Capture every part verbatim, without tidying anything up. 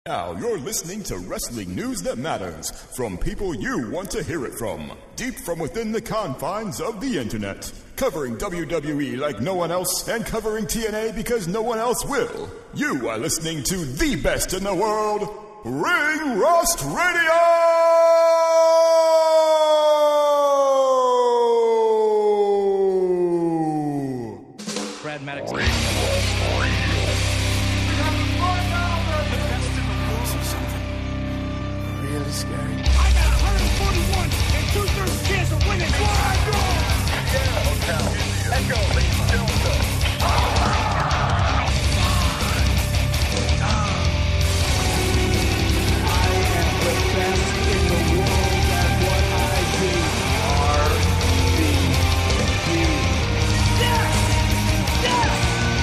Now you're listening to wrestling news that matters from people you want to hear it from, deep from within the confines of the internet. Covering W W E like no one else and covering T N A because no one else will. You are listening to the best in the world, Ring Rust Radio! Brad Maddox. Really scary. I got one hundred forty-one and two-thirds chance of winning. Why go? Yeah, Hotel. Echo, ladies and gentlemen. I am the best in the world at what I do. R B G. Yes! Yes!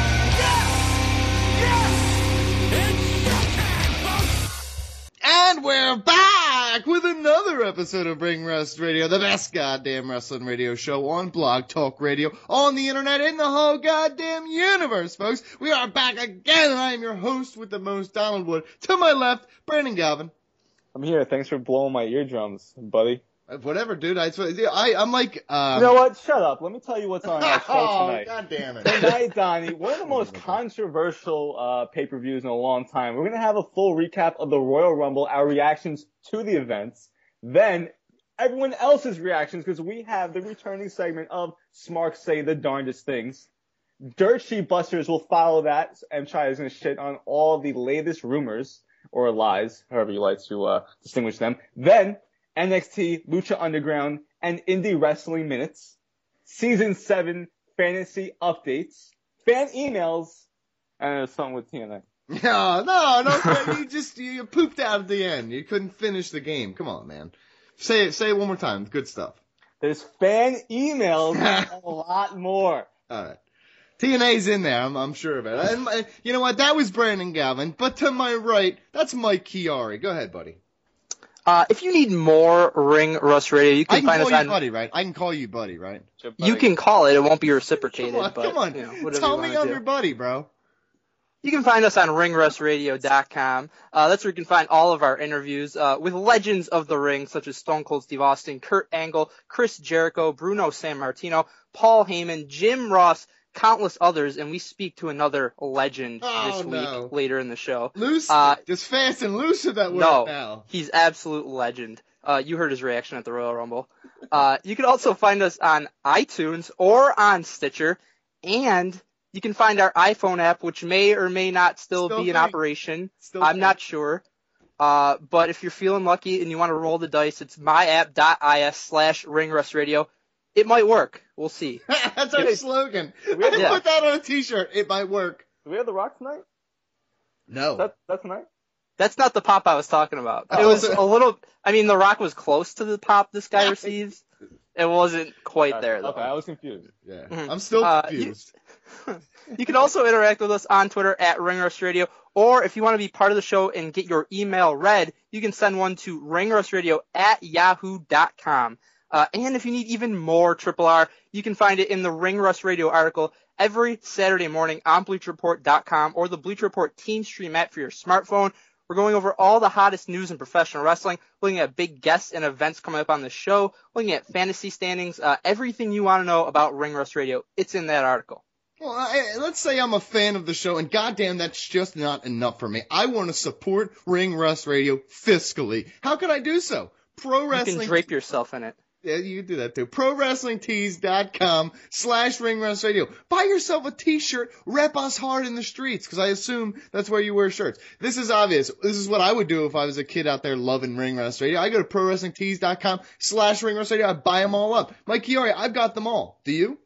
Yes! Yes! It's showtime, folks! And we're back with another episode of Ring Rust Radio, the best goddamn wrestling radio show on Blog Talk Radio, on the internet, in the whole goddamn universe, folks. We are back again, and I am your host with the most, Donald Wood. To my left, Brandon Galvin. I'm here. Thanks for blowing my eardrums, buddy. Uh, Whatever, dude. I, I, I'm like, um... You know what? Shut up. Let me tell you what's on our show oh, tonight. God damn it. Tonight, Donnie, one of the most controversial uh, pay-per-views in a long time. We're going to have a full recap of the Royal Rumble, our reactions to the events, then everyone else's reactions, because we have the returning segment of Smarks Say the Darndest Things. Dirt Sheet Busters will follow that, and Chai is going to shit on all the latest rumors, or lies, however you like to uh, distinguish them. Then N X T, Lucha Underground, and Indie Wrestling Minutes, Season seven Fantasy Updates, fan emails, and something with T N A. No, no, no, you just, you pooped out at the end. You couldn't finish the game. Come on, man. Say it, say it one more time. Good stuff. There's fan emails and a lot more. Alright. T N A's in there, I'm, I'm sure of it. And, and you know what? That was Brandon Galvin. But to my right, that's Mike Chiari. Go ahead, buddy. Uh, if you need more Ring Rust Radio, you can, I can find call us you on. buddy, right? I can call you buddy, right? You can call it; it won't be reciprocated. Come on, but, come on. You know, whatever Tell you me wanna I'm do. your buddy, bro. You can find us on ring rust radio dot com. Uh, that's where you can find all of our interviews uh, with legends of the ring, such as Stone Cold Steve Austin, Kurt Angle, Chris Jericho, Bruno Sammartino, Paul Heyman, Jim Ross, countless others, and we speak to another legend Oh, this week no. later in the show. Loose? Uh, Just fast and loose with that word No, now. he's absolute legend. Uh, you heard his reaction at the Royal Rumble. Uh, you can also find us on iTunes or on Stitcher, and you can find our iPhone app, which may or may not still, Still be in think. operation. Still I'm think. not sure. Uh, but if you're feeling lucky and you want to roll the dice, it's myapp.is slash ringrustradio. It might work. We'll see. That's our Hey, slogan. we I have- can yeah. put that on a t-shirt. It might work. Do we have The Rock tonight? No. That, that's tonight? That's not the pop I was talking about. It Oh. was a little, I mean, The Rock was close to the pop this guy receives. It wasn't quite there, though. Okay, I was confused. Yeah. Mhm. I'm still Uh, confused. You can also interact with us on Twitter at ringrustradio, or if you want to be part of the show and get your email read, you can send one to ringrustradio at yahoo dot com. Uh, and if you need even more Triple R, you can find it in the Ring Rust Radio article every Saturday morning on bleacher report dot com or the Bleacher Report Team Stream app for your smartphone. We're going over all the hottest news in professional wrestling, looking at big guests and events coming up on the show, looking at fantasy standings, uh, everything you want to know about Ring Rust Radio. It's in that article. Well, I, let's say I'm a fan of the show, and goddamn, that's just not enough for me. I want to support Ring Rust Radio fiscally. How can I do so? Pro You Wrestling... can drape yourself in it. Yeah, you can do that too. pro wrestling tees dot com slash Ring Rust Radio. Buy yourself a t-shirt, rep us hard in the streets, because I assume that's where you wear shirts. This is obvious. This is what I would do if I was a kid out there loving Ring Rust Radio. I go to pro wrestling tees dot com slash Ring Rust Radio. I buy them all up. Mike Chiari, I've got them all. Do you?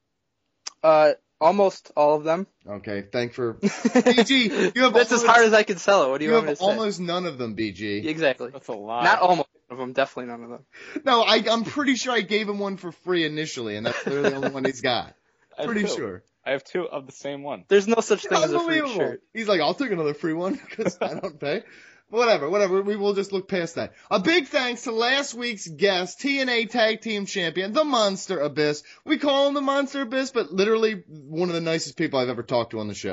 Uh, almost all of them. Okay, thanks for... B G, you have That's as almost, hard as I can sell it. What do you, you want me have to say? almost none of them, B G. Exactly. That's a lot. Not almost none of them. Definitely none of them. No, I, I'm pretty sure I gave him one for free initially, and that's clearly the only one he's got. I have Pretty two. sure. I have two of the same one. There's no such thing as a free Unbelievable. shirt. He's like, I'll take another free one because I don't pay. Whatever, whatever. We will just look past that. A big thanks to last week's guest, T N A Tag Team Champion, the Monster Abyss. We call him the Monster Abyss, but literally one of the nicest people I've ever talked to on the show.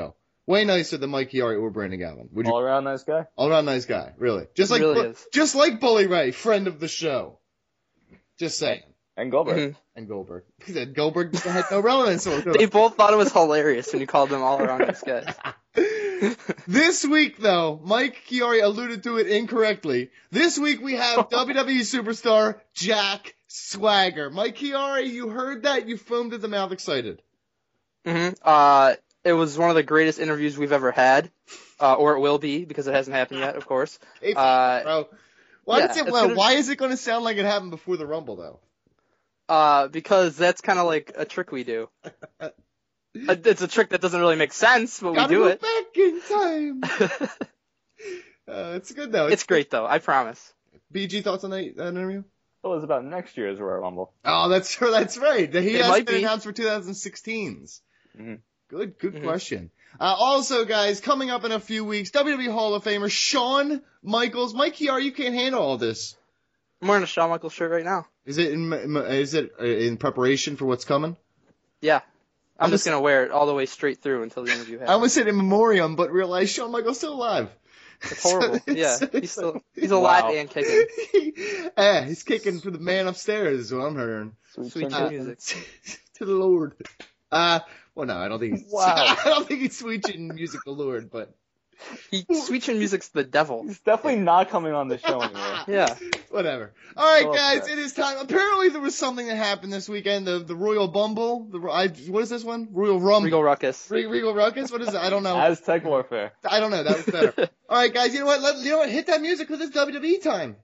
Way nicer than Mike Chiari or Brandon Galvin. Would you? All around nice guy. All around nice guy, really. Just like, really Bu- is. just like Bully Ray, friend of the show. Just saying. And Goldberg. Mhm. And Goldberg. He said Goldberg had no relevance. They both thought it was hilarious when you called them all around nice guys. This week, though, Mike Chiari alluded to it incorrectly. This week we have W W E superstar Jack Swagger. Mike Chiari, you heard that? You foamed at the mouth excited. hmm Uh, it was one of the greatest interviews we've ever had, uh, or it will be because it hasn't happened yet, of course. Hey, Uh, bro. Why, yeah, does it, it's well, gonna- why is it going to sound like it happened before the Rumble, though? Uh, because that's kind of like a trick we do. Uh, It's a trick that doesn't really make sense, but we Gotta do go it. back in time. uh, it's good, though. It's great though, I promise. B G, thoughts on that, that interview? It was about next year's Royal Rumble. Oh, that's true. That's right. He It has might been be. announced for twenty sixteen's. Mhm. Good, good Mhm. question. Uh, also, guys, coming up in a few weeks, W W E Hall of Famer Shawn Michaels. Mike Chiari, you can't handle all this. I'm wearing a Shawn Michaels shirt right now. Is it in, is it in preparation for what's coming? Yeah. I'm I'm just just- gonna wear it all the way straight through until the interview I happens. almost said in memoriam, but realized Shawn Michaels still alive. It's horrible. So yeah, it's- he's still he's alive Wow. and kicking. yeah, he's kicking for the man upstairs is what I'm hearing. Sweet, Sweet chin chin music. music. to the Lord. Uh, well, no, I don't think he's, Wow. I don't think he's switching music to Lord, but He sweet chin music's the devil. He's definitely not coming on the show anymore. Yeah. whatever. All right, So guys, upset. it is time. Apparently, there was something that happened this weekend. The the Royal Bumble. The I, what is this one? Royal Rumble. Regal Ruckus. Re- Regal Ruckus. What is it? I don't know. Aztec Warfare. I don't know. That was better. All right, guys. You know what? Let, you know what? Hit that music because it's W W E time.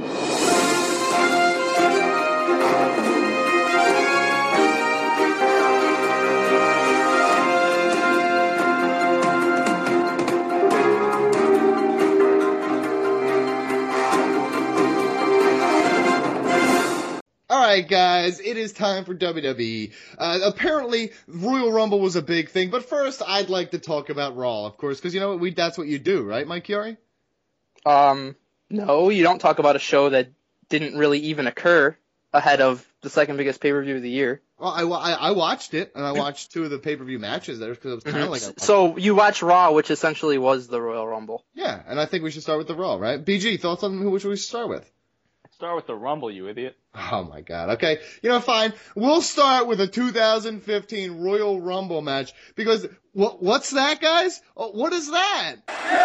All right, guys, it is time for W W E. Uh, apparently, Royal Rumble was a big thing, but first, I'd like to talk about Raw, of course, because you know what? We that's what you do, right, Mike Chiari? Um, no, you don't talk about a show that didn't really even occur ahead of the second biggest pay-per-view of the year. Well, I, wa- I, I watched it, and I watched two of the pay-per-view matches there because it was kind of like a So you watch Raw, which essentially was the Royal Rumble. yeah, and I think we should start with the Raw, right? B G, thoughts on who which we should start with? Start with the Rumble, you idiot. Oh my God. Okay. You know, fine. We'll start with a two thousand fifteen Royal Rumble match because what, what's that, guys? Oh, what is that?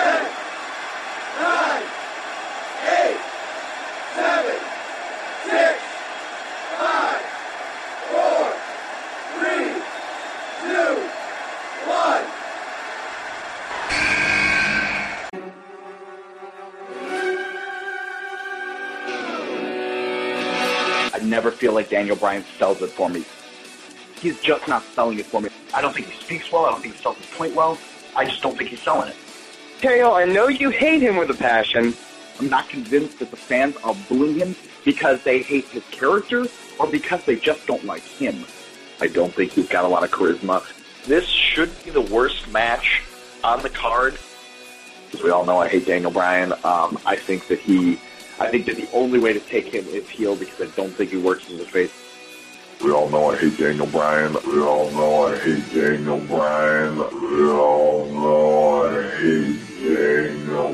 I never feel like Daniel Bryan sells it for me. He's just not selling it for me. I don't think he speaks well. I don't think he sells his point well. I just don't think he's selling it. Daniel, I know you hate him with a passion. I'm not convinced that the fans are booing him because they hate his character or because they just don't like him. I don't think he's got a lot of charisma. This should be the worst match on the card. As we all know, I hate Daniel Bryan. Um, I think that he, I think that the only way to take him is heel because I don't think he works in the face. We all know I hate Daniel Bryan. We all know I hate Daniel Bryan. We all know I hate Daniel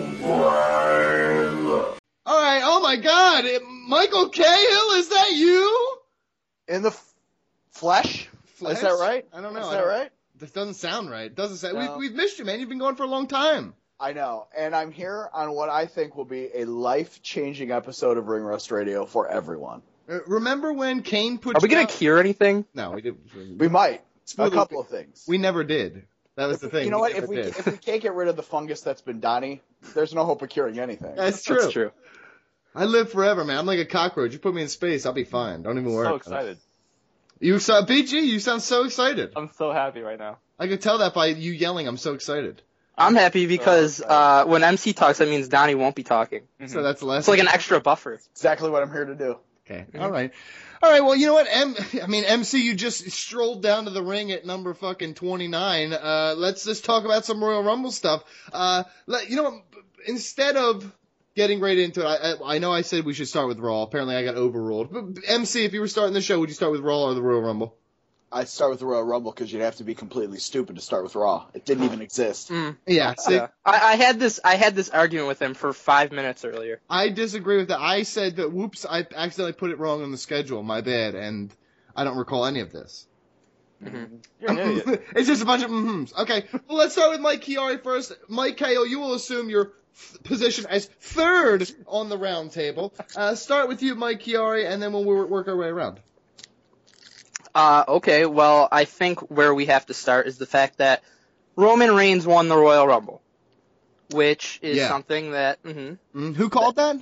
Bryan. All right. Oh my God. It, Michael Cahill, is that you? In the f- flesh? Flesh? Is that right? I don't know. Is I that don't- right? This doesn't sound right. It doesn't sound. No. We, we've missed you, man. You've been gone for a long time. I know. And I'm here on what I think will be a life-changing episode of Ring Rust Radio for everyone. Uh, remember when Kane put? Are we you gonna out? cure anything? No, we didn't. We might. Spoiler- A couple of things. We never did. That was the thing. You know We what? never If we did. if we can't get rid of the fungus that's been Donnie, there's no hope of curing anything. That's true. That's true. I live forever, man. I'm like a cockroach. You put me in space, I'll be fine. Don't even worry. So about it. excited. You saw B G. You sound so excited. I'm so happy right now. I could tell that by you yelling. I'm so excited. I'm happy because uh, when M C talks, that means Donnie won't be talking. So that's less. It's like an extra buffer. Exactly what I'm here to do. Okay. All right. All right. Well, you know what? M- I mean, M C, you just strolled down to the ring at number fucking twenty-nine. Uh, let's just talk about some Royal Rumble stuff. Uh, let, you know what? Instead of getting right into it, I, I, I know I said we should start with Raw. Apparently, I got overruled. But M C, if you were starting the show, would you start with Raw or the Royal Rumble? I start with the Royal Rumble because you'd have to be completely stupid to start with Raw. It didn't even exist. Mm. Yeah, see, Yeah. I, I had this I had this argument with him for five minutes earlier. I disagree with that. I said that, whoops, I accidentally put it wrong on the schedule. My bad, and I don't recall any of this. Mm-hmm. You're an idiot. It's just a bunch of mm-hms. Okay, well, let's start with Mike Chiari first. Mike K O, you will assume your th- position as third on the round table. Uh, start with you, Mike Chiari, and then we'll wor- work our way around. Uh, okay, well, I think where we have to start is the fact that Roman Reigns won the Royal Rumble, which is Yeah. something that, hmm Mm, who called that?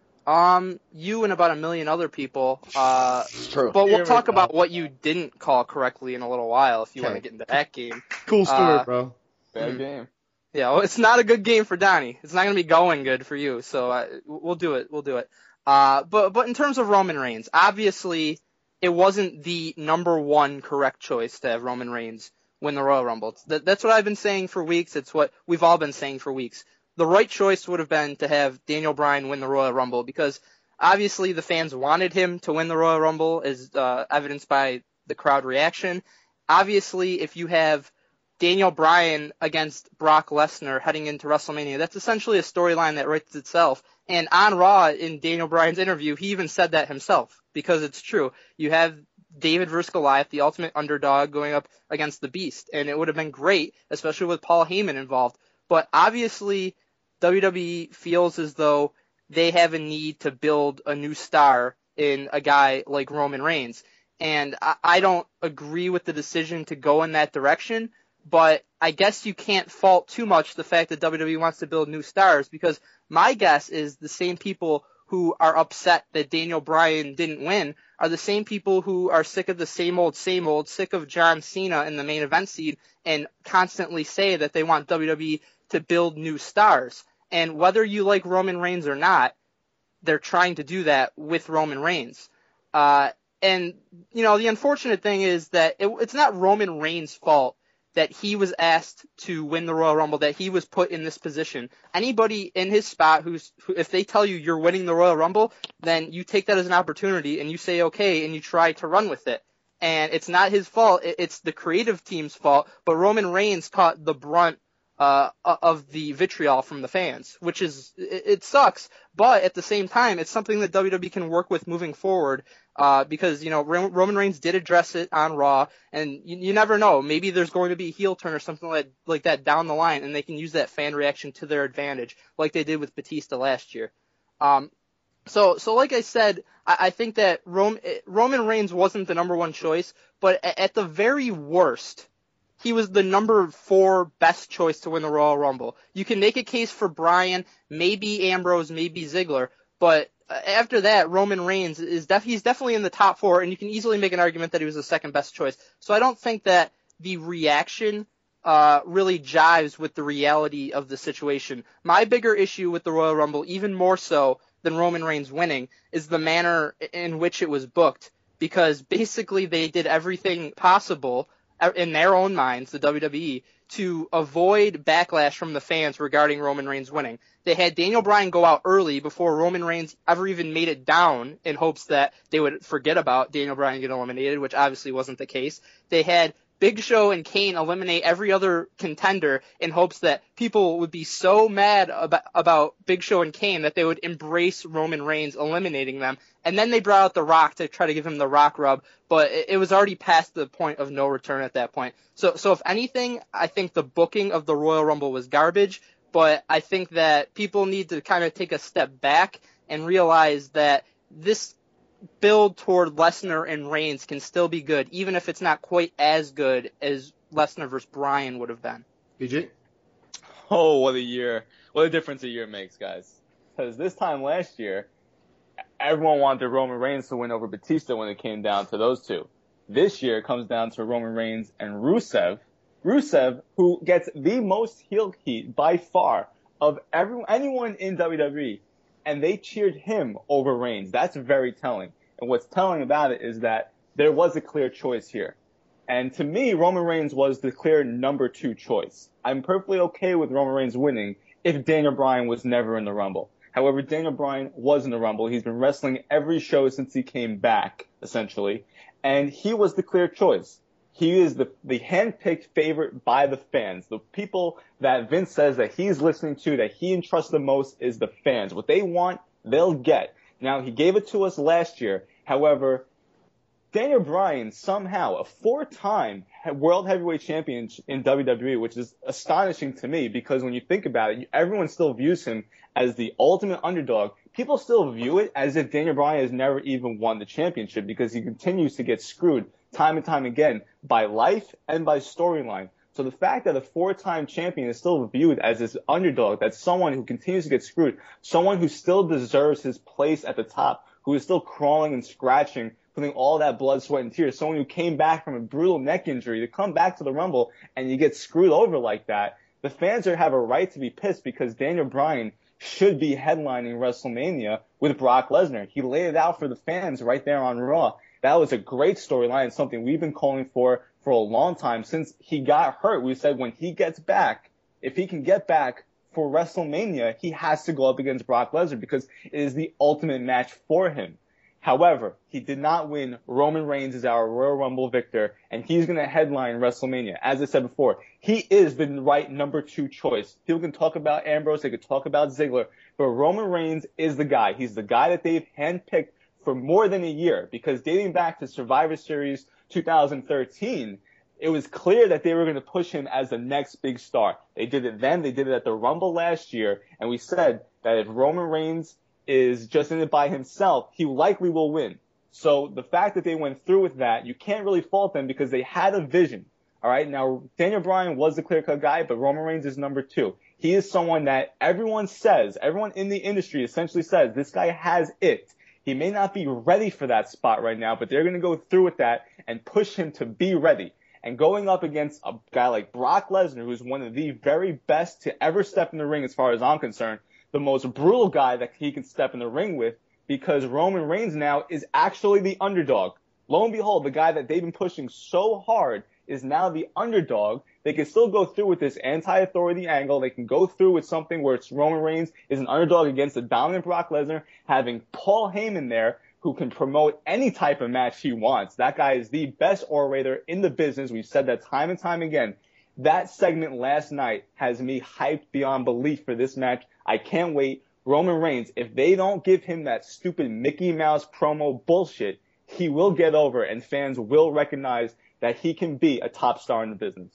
um, you and about a million other people. Uh, It's true. but Here we'll we talk go. about what you didn't call correctly in a little while if you want to Okay. get into that game. Cool story, Uh, bro. Bad Mhm. game. Yeah, well, it's not a good game for Donnie. It's not going to be going good for you. So uh, we'll do it. We'll do it. Uh, but but in terms of Roman Reigns, obviously it wasn't the number one correct choice to have Roman Reigns win the Royal Rumble. That, that's what I've been saying for weeks. It's what we've all been saying for weeks. The right choice would have been to have Daniel Bryan win the Royal Rumble because obviously the fans wanted him to win the Royal Rumble, as uh, evidenced by the crowd reaction. Obviously, if you have Daniel Bryan against Brock Lesnar heading into WrestleMania, that's essentially a storyline that writes itself. And on Raw, in Daniel Bryan's interview, he even said that himself, because it's true. You have David versus Goliath, the ultimate underdog, going up against the Beast, and it would have been great, especially with Paul Heyman involved. But obviously, W W E feels as though they have a need to build a new star in a guy like Roman Reigns. And I, I don't agree with the decision to go in that direction, but I guess you can't fault too much the fact that W W E wants to build new stars, because my guess is the same people who are upset that Daniel Bryan didn't win are the same people who are sick of the same old, same old, sick of John Cena in the main event seed and constantly say that they want W W E to build new stars. And whether you like Roman Reigns or not, they're trying to do that with Roman Reigns. Uh, and, you know, the unfortunate thing is that it, it's not Roman Reigns' fault that he was asked to win the Royal Rumble, that he was put in this position. Anybody in his spot who's, who, if they tell you you're winning the Royal Rumble, then you take that as an opportunity and you say okay and you try to run with it. And it's not his fault, it's the creative team's fault, but Roman Reigns caught the brunt uh, of the vitriol from the fans, which is, it, it sucks, but at the same time, it's something that W W E can work with moving forward. Uh, because, you know, Roman Reigns did address it on Raw, and you, you never know. Maybe there's going to be a heel turn or something like, like that down the line, and they can use that fan reaction to their advantage, like they did with Batista last year. Um, so, so like I said, I, I think that Rome, Roman Reigns wasn't the number one choice, but at, at the very worst, he was the number four best choice to win the Royal Rumble. You can make a case for Bryan, maybe Ambrose, maybe Ziggler, but after that, Roman Reigns is def- he's definitely in the top four, and you can easily make an argument that he was the second best choice. So I don't think that the reaction uh, really jives with the reality of the situation. My bigger issue with the Royal Rumble, even more so than Roman Reigns winning, is the manner in which it was booked, because basically they did everything possible in their own minds, the W W E, to avoid backlash from the fans regarding Roman Reigns winning. They had Daniel Bryan go out early before Roman Reigns ever even made it down, in hopes that they would forget about Daniel Bryan getting eliminated, which obviously wasn't the case. They had Big Show and Kane eliminate every other contender in hopes that people would be so mad about, about Big Show and Kane that they would embrace Roman Reigns eliminating them. And then they brought out The Rock to try to give him the Rock rub, but it, it was already past the point of no return at that point. So, so if anything, I think the booking of the Royal Rumble was garbage, but I think that people need to kind of take a step back and realize that this build toward Lesnar and Reigns can still be good, even if it's not quite as good as Lesnar versus Bryan would have been. B J? Oh, what a year. What a difference a year makes, guys. Because this time last year, everyone wanted Roman Reigns to win over Batista when it came down to those two. This year, it comes down to Roman Reigns and Rusev. Rusev, who gets the most heel heat by far of everyone, anyone in W W E. And they cheered him over Reigns. That's very telling. And what's telling about it is that there was a clear choice here. And to me, Roman Reigns was the clear number two choice. I'm perfectly okay with Roman Reigns winning if Daniel Bryan was never in the Rumble. However, Daniel Bryan was in the Rumble. He's been wrestling every show since he came back, essentially. And he was the clear choice. He is the, the handpicked favorite by the fans. The people that Vince says that he's listening to, that he entrusts the most, is the fans. What they want, they'll get. Now, he gave it to us last year. However, Daniel Bryan, somehow, a four-time World Heavyweight Champion in W W E, which is astonishing to me because when you think about it, everyone still views him as the ultimate underdog. People still view it as if Daniel Bryan has never even won the championship because he continues to get screwed time and time again by life and by storyline. So the fact that a four-time champion is still viewed as this underdog, that's someone who continues to get screwed, someone who still deserves his place at the top, who is still crawling and scratching, putting all that blood, sweat, and tears, someone who came back from a brutal neck injury to come back to the Rumble and you get screwed over like that, the fans are, have a right to be pissed because Daniel Bryan should be headlining WrestleMania with Brock Lesnar. He laid it out for the fans right there on Raw. That was a great storyline, something we've been calling for for a long time. Since he got hurt, we said when he gets back, if he can get back for WrestleMania, he has to go up against Brock Lesnar because it is the ultimate match for him. However, he did not win. Roman Reigns is our Royal Rumble victor, and he's going to headline WrestleMania. As I said before, he is the right number two choice. People can talk about Ambrose, they could talk about Ziggler, but Roman Reigns is the guy. He's the guy that they've handpicked for more than a year because dating back to Survivor Series two thousand thirteen, it was clear that they were going to push him as the next big star. They did it then. They did it at the Rumble last year, and we said that if Roman Reigns is just in it by himself, he likely will win. So the fact that they went through with that, you can't really fault them because they had a vision. All right. Now, Daniel Bryan was the clear-cut guy, but Roman Reigns is number two. He is someone that everyone says, everyone in the industry essentially says, this guy has it. He may not be ready for that spot right now, but they're going to go through with that and push him to be ready. And going up against a guy like Brock Lesnar, who's one of the very best to ever step in the ring as far as I'm concerned, the most brutal guy that he can step in the ring with, because Roman Reigns now is actually the underdog. Lo and behold, the guy that they've been pushing so hard is now the underdog. They can still go through with this anti-authority angle. They can go through with something where it's Roman Reigns is an underdog against a dominant Brock Lesnar, having Paul Heyman there who can promote any type of match he wants. That guy is the best orator in the business. We've said that time and time again. That segment last night has me hyped beyond belief for this match. I can't wait. Roman Reigns, if they don't give him that stupid Mickey Mouse promo bullshit, he will get over and fans will recognize that he can be a top star in the business.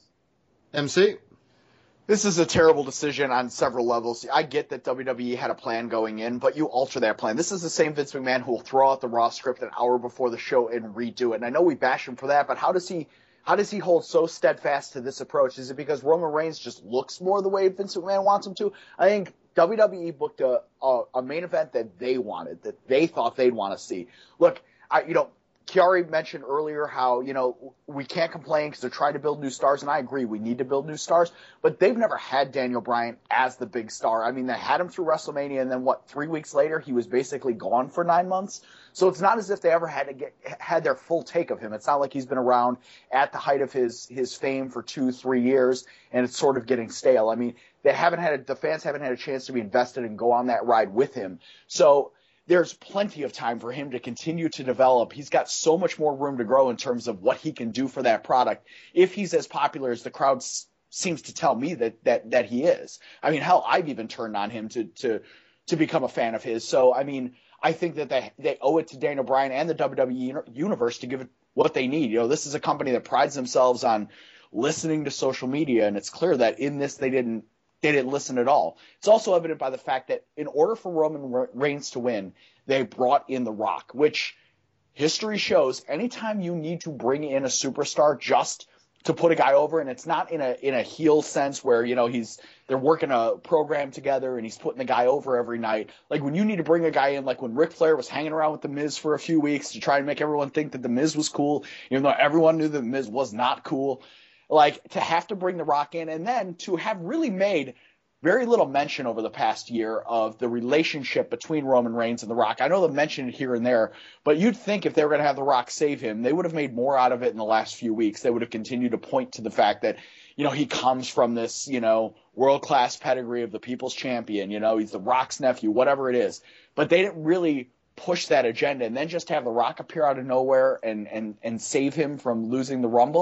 M C? This is a terrible decision on several levels. I get that W W E had a plan going in, but you alter that plan. This is the same Vince McMahon who will throw out the Raw script an hour before the show and redo it. And I know we bash him for that, but how does he how does he hold so steadfast to this approach? Is it because Roman Reigns just looks more the way Vince McMahon wants him to? I think W W E booked a, a, a main event that they wanted, that they thought they'd want to see. Look, I, you know, Chiari mentioned earlier how, you know, we can't complain because they're trying to build new stars, and I agree, we need to build new stars, but they've never had Daniel Bryan as the big star. I mean, they had him through WrestleMania, and then, what, three weeks later, he was basically gone for nine months? So it's not as if they ever had to get had their full take of him. It's not like he's been around at the height of his, his fame for two, three years, and it's sort of getting stale. I mean, they haven't had a, the fans haven't had a chance to be invested and go on that ride with him. So there's plenty of time for him to continue to develop. He's got so much more room to grow in terms of what he can do for that product if he's as popular as the crowd s- seems to tell me that, that, that he is. I mean, hell, I've even turned on him to, to, to become a fan of his. So, I mean, I think that they, they owe it to Daniel Bryan and the W W E universe to give it what they need. You know, this is a company that prides themselves on listening to social media, and it's clear that in this they didn't, They didn't listen at all. It's also evident by the fact that in order for Roman Reigns to win, they brought in The Rock, which history shows anytime you need to bring in a superstar just to put a guy over, and it's not in a in a heel sense where, you know, he's they're working a program together and he's putting the guy over every night. Like when you need to bring a guy in, like when Ric Flair was hanging around with The Miz for a few weeks to try and make everyone think that The Miz was cool, even though everyone knew that The Miz was not cool. Like, to have to bring The Rock in and then to have really made very little mention over the past year of the relationship between Roman Reigns and The Rock. I know they mentioned it here and there, but you'd think if they were going to have The Rock save him, they would have made more out of it in the last few weeks. They would have continued to point to the fact that, you know, he comes from this, you know, world-class pedigree of the People's Champion. You know, he's The Rock's nephew, whatever it is. But they didn't really push that agenda, and then just have The Rock appear out of nowhere and, and, and save him from losing the Rumble.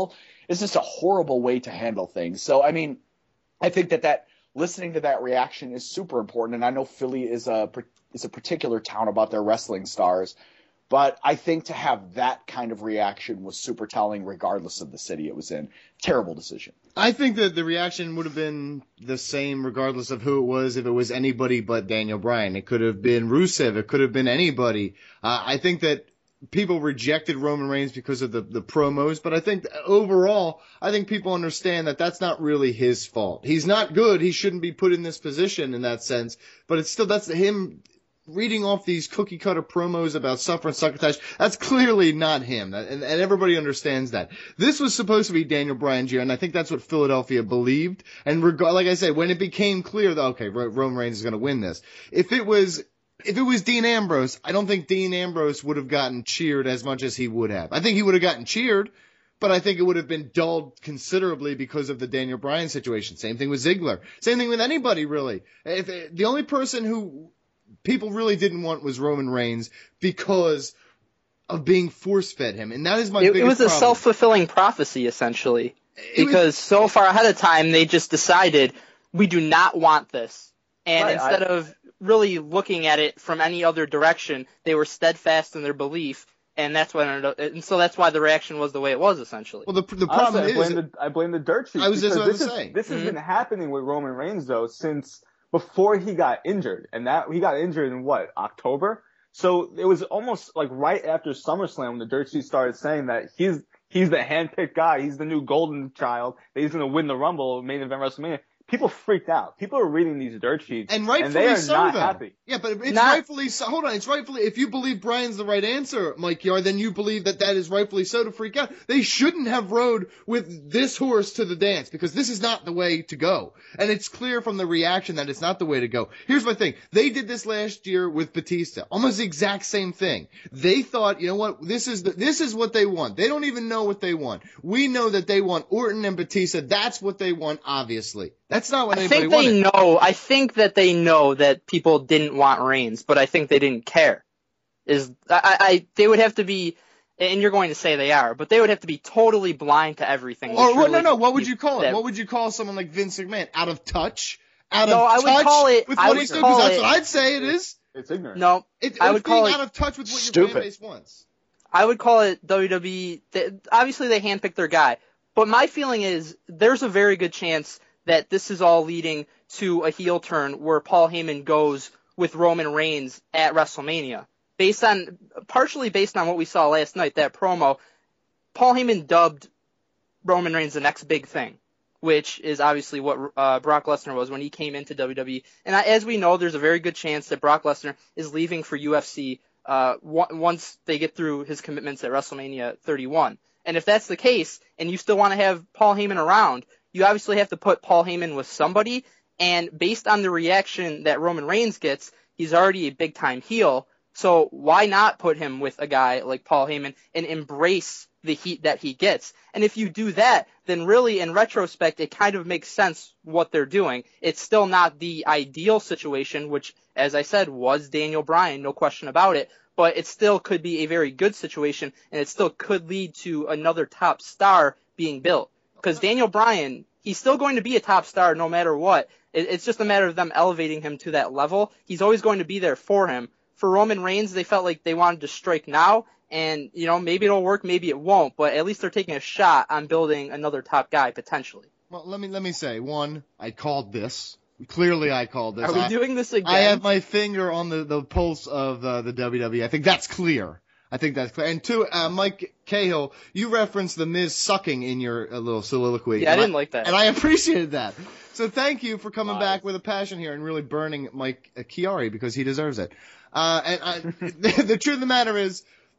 it's just a horrible way to handle things. So, I mean, I think that, that listening to that reaction is super important. And I know Philly is a, is a particular town about their wrestling stars. But I think to have that kind of reaction was super telling regardless of the city it was in. Terrible decision. I think that the reaction would have been the same regardless of who it was, if it was anybody but Daniel Bryan. It could have been Rusev. It could have been anybody. Uh, I think that people rejected Roman Reigns because of the, the promos, but I think overall, I think people understand that that's not really his fault. He's not good. He shouldn't be put in this position in that sense, but it's still, that's him reading off these cookie cutter promos about suffer and succotash. That's clearly not him, and, and everybody understands that. This was supposed to be Daniel Bryan's year, and I think that's what Philadelphia believed. And reg- like I said, when it became clear that, okay, Roman Reigns is going to win this, if it was, if it was Dean Ambrose, I don't think Dean Ambrose would have gotten cheered as much as he would have. I think he would have gotten cheered, but I think it would have been dulled considerably because of the Daniel Bryan situation. Same thing with Ziggler. Same thing with anybody, really. If the only person who people really didn't want was Roman Reigns because of being force-fed him, and that is my it, biggest It was a problem. self-fulfilling prophecy, essentially, it because was, so far ahead of time they just decided we do not want this, and right, instead I, of really looking at it from any other direction, they were steadfast in their belief, and that's what ended up, and so that's why the reaction was the way it was, essentially. Well, the the problem Honestly, is, I blame the, I blame the dirt sheets. I was just about this to is, say this has mm-hmm. been happening with Roman Reigns though since before he got injured, and that he got injured in what, October? So it was almost like right after SummerSlam when the dirt sheets started saying that he's he's the handpicked guy, he's the new golden child, that he's going to win the Rumble, main event WrestleMania. People freaked out. People are reading these dirt sheets, and rightfully and they are so, not though. happy. Yeah, but it's Not- rightfully so. Hold on, it's rightfully. If you believe Brian's the right answer, Mike Yard, then you believe that that is rightfully so to freak out. They shouldn't have rode with this horse to the dance because this is not the way to go. And it's clear from the reaction that it's not the way to go. Here's my thing: they did this last year with Batista, almost the exact same thing. They thought, you know what, this is the, this is what they want. They don't even know what they want. We know that they want Orton and Batista. That's what they want, obviously. That's not what I anybody think they wanted. know. I think that they know that people didn't want Reigns, but I think they didn't care. Is I, I they would have to be, and you're going to say they are, but they would have to be totally blind to everything. Or to what, no, truly no. What would you call it? that- What would you call someone like Vince McMahon? Out of touch? Out No, of I would touch call it- with I what would he's doing? call Because that's it- what I'd say it is. It's ignorant. No, It, I it's would being call it out of touch with what your stupid. fan base wants. I would call it W W E. They, obviously, they handpicked their guy, but my feeling is there's a very good chance that this is all leading to a heel turn where Paul Heyman goes with Roman Reigns at WrestleMania. Based on, partially based on what we saw last night, that promo, Paul Heyman dubbed Roman Reigns the next big thing, which is obviously what uh, Brock Lesnar was when he came into W W E. And I, as we know, there's a very good chance that Brock Lesnar is leaving for U F C uh, w- once they get through his commitments at WrestleMania thirty-one. And if that's the case, and you still want to have Paul Heyman around, you obviously have to put Paul Heyman with somebody. And based on the reaction that Roman Reigns gets, he's already a big-time heel. So why not put him with a guy like Paul Heyman and embrace the heat that he gets? And if you do that, then really in retrospect, it kind of makes sense what they're doing. It's still not the ideal situation, which, as I said, was Daniel Bryan, no question about it. But it still could be a very good situation, and it still could lead to another top star being built. Because Daniel Bryan, he's still going to be a top star no matter what. It's just a matter of them elevating him to that level. He's always going to be there for him. For Roman Reigns, they felt like they wanted to strike now, and, you know, maybe it'll work, maybe it won't, but at least they're taking a shot on building another top guy, potentially. Well, let me let me say, one, I called this. Clearly I called this. Are we I, doing this again? I have my finger on the, the pulse of uh, the W W E. I think that's clear. I think that's clear. And two, uh, Mike Cahill, you referenced the Miz sucking in your uh, little soliloquy. Yeah, I and didn't like that. And I appreciated that. So thank you for coming Lies. back with a passion here and really burning Mike uh, Chiari because he deserves it. Uh, and I, the, the truth of the matter is,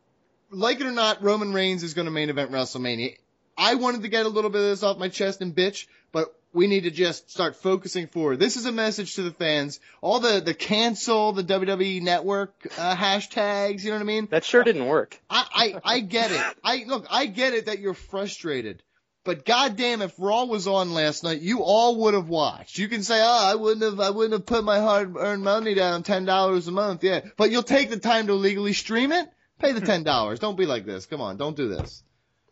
like it or not, Roman Reigns is going to main event WrestleMania. I wanted to get a little bit of this off my chest and bitch, but we need to just start focusing forward. This is a message to the fans. All the, the cancel, the W W E Network uh, hashtags, you know what I mean? That sure didn't work. I, I, I get it. I look, I get it that you're frustrated. But goddamn, if Raw was on last night, you all would have watched. You can say, "Oh, I wouldn't have, I wouldn't have put my hard-earned money down, ten dollars a month." Yeah, but you'll take the time to legally stream it. Pay the ten dollars. Don't be like this. Come on, don't do this.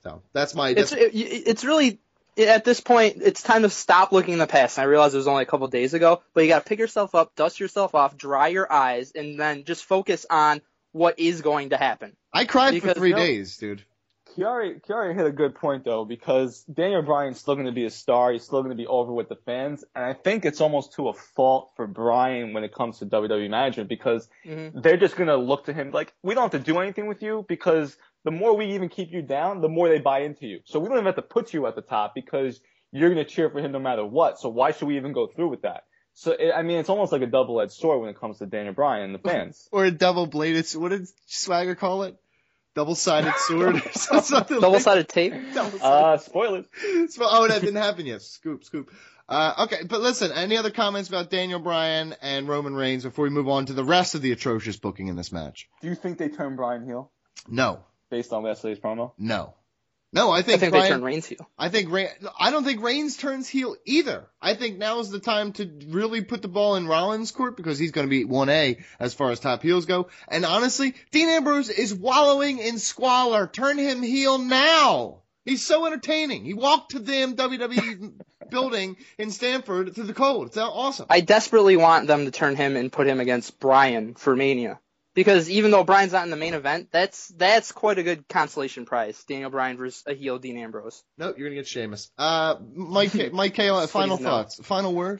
So that's my. That's, it's it, it's really at this point it's time to stop looking in the past. And I realize it was only a couple days ago, but you got to pick yourself up, dust yourself off, dry your eyes, and then just focus on what is going to happen. I cried because, for three you know, days, dude. Chiari, Chiari hit a good point, though, because Daniel Bryan's still going to be a star. He's still going to be over with the fans. And I think it's almost to a fault for Bryan when it comes to W W E management because mm-hmm. they're just going to look to him like, we don't have to do anything with you because the more we even keep you down, the more they buy into you. So we don't even have to put you at the top because you're going to cheer for him no matter what. So why should we even go through with that? So, it, I mean, it's almost like a double-edged sword when it comes to Daniel Bryan and the fans. Or a double-bladed, what did Swagger call it? Double-sided sword? Something Double-sided like tape? Double-sided. Uh, spoilers. Oh, that didn't happen yet. Scoop, scoop. Uh, okay, but listen, any other comments about Daniel Bryan and Roman Reigns before we move on to the rest of the atrocious booking in this match? Do you think they turn Bryan heel? No. Based on Wesley's promo? No. No, I think, I think Bryan, they turn Reigns heel. I think Reigns, I don't think Reigns turns heel either. I think now is the time to really put the ball in Rollins' court because he's going to be one A as far as top heels go. And honestly, Dean Ambrose is wallowing in squalor. Turn him heel now. He's so entertaining. He walked to the damn W W E building in Stamford to the cold. It's awesome. I desperately want them to turn him and put him against Bryan for Mania. Because even though Bryan's not in the main event, that's that's quite a good consolation prize. Daniel Bryan versus a heel Dean Ambrose. Nope, you're gonna get Sheamus. Uh, Mike, Mike K, final thoughts, final word.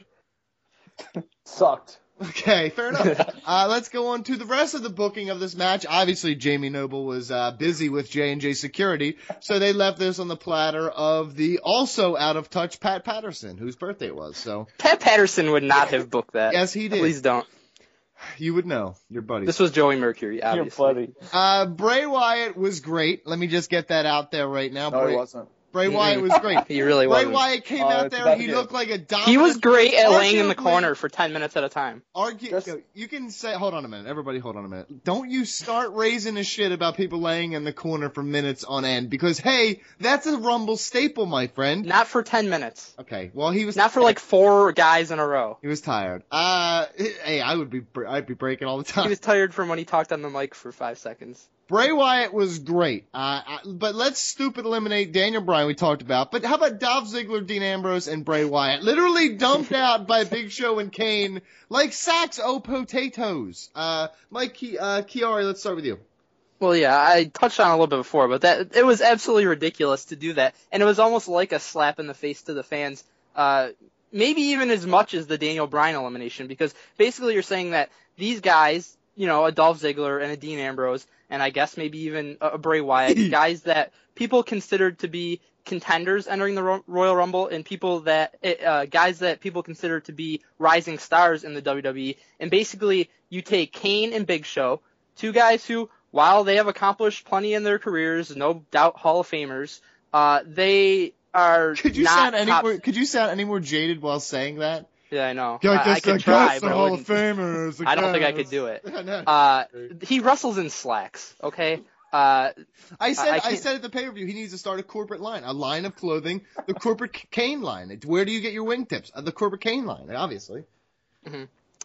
Sucked. Okay, fair enough. uh, let's go on to the rest of the booking of this match. Obviously, Jamie Noble was uh, busy with J and J Security, so they left this on the platter of the also out of touch Pat Patterson, whose birthday it was. So Pat Patterson would not have booked that. Yes, he did. Please don't. You would know. Your buddy. This was Joey Mercury, obviously. Your buddy. Uh, Bray Wyatt was great. Let me just get that out there right now. No, Bray, he wasn't. Bray Wyatt was great. He really Bray wasn't. Wyatt came Uh, out it's there. about He to looked like a dominant. He was great at laying in the arguably- corner for ten minutes at a time. Argue, Just- no, you can say, hold on a minute. Everybody hold on a minute. Don't you start raising a shit about people laying in the corner for minutes on end because, hey, that's a Rumble staple, my friend. Not for ten minutes. Okay, well, he was Not for like four guys in a row. He was tired. Uh, hey, I would be, I'd be breaking all the time. He was tired from when he talked on the mic for five seconds. Bray Wyatt was great. Uh, I, but let's stupid eliminate Daniel Bryan we talked about. But how about Dolph Ziggler, Dean Ambrose, and Bray Wyatt? Literally dumped out by Big Show and Kane like sacks o' potatoes. Uh, Mike, Ki- uh, Chiari, let's start with you. Well, yeah, I touched on it a little bit before, but that it was absolutely ridiculous to do that. And it was almost like a slap in the face to the fans, uh, maybe even as much as the Daniel Bryan elimination, because basically you're saying that these guys, you know, a Dolph Ziggler and a Dean Ambrose, and I guess maybe even a Bray Wyatt, guys that people considered to be contenders entering the Ro- Royal Rumble, and people that uh, guys that people consider to be rising stars in the W W E. And basically, you take Kane and Big Show, two guys who, while they have accomplished plenty in their careers, no doubt Hall of Famers, uh, they are Could you not sound any top- more? Could you sound any more jaded while saying that? Yeah, I know. Yeah, I I, I guess could I try, guess but the I Hall of wouldn't. Famers. I don't think I guess. could do it. I know. Uh, he wrestles in slacks, okay? Uh, I said I I, can't- said at the pay-per-view he needs to start a corporate line, a line of clothing, the corporate Kane line. It's, where do you get your wingtips? Uh, the corporate Kane line, obviously. Mm-hmm.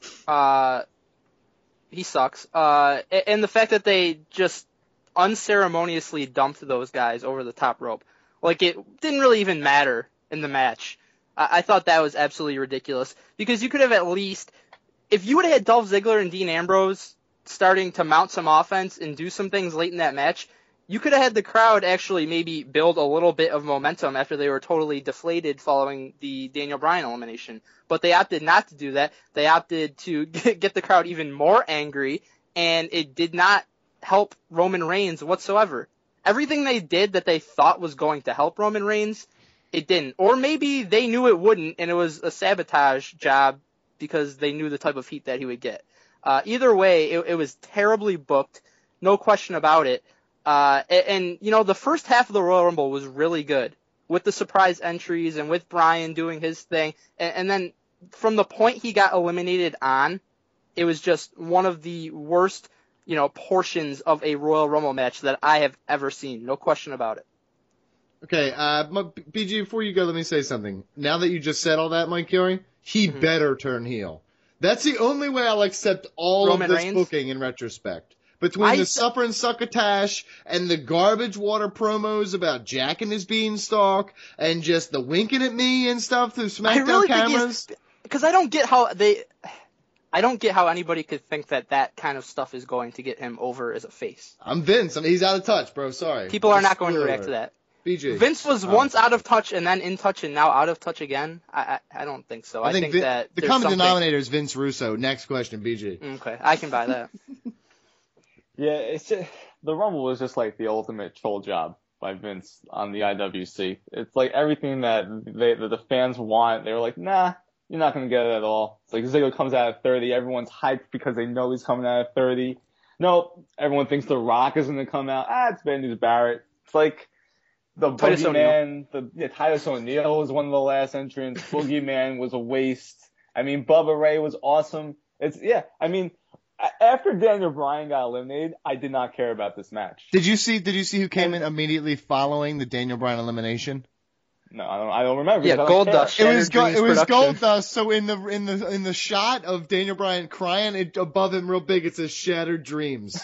Uh, he sucks. Uh, a- and the fact that they just unceremoniously dumped those guys over the top rope, like it didn't really even matter in the match. I, I thought that was absolutely ridiculous because you could have at least, if you would have had Dolph Ziggler and Dean Ambrose starting to mount some offense and do some things late in that match, you could have had the crowd actually maybe build a little bit of momentum after they were totally deflated following the Daniel Bryan elimination. But they opted not to do that. They opted to get the crowd even more angry, and it did not help Roman Reigns whatsoever. Everything they did that they thought was going to help Roman Reigns, it didn't. Or maybe they knew it wouldn't, and it was a sabotage job because they knew the type of heat that he would get. Uh, either way, it, it was terribly booked, no question about it. Uh, and, and, you know, the first half of the Royal Rumble was really good with the surprise entries and with Bryan doing his thing. And, and then from the point he got eliminated on, it was just one of the worst, you know, portions of a Royal Rumble match that I have ever seen. No question about it. Okay, uh, B G, before you go, let me say something. Now that you just said all that, Mike Chiari, he mm-hmm. better turn heel. That's the only way I'll accept all Roman of this Reigns? booking in retrospect. between I- the Supper and Succotash and the garbage water promos about Jack and his beanstalk and just the winking at me and stuff through I SmackDown really cameras. think because I don't get how they, I don't get how anybody could think that that kind of stuff is going to get him over as a face. I'm Vince. I mean, he's out of touch, bro. Sorry. People are Just not going to spoiler react to alert. that. B J. Vince was Oh. once out of touch and then in touch and now out of touch again. I I, I don't think so. I, I think, think Vin- that the there's common something- denominator is Vince Russo. Next question, B J. Okay, I can buy that. Yeah, it's just, the Rumble was just like the ultimate troll job by Vince on the I W C. It's like everything that they that the fans want. They were like, nah, you're not gonna get it at all. It's like Ziggler comes out at thirty. Everyone's hyped because they know he's coming out at thirty. Nope, everyone thinks The Rock is gonna come out. Ah, it's Bad News Barrett. It's like the Titus Boogeyman. The yeah, Titus O'Neil was one of the last entrants. Boogeyman was a waste. I mean, Bubba Ray was awesome. It's yeah. I mean, a- after Daniel Bryan got eliminated, I did not care about this match. Did you see? Did you see who came in immediately following the Daniel Bryan elimination? No, I don't. I don't remember. Yeah, because I don't care. Goldust. It was Shattered go- Dreams it was production. Goldust. So in the in the in the shot of Daniel Bryan crying, it, above him real big, it says "Shattered Dreams."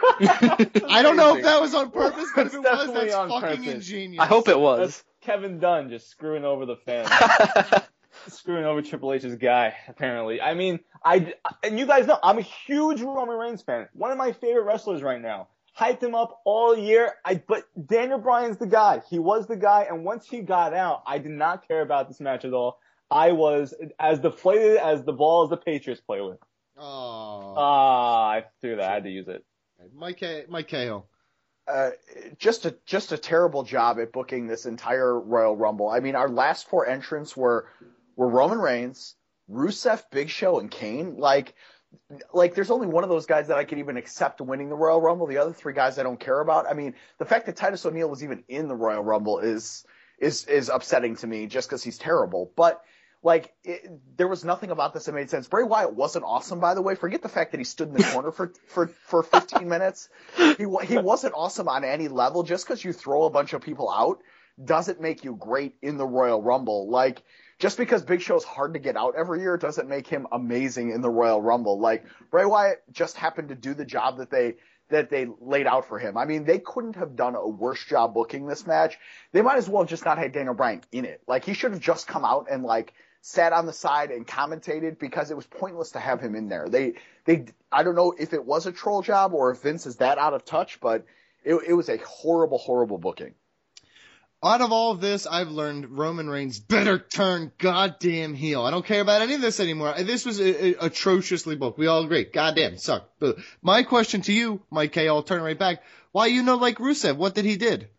I don't know if that was on purpose, but if it was, Definitely that's on fucking purpose. ingenious. I hope it was. That's Kevin Dunn just screwing over the fans. Screwing over Triple H's guy, apparently. I mean, I, and you guys know, I'm a huge Roman Reigns fan. One of my favorite wrestlers right now. Hyped him up all year. I, but Daniel Bryan's the guy. He was the guy, and once he got out, I did not care about this match at all. I was as deflated as the balls the Patriots play with. Oh, Ah, I threw that. I had to use it. Mike K- Mike Cahill. Uh, just a just a terrible job at booking this entire Royal Rumble. I mean, our last four entrants were were Roman Reigns, Rusev, Big Show, and Kane. Like, like there's only one of those guys that I could even accept winning the Royal Rumble. The other three guys I don't care about. I mean, the fact that Titus O'Neil was even in the Royal Rumble is is is upsetting to me just because he's terrible. But like, it, there was nothing about this that made sense. Bray Wyatt wasn't awesome, by the way. Forget the fact that he stood in the corner for, for, for fifteen minutes. He wa- he wasn't awesome on any level. Just because you throw a bunch of people out doesn't make you great in the Royal Rumble. Like, just because Big Show's hard to get out every year doesn't make him amazing in the Royal Rumble. Like, Bray Wyatt just happened to do the job that they that they laid out for him. I mean, they couldn't have done a worse job booking this match. They might as well have just not had Daniel Bryan in it. Like, he should have just come out and, like, sat on the side and commentated because it was pointless to have him in there. They, they, I don't know if it was a troll job or if Vince is that out of touch, but it, it was a horrible, horrible booking. Out of all of this, I've learned Roman Reigns better turn goddamn heel. I don't care about any of this anymore. This was a, a, atrociously booked. We all agree. Goddamn, suck. Boo. My question to you, Mike K, I'll turn it right back. Why you know like Rusev? What did he did?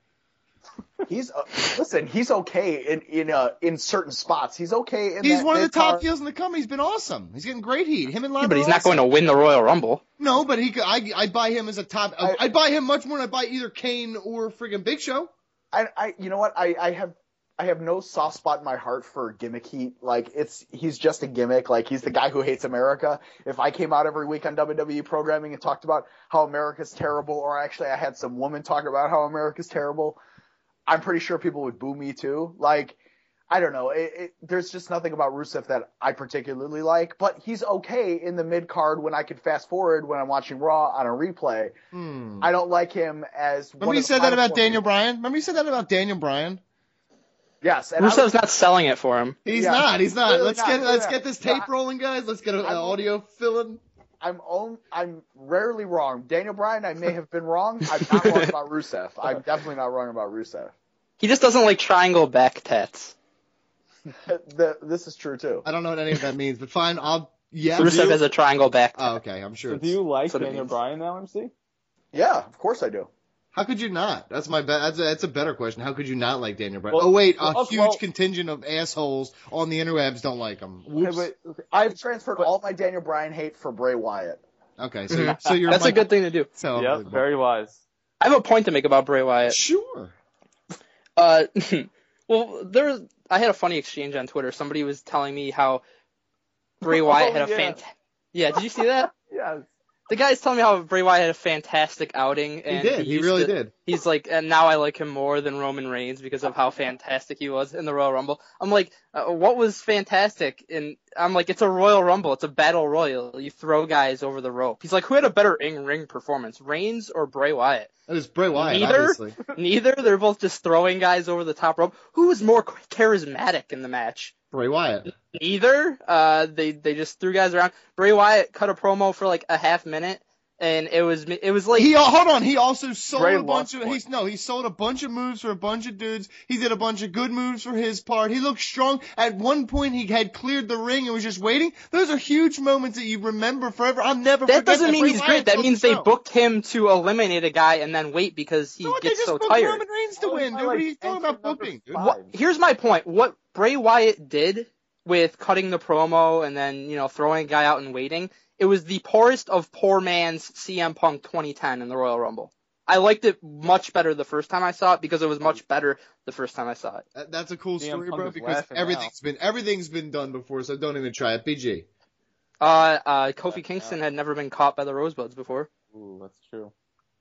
He's uh, listen. He's okay in in uh, in certain spots. He's okay. In He's that one of the top mid-card. heels in the company. He's been awesome. He's getting great heat. Him and Lana. Yeah, but he's are not awesome. going to win the Royal Rumble. No, but he could. I I'd buy him as a top. I, I- I'd buy him much more than I'd buy either Kane or friggin' Big Show. I, I, you know what? I, I have, I have no soft spot in my heart for gimmick heat. Like, it's, he's just a gimmick. Like, he's the guy who hates America. If I came out every week on W W E programming and talked about how America's terrible, or actually I had some woman talk about how America's terrible, I'm pretty sure people would boo me too. Like, I don't know. It, it, there's just nothing about Rusev that I particularly like, but he's okay in the mid card when I could fast forward when I'm watching Raw on a replay. Hmm. I don't like him as Remember one you of the said that final about four Daniel people. Bryan? Remember you said that about Daniel Bryan? Yes. And I Rusev's was- not selling it for him. He's Yeah, not. He's not. clearly Let's not, get clearly let's not. get this No, tape I- rolling, guys. Let's get an I'm- audio filling. I'm own, I'm rarely wrong. Daniel Bryan, I may have been wrong. I'm not wrong about Rusev. I'm definitely not wrong about Rusev. He just doesn't like triangle back tats. The, this is true too. I don't know what any of that means, but fine. I'll yeah. Rusev do- has a triangle back tat. Oh, okay. I'm sure. So It's, do you like that's what it Daniel means. Bryan now, M C? Yeah, of course I do. how could you not? That's my be- that's a, that's a better question. How could you not like Daniel Bryan? Well, oh wait, a well, huge well- contingent of assholes on the interwebs don't like him. Whoops. Hey, but, I've transferred all my Daniel Bryan hate for Bray Wyatt. Okay, so you're, so you're That's a Mike- good thing to do. So yep, very wise. I have a point to make about Bray Wyatt. Sure. Uh, well, there was, I had a funny exchange on Twitter. Somebody was telling me how Bray Wyatt Oh, had a yeah. fant. Yeah, did you see that? Yes. The guy's telling me how Bray Wyatt had a fantastic outing. And he did. He, used really to, did. He's like, and now I like him more than Roman Reigns because of how fantastic he was in the Royal Rumble. I'm like, uh, what was fantastic? And I'm like, it's a Royal Rumble. It's a battle royal. You throw guys over the rope. He's like, who had a better in-ring performance, Reigns or Bray Wyatt? It was Bray Wyatt, Neither. obviously. Neither. They're both just throwing guys over the top rope. Who was more charismatic in the match? Bray Wyatt. Neither. Uh, they they just threw guys around. Bray Wyatt cut a promo for like a half minute. And it was it was like he hold on. He also sold Bray a bunch of point. he's no he sold a bunch of moves for a bunch of dudes. He did a bunch of good moves for his part. He looked strong. At one point, he had cleared the ring and was just waiting. Those are huge moments that you remember forever. I'll never. That forget doesn't that. mean Bray he's Wyatt great. That sold means the they show. booked him to eliminate a guy and then wait because he No, they gets just so booked tired. Roman Reigns to win. Dude, what are you talking about booking? Dude? What, here's my point. What Bray Wyatt did with cutting the promo and then, you know, throwing a guy out and waiting, it was the poorest of poor man's C M Punk twenty ten in the Royal Rumble. I liked it much better the first time I saw it because it was much better the first time I saw it. That- That's a cool C M story, Punk bro. is Because laughing everything's been everything's been done before, so don't even try it. B G. Uh, uh, Kofi Kingston had never been caught by the Rosebuds before. Ooh, that's true.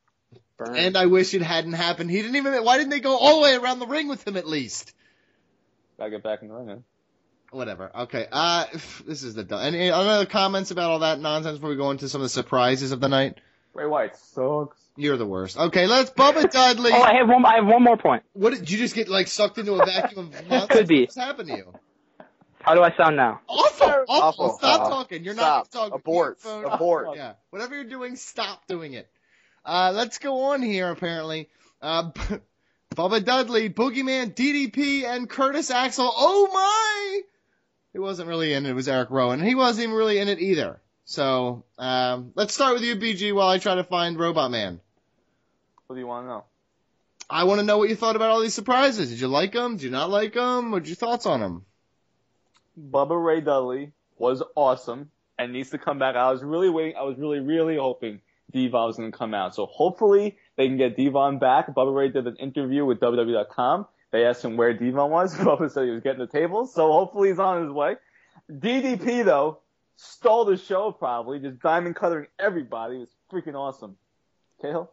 Burn. And I wish it hadn't happened. He didn't even. Why didn't they go all the way around the ring with him at least? Gotta get back in the ring, man. Whatever. Okay. Uh, this is the done. Any other comments about all that nonsense before we go into some of the surprises of the night? Bray Wyatt sucks. You're the worst. Okay, let's Bubba Dudley. Oh, I have one. I have one more point. What did you just get like sucked into a vacuum of nonsense? Could be. What's happened to you? How do I sound now? Awful. Awful. Awful. Stop Uh, talking. You're stop. not talking. Abort. Phone. Abort. Yeah. Whatever you're doing, stop doing it. Uh, let's go on here. Apparently, uh, Bubba Dudley, Boogeyman, D D P, and Curtis Axel. Oh my! He wasn't really in it. It was Eric Rowan. He wasn't even really in it either. So, um, let's start with you, B G, while I try to find Robot Man. What do you want to know? I want to know what you thought about all these surprises. Did you like them? Did you not like them? What's your thoughts on them? Bubba Ray Dudley was awesome and needs to come back. I was really waiting. I was really, really hoping Devon was going to come out. So hopefully they can get Devon back. Bubba Ray did an interview with W W E dot com. They asked him where Devon was. Bubba said he was getting the tables. So hopefully he's on his way. D D P, though, stole the show probably. Just diamond cutting everybody. It was freaking awesome. Cahill?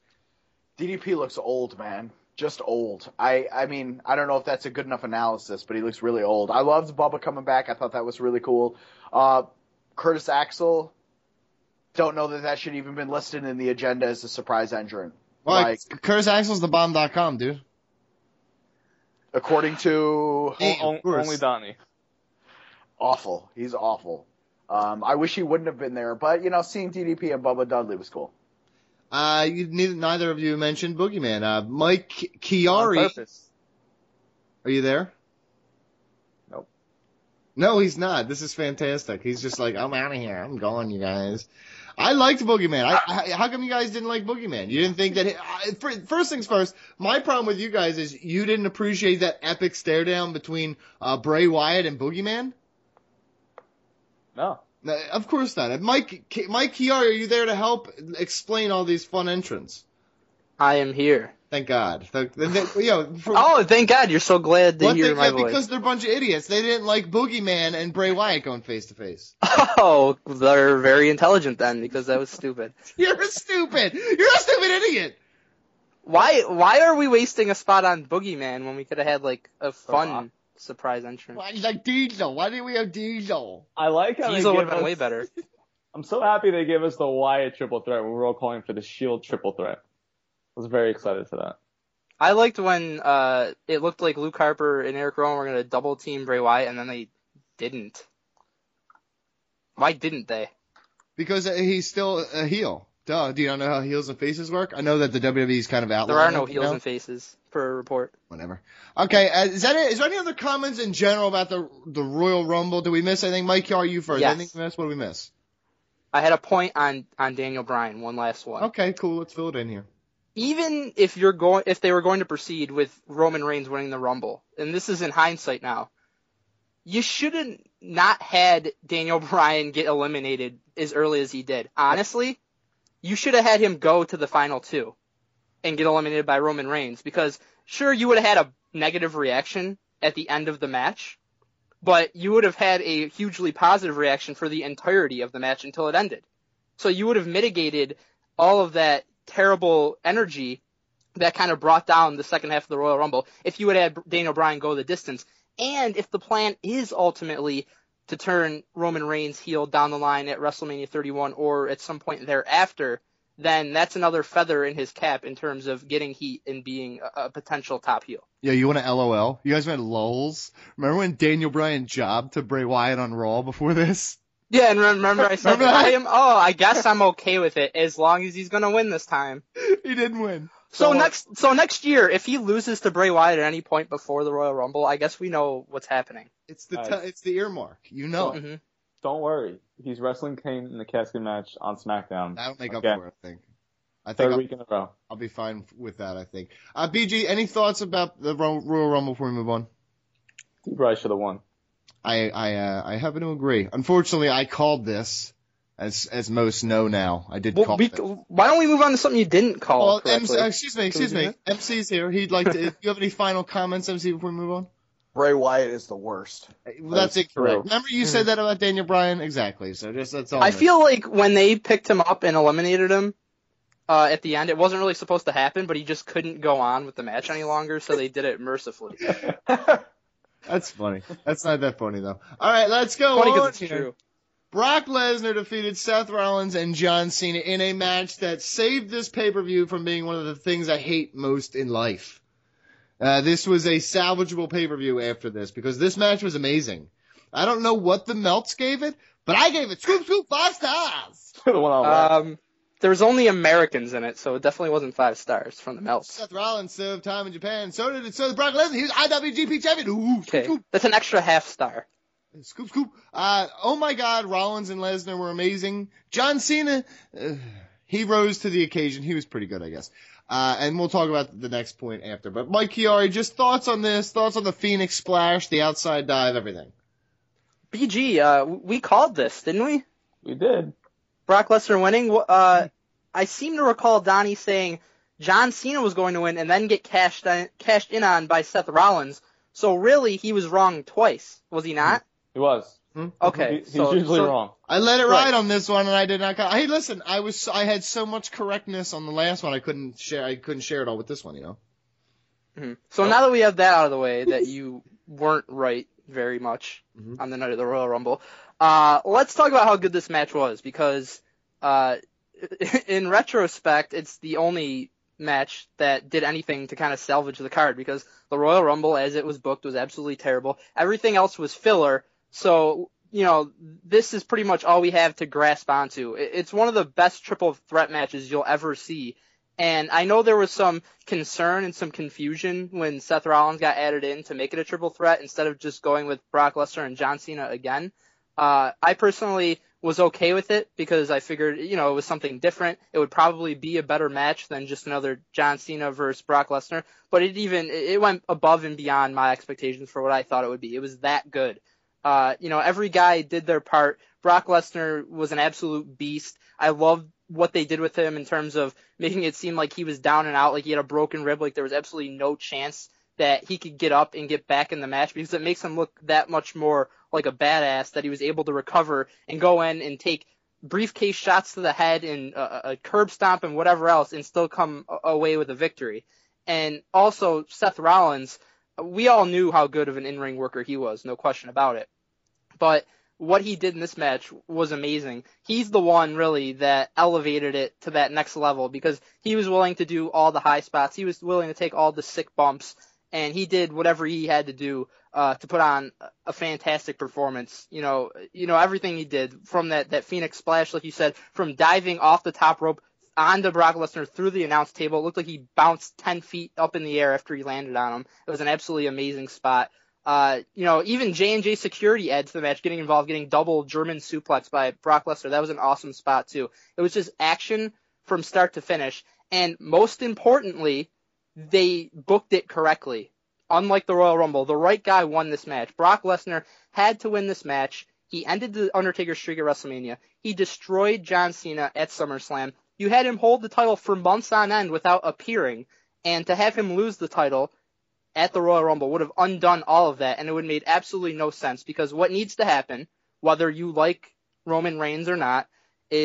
D D P looks old, man. Just old. I, I mean, I don't know if that's a good enough analysis, but he looks really old. I loved Bubba coming back. I thought that was really cool. Uh, Curtis Axel, don't know that that should even been listed in the agenda as a surprise entrant. Well, like, Curtis Axel's the bomb dot com, dude. according to Hey, O- of course. only Donnie. awful. He's awful. Um, I wish he wouldn't have been there, but you know, seeing D D P and Bubba Dudley was cool. Uh, you, neither, neither of you mentioned Boogeyman. Uh, Mike On Chiari. purpose. Are you there? Nope. No, he's not. This is fantastic. He's just like, I'm out of here. I'm going, you guys. I liked Boogeyman. I, I, how come you guys didn't like Boogeyman? You didn't think that... He, I, for, first things first, my problem with you guys is you didn't appreciate that epic stare down between uh, Bray Wyatt and Boogeyman? No. No, of course not. Mike, K- Mike Chiari, are you there to help explain all these fun entrants? I am here. Thank God. The, the, the, you know, for, Oh, thank God! You're so glad to What hear they- my yeah, voice. because they're a bunch of idiots. They didn't like Boogeyman and Bray Wyatt going face to face. Oh, they're very intelligent then, because that was stupid. You're stupid. You're a stupid idiot. Why? Why are we wasting a spot on Boogeyman when we could have had like a fun Rock. surprise entrance? Why, like Diesel. Why didn't we have Diesel? I like how Diesel they would give have been us, way better. I'm so happy they gave us the Wyatt triple threat when we were all calling for the Shield triple threat. I was very excited for that. I liked when uh, it looked like Luke Harper and Eric Rowan were going to double team Bray Wyatt, and then they didn't. Why didn't they? Because uh, he's still a heel. Duh. Do you not know how heels and faces work? I know that the W W E's kind of There outlawing are no it, heels you know? and faces per report. Whatever. Okay. Uh, is that it? Is there any other comments in general about the the Royal Rumble? Did we miss anything? Mike, are you first? Yes. Anything we missed? What did we miss? I had a point on, on Daniel Bryan, one last one. Okay, cool. Let's fill it in here. Even if you're going, if they were going to proceed with Roman Reigns winning the Rumble, and this is in hindsight now, you shouldn't not had Daniel Bryan get eliminated as early as he did. Honestly, you should have had him go to the final two and get eliminated by Roman Reigns, because sure, you would have had a negative reaction at the end of the match, but you would have had a hugely positive reaction for the entirety of the match until it ended. So you would have mitigated all of that terrible energy that kind of brought down the second half of the Royal Rumble if you would have had Daniel Bryan go the distance. And if the plan is ultimately to turn Roman Reigns heel down the line at WrestleMania thirty-one or at some point thereafter, then that's another feather in his cap in terms of getting heat and being a, a potential top heel. Yeah, you want to L O L? You guys went lulls? Remember when Daniel Bryan jobbed to Bray Wyatt on Raw before this? Yeah, and remember I said, Remember that? I am, oh, I guess I'm okay with it as long as he's going to win this time. He didn't win. So, So next, so next year, if he loses to Bray Wyatt at any point before the Royal Rumble, I guess we know what's happening. It's the Nice. t- it's the earmark. You know. it. Mhm. Don't worry. He's wrestling Kane in the casket match on SmackDown. That'll make up Again. for it, I think. I think Third I'll, week in a row. I'll be fine with that, I think. Uh, B G, any thoughts about the Ro- Royal Rumble before we move on? He probably should have won. I I uh, I happen to agree. Unfortunately, I called this, as as most know now. I did Well, call we, it. why don't we move on to something you didn't call Well, correctly? M C, uh, excuse me, excuse Can we do me. M C's here. He'd like to. Do you have any final comments, M C, before we move on? Bray Wyatt is the worst. Well, that's That's incorrect. true. Remember you said that about Daniel Bryan? Exactly. So just that's all. I I'm feel like when they picked him up and eliminated him uh, at the end, it wasn't really supposed to happen, but he just couldn't go on with the match any longer, so they did it mercifully. That's funny. That's not that funny though. All right, let's go Funny on because it's here. true. Brock Lesnar defeated Seth Rollins and John Cena in a match that saved this pay-per-view from being one of the things I hate most in life. Uh, this was a salvageable pay-per-view after this because this match was amazing. I don't know what the Melts gave it, but I gave it scoop scoop five stars. the one on Um, there was only Americans in it, so it definitely wasn't five stars from the Melts. Seth Rollins served time in Japan. So did so did Brock Lesnar. He was I W G P champion. Ooh, scoop, Okay, scoop. that's an extra half star. Scoop, scoop. Uh, oh my God, Rollins and Lesnar were amazing. John Cena, uh, he rose to the occasion. He was pretty good, I guess. Uh, and we'll talk about the next point after. But Mike Chiari, just thoughts on this, thoughts on the Phoenix Splash, the outside dive, everything. B G, uh, we called this, didn't we? We did. Brock Lesnar winning. Uh, I seem to recall Donnie saying John Cena was going to win and then get cashed in, cashed in on by Seth Rollins. So really, he was wrong twice, was he not? He was. Okay, He- he's so- usually so- wrong. I let it ride Right. on this one, and I did not. Co- hey, listen, I was, I had so much correctness on the last one, I couldn't share, I couldn't share it all with this one, you know. Mhm. So now that we have that out of the way, that you weren't right very much Mhm. on the night of the Royal Rumble, uh, let's talk about how good this match was, because uh, in retrospect, it's the only match that did anything to kind of salvage the card, because the Royal Rumble, as it was booked, was absolutely terrible. Everything else was filler, so, you know, this is pretty much all we have to grasp onto. It- It's one of the best triple threat matches you'll ever see. And I know there was some concern and some confusion when Seth Rollins got added in to make it a triple threat instead of just going with Brock Lesnar and John Cena again. Uh, I personally was okay with it because I figured, you know, it was something different. It would probably be a better match than just another John Cena versus Brock Lesnar. But it even, it went above and beyond my expectations for what I thought it would be. It was that good. Uh, you know, every guy did their part. Brock Lesnar was an absolute beast. I loved what they did with him in terms of making it seem like he was down and out, like he had a broken rib, like there was absolutely no chance that he could get up and get back in the match, because it makes him look that much more like a badass that he was able to recover and go in and take briefcase shots to the head and a, a curb stomp and whatever else and still come a- away with a victory. And also Seth Rollins, we all knew how good of an in-ring worker he was, no question about it. But what he did in this match was amazing. He's the one really that elevated it to that next level, because he was willing to do all the high spots. He was willing to take all the sick bumps, and he did whatever he had to do uh, to put on a fantastic performance. You know, you know everything he did, from that, that Phoenix Splash, like you said, from diving off the top rope onto Brock Lesnar through the announce table. It looked like he bounced ten feet up in the air after he landed on him. It was an absolutely amazing spot. Uh, you know, even J and J Security adds to the match, getting involved, getting double German suplex by Brock Lesnar. That was an awesome spot, too. It was just action from start to finish. And most importantly, they booked it correctly. Unlike the Royal Rumble, the right guy won this match. Brock Lesnar had to win this match. He ended the Undertaker streak at WrestleMania. He destroyed John Cena at SummerSlam. You had him hold the title for months on end without appearing. And to have him lose the title at the Royal Rumble would have undone all of that, and it would have made absolutely no sense, because what needs to happen, whether you like Roman Reigns or not, is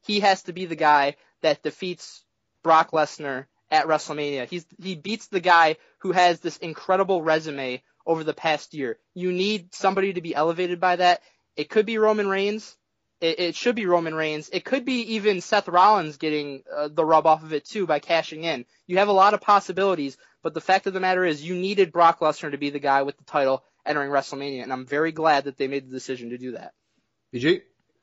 he has to be the guy that defeats Brock Lesnar at WrestleMania. He's he beats the guy who has this incredible resume over the past year. You need somebody to be elevated by that. It could be Roman Reigns. It, it should be Roman Reigns. It could be even Seth Rollins getting uh, the rub off of it too by cashing in. You have a lot of possibilities, but the fact of the matter is you needed Brock Lesnar to be the guy with the title entering WrestleMania, and I'm very glad that they made the decision to do that. B G?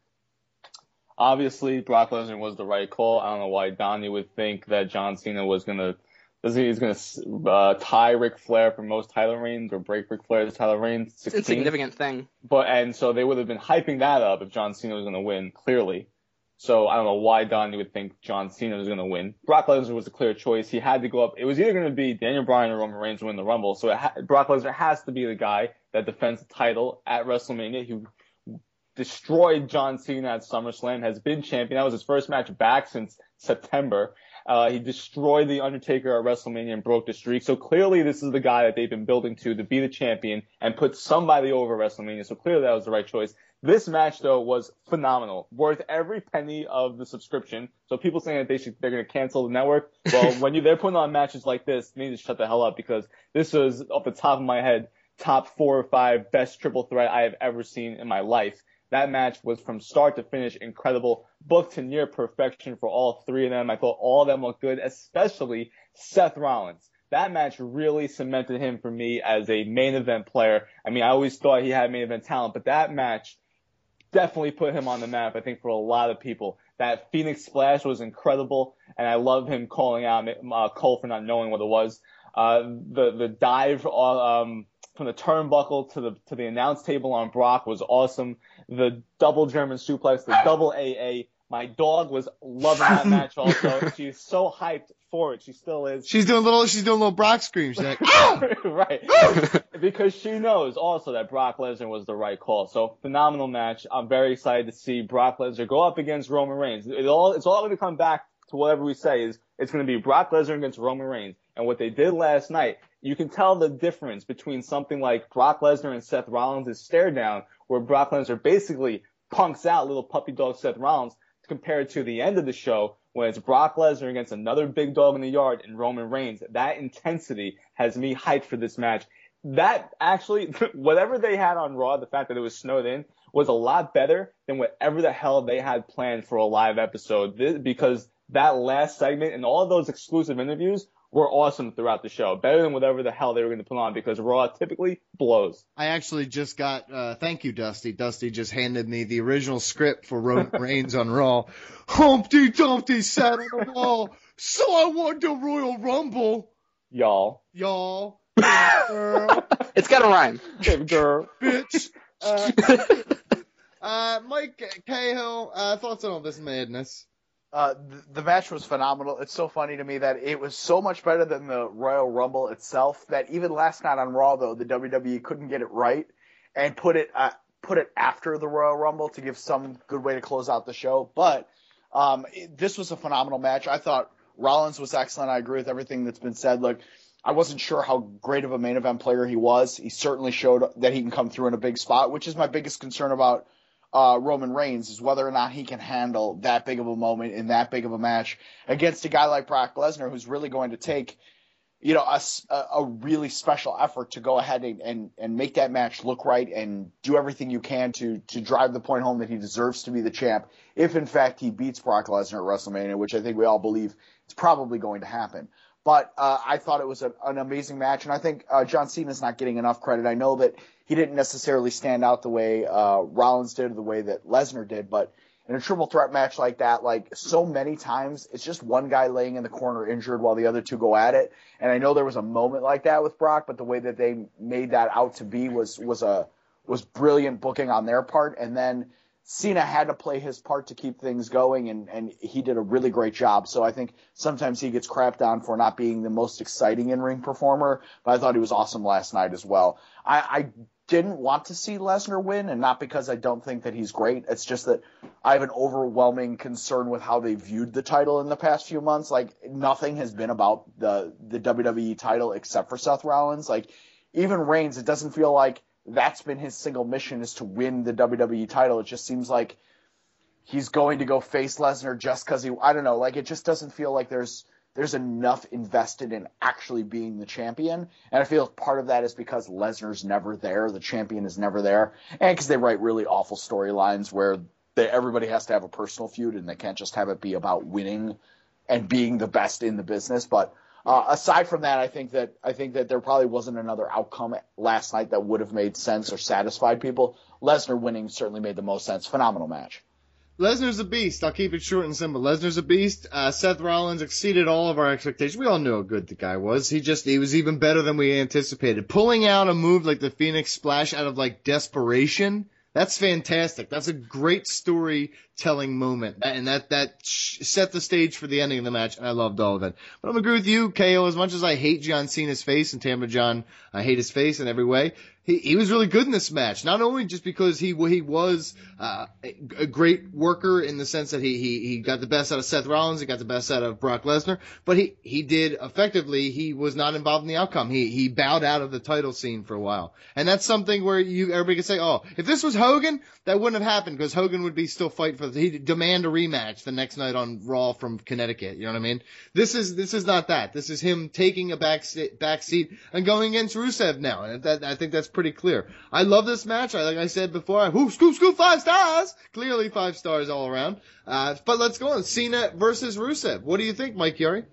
Obviously, Brock Lesnar was the right call. I don't know why Donnie would think that John Cena was going to He's going to uh, tie Ric Flair for most title reigns or break Ric Flair's title reigns. It's an insignificant thing. But and so they would have been hyping that up if John Cena was going to win, clearly. So I don't know why Donnie would think John Cena was going to win. Brock Lesnar was a clear choice. He had to go up. It was either going to be Daniel Bryan or Roman Reigns to win the Rumble. So it ha- Brock Lesnar has to be the guy that defends the title at WrestleMania. He destroyed John Cena at SummerSlam, has been champion. That was his first match back since September. Uh, he destroyed The Undertaker at WrestleMania and broke the streak. So clearly this is the guy that they've been building to, to be the champion and put somebody over WrestleMania. So clearly that was the right choice. This match, though, was phenomenal. Worth every penny of the subscription. So people saying that they should, they're going to cancel the network. Well, when you, they're putting on matches like this, they need to shut the hell up because this was, off the top of my head, top four or five best triple threat I have ever seen in my life. That match was from start to finish incredible, booked to near perfection for all three of them. I thought all of them looked good, especially Seth Rollins. That match really cemented him for me as a main event player. I mean, I always thought he had main event talent, but that match definitely put him on the map, I think, for a lot of people. That Phoenix Splash was incredible, and I love him calling out uh, Cole for not knowing what it was. Uh, the the dive um, from the turnbuckle to the to the announce table on Brock was awesome. The double German suplex, the double A A. My dog was loving that match also. She's so hyped for it. She still is. She's doing little, she's doing little Brock screams. She's like, right. Because she knows also that Brock Lesnar was the right call. So phenomenal match. I'm very excited to see Brock Lesnar go up against Roman Reigns. It all, it's all going to come back to whatever we say is it's going to be Brock Lesnar against Roman Reigns. And what they did last night, you can tell the difference between something like Brock Lesnar and Seth Rollins' stare down, where Brock Lesnar basically punks out little puppy dog Seth Rollins, compared to the end of the show when it's Brock Lesnar against another big dog in the yard and Roman Reigns. That intensity has me hyped for this match. That actually, whatever they had on Raw, the fact that it was snowed in, was a lot better than whatever the hell they had planned for a live episode. This, because that last segment and all of those exclusive interviews were awesome throughout the show. Better than whatever the hell they were going to put on, because Raw typically blows. I actually just got, uh, thank you, Dusty. Dusty just handed me the original script for Roman Reigns on Raw. Humpty Dumpty sat on the wall, so I won the Royal Rumble. Y'all. Y'all. Girl. It's got a rhyme. Girl. Bitch. Uh, uh, Mike Cahill, uh, thoughts on all this madness? Uh, the, the match was phenomenal. It's so funny to me that it was so much better than the Royal Rumble itself that even last night on Raw, though, the W W E couldn't get it right and put it uh, put it after the Royal Rumble to give some good way to close out the show. But um, it, this was a phenomenal match. I thought Rollins was excellent. I agree with everything that's been said. Look, I wasn't sure how great of a main event player he was. He certainly showed that he can come through in a big spot, which is my biggest concern about Uh, Roman Reigns, is whether or not he can handle that big of a moment in that big of a match against a guy like Brock Lesnar, who's really going to take, you know, a, a really special effort to go ahead and, and, and make that match look right and do everything you can to, to drive the point home that he deserves to be the champ, if in fact he beats Brock Lesnar at WrestleMania, which I think we all believe is probably going to happen. But uh, I thought it was a, an amazing match, and I think uh, John Cena's not getting enough credit. I know that he didn't necessarily stand out the way uh, Rollins did or the way that Lesnar did, but in a triple threat match like that, like so many times, it's just one guy laying in the corner injured while the other two go at it. And I know there was a moment like that with Brock, but the way that they made that out to be was was a was brilliant booking on their part. And then Cena had to play his part to keep things going, and, and he did a really great job. So I think sometimes he gets crapped on for not being the most exciting in-ring performer, but I thought he was awesome last night as well. I, I didn't want to see Lesnar win, and not because I don't think that he's great. It's just that I have an overwhelming concern with how they viewed the title in the past few months. Like, nothing has been about the, the W W E title except for Seth Rollins. Like, even Reigns, it doesn't feel like that's been his single mission, is to win the W W E title. It just seems like he's going to go face Lesnar just because he, I don't know, like it just doesn't feel like there's there's enough invested in actually being the champion. And I feel part of that is because Lesnar's never there, the champion is never there, and because they write really awful storylines where they, everybody has to have a personal feud and they can't just have it be about winning and being the best in the business. But uh, aside from that, I think that I think that there probably wasn't another outcome last night that would have made sense or satisfied people. Lesnar winning certainly made the most sense. Phenomenal match. Lesnar's a beast. I'll keep it short and simple. Lesnar's a beast. Uh, Seth Rollins exceeded all of our expectations. We all knew how good the guy was. He just, he was even better than we anticipated. Pulling out a move like the Phoenix Splash out of like desperation, that's fantastic. That's a great storytelling moment. And that, that set the stage for the ending of the match, and I loved all of it. But I'm agree with you, K O, as much as I hate John Cena's face, and Tampa John, I hate his face in every way. He, he was really good in this match, not only just because he he was uh, a, a great worker in the sense that he, he he got the best out of Seth Rollins, he got the best out of Brock Lesnar, but he, he did effectively, he was not involved in the outcome. He he bowed out of the title scene for a while. And that's something where you everybody could say, oh, if this was Hogan, that wouldn't have happened because Hogan would be still fighting for, he'd demand a rematch the next night on Raw from Connecticut, you know what I mean? This is this is not that. This is him taking a back, back seat and going against Rusev now, and that, I think that's pretty clear. I love this match. I, like I said before, I whoop, scoop, scoop, five stars. Clearly five stars all around. Uh, but let's go on. Cena versus Rusev. What do you think, Mike Yuri?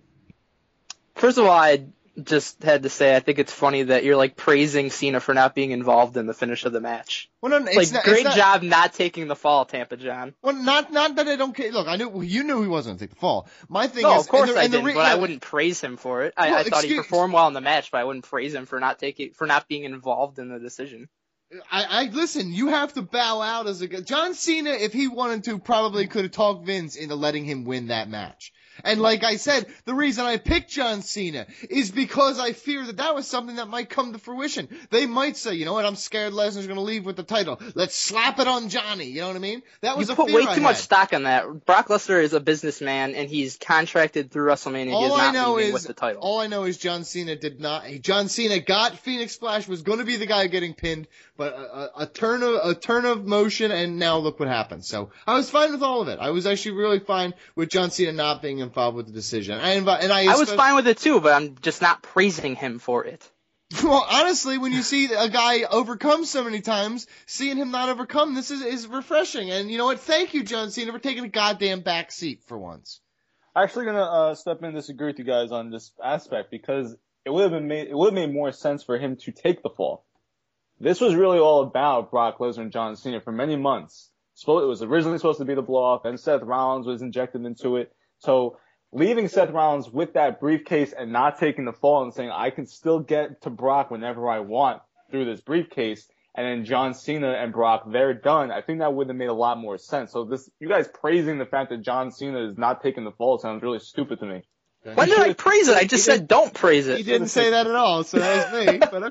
First of all, I just had to say I think it's funny that you're like praising Cena for not being involved in the finish of the match. Well, no, no, like it's not, great it's not, job not taking the fall, Tampa John. Well, not not that I don't care. Look, I knew you knew he wasn't going to take the fall. My thing no, is, of course and the, I and the didn't, re- but yeah, I wouldn't praise him for it. I, well, I thought excuse, he performed well in the match, but I wouldn't praise him for not taking for not being involved in the decision. I, I listen. You have to bow out as a guy. John Cena, if he wanted to, probably could have talked Vince into letting him win that match. And like I said, the reason I picked John Cena is because I fear that that was something that might come to fruition. They might say, you know what, I'm scared Lesnar's going to leave with the title. Let's slap it on Johnny. You know what I mean? That was you a put fear way I too had. much stock on that. Brock Lesnar is a businessman, and he's contracted through WrestleMania. All he is I not know leaving is with the title. all I know is John Cena did not. John Cena got Phoenix Splash, was going to be the guy getting pinned, but a, a, a turn of a turn of motion, and now look what happened. So I was fine with all of it. I was actually really fine with John Cena not being involved with the decision. I invi- and I, I was fine with it too, but I'm just not praising him for it. Well, honestly, when you see a guy overcome so many times, seeing him not overcome, this is, is refreshing. And you know what? Thank you, John Cena, for taking a goddamn back seat for once. I'm actually gonna uh, step in and disagree with you guys on this aspect because it would have been made it would have made more sense for him to take the fall. This was really all about Brock Lesnar and John Cena for many months. It was originally supposed to be the blow off, and Seth Rollins was injected into it. So leaving Seth Rollins with that briefcase and not taking the fall and saying, I can still get to Brock whenever I want through this briefcase, and then John Cena and Brock, they're done, I think that would have made a lot more sense. So this, you guys praising the fact that John Cena is not taking the fall sounds really stupid to me. When did I praise it? I just said don't praise it. He didn't say that at all, so that was me, but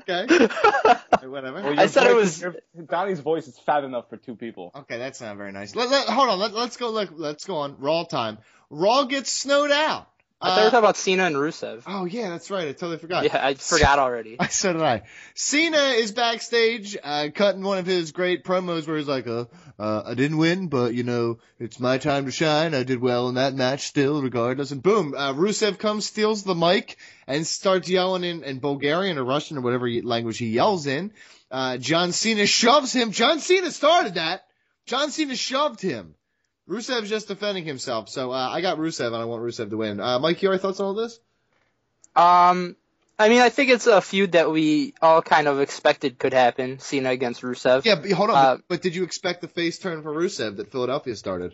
okay. Whatever. Well, I said it was... Your, Donnie's voice is fat enough for two people. Okay, that's not very nice. Let, let, hold on, let, let's go, let, let's go on. Raw time. Raw gets snowed out. I thought we were talking about Cena and Rusev. Oh, yeah, that's right. I totally forgot. Yeah, I forgot already. So did I. Cena is backstage, uh, cutting one of his great promos where he's like, uh, uh, I didn't win, but, you know, it's my time to shine. I did well in that match still, regardless. And boom, uh, Rusev comes, steals the mic, and starts yelling in, in Bulgarian or Russian or whatever language he yells in. Uh, John Cena shoves him. John Cena started that. John Cena shoved him. Rusev's just defending himself, so uh, I got Rusev, and I want Rusev to win. Uh, Mike, your thoughts on all this? Um, I mean, I think it's a feud that we all kind of expected could happen, Cena against Rusev. Yeah, but hold on, uh, but, but did you expect the face turn for Rusev that Philadelphia started?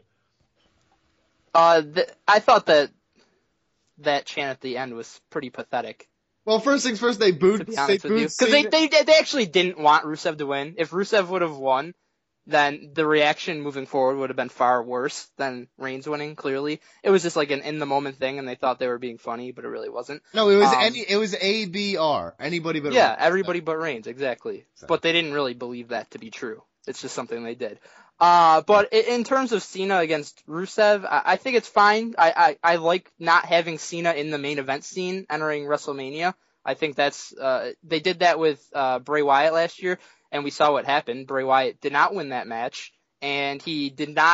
Uh, th- I thought that that chant at the end was pretty pathetic. Well, first things first, they booed, to be they honest with booed you. Because they, they, they actually didn't want Rusev to win. If Rusev would have won, then the reaction moving forward would have been far worse than Reigns winning, clearly. It was just like an in-the-moment thing, and they thought they were being funny, but it really wasn't. No, it was um, any, it was A B R. Anybody but Yeah, Reigns. everybody but Reigns, exactly. So. But they didn't really believe that to be true. It's just something they did. Uh, but in terms of Cena against Rusev, I, I think it's fine. I, I, I like not having Cena in the main event scene entering WrestleMania. I think that's, uh, they did that with, uh, Bray Wyatt last year, and we saw what happened. Bray Wyatt did not win that match, and he did not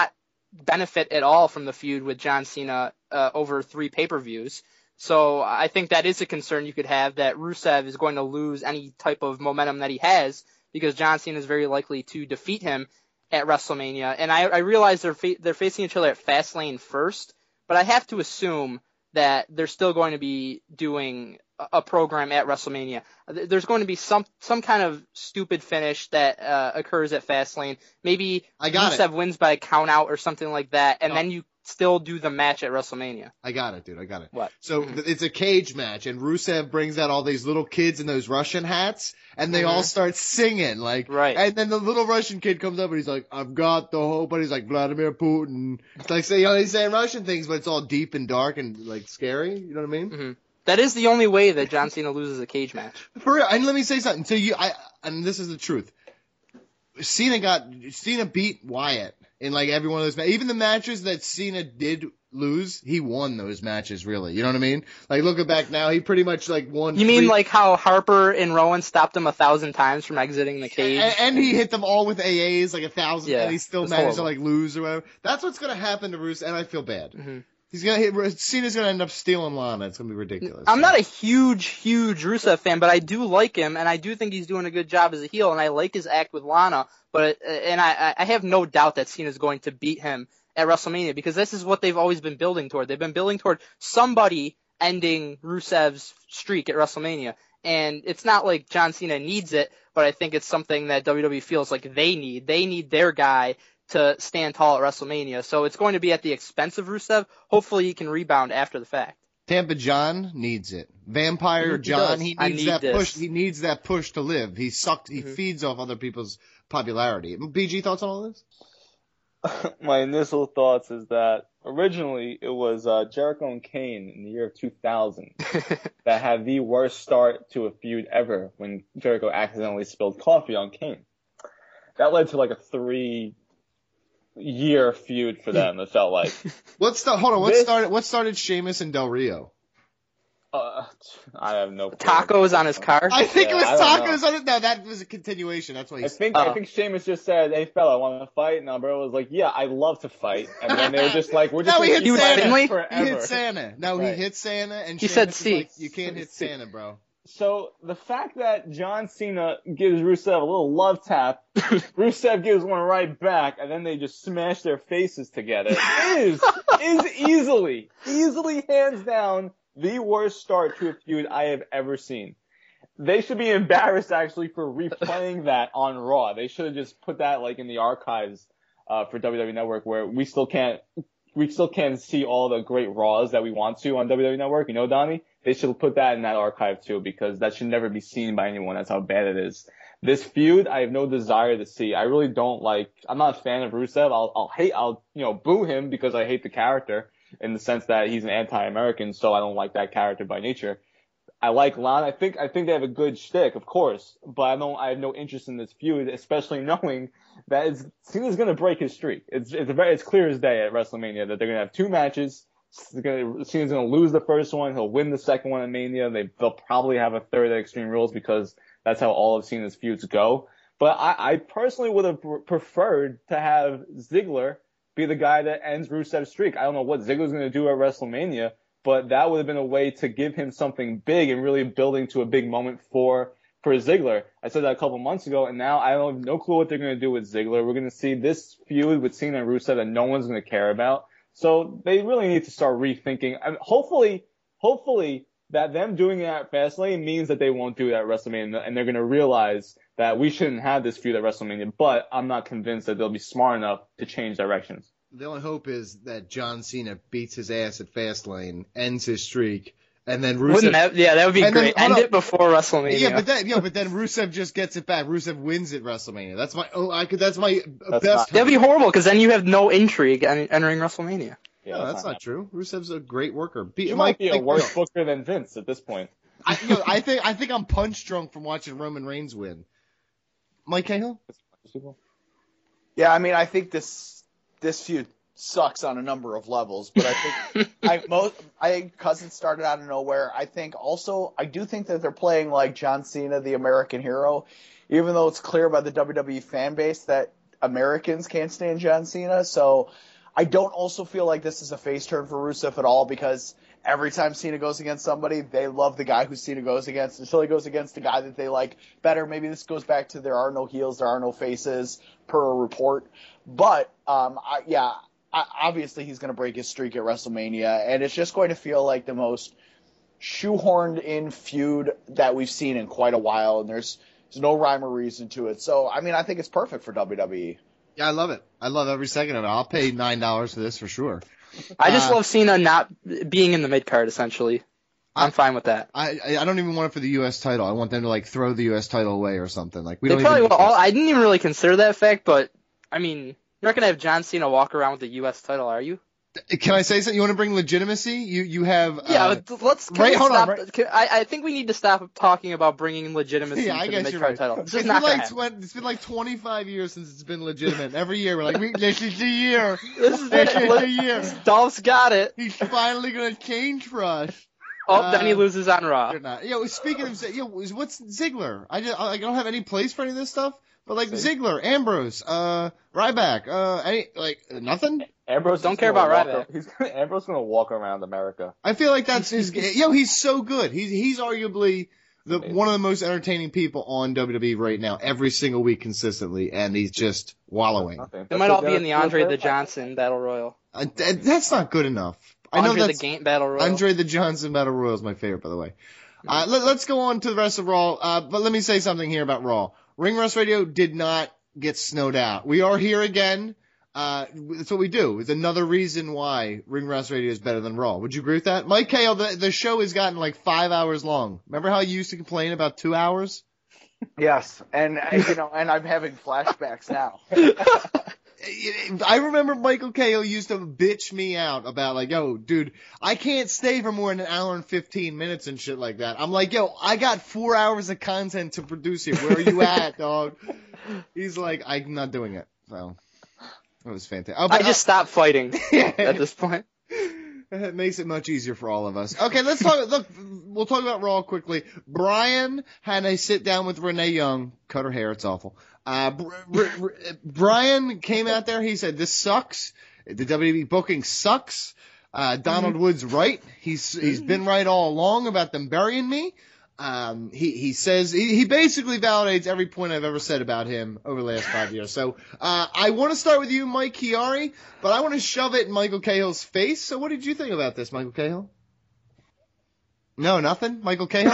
benefit at all from the feud with John Cena uh, over three pay-per-views. So I think that is a concern you could have, that Rusev is going to lose any type of momentum that he has because John Cena is very likely to defeat him at WrestleMania. And I, I realize they're fa- they're facing each other at Fastlane first, but I have to assume that they're still going to be doing a program at WrestleMania. There's going to be some some kind of stupid finish that uh, occurs at Fastlane. Maybe I got Rusev it. wins by a count out or something like that, and No. then you still do the match at WrestleMania. I got it, dude. I got it. What? So th- it's a cage match, and Rusev brings out all these little kids in those Russian hats, and they Mhm. all start singing, like, Right. and then the little Russian kid comes up and he's like, "I've got the hope," but he's like Vladimir Putin. It's like, say, you know, he's saying Russian things, but it's all deep and dark and like scary. You know what I mean? Mm-hmm. That is the only way that John Cena loses a cage match. For real. And let me say something. So you, I, and this is the truth. Cena got Cena beat Wyatt in like every one of those matches. Even the matches that Cena did lose, he won those matches. Really, you know what I mean? Like looking back now, he pretty much like won. You mean three- like how Harper and Rowan stopped him a thousand times from exiting the cage? And, and he hit them all with A As, like a thousand, Yeah, and he still it's managed horrible. to like lose or whatever. That's what's gonna happen to Rusev, and I feel bad. Mm-hmm. He's gonna hit. Cena's gonna end up stealing Lana. It's gonna be ridiculous. I'm not a huge, huge Rusev fan, but I do like him, and I do think he's doing a good job as a heel, and I like his act with Lana. But uh, and I, I have no doubt that Cena's going to beat him at WrestleMania because this is what they've always been building toward. They've been building toward somebody ending Rusev's streak at WrestleMania, and it's not like John Cena needs it, but I think it's something that W W E feels like they need. They need their guy to stand tall at WrestleMania. So it's going to be at the expense of Rusev. Hopefully he can rebound after the fact. Tampa John needs it. Vampire He John, does. he I needs need that this. push. He needs that push to live. He sucks. He Mhm. feeds off other people's popularity. B G, thoughts on all this? My initial thoughts is that originally it was uh, Jericho and Kane in the year of two thousand that had the worst start to a feud ever when Jericho accidentally spilled coffee on Kane. That led to like a three year feud for them, it felt like. What's the hold on? What This- started? What started Sheamus and Del Rio? Uh, I have no clue. Tacos on his car? I think Yeah, it was I don't tacos know. on it. No, that was a continuation. That's why I he's. think Oh. I think Sheamus just said, "Hey fella, want to fight?" And Alberto was like, "Yeah, I love to fight." And then they were just like, "We're just No, he gonna hit keep Santa. fighting He forever." He hit Santa. No, Right. he hit Santa, and He Sheamus said is C. like, you can't hit C. Santa, bro. So the fact that John Cena gives Rusev a little love tap, Rusev gives one right back, and then they just smash their faces together is is easily, easily hands down the worst start to a feud I have ever seen. They should be embarrassed actually for replaying that on Raw. They should have just put that like in the archives uh, for W W E Network, where we still can't we still can't see all the great Raws that we want to on W W E Network. You know, Donnie? They should put that in that archive too, because that should never be seen by anyone. That's how bad it is. This feud, I have no desire to see. I really don't like, I'm not a fan of Rusev. I'll, I'll hate, I'll, you know, boo him because I hate the character in the sense that he's an anti-American, so I don't like that character by nature. I like Lana. I think, I think they have a good shtick, of course, but I don't, I have no interest in this feud, especially knowing that it's, Cena's gonna break his streak. It's, it's very, it's clear as day at WrestleMania that they're gonna have two matches. Gonna, Cena's gonna lose the first one. He'll win the second one at Mania. They, they'll probably have a third at Extreme Rules because that's how all of Cena's feuds go. But I, I personally would have preferred to have Ziggler be the guy that ends Rusev's streak. I don't know what Ziggler's gonna do at WrestleMania, but that would have been a way to give him something big and really building to a big moment for for Ziggler. I said that a couple months ago, and now I don't have no clue what they're gonna do with Ziggler. We're gonna see this feud with Cena and Rusev that no one's gonna care about. So they really need to start rethinking. And hopefully, hopefully that them doing it at Fastlane means that they won't do it at WrestleMania, and they're going to realize that we shouldn't have this feud at WrestleMania. But I'm not convinced that they'll be smart enough to change directions. The only hope is that John Cena beats his ass at Fastlane, ends his streak, and then Rusev. Wouldn't that, yeah, that would be and then- great. hold End on. it before WrestleMania. Yeah, but then, yeah, but then Rusev just gets it back. Rusev wins at WrestleMania. That's my, oh, I could, that's my That's best. not- That'd be horrible because then you have no intrigue en- entering WrestleMania. Yeah, no, that's not true. Rusev's a great worker. Be, You Mike, might be a Mike- worse booker than Vince at this point. I, you know, I think I think I'm punch drunk from watching Roman Reigns win. Mike Cahill? Yeah, I mean, I think this this feud sucks on a number of levels, but I think I most I think Cousins started out of nowhere. I think also I do think that they're playing like John Cena, the American hero, even though it's clear by the W W E fan base that Americans can't stand John Cena. So I don't also feel like this is a face turn for Rusev at all because every time Cena goes against somebody, they love the guy who Cena goes against until he goes against the guy that they like better. Maybe this goes back to there are no heels, there are no faces per a report. But, um, I, yeah, I, obviously he's going to break his streak at WrestleMania, and it's just going to feel like the most shoehorned in feud that we've seen in quite a while, and there's, there's no rhyme or reason to it. So, I mean, I think it's perfect for W W E. Yeah, I love it. I love every second of it. I'll pay nine dollars for this for sure. I just uh, love Cena not being in the mid card. Essentially, I'm I, fine with that. I I don't even want it for the U S title. I want them to like throw the U S title away or something. Like we they don't probably even. Will. All, I didn't even really consider that fact, but I mean, you're not gonna have John Cena walk around with the U S title, are you? Can I say something? You want to bring legitimacy? You you have yeah. Uh, but let's can right. we Hold stop, on. Right. Can, I I think we need to stop talking about bringing legitimacy yeah, I to guess the mid you're card right. title. It's It's, been not like gonna happen. twenty, it's been like twenty-five years since it's been legitimate. Every year we're like, we, this is the year. This is this is the the year. Dolph's got it. He's finally gonna change for us. Oh, Uh, then he loses on Raw. They're not. Yo, speaking of, yo, what's Ziggler? I just I don't have any place for any of this stuff. But like See? Ziggler, Ambrose, uh, Ryback, uh, any like nothing. Ambrose Don't is care gonna about walk Ryback. ar- He's gonna, Ambrose gonna walk around America. I feel like that's his. Yo, he's so good. He's he's arguably the one of the most entertaining people on W W E right now, every single week consistently, and he's just wallowing. Nothing. They might all be in the That's Andre what the they're- Johnson Battle Royal. Uh, th- that's not good enough. I know Andre the that's Gant Battle Royal. Andre the Johnson Battle Royal is my favorite, by the way. Uh, let, let's go on to the rest of Raw. Uh, but let me say something here about Raw. Ring Rust Radio did not get snowed out. We are here again. Uh, that's what we do. It's another reason why Ring Rust Radio is better than Raw. Would you agree with that? Mike Kale, the, the show has gotten like five hours long. Remember how you used to complain about two hours? Yes, and you know, and I'm having flashbacks now. I remember Michael Cahill used to bitch me out about like, yo, dude, I can't stay for more than an hour and fifteen minutes and shit like that. I'm like, yo, I got four hours of content to produce here. Where are you at, dog? He's like, I'm not doing it. So it was fantastic. Oh, I just stopped fighting Yeah. at this point. It makes it much easier for all of us. Okay, let's talk. Look, we'll talk about Raw quickly. Brian had a sit down with Renee Young. Cut her hair. It's awful. Uh, Br- Br- Br- Brian came out there. He said, "This sucks. The W W E booking sucks." Uh, Donald Mm-hmm. Wood's right. He's he's been right all along about them burying me. Um, he, he says, he, he basically validates every point I've ever said about him over the last five years. So, uh, I want to start with you, Mike Chiari, but I want to shove it in Michael Cahill's face. So what did you think about this, Michael Cahill? No, nothing? Michael Cahill?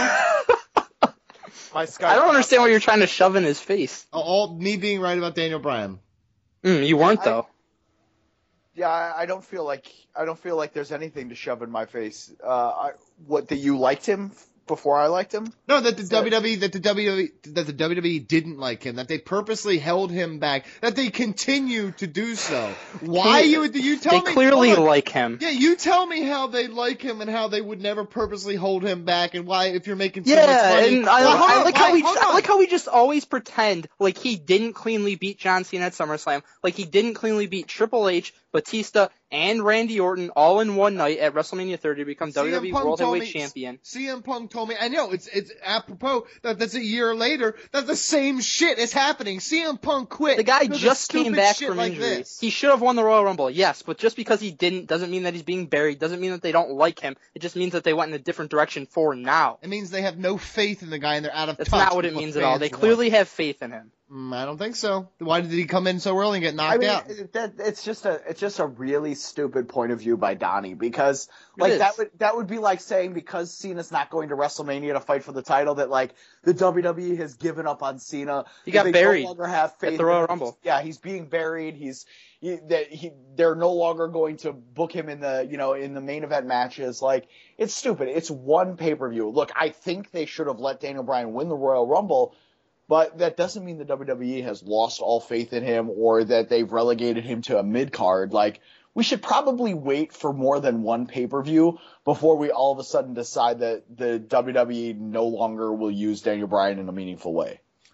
My I don't understand what you're trying to shove in his face. All, me being right about Daniel Bryan. Mm, you weren't, I- though. Yeah, I I don't feel like I don't feel like there's anything to shove in my face. Uh, I, what that you liked him before I liked him? No, that the So- W W E, that the W W E, that the W W E didn't like him, that they purposely held him back, that they continue to do so. Why you, you tell They me? clearly hold on. like him. Yeah, you tell me how they like him and how they would never purposely hold him back, and why if you're making so much Yeah, money. and I, Well, hold I on, like why- how we hold I on. like how we just always pretend like he didn't cleanly beat John Cena at SummerSlam, like he didn't cleanly beat Triple H, Batista, and Randy Orton all in one night at WrestleMania thirty to become W W E C M Punk World told Heavyweight me- Champion. C M Punk told me, I know it's it's apropos that that's a year later that the same shit is happening. C M Punk quit. The guy because of just came stupid back shit from like injury. this. He should have won the Royal Rumble, yes, but just because he didn't doesn't mean that he's being buried, doesn't mean that they don't like him. It just means that they went in a different direction for now. It means they have no faith in the guy and they're out of That's touch. not what with it means at all. fans They want. clearly have faith in him. Mm, I don't think so. Why did he come in so early and get knocked I mean, out? that it's just a it's just a really stupid point of view by Donnie because It like is. that would that would be like saying because Cena's not going to WrestleMania to fight for the title that like the W W E has given up on Cena. He that got they buried no longer have faith at the Royal in him. Rumble. Yeah, he's being buried. He's he, that he they're no longer going to book him in the you know in the main event matches. Like it's stupid. It's one pay per view. Look, I think they should have let Daniel Bryan win the Royal Rumble. But that doesn't mean the W W E has lost all faith in him or that they've relegated him to a mid-card. Like, we should probably wait for more than one pay-per-view before we all of a sudden decide that the W W E no longer will use Daniel Bryan in a meaningful way.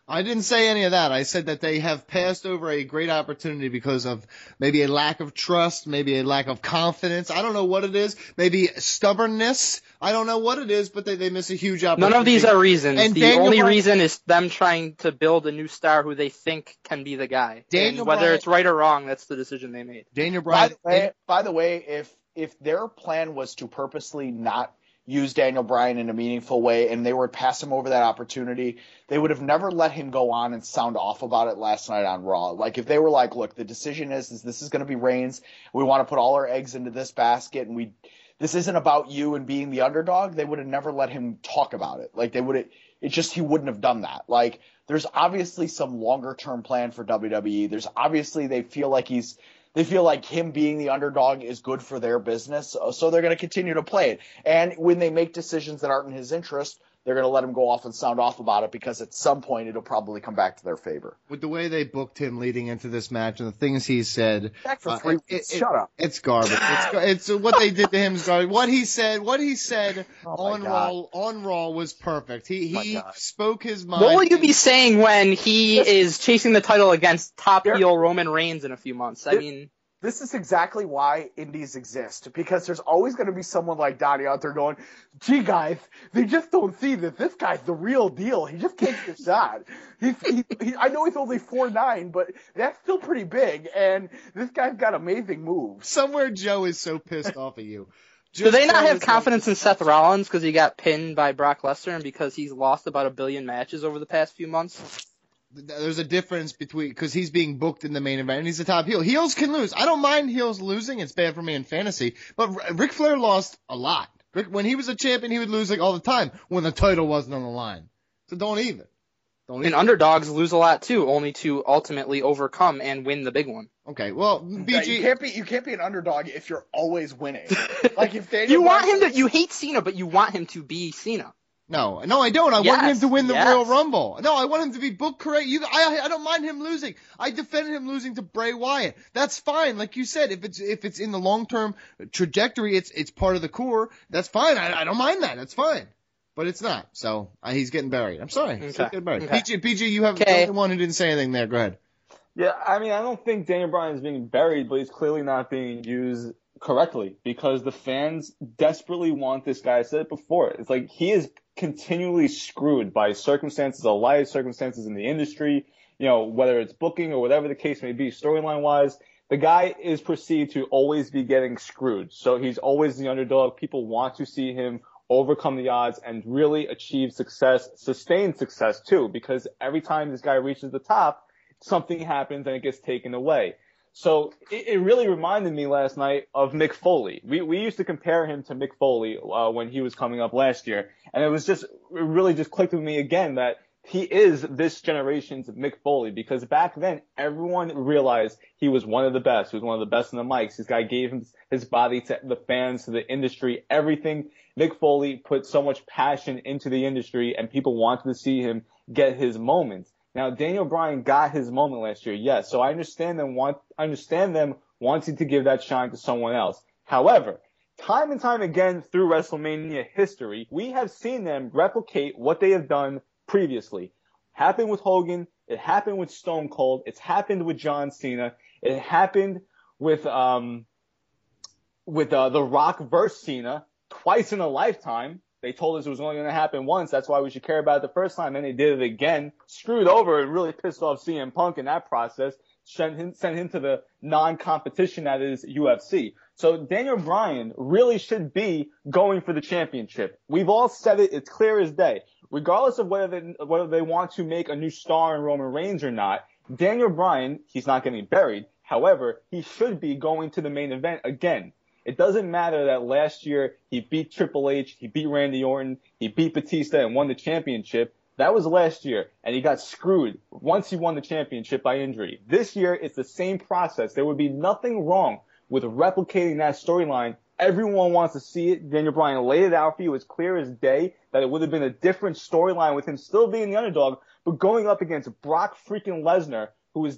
I didn't say any of that. I said that they have passed over a great opportunity because of maybe a lack of trust, maybe a lack of confidence. I don't know what it is. Maybe stubbornness. I don't know what it is, but they, they miss a huge opportunity. None of these are reasons. And the Daniel only Bryan, reason is them trying to build a new star who they think can be the guy. Daniel and whether Bryan, it's right or wrong, that's the decision they made. Daniel By Bryan. the way, by the way, if if their plan was to purposely not use Daniel Bryan in a meaningful way and they were to pass him over that opportunity, they would have never let him go on and sound off about it last night on Raw. Like if they were like, look, the decision is, is this is going to be Reigns. We want to put all our eggs into this basket and we this isn't about you and being the underdog. They would have never let him talk about it. Like they would have, it just, he wouldn't have done that. Like there's obviously some longer term plan for W W E. There's obviously, they feel like he's, They feel like him being the underdog is good for their business, so they're going to continue to play it. And when they make decisions that aren't in his interest, they're going to let him go off and sound off about it because at some point it'll probably come back to their favor. With the way they booked him leading into this match and the things he said, Back for three uh, it, weeks. it, Shut up. It's garbage. It's, it's what they did to him is garbage. What he said, what he said Oh on God. Raw, on Raw was perfect. He My he God. spoke his mind. What will you be saying when he is chasing the title against top heel Roman Reigns in a few months? I mean... This is exactly why indies exist, because there's always going to be someone like Donnie out there going, gee, guys, they just don't see that this guy's the real deal. He just takes a shot. He's, he, he, I know he's only four nine, but that's still pretty big, and this guy's got amazing moves. Somewhere Joe is so pissed off at you. Do they not Joe have is confidence like, in Seth Rollins because he got pinned by Brock Lesnar and because he's lost about a billion matches over the past few months? There's a difference between, because he's being booked in the main event and he's a top heel. Heels can lose. I don't mind heels losing. It's bad for me in fantasy. But Ric Flair lost a lot. Rick, when he was a champion, he would lose like all the time when the title wasn't on the line. So don't even. Don't even. And underdogs lose a lot too, only to ultimately overcome and win the big one. Okay, well, B G. Yeah, you can't be you can't be an underdog if you're always winning. Like if Daniel You want Bryan- him to, you hate Cena, but you want him to be Cena. No, no, I don't. I Yes, want him to win the yes. Royal Rumble. No, I want him to be booked correct. You, I, I don't mind him losing. I defended him losing to Bray Wyatt. That's fine. Like you said, if it's if it's in the long term trajectory, it's it's part of the core. That's fine. I, I don't mind that. That's fine. But it's not. So uh, he's getting buried. I'm sorry. He's Okay. getting buried. Okay. P G, P G, you have the Okay. only one who didn't say anything there. Go ahead. Yeah, I mean, I don't think Daniel Bryan is being buried, but he's clearly not being used correctly because the fans desperately want this guy. I said it before. It's like he is continually screwed by circumstances, a lot of circumstances in the industry, you know, whether it's booking or whatever the case may be, storyline wise. The guy is perceived to always be getting screwed. So he's always the underdog. People want to see him overcome the odds and really achieve success, sustained success too, because every time this guy reaches the top, something happens and it gets taken away. So it, it really reminded me last night of Mick Foley. We we used to compare him to Mick Foley uh, when he was coming up last year, and it was just it really just clicked with me again that he is this generation's Mick Foley, because back then everyone realized he was one of the best. He was one of the best in the mics. This guy gave him his body to the fans, to the industry, everything. Mick Foley put so much passion into the industry, and people wanted to see him get his moments. Now, Daniel Bryan got his moment last year, yes. So I understand them want, understand them wanting to give that shine to someone else. However, time and time again through WrestleMania history, we have seen them replicate what they have done previously. Happened with Hogan. It happened with Stone Cold. It's happened with John Cena. It happened with um with uh, The Rock versus Cena twice in a lifetime. They told us it was only going to happen once. That's why we should care about it the first time. And they did it again. Screwed over and really pissed off C M Punk in that process. Sent him, sent him to the non-competition that is U F C. So Daniel Bryan really should be going for the championship. We've all said it. It's clear as day. Regardless of whether they, whether they want to make a new star in Roman Reigns or not, Daniel Bryan, he's not getting buried. However, he should be going to the main event again. It doesn't matter that last year he beat Triple H, he beat Randy Orton, he beat Batista and won the championship. That was last year, and he got screwed once he won the championship by injury. This year, it's the same process. There would be nothing wrong with replicating that storyline. Everyone wants to see it. Daniel Bryan laid it out for you. It's clear as day that it would have been a different storyline with him still being the underdog, but going up against Brock freaking Lesnar, who is the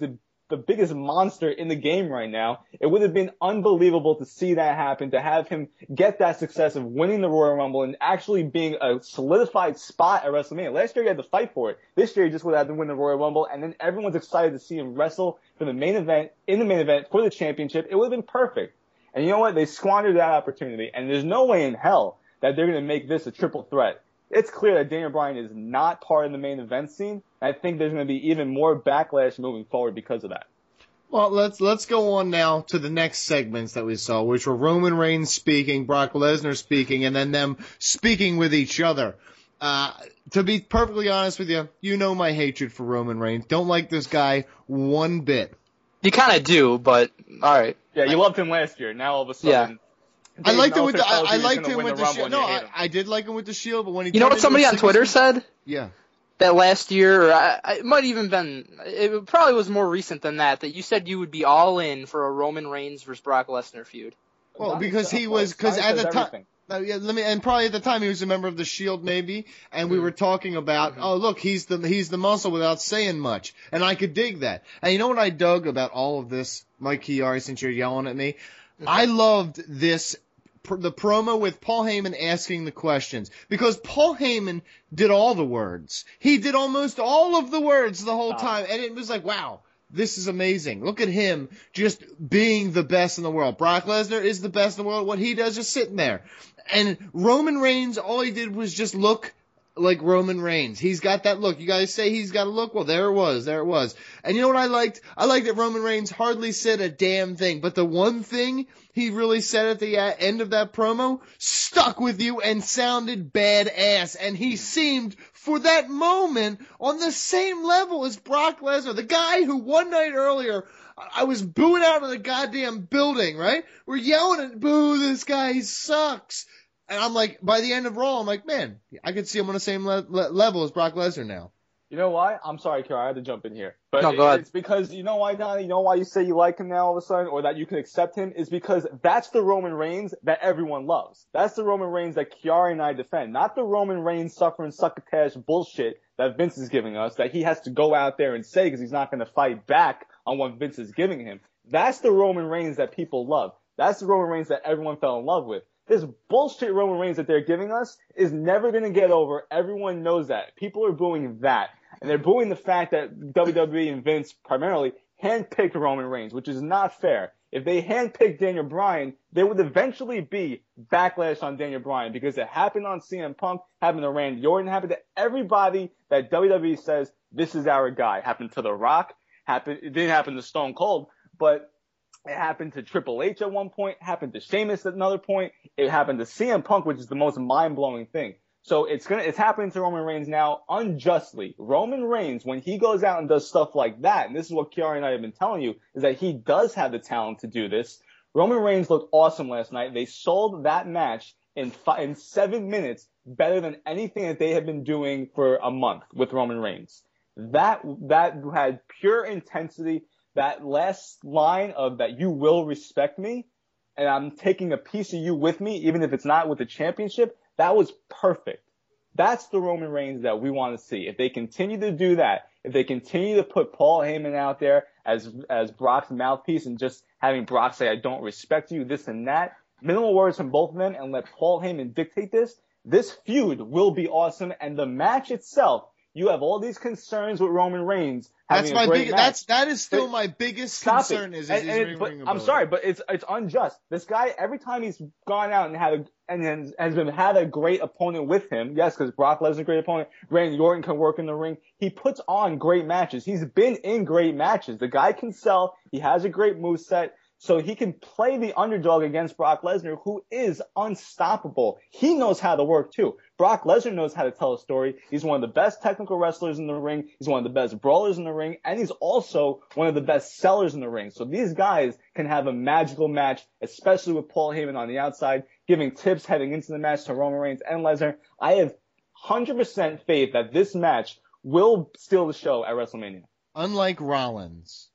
the biggest monster in the game right now. It would have been unbelievable to see that happen, to have him get that success of winning the Royal Rumble and actually being a solidified spot at WrestleMania. Last year he had to fight for it. This year he just would have to win the Royal Rumble, and then everyone's excited to see him wrestle for the main event, in the main event, for the championship. It would have been perfect. And you know what? They squandered that opportunity, and there's no way in hell that they're going to make this a triple threat. It's clear that Daniel Bryan is not part of the main event scene. And I think there's going to be even more backlash moving forward because of that. Well, let's let's go on now to the next segments that we saw, which were Roman Reigns speaking, Brock Lesnar speaking, and then them speaking with each other. Uh, to be perfectly honest with you, you know my hatred for Roman Reigns. Don't like this guy one bit. You kind of do, but all right. Yeah, you I, loved him last year. Now all of a sudden. Yeah. I liked him with the, I, I liked him with the Shield. No, I, I did like him with the Shield, but when he you know what somebody on Twitter said? Yeah. That last year, I, I, it might even been, it probably was more recent than that, that you said you would be all in for a Roman Reigns versus Brock Lesnar feud. Well, because he was, because at the time, uh, yeah, let me, and probably at the time he was a member of the Shield maybe, and we mm. were talking about, mm-hmm. oh look, he's the, he's the muscle without saying much, and I could dig that. And you know what I dug about all of this, Mike Chiari, since you're yelling at me? Mm-hmm. I loved this, the promo with Paul Heyman asking the questions, because Paul Heyman did all the words. He did almost all of the words the whole time, and it was like, wow, this is amazing. Look at him just being the best in the world. Brock Lesnar is the best in the world. What he does is sitting there. And Roman Reigns, all he did was just look like Roman Reigns. He's got that look. You guys say he's got a look? Well, there it was. There it was. And you know what I liked? I liked that Roman Reigns hardly said a damn thing. But the one thing he really said at the end of that promo stuck with you and sounded badass. And he seemed, for that moment, on the same level as Brock Lesnar. The guy who one night earlier, I was booing out of the goddamn building, right? We're yelling at, boo, this guy sucks. And I'm like, by the end of Raw, I'm like, man, I could see him on the same le- le- level as Brock Lesnar now. You know why? I'm sorry, Kara, I had to jump in here. But no, it, go ahead. It's because, you know why, Donnie? You know why you say you like him now all of a sudden, or that you can accept him? Is because that's the Roman Reigns that everyone loves. That's the Roman Reigns that Chiari and I defend. Not the Roman Reigns suffering succotash bullshit that Vince is giving us, that he has to go out there and say because he's not going to fight back on what Vince is giving him. That's the Roman Reigns that people love. That's the Roman Reigns that everyone fell in love with. This bullshit Roman Reigns that they're giving us is never going to get over. Everyone knows that. People are booing that. And they're booing the fact that W W E and Vince primarily handpicked Roman Reigns, which is not fair. If they handpicked Daniel Bryan, there would eventually be backlash on Daniel Bryan because it happened on C M Punk, happened to Randy Orton, happened to everybody that W W E says, this is our guy. Happened to The Rock. Happened, it didn't happen to Stone Cold, but it happened to Triple H at one point, happened to Sheamus at another point, it happened to C M Punk, which is the most mind-blowing thing. So it's gonna, it's happening to Roman Reigns now unjustly. Roman Reigns, when he goes out and does stuff like that, and this is what Chiari and I have been telling you, is that he does have the talent to do this. Roman Reigns looked awesome last night. They sold that match in five, in seven minutes better than anything that they have been doing for a month with Roman Reigns. That, that had pure intensity. That last line of that you will respect me, and I'm taking a piece of you with me, even if it's not with the championship, that was perfect. That's the Roman Reigns that we want to see. If they continue to do that, if they continue to put Paul Heyman out there as as Brock's mouthpiece and just having Brock say, I don't respect you, this and that, minimal words from both of them, and let Paul Heyman dictate this, this feud will be awesome, and the match itself, you have all these concerns with Roman Reigns. That's my big. Match. That's that is still but my biggest concern. It. Is, and, is and, but I'm sorry, but it's it's unjust. This guy, every time he's gone out and had a and has, has been had a great opponent with him. Yes, because Brock Lesnar's a great opponent. Randy Orton can work in the ring. He puts on great matches. He's been in great matches. The guy can sell. He has a great moveset. So he can play the underdog against Brock Lesnar, who is unstoppable. He knows how to work too. Brock Lesnar knows how to tell a story. He's one of the best technical wrestlers in the ring. He's one of the best brawlers in the ring. And he's also one of the best sellers in the ring. So these guys can have a magical match, especially with Paul Heyman on the outside, giving tips heading into the match to Roman Reigns and Lesnar. I have one hundred percent faith that this match will steal the show at WrestleMania. Unlike Rollins,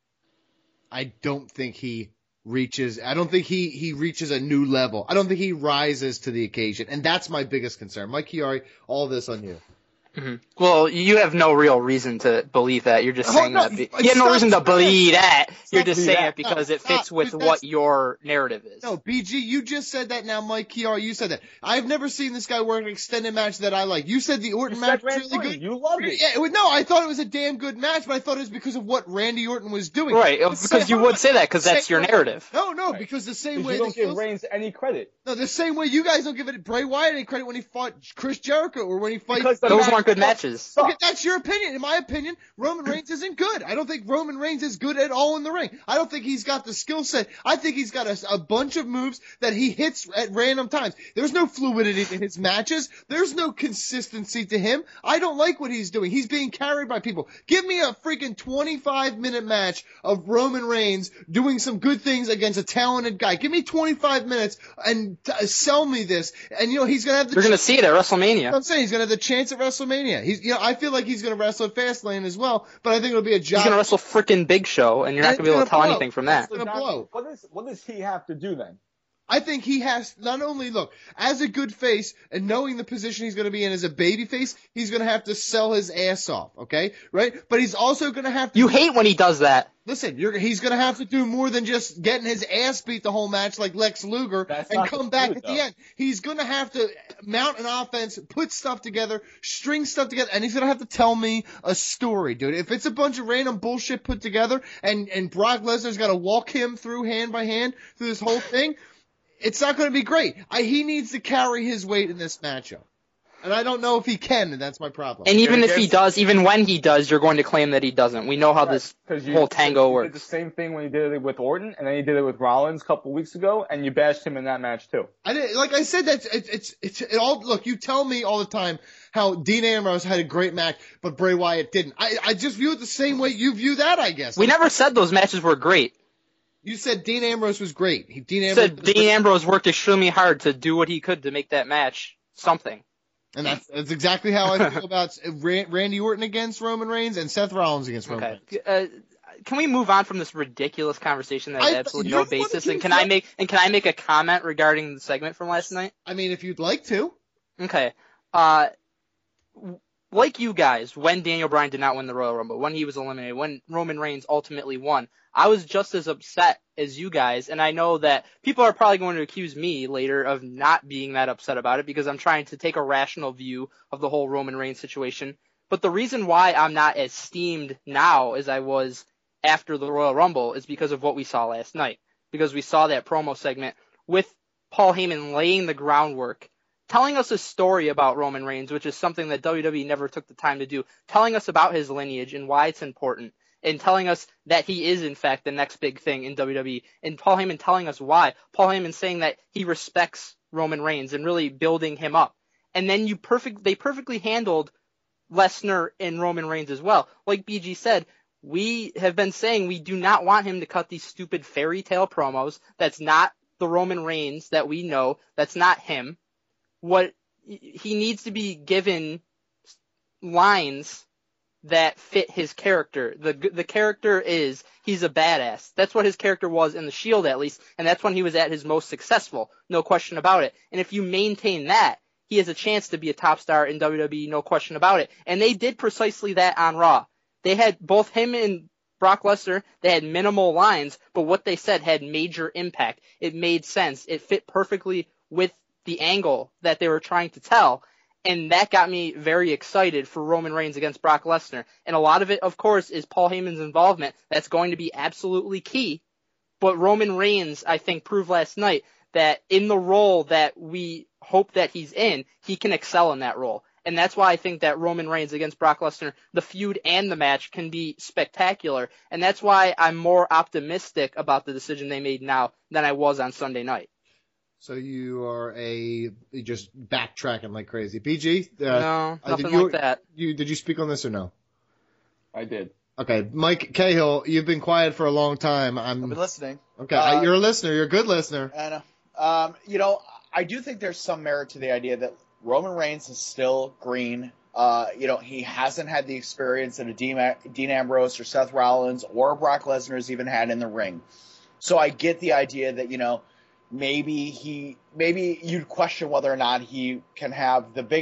I don't think he reaches, I don't think he, he reaches a new level. I don't think he rises to the occasion. And that's my biggest concern. Mike Chiari, all this on you. Mm-hmm. Well, you have no real reason to believe that. You're just Oh, saying no, that. Be- stop, you have no reason to stop, believe that. You're stop just believe saying that. it because No, it fits stop, with dude, what that's- your narrative is. No, B G, you just said that now. Mike Chiari, you said that. I've never seen this guy work an extended match that I like. You said the Orton You match said was Randy really Orton. good. You loved it. Yeah, it was, no, I thought it was a damn good match, but I thought it was because of what Randy Orton was doing. Right, The because same- you hold would on. say that because that's Same your way- narrative. No, no, Right. because the same Because way you don't the give heels- Reigns any credit. No, the same way you guys don't give it Bray Wyatt any credit when he fought Chris Jericho or when he fights. Because the Those match weren't good sucked. matches. Okay, that's your opinion. In my opinion, Roman Reigns isn't good. I don't think Roman Reigns is good at all in the ring. I don't think he's got the skill set. I think he's got a, a bunch of moves that he hits at random times. There's no fluidity in his matches. There's no consistency to him. I don't like what he's doing. He's being carried by people. Give me a freaking twenty-five minute match of Roman Reigns doing some good things against a talented guy. Give me twenty-five minutes and t- sell me this. And you know, he's going to have the You're going to see it at WrestleMania. I'm saying he's going to have the chance at WrestleMania. He's, you know, I feel like he's going to wrestle at Fastlane as well, but I think it'll be a He's job. going to wrestle frickin' Big Show, and you're not And going to be able it's to tell gonna blow. anything from that. It's gonna blow. What is what does he have to do then? I think he has not only look as a good face and knowing the position he's going to be in as a baby face, he's going to have to sell his ass off, okay, right? But he's also going to have to. You hate when he does that. Listen, you're, he's going to have to do more than just getting his ass beat the whole match like Lex Luger That's and not come the back truth, at though. the end. He's going to have to mount an offense, put stuff together, string stuff together, and he's going to have to tell me a story, dude. If it's a bunch of random bullshit put together and, and Brock Lesnar's got to walk him through hand by hand through this whole thing, it's not going to be great. I, he needs to carry his weight in this matchup. And I don't know if he can, and that's my problem. And even if he against- does, even when he does, you're going to claim that he doesn't. We know how this Because you whole tango you works. did the same thing when he did it with Orton, and then he did it with Rollins a couple weeks ago, and you bashed him in that match too. I did, like I said, that's it's it's it's it all. Look, you tell me all the time how Dean Ambrose had a great match, but Bray Wyatt didn't. I I just view it the same way you view that. I guess We never said those matches were great. you said Dean Ambrose was great. He, Dean We Ambrose said was Dean great. Ambrose worked extremely hard to do what he could to make that match something. and that's that's exactly how I feel about Ran- Randy Orton against Roman Reigns and Seth Rollins against Roman Okay. Reigns. Uh, can we move on from this ridiculous conversation that has I- absolutely you're no the one that basis? And keeps can I saying- make and can I make a comment regarding the segment from last night? I mean, if you'd like to. Okay. Uh, w- like you guys, when Daniel Bryan did not win the Royal Rumble, when he was eliminated, when Roman Reigns ultimately won, I was just as upset as you guys, and I know that people are probably going to accuse me later of not being that upset about it because I'm trying to take a rational view of the whole Roman Reigns situation. But the reason why I'm not as steamed now as I was after the Royal Rumble is because of what we saw last night. Because we saw that promo segment with Paul Heyman laying the groundwork, telling us a story about Roman Reigns, which is something that W W E never took the time to do, telling us about his lineage and why it's important, and telling us that he is, in fact, the next big thing in W W E, and Paul Heyman telling us why. Paul Heyman saying that he respects Roman Reigns and really building him up. And then you perfect, they perfectly handled Lesnar and Roman Reigns as well. Like B G said, we have been saying we do not want him to cut these stupid fairy tale promos. That's not the Roman Reigns that we know. That's not him. What he needs to be given lines that fit his character. The the character is he's a badass. That's what his character was in The Shield, at least, and that's when he was at his most successful. No question about it. And if you maintain that, he has a chance to be a top star in W W E, no question about it. And they did precisely that on Raw. They had both him and Brock Lesnar, they had minimal lines, but what they said had major impact. It made sense. It fit perfectly with the angle that they were trying to tell. And that got me very excited for Roman Reigns against Brock Lesnar. And a lot of it, of course, is Paul Heyman's involvement. That's going to be absolutely key. But Roman Reigns, I think, proved last night that in the role that we hope that he's in, he can excel in that role. And that's why I think that Roman Reigns against Brock Lesnar, the feud and the match, can be spectacular. And that's why I'm more optimistic about the decision they made now than I was on Sunday night. So you are a just backtracking like crazy. B G? Uh, No, uh, nothing did you, like that. You, did you speak on this or no? I did. Okay, Mike Cahill, you've been quiet for a long time. I'm I've been listening. Okay, Uh, you're a listener. You're a good listener. I know. Um, you know, I do think there's some merit to the idea that Roman Reigns is still green. Uh, you know, he hasn't had the experience that a Dean, Dean Ambrose or Seth Rollins or Brock Lesnar has even had in the ring. So I get the idea that, you know, maybe he, maybe you'd question whether or not he can have the biggest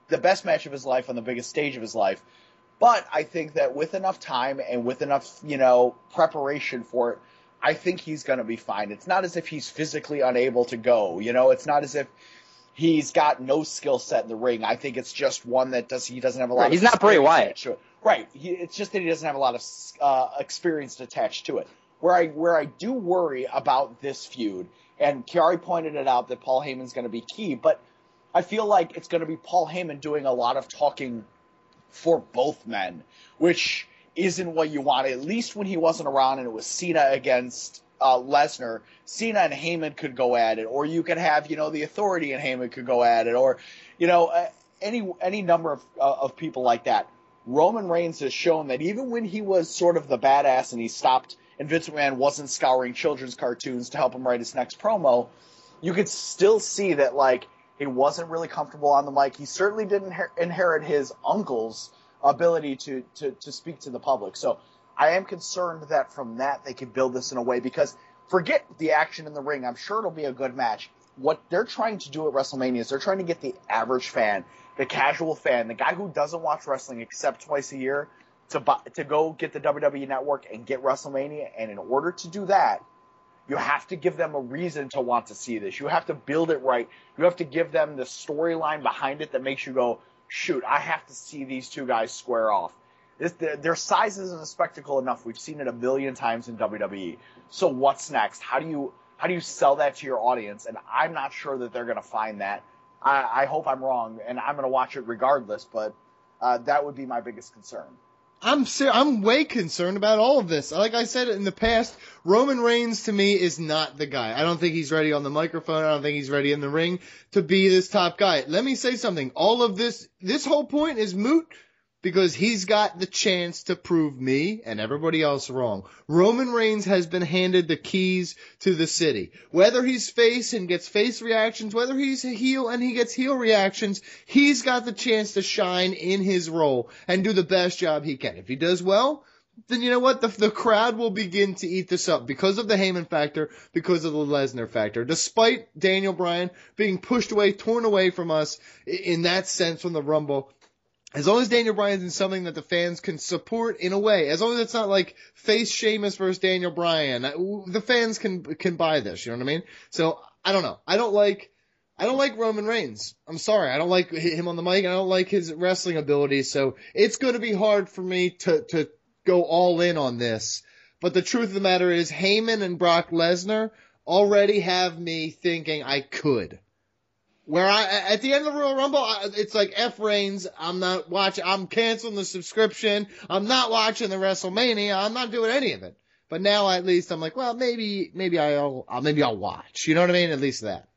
the best match of his life on the biggest stage of his life. But I think that with enough time and with enough, you know, preparation for it, I think he's going to be fine. It's not as if he's physically unable to go. You know, it's not as if he's got no skill set in the ring. I think it's just one that does he doesn't have a lot right, of He's not Bray Wyatt. To it. Right. He, it's just that he doesn't have a lot of uh, experience attached to it. Where I where I do worry about this feud, and Chiari pointed it out that Paul Heyman's going to be key, but I feel like it's going to be Paul Heyman doing a lot of talking for both men, which isn't what you want. At least when he wasn't around and it was Cena against uh, Lesnar, Cena and Heyman could go at it, or you could have, you know, the Authority and Heyman could go at it, or, you know, uh, any any number of uh, of people like that. Roman Reigns has shown that even when he was sort of the badass and he stopped and Vince McMahon wasn't scouring children's cartoons to help him write his next promo, you could still see that, like, he wasn't really comfortable on the mic. He certainly didn't her- inherit his uncle's ability to, to, to speak to the public. So I am concerned that from that they could build this in a way, because forget the action in the ring. I'm sure it'll be a good match. What they're trying to do at WrestleMania is they're trying to get the average fan, the casual fan, the guy who doesn't watch wrestling except twice a year, to buy, to go get the W W E Network and get WrestleMania. And in order to do that, you have to give them a reason to want to see this. You have to build it right. You have to give them the storyline behind it that makes you go, shoot, I have to see these two guys square off. This, their, their size isn't a spectacle enough. We've seen it a million times in W W E. So what's next? How do you how do you sell that to your audience? And I'm not sure that they're going to find that. I, I hope I'm wrong, and I'm going to watch it regardless, but uh, that would be my biggest concern. I'm ser- I'm way concerned about all of this. Like I said in the past, Roman Reigns to me is not the guy. I don't think he's ready on the microphone. I don't think he's ready in the ring to be this top guy. Let me say something. All of this, this whole point is moot because he's got the chance to prove me and everybody else wrong. Roman Reigns has been handed the keys to the city. Whether he's face and gets face reactions, whether he's a heel and he gets heel reactions, he's got the chance to shine in his role and do the best job he can. If he does well, then you know what? The, the crowd will begin to eat this up because of the Heyman factor, because of the Lesnar factor. Despite Daniel Bryan being pushed away, torn away from us in that sense from the Rumble, as long as Daniel Bryan's in something that the fans can support in a way, as long as it's not like face Sheamus versus Daniel Bryan, the fans can can buy this. You know what I mean? So I don't know. I don't like I don't like Roman Reigns. I'm sorry. I don't like him on the mic. I don't like his wrestling abilities. So it's going to be hard for me to to go all in on this. But the truth of the matter is, Heyman and Brock Lesnar already have me thinking I could. Where I, at the end of the Royal Rumble, it's like F Reigns. I'm not watching. I'm canceling the subscription. I'm not watching the WrestleMania. I'm not doing any of it. But now at least I'm like, well, maybe, maybe I'll, maybe I'll watch. You know what I mean? At least that.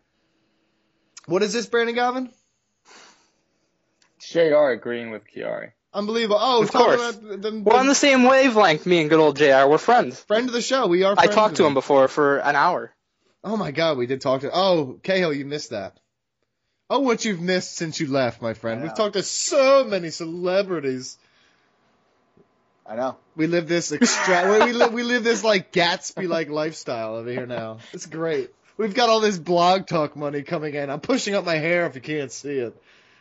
What is this, Brandon Galvin? J R agreeing with Chiari. Unbelievable. Oh, of course. About the, the, We're on the same wavelength, me and good old J R. We're friends. Friend of the show. We are I friends. talked to him before for an hour. Oh, my God. We did talk to Oh, Cahill, you missed that. Oh, what you've missed since you left, my friend. We've talked to so many celebrities. I know. We live this extra. we live. We live this like Gatsby-like lifestyle over here now. It's great. We've got all this blog talk money coming in. I'm pushing up my hair if you can't see it.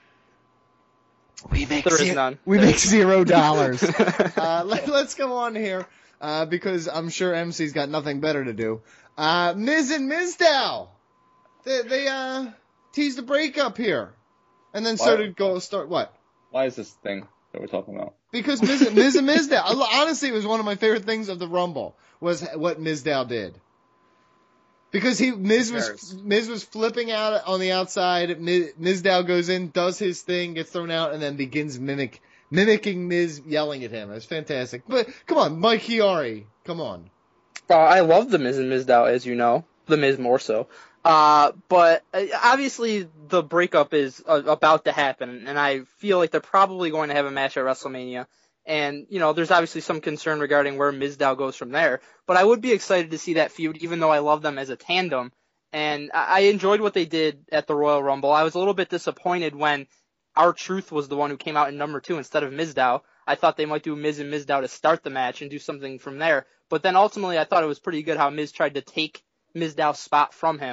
We make there zero, is none. We make zero dollars. uh, let, let's go on here uh, because I'm sure M C's got nothing better to do. Uh, Miz and Mizdow. They, they uh. teased a breakup here, and then started go start what? Why is this thing that we're talking about? Because Miz, Miz and Mizdow. Honestly, it was one of my favorite things of the Rumble was what Mizdow did. Because he Miz was Miz was flipping out on the outside. Miz, Mizdow goes in, does his thing, gets thrown out, and then begins mimic mimicking Miz yelling at him. It was fantastic. But come on, Mike Chiari, come on. Uh, I love the Miz and Mizdow, as you know. The Miz more so. Uh, but uh, obviously the breakup is uh, about to happen, and I feel like they're probably going to have a match at WrestleMania. And, you know, there's obviously some concern regarding where Mizdow goes from there. But I would be excited to see that feud, even though I love them as a tandem. And I, I enjoyed what they did at the Royal Rumble. I was a little bit disappointed when R-Truth was the one who came out in number two instead of Mizdow. I thought they might do Miz and Mizdow to start the match and do something from there. But then ultimately I thought it was pretty good how Miz tried to take Mizdow's spot from him.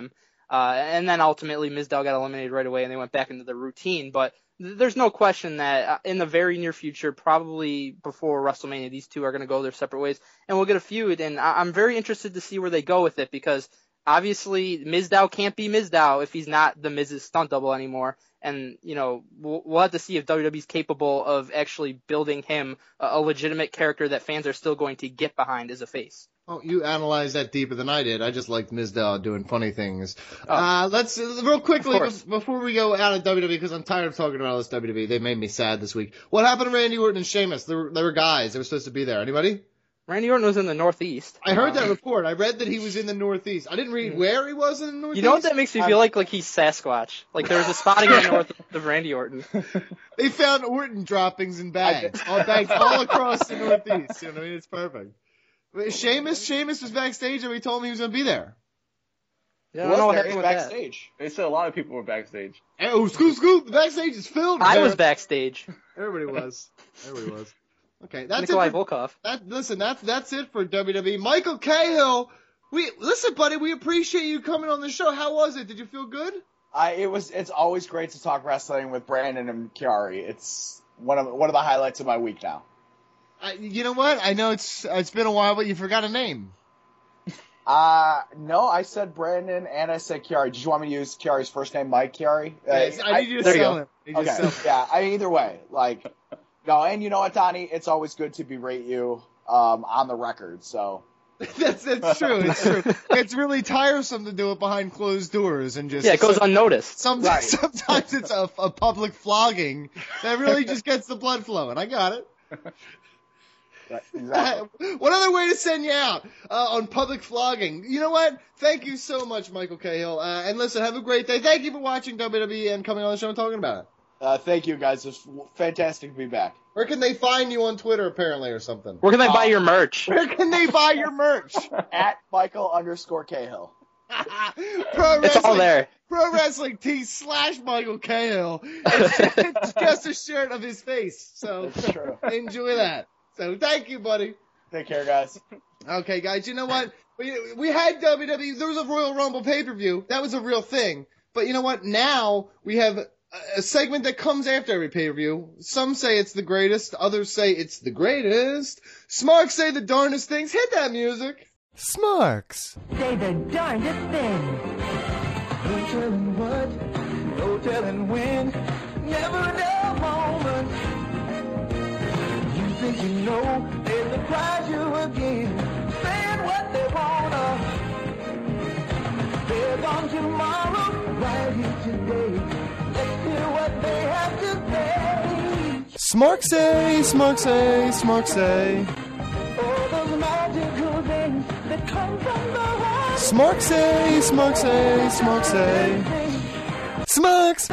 Uh, and then ultimately Mizdow got eliminated right away and they went back into the routine. But th- there's no question that uh, in the very near future, probably before WrestleMania, these two are going to go their separate ways and we'll get a feud. And I- I'm very interested to see where they go with it because obviously Mizdow can't be Mizdow if he's not the Miz's stunt double anymore. And, you know, we'll, we'll have to see if W W E's capable of actually building him a, a legitimate character that fans are still going to get behind as a face. Oh, you analyzed that deeper than I did. I just liked Mizdow doing funny things. Oh, uh, let's, uh, real quickly, of course. be- before we go out of W W E, because I'm tired of talking about all this W W E. They made me sad this week. What happened to Randy Orton and Sheamus? They were, they were guys. They were supposed to be there. Anybody? Randy Orton was in the Northeast. I heard that report. I read that he was in the Northeast. I didn't read where he was in the Northeast. You know what that makes me feel like? Like he's Sasquatch. Like there was a spotting in the north of Randy Orton. They found Orton droppings in bags. All bags all across the Northeast. You know what I mean? It's perfect. But Sheamus, Sheamus was backstage and we told him he was going to be there. Yeah, I Who don't know was what there? happened He's with that. backstage. They said a lot of people were backstage. Oh, scoop, scoop. The backstage is filled. I was backstage. Everybody was. Everybody was. Okay, that's Nikolai it. For, Volkov. that, listen, that's that's it for W W E. Michael Cahill, we listen, buddy. We appreciate you coming on the show. How was it? Did you feel good? I it was it's always great to talk wrestling with Brandon and Chiari. It's one of one of the highlights of my week now. I, you know what? I know it's it's been a while, but you forgot a name. Uh no, I said Brandon and I said Chiari. Did you want me to use Chiari's first name, Mike Chiari? Uh, Yes, I need you to there you sell go. him. You Okay, just sell him. yeah. I mean, either way, like, no, and you know what, Donnie? It's always good to berate you um, on the record. So that's that's true. It's true. It's really tiresome to do it behind closed doors and just Yeah, it goes unnoticed. Some, Right. Sometimes it's a, a public flogging that really just gets the blood flowing. I got it. exactly. What other way to send you out uh, on public flogging? You know what? Thank you so much, Michael Cahill. Uh, and listen, have a great day. Thank you for watching W W E and coming on the show and talking about it. Uh, thank you, guys. It's fantastic to be back. Where can they find you on Twitter, apparently, or something? Where can they buy your merch? Where can they buy your merch? At Michael underscore Cahill. Pro It's all Wrestling, there. Pro Wrestling T slash Michael Cahill. It's just a shirt of his face. So That's true. enjoy that. So thank you, buddy. Take care, guys. Okay, guys, you know what? We we had W W E. There was a Royal Rumble pay-per-view. That was a real thing. But you know what? Now we have a, a segment that comes after every pay-per-view. Some say it's the greatest. Others say it's the greatest. Smarks say the darndest things. Hit that music. Smarks. Say the darndest thing. No telling what, no telling when, never a moment. You think you know, they surprise you again, saying what they wanna. They're gone tomorrow, right here today. Let's hear what they have to say. Smarksay, Smarksay, Smarksay. Oh, those magical things that come from the heart. Smarksay, Smarksay, Smarksay. Smarks.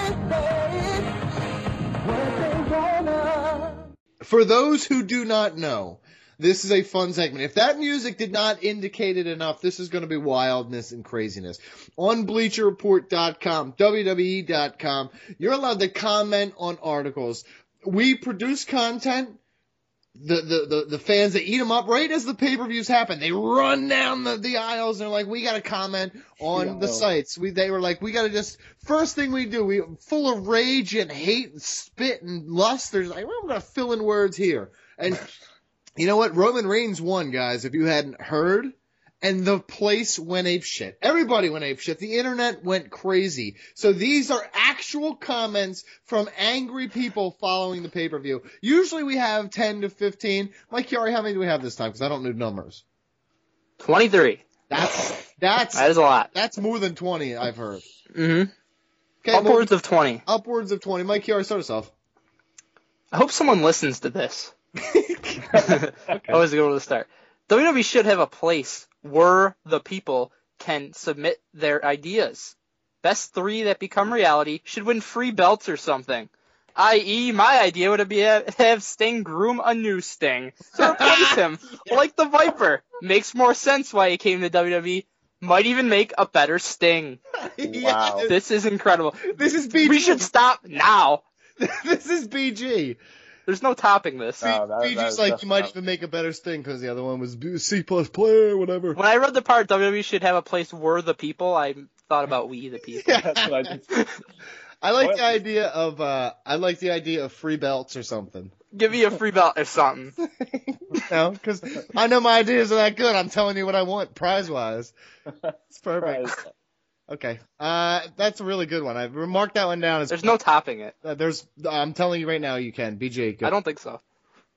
For those who do not know, this is a fun segment. If that music did not indicate it enough, this is going to be wildness and craziness. On Bleacher Report dot com, W W E dot com, you're allowed to comment on articles. We produce content. The, the, the, the fans that eat them up right as the pay-per-views happen. They run down the, the aisles and they're like, we got to comment on Yeah, the no. sites. We, they were like, we got to just, first thing we do, we full of rage and hate and spit and lust. There's like, well, we're going to fill in words here. And you know what? Roman Reigns won, guys, if you hadn't heard. And the place went apeshit. Everybody went apeshit. The internet went crazy. So these are actual comments from angry people following the pay-per-view. Usually we have ten to fifteen. Mike Chiari, how many do we have this time? Because I don't know numbers. twenty-three. That's, that's, That is a lot. that's more than twenty, I've heard. Mm-hmm. Okay, Upwards of twenty. Upwards of twenty. Mike Chiari, start us off. I hope someone listens to this. Always a good one to start. W W E should have a place where the people can submit their ideas. Best three that become reality should win free belts or something. that is, my idea would be have, have Sting groom a new Sting to replace him, like the Viper. Makes more sense why he came to W W E. Might even make a better Sting. Wow. This is incredible. This is B G. We should stop now. This is B G. There's no topping this. No, that- B G's that is like, you might definitely- even make a better Sting because the other one was B- C plus player, whatever. When I read the part W W E should have a place where the people, I thought about we the people. That's what I did. I like What? the idea of uh, I like the idea of free belts or something. Give me a free belt or something. No, because I know my ideas are that good. I'm telling you what I want prize wise. It's perfect. Prize. Okay, uh, that's a really good one. I marked that one down as. There's no topping it. Uh, there's. I'm telling you right now, you can. B J, go. I don't think so.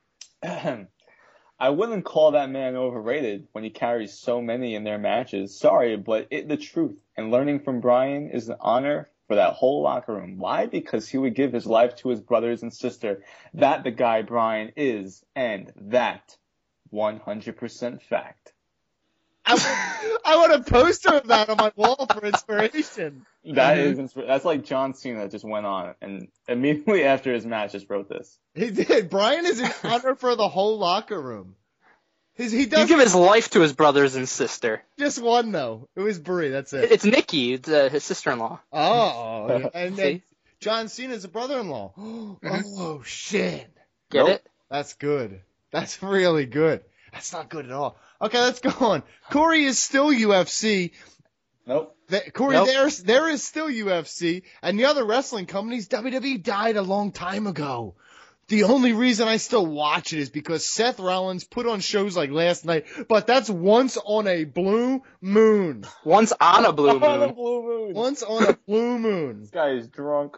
I wouldn't call that man overrated when he carries so many in their matches. Sorry, but it the truth. And learning from Brian is an honor for that whole locker room. Why? Because he would give his life to his brothers and sister. That the guy Brian is, and that one hundred percent fact. I want, I want a poster of that on my wall for inspiration. That is insp- that's like John Cena just went on and immediately after his match just wrote this. He did. Brian is an honor for the whole locker room. His, he He does give his life to his brothers and sister. just one though. It was Brie. That's it. It's Nikki, it's, uh, his sister-in-law. Oh, and then See? John Cena's a brother-in-law. Oh shit! Get Nope. it? That's good. That's really good. That's not good at all. Okay, let's go on. Corey is still U F C. Nope. The, Corey, Nope. there's there is still U F C, and the other wrestling companies, W W E died a long time ago. The only reason I still watch it is because Seth Rollins put on shows like last night, but that's once on a blue moon. Once on a blue On the moon. blue moon. Once on a blue moon. This guy is drunk.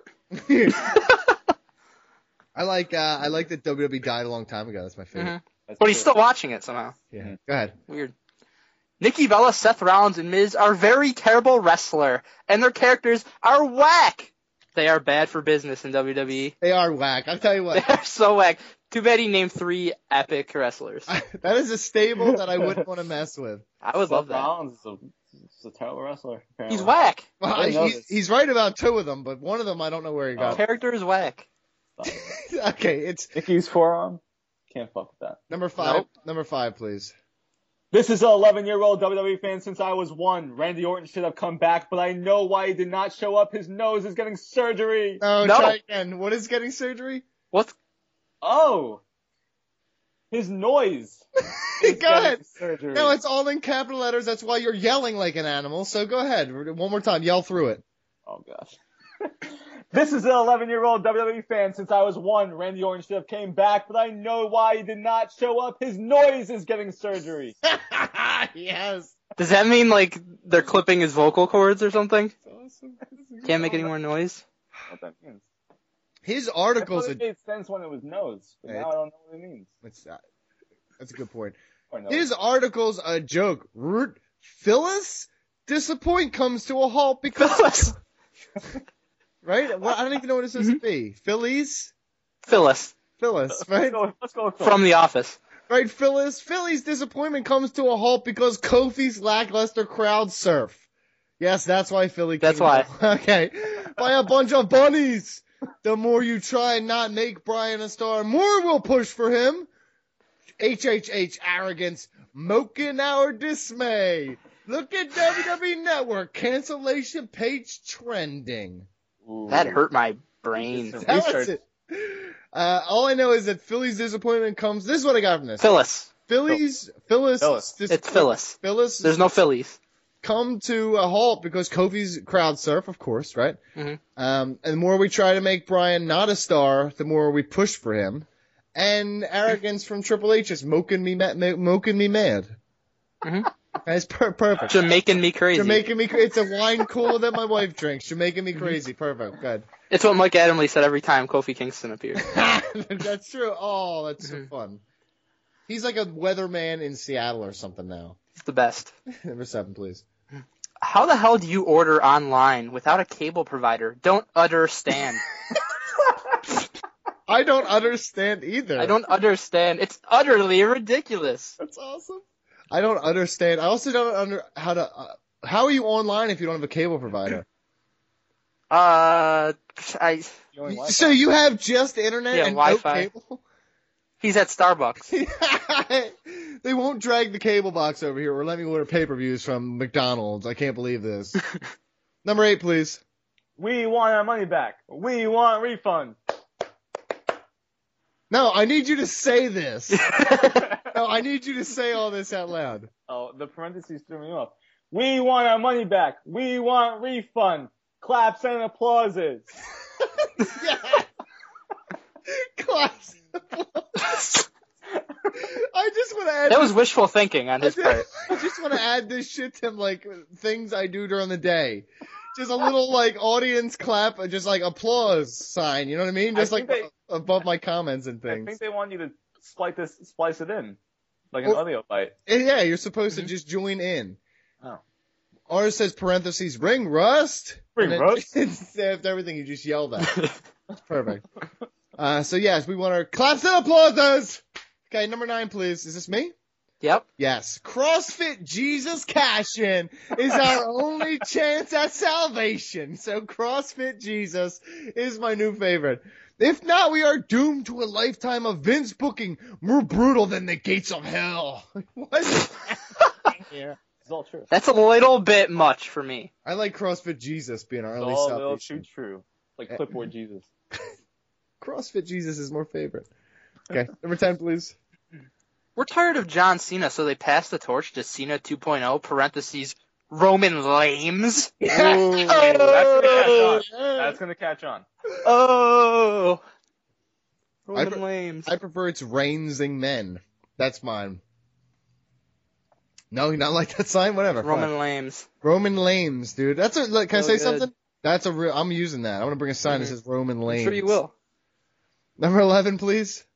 I like uh, I like that W W E died a long time ago. That's my favorite. Mhm. That's But he's true. still watching it somehow. Yeah. Go ahead. Weird. Nikki Bella, Seth Rollins, and Miz are very terrible wrestler, and their characters are whack. They are bad for business in W W E. They are whack. I'll tell you what. They are so whack. Too bad he named three epic wrestlers. That is a stable that I wouldn't want to mess with. I would love Seth that. Rollins is a, is a terrible wrestler. Apparently. He's whack. Well, I didn't know he's, this. he's right about two of them, but one of them I don't know where he got. Character is whack. Okay, it's Nikki's forearm. Can't fuck with that. number five. Nope. Number five, please. This is an eleven-year-old W W E fan since I was one. Randy Orton should have come back, but I know why he did not show up. His nose is getting surgery. Oh, No. try again. What is getting surgery? What's Oh. His noise. Go is ahead. getting Surgery. No, it's all in capital letters. That's why you're yelling like an animal. So go ahead. One more time. Yell through it. Oh, gosh. This is an eleven-year-old W W E fan since I was one. Randy Orton should have came back, but I know why he did not show up. His noise is getting surgery. Yes. Does that mean like they're clipping his vocal cords or something? Awesome. Can't make any more noise? What that means. His I articles. thought Are, it made sense when it was nose, but Yeah. now I don't know what it means. What's that? That's a good point. Or nose. His article's a joke. Root Phyllis disappoint comes to a halt because right. Well, I don't even know what it's supposed to be. Phillies. Phyllis Phyllis. Let's Right. go, let's go with from The Office. Right, Phyllis. Philly's disappointment comes to a halt because Kofi's lackluster crowd surf. Yes, that's why Philly. That's came why. down. Okay, by a bunch of bunnies. The more you try and not make Brian a star, more will push for him. H H H arrogance, moking our dismay. Look at W W E Network cancellation page trending. Ooh. That hurt my brain. Some That was research. it. Uh, all I know is that Philly's disappointment comes. This is what I got from this. Phyllis. Philly's Phyllis. Phyllis. dis- It's Phyllis. Phyllis. There's no Phillies. come to a halt because Kofi's crowd surf, of course, right? Mhm. Um, and the more we try to make Brian not a star, the more we push for him. And arrogance from Triple H is moking me, ma- ma- moking me mad. Mhm. That's per- perfect. Jamaican me crazy. You're making me. Cra- it's a wine cooler that my wife drinks. You're making me crazy. Perfect. Good. It's what Mike Adamle said every time Kofi Kingston appeared. That's true. Oh, that's so fun. He's like a weatherman in Seattle or something now. It's the best. Number seven, please. How the hell do you order online without a cable provider? Don't understand. I don't understand either. I don't understand. It's utterly ridiculous. That's awesome. I don't understand. I also don't under how to. Uh, how are you online if you don't have a cable provider? Uh, I. So you have just internet Yeah, and Wi-Fi. no cable? He's at Starbucks. They won't drag the cable box over here or let me order pay-per-views from McDonald's. I can't believe this. Number eight, please. We want our money back. We want refund. No, I need you to say this. No, I need you to say all this out loud. Oh, the parentheses threw me off. We want our money back. We want refund. Claps and applauses. Yeah. Claps and applauses. I just want to add. That was wishful thinking on his I part. just, I just want to add this shit to like things I do during the day. Just a little like audience clap, just like applause sign. You know what I mean? Just I like think they- above my comments and I things. think they want you to splice this, splice it in, like an Oh. audio bite. Yeah, you're supposed to just join in. Oh. Ours says parentheses ring rust. Ring And rust. It's after everything you just yelled at. Perfect. Uh, so yes, we want our claps and applauses. Okay, number nine, please. Is this me? Yep. Yes. CrossFit Jesus Cash-In is our only chance at salvation. So CrossFit Jesus is my new favorite. If not, we are doomed to a lifetime of Vince booking more brutal than the gates of hell. What is that? Yeah, it's all true. That's a little bit much for me. I like CrossFit Jesus being our It's only all a little salvation. too true. Like Clipboard Jesus. CrossFit Jesus is more favorite. Okay, number ten, please. We're tired of John Cena, so they passed the torch to Cena two point oh, parentheses, Roman Lames. Ooh, that's gonna catch on. That's gonna catch on. Oh! Roman I pre- Lames. I prefer it's Reinsing Men. That's mine. No, you not like that sign? Whatever. Roman fine. Lames. Roman Lames, dude. That's a. Like, can So I say good. something? That's a real. I'm using that. I'm gonna bring a sign that Mhm. says Roman Lames. I'm sure you will. Number eleven, please.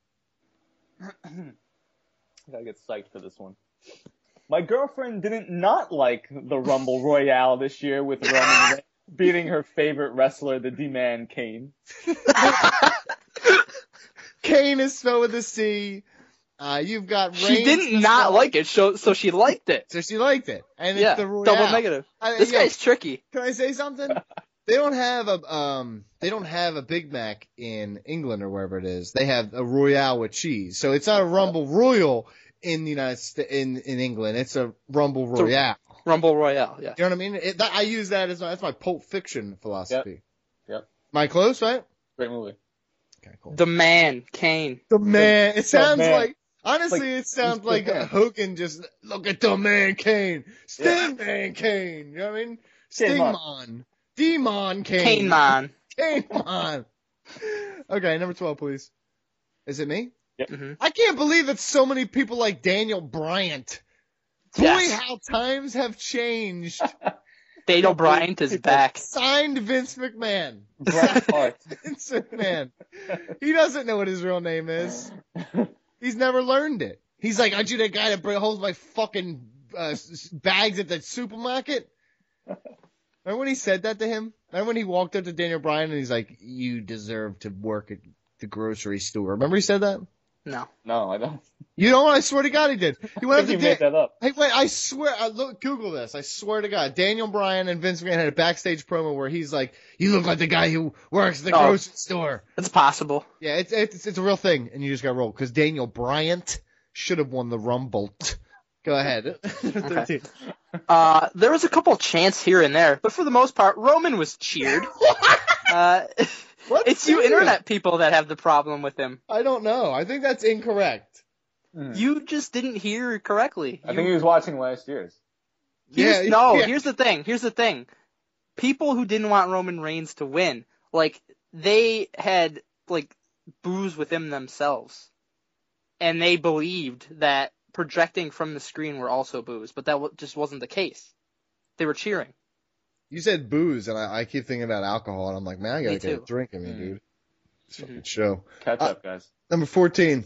I gotta get psyched for this one. My girlfriend didn't not like the Rumble Royale this year with Roman Reigns beating her favorite wrestler, the D-Man Kane. Kane is spelled with a C. Uh, you've got Reigns. She didn't not like it, so, so she liked it. So she liked it, and Yeah, it's the Royale. double negative. I- This yo, guy's tricky. Can I say something? They don't have a um. They don't have a Big Mac in England or wherever it is. They have a Royale with cheese. So it's not a Rumble Royal in the United States in in England. It's a Rumble a- Royale. Rumble Royale, yeah. You know what I mean? It, that, I use that as my, that's my Pulp Fiction philosophy. Yep. Am I close, right? Great movie. Okay, cool. The man, Kane. The man. It sounds man. like, honestly, Like, it sounds he's like the man. Hogan just, look at the man Kane. Yeah. Sting man Kane. You know what I mean? Kane Mon. Stingmon. Demon Kane. Kane man. Kane Mon. Okay, number twelve, please. Is it me? Mhm. I can't believe that so many people like Daniel Bryant. Boy, Yes. how times have changed. Daniel Bryant is back. Signed Vince McMahon. Bret Hart. Vince McMahon. He doesn't know what his real name is. He's never learned it. He's like, aren't you that guy that br- holds my fucking uh, s- bags at the supermarket? Remember when he said that to him? Remember when he walked up to Daniel Bryan and he's like, you deserve to work at the grocery store. Remember he said that? No. No, I don't. You know what? I swear to God he did. He I went up think to you made Dan- that up. Hey, wait, I swear, I look, Google this. I swear to God. Daniel Bryan and Vince McMahon had a backstage promo where he's like, you look like the guy who works at the Oh. grocery store. It's possible. Yeah, it's, it's, it's a real thing, and you just got rolled, because Daniel Bryant should have won the Rumble. Go ahead. thirteen. Uh, there was a couple chants here and there, but for the most part, Roman was cheered. uh, What? it's you internet people that have the problem with him. I don't know. I think that's incorrect. You just didn't hear correctly. I You- think he was watching last year's. Here's, Yeah, no, yeah. here's the thing. Here's the thing. People who didn't want Roman Reigns to win, like, they had, like, boos within themselves. And they believed that projecting from the screen were also boos, but that w- just wasn't the case. They were cheering. You said booze, and I, I keep thinking about alcohol, and I'm like, man, I gotta Me get a too. drink in me, Mm. dude. This Mhm. fucking show. Catch Uh, up, guys. Number fourteen.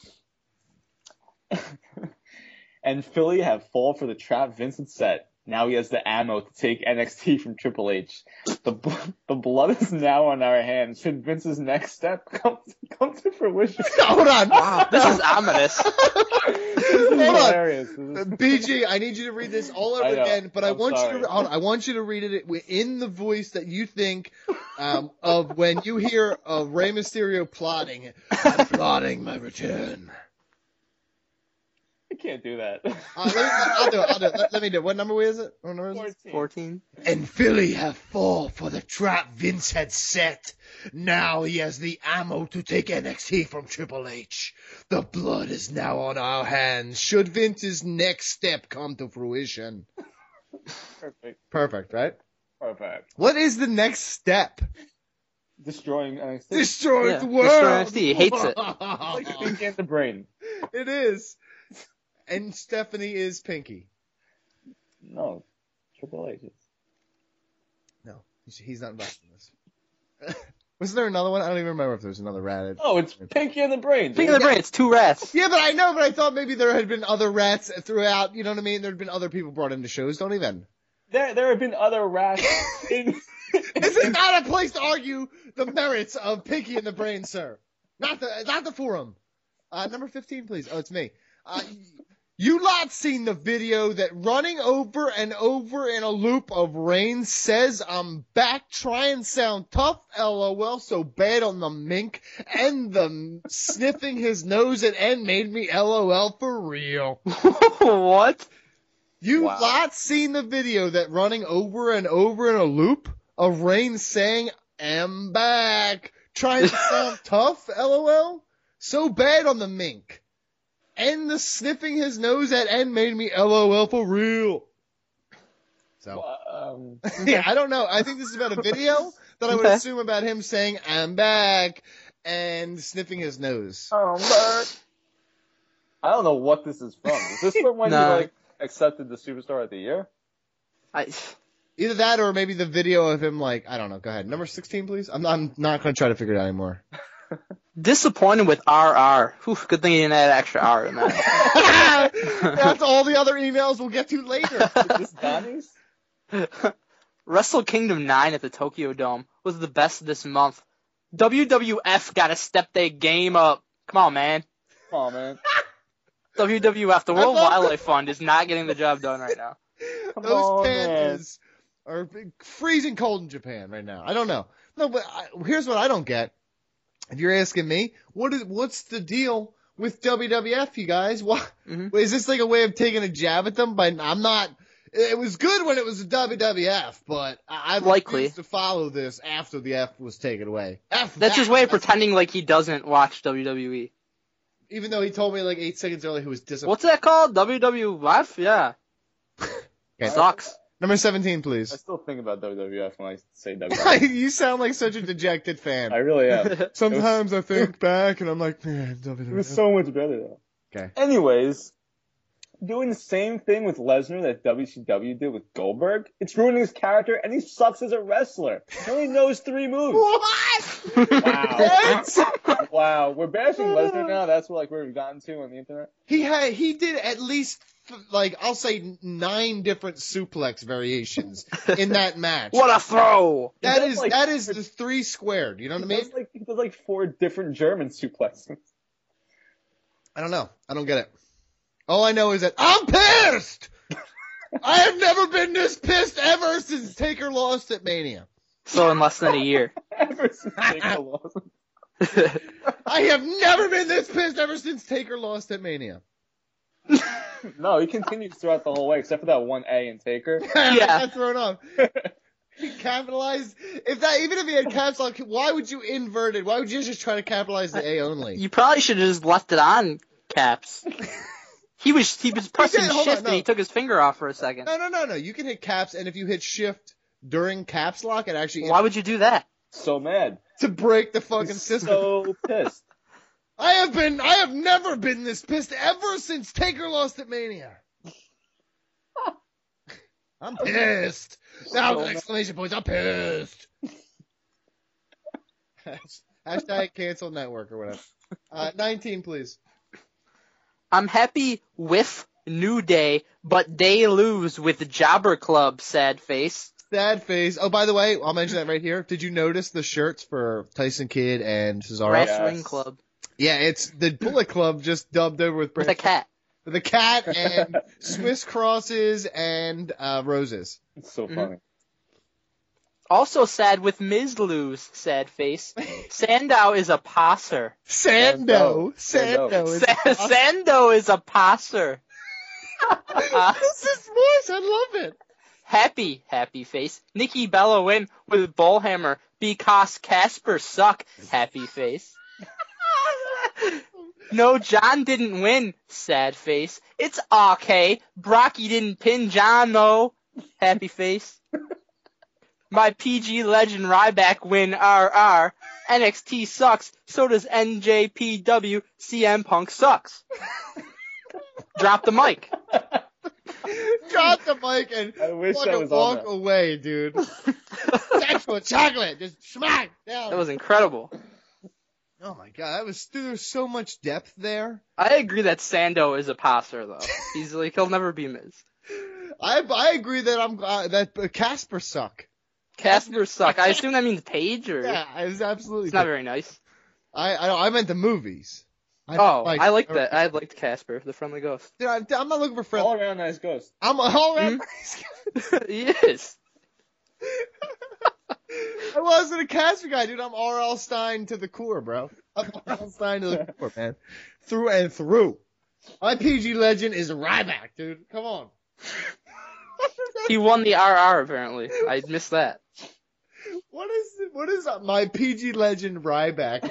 And Philly have fall for the trap Vincent set. Now he has the ammo to take N X T from Triple H. The bl- the blood is now on our hands. Should Vince's next step come come to fruition? Hold on. Wow, this is ominous. This is Hold on. hilarious. This is- B G, I need you to read this all over I know. again, but I I'm want sorry. you to hold on, I want you to read it in the voice that you think um, of when you hear of Rey Mysterio plotting, I'm plotting my return. I can't do that. Uh, let me, I'll do it. I'll do it. Let, let me do it. What number is it? What number is it? fourteen. And Philly have fall for the trap Vince had set. Now he has the ammo to take N X T from Triple H. The blood is now on our hands. Should Vince's next step come to fruition? Perfect. Perfect, right? Perfect. What is the next step? Destroying N X T. Destroy Yeah, the world. destroy N X T. He hates it. Like Pinky and the Brain. It is. And Stephanie is Pinky. No, Triple H. No, he's, he's not involved in this. Was there another one? I don't even remember if there was another rat. Oh, it's Pinky and the Brain. Pinky and the Brain, it's two rats. Yeah, but I know, but I thought maybe there had been other rats throughout, you know what I mean? There had been other people brought into shows. Don't even. There, there have been other rats in... This is not a place to argue the merits of Pinky and the Brain, sir. Not the, not the forum. Uh, number fifteen, please. Oh, it's me. Uh, you lot seen the video that running over and over in a loop of Reigns says I'm back, try and sound tough, lol, so bad on the mink, and the sniffing his nose at end made me lol for real. What? You Wow. lot seen the video that running over and over in a loop of Reigns saying I'm back, trying to sound tough, lol, so bad on the mink. And the sniffing his nose at end made me lol for real. So, Um, yeah, I don't know. I think this is about a video that I would Okay. assume about him saying, I'm back, and sniffing his nose. I'm back. I don't know what this is from. Is this from when No. you, like, accepted the Superstar of the Year? I, Either that or maybe the video of him, like, I don't know. Go ahead. Number sixteen, please. I'm not, I'm not going to try to figure it out anymore. disappointed with R R. Whew, good thing you didn't add extra R in that. That's all the other emails we'll get to later. Is this Donnie's? Wrestle Kingdom nine at the Tokyo Dome was the best this month. W W F gotta step their game up. Come on, man. Come on, man. W W F, the I World love Wildlife Fund, is not getting the job done right now. Come Those on, pandas are freezing cold in Japan right now. I don't know. No, but I, here's what I don't get. If you're asking me, what is what's the deal with W W F, you guys? What Mhm. is this like a way of taking a jab at them? But I'm not. It was good when it was a W W F, but I- I've Likely. refused to follow this after the F was taken away. F That's that. his way of pretending like he doesn't watch W W E. Even though he told me like eight seconds earlier he was disappointed. What's that called? W W F? Yeah. Okay. Sucks. Number seventeen, I please. still think about W W F when I say W W F. You sound like such a dejected fan. I really am. Sometimes I think back and I'm like, man, W It W F. was so much better, though. Okay. Anyways, doing the same thing with Lesnar that W C W did with Goldberg, it's ruining his character, and he sucks as a wrestler. He only knows three moves. What? Wow. What? Wow. We're bashing Lesnar now? That's what, like, where we've gotten to on the internet? He had he did at least like I'll say nine different suplex variations in that match. What a throw! That He does, is like, that is the three squared. You know what I He mean? does, like, he does, like, four different German suplexes. I don't know. I don't get it. All I know is that I'm pissed. I have never been this pissed ever since Taker lost at Mania. So in less than a year. Ever since Taker lost. I have never been this pissed ever since Taker lost at Mania. No, he continues throughout the whole way, except for that one A in Taker. Yeah. Got thrown off. He capitalized. If that, even if he had caps lock, why would you invert it? Why would you just try to capitalize the A only? You probably should have just left it on caps. He was he was pressing did, hold shift on, and no. he took his finger off for a second. No, no, no, no. You can hit caps, and if you hit shift during caps lock, it actually Why would you do that? So mad. to break the fucking He's system. so pissed. I have been, I have never been this pissed ever since Taker lost at Mania. I'm pissed. Now, So exclamation points, I'm pissed. Hashtag cancel network or whatever. Uh, nineteen, please. I'm happy with New Day, but they lose with Jobber Club, sad face. Sad face. Oh, by the way, I'll mention that right here. Did you notice the shirts for Tyson Kidd and Cesaro? Wrestling Yes. Club. Yeah, it's the Bullet Club just dubbed over with With a cat. With a cat and Swiss crosses and uh, roses. It's so Mhm. funny. Also sad with Miz lose, sad face. Sandow is a passer. Sando. Sando. Sando. is Sa- awesome. Sando is a passer. This is voice. I love it. Happy, happy face. Nikki Bella win with Bullhammer because Casper suck, happy face. No, John didn't win, sad face. It's okay. Brocky didn't pin John though, Happy face. My P G legend Ryback win R R. N X T sucks. So does N J P W. C M Punk sucks. Drop the mic. Drop the mic and I wish fucking I was walk on that. away, dude. Sexual chocolate, just smack down. That was incredible. Oh my god, that was dude, there's so much depth there. I agree that Sando is a passer though. He's like he'll never be Miz. I I agree that I'm uh, that uh, Casper suck. Casper suck. I assume that means Paige or Yeah, it's absolutely. it's not very nice. I I, I meant the movies. I Oh, like, I like that. I liked Casper, the friendly ghost. Dude, I, I'm not looking for friends. All around nice ghost. I'm all around. Mm-hmm. He is. I wasn't a Casper guy, dude. I'm R L Stein to the core, bro. I'm R L Stein to the core, man. Through and through. My P G legend is Ryback, dude. Come on. He won the R R apparently. I missed that. What is what is my P G legend Ryback?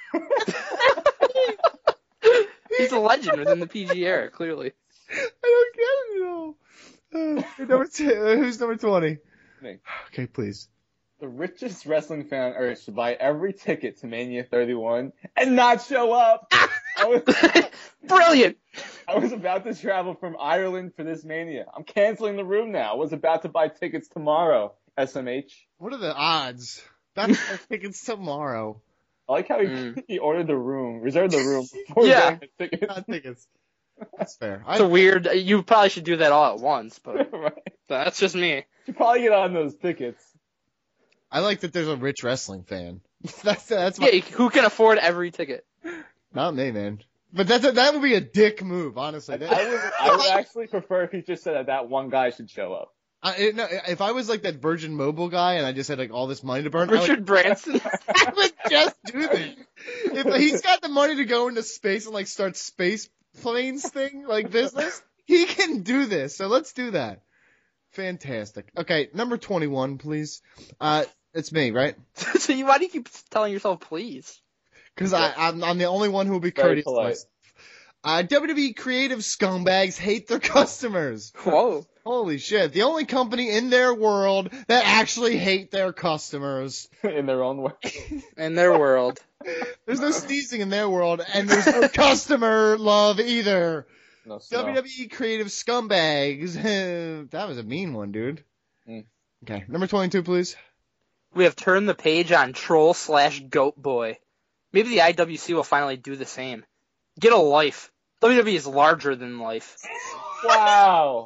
He's a legend within the P G era, clearly. I don't get it at all. Uh, number two, uh, who's number twenty? Me. Okay, please. The richest wrestling fan on earth should buy every ticket to Mania thirty-one and not show up. I was, Brilliant. I was about to travel from Ireland for this Mania. I'm canceling the room now. I was about to buy tickets tomorrow. S M H. What are the odds? That's I think it's tomorrow. I like how he, Mm. he ordered the room, reserved the room before Yeah. buying the tickets. I think it's that's fair. It's a weird. You probably should do that all at once, but Right. that's just me. You probably get on those tickets. I like that there's a rich wrestling fan. that's that's my, Yeah, who can afford every ticket? not me, man. But that's a, that would be a dick move, honestly. That- I would, I would actually prefer if he just said that that one guy should show up. I, it- no, if I was like that Virgin Mobile guy and I just had like all this money to burn, I would, Richard Branson. I would just do that. If he's got the money to go into space and like start space planes thing like business, he can do this. So let's do that. Fantastic. Okay, number twenty-one, please. Uh, it's me, right? So you, why do you keep telling yourself please? Because I I'm, I'm the only one who will be Very courteous. to polite. myself. Uh, W W E creative scumbags hate their customers. Whoa. Holy shit. The only company in their world that actually hate their customers. In their own way. In their world. There's no sneezing in their world, and there's no customer love either. No snow. W W E creative scumbags. That was a mean one, dude. Mm. Okay, number twenty-two, please. We have turned the page on troll slash goat boy. Maybe the I W C will finally do the same. Get a life. W W E is larger than life. Wow.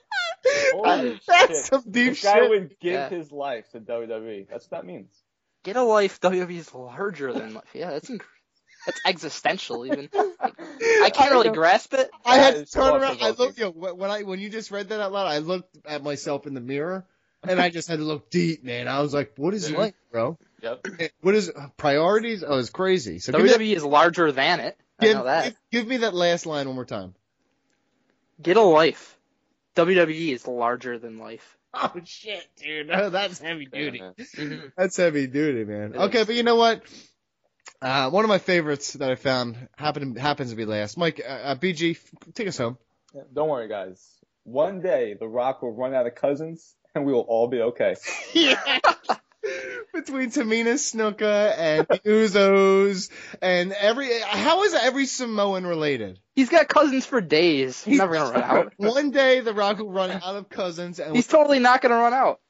Holy That's shit. some deep This guy shit. would give Yeah. his life to W W E. That's what that means. Get a life. W W E is larger than life. Yeah, that's inc- that's existential even. I can't really grasp it. I had That to is turn around. I thought-provoking. looked, yo, when I when you just read that out loud, I looked at myself in the mirror, and I just had to look deep, man. I was like, "What is life, bro? Yep. What is priorities?" Oh, it's crazy. So give me, W that, W E is larger than it. I give, know that. give, give me that last line one more time. Get a life. W W E is larger than life. Oh shit, dude! Oh, that's heavy duty. man. Mhm. That's heavy duty, man. It Okay, is. but you know what? Uh, one of my favorites that I found happen, happens to be last. Mike, uh, uh, B G, take us home. Yeah, don't worry, guys. One day, The Rock will run out of cousins, and we will all be okay. Yeah. Between Tamina Snuka and the Uzos and every, how is every Samoan related? He's got cousins for days. He's never gonna run out. One day the Rock will run out of cousins, and He's totally not gonna run out.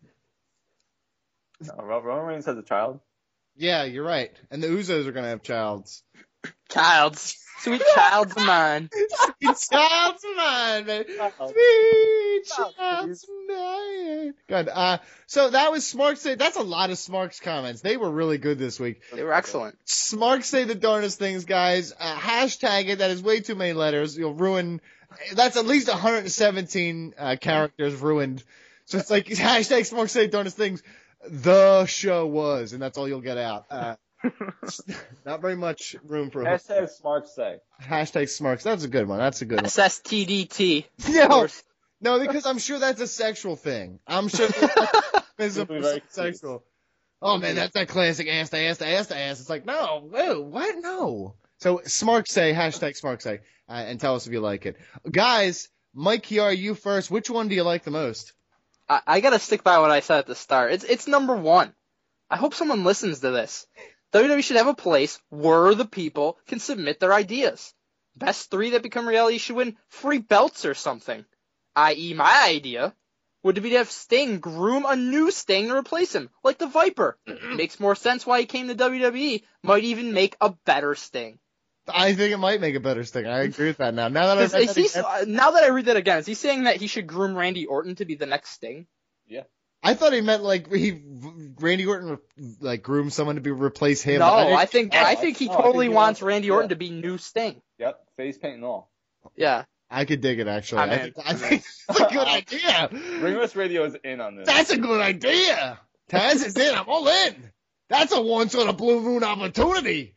Uh, Roman Reigns has a child. yeah, you're right. And the Uzos are gonna have childs. Childs. Sweet childs of mine. Sweet child's mine, man. Uh-oh. Sweet Oh, child's mine. Good. Uh, so that was Smarks Say. That's a lot of Smarks comments. They were really good this week. They were excellent. Smarks Say the darndest things, guys. Uh, hashtag it. That is way too many letters. You'll ruin. That's at least one hundred seventeen uh, characters ruined. So it's like hashtag Smarks Say the darndest things. The show was, and that's all you'll get out. Uh, not very much room for a Hashtag smart say. hashtag Smarks. That's a good one. That's a good one. S S T D T. No, no, because I'm sure that's a sexual thing. I'm sure that's It'll be very sexual. Oh man, that's that classic ass to ass to ass to ass. It's like, no, whoa, what? No. So Smark say, hashtag Smark say, uh, and tell us if you like it. Guys, Mike Kiar, you first. Which one do you like the most? I, I gotta stick by what I said at the start. It's it's number one. I hope someone listens to this. W W E should have a place where the people can submit their ideas. Best three that become reality should win free belts or something. that is, my idea would be to have Sting groom a new Sting to replace him, like the Viper. Makes more sense why he came to W W E. Might even make a better Sting. I think it might make a better Sting. I agree with that now. Now that I Is, read is that he, again- uh, now that I read that again, is he saying that he should groom Randy Orton to be the next Sting? Yeah. I thought he meant like he Randy Orton like groomed someone to be replace him. No, but didn't- I think I think he Oh, I think totally he wants wants- Randy yeah. Orton to be new Sting. Yep. Face paint and all. Yeah. I could dig it actually. I'm I in. think, I think that's a good idea. Ring Rust Radio is in on this. That's a good idea. Taz is in. I'm all in. That's a once on a blue moon opportunity.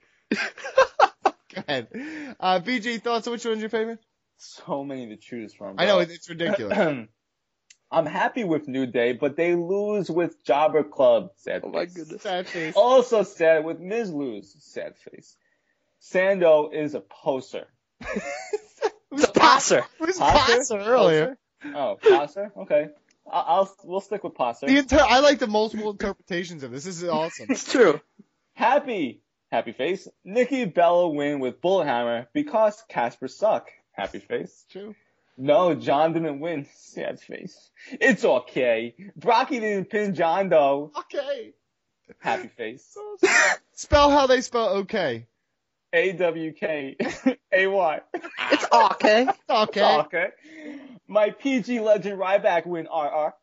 Go ahead. Uh, B G, thoughts on which one's your favorite? So many to choose from. I know, bro. it's ridiculous. I'm happy with New Day, but they lose with Jobber Club. Sad Oh my face. goodness. Sad face. Also sad with Miz lose. Sad face. Sando is a poser. It's a passer. Who's Passer? Passer earlier? Oh, poser? Okay. I'll, I'll we'll stick with poser. The inter- I like the multiple interpretations of this. This is awesome. It's true. Happy. Happy face. Nikki Bella win with Bullet Hammer because Casper suck. Happy face. True. No, John didn't win. Sad face. It's okay. Brocky didn't pin John though. Okay. Happy face. Spell how they spell okay. A W K A Y. It's okay. Okay. Okay. My P G legend Ryback win R R.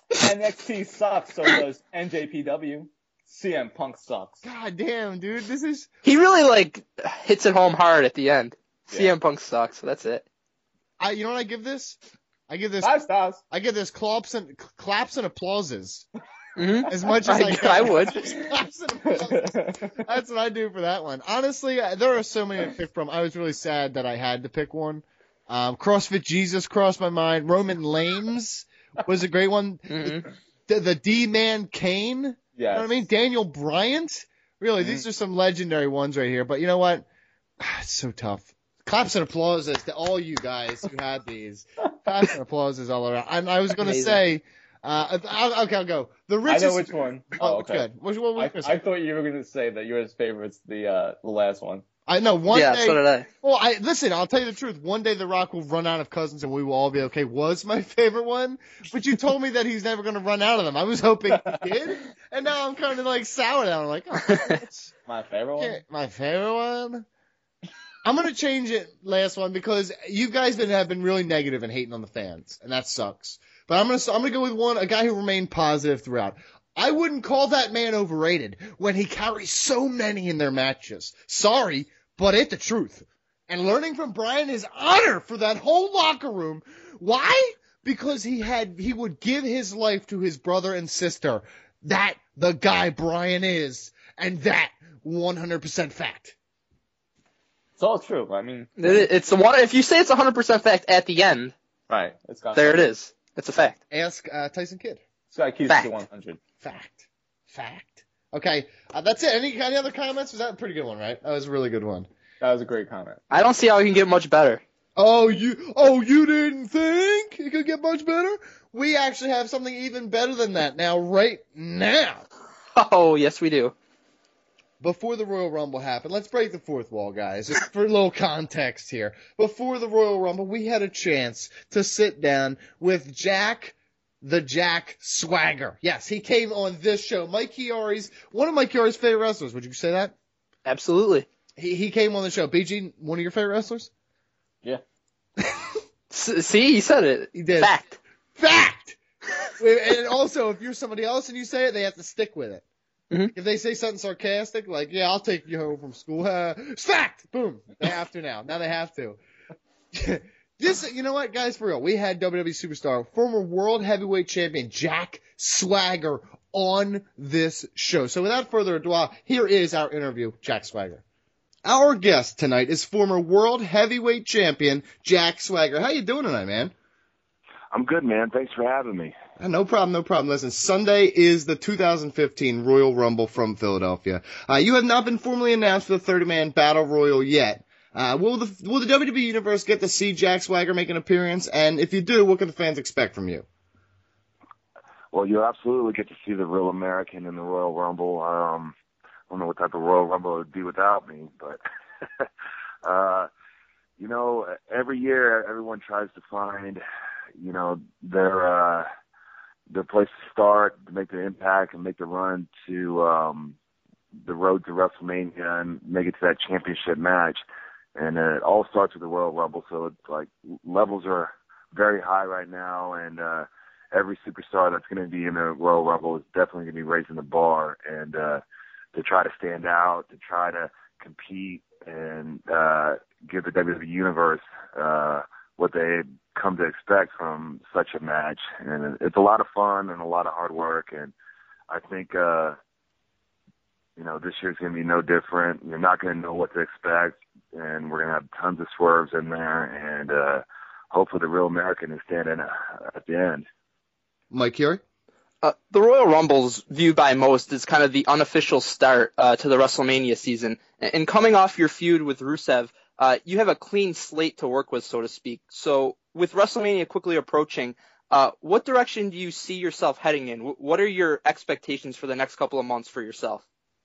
N X T sucks, so does N J P W. C M Punk sucks. God damn, dude. This is. He really like hits it home hard at the end. Yeah. C M Punk sucks. So that's it. I. You know what I give this? I give this. Five stars. I give this claps and claps and applauses. Mm-hmm. As much as I, I, can. I would. Claps and applauses. That's what I do for that one. Honestly, uh, there are so many to pick from. I was really sad that I had to pick one. Um, CrossFit Jesus crossed my mind. Roman Lames was a great one. Mm-hmm. The, the D-Man Kane. Yes. You know what I mean? Daniel Bryant. Really, these are some legendary ones right here. But you know what? It's so tough. Claps and applauses to all you guys who had these. Claps and applauses all around. And I was going to Amazing. say, uh, I'll, okay, I'll go. The I richest. know which one. Oh, Oh, it's okay. good. Which one? I, Which I thought you were going to say that yours favorite's the uh, the last one. I know one yeah, day. so did I. Well, I listen. I'll tell you the truth. One day, The Rock will run out of cousins, and we will all be okay. Was my favorite one, but you told me that he's never going to run out of them. I was hoping he did, and now I'm kind of like sour now. I'm like, oh, that's My favorite one? my favorite one. I'm gonna change it last one because you guys been have been really negative and hating on the fans, and that sucks. But I'm gonna I'm gonna go with one a guy who remained positive throughout. I wouldn't call that man overrated when he carries so many in their matches. Sorry, but it's the truth. And learning from Brian is honor for that whole locker room. Why? Because he had he would give his life to his brother and sister. That the guy Brian is, and that one hundred percent fact. It's all true. I mean, It- It's the one. If you say it's one hundred percent fact at the end, right. It's got there it is. It's a fact. Ask uh, Tyson Kidd. This guy keeps Fact. it to one hundred. Fact. Fact. Okay, uh, that's it. Any any other comments? Was that a pretty good one, right? That was a really good one. That was a great comment. I don't see how it can get much better. Oh, you oh you didn't think it could get much better? We actually have something even better than that now, right now. Oh, yes, we do. Before the Royal Rumble happened, let's break the fourth wall, guys, just for a little context here. Before the Royal Rumble, we had a chance to sit down with Jack, the Jack Swagger. Yes, he came on this show. Mike Chiari's, one of Mike Chiari's favorite wrestlers. Would you say that? Absolutely. He he came on the show. B G, one of your favorite wrestlers? Yeah. S- see, he said it. He did. Fact. Fact! And also, if you're somebody else and you say it, they have to stick with it. Mhm. If they say something sarcastic, like, yeah, I'll take you home from school. Uh, it's fact! Boom. They have to now. Now they have to. This, you know what, guys, for real, we had W W E superstar, former world heavyweight champion Jack Swagger on this show. So without further ado, here is our interview, Jack Swagger. Our guest tonight is former world heavyweight champion Jack Swagger. How you doing tonight, man? I'm good, man. Thanks for having me. Uh, No problem, no problem. Listen, Sunday is the two thousand fifteen Royal Rumble from Philadelphia. Uh, you have not been formally announced for the thirty-man Battle Royal yet. Uh, will the will the W W E Universe get to see Jack Swagger make an appearance? And if you do, what can the fans expect from you? Well, you absolutely get to see the real American in the Royal Rumble. Um, I don't know what type of Royal Rumble it would be without me, but, uh, you know, every year everyone tries to find, you know, their, uh, their place to start, to make the impact and make the run to, um, the road to WrestleMania and make it to that championship match. And uh, it all starts with the Royal Rumble. So it's like levels are very high right now. And, uh, every superstar that's going to be in the Royal Rumble is definitely going to be raising the bar and, uh, to try to stand out, to try to compete and, uh, give the W W E Universe, uh, what they come to expect from such a match. And it's a lot of fun and a lot of hard work. And I think, uh, you know, this year's going to be no different. You're not going to know what to expect. And we're going to have tons of swerves in there. And, uh, hopefully the real American is standing at the end. Mike Chiari? Uh, the Royal Rumble's viewed by most as kind of the unofficial start uh, to the WrestleMania season. And coming off your feud with Rusev, uh, you have a clean slate to work with, so to speak. So with WrestleMania quickly approaching, uh, what direction do you see yourself heading in? What are your expectations for the next couple of months for yourself?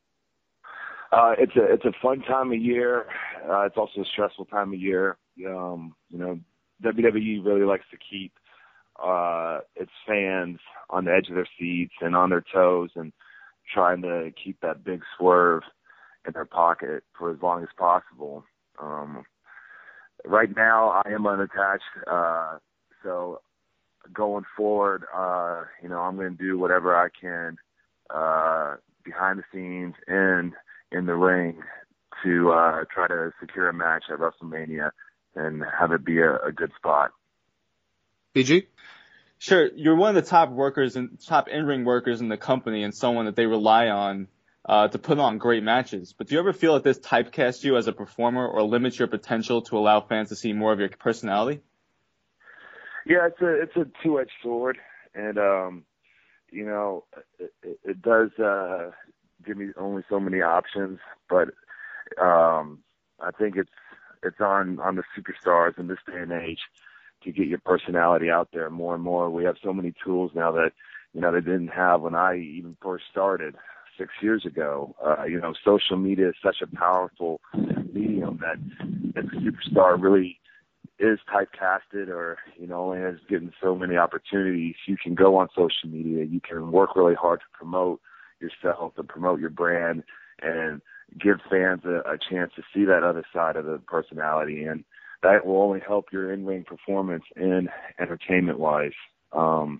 Uh, it's a it's a fun time of year. Uh, it's also a stressful time of year. Um, you know, W W E really likes to keep uh, its fans on the edge of their seats and on their toes and trying to keep that big swerve in their pocket for as long as possible. Um, right now, I am unattached, uh, so going forward, uh, you know, I'm going to do whatever I can uh, behind the scenes and in the ring to uh, try to secure a match at WrestleMania and have it be a, a good spot. B G? Sure, you're one of the top workers and top in-ring workers in the company and someone that they rely on uh, to put on great matches. But do you ever feel that this typecasts you as a performer or limits your potential to allow fans to see more of your personality? Yeah, it's a it's a two-edged sword, and um, you know, it, it does uh, give me only so many options. But um, I think it's it's on on the superstars in this day and age to get your personality out there more and more. We have so many tools now that, you know, they didn't have when I even first started six years ago. Uh, you know, social media is such a powerful medium that if a superstar really is typecasted or, you know, only has given so many opportunities, you can go on social media. You can work really hard to promote yourself, to promote your brand, and give fans a, a chance to see that other side of the personality. And that will only help your in-ring performance and entertainment-wise. Um,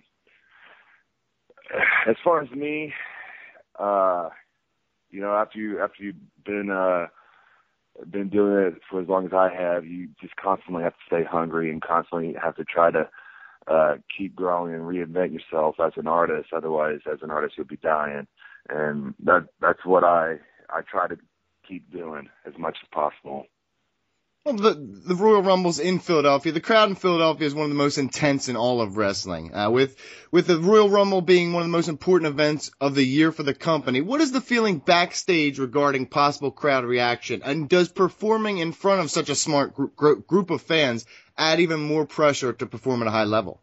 as far as me, uh, you know, after you after you've been uh, been doing it for as long as I have, you just constantly have to stay hungry and constantly have to try to uh, keep growing and reinvent yourself as an artist. Otherwise, as an artist, you'll be dying. And that that's what I I try to keep doing as much as possible. Well, the, the Royal Rumble's in Philadelphia. The crowd in Philadelphia is one of the most intense in all of wrestling. Uh, with, with the Royal Rumble being one of the most important events of the year for the company, what is the feeling backstage regarding possible crowd reaction? And does performing in front of such a smart gr- gr- group of fans add even more pressure to perform at a high level?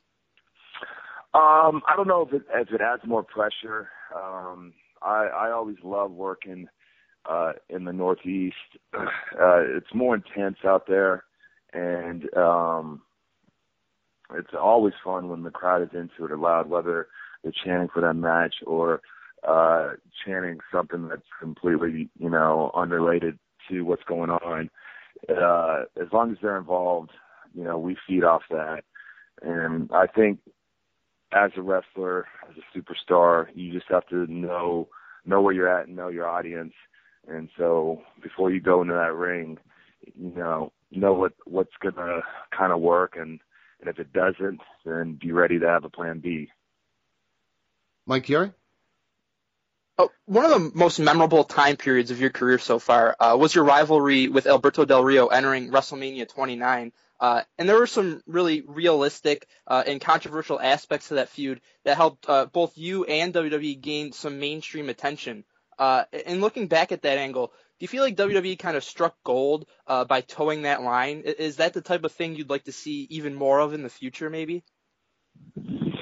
Um, I don't know if it, if it adds more pressure. Um, I, I always love working Uh, in the Northeast. Uh, it's more intense out there, and um, it's always fun when the crowd is into it or loud, whether they're chanting for that match or uh, chanting something that's completely, you know, unrelated to what's going on. Uh, as long as they're involved, you know, we feed off that. And I think as a wrestler, as a superstar, you just have to know know where you're at and know your audience. And so before you go into that ring, you know, know what, what's going to kind of work. And, and if it doesn't, then be ready to have a plan B. Mike Chiari? Oh, one of the most memorable time periods of your career so far uh, was your rivalry with Alberto Del Rio entering WrestleMania twenty-nine. Uh, and there were some really realistic uh, and controversial aspects to that feud that helped uh, both you and W W E gain some mainstream attention. Uh, and looking back at that angle, do you feel like W W E kind of struck gold uh, by towing that line? Is that the type of thing you'd like to see even more of in the future, maybe?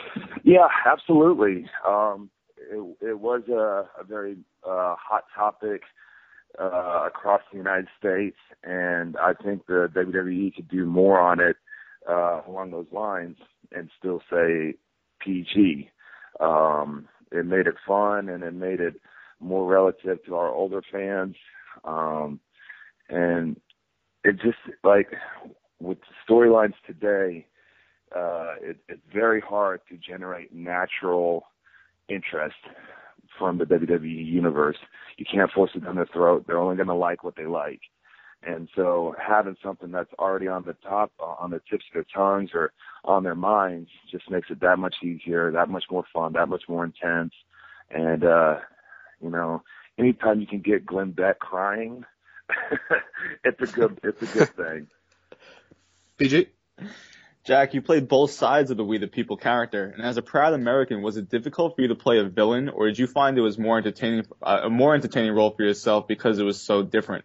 Yeah, absolutely. Um, it, it was a, a very uh, hot topic uh, across the United States, and I think the W W E could do more on it uh, along those lines and still say P G. Um, it made it fun, and it made it more relative to our older fans. Um, and it just, like, with storylines today, uh, it, it's very hard to generate natural interest from the W W E universe. You can't force it down their throat. They're only going to like what they like. And so having something that's already on the top, on the tips of their tongues or on their minds just makes it that much easier, that much more fun, that much more intense. And, uh, you know, anytime you can get Glenn Beck crying, it's a good, it's a good thing. P G? Jack, you played both sides of the We the People character, and as a proud American, was it difficult for you to play a villain, or did you find it was more entertaining, uh, a more entertaining role for yourself because it was so different?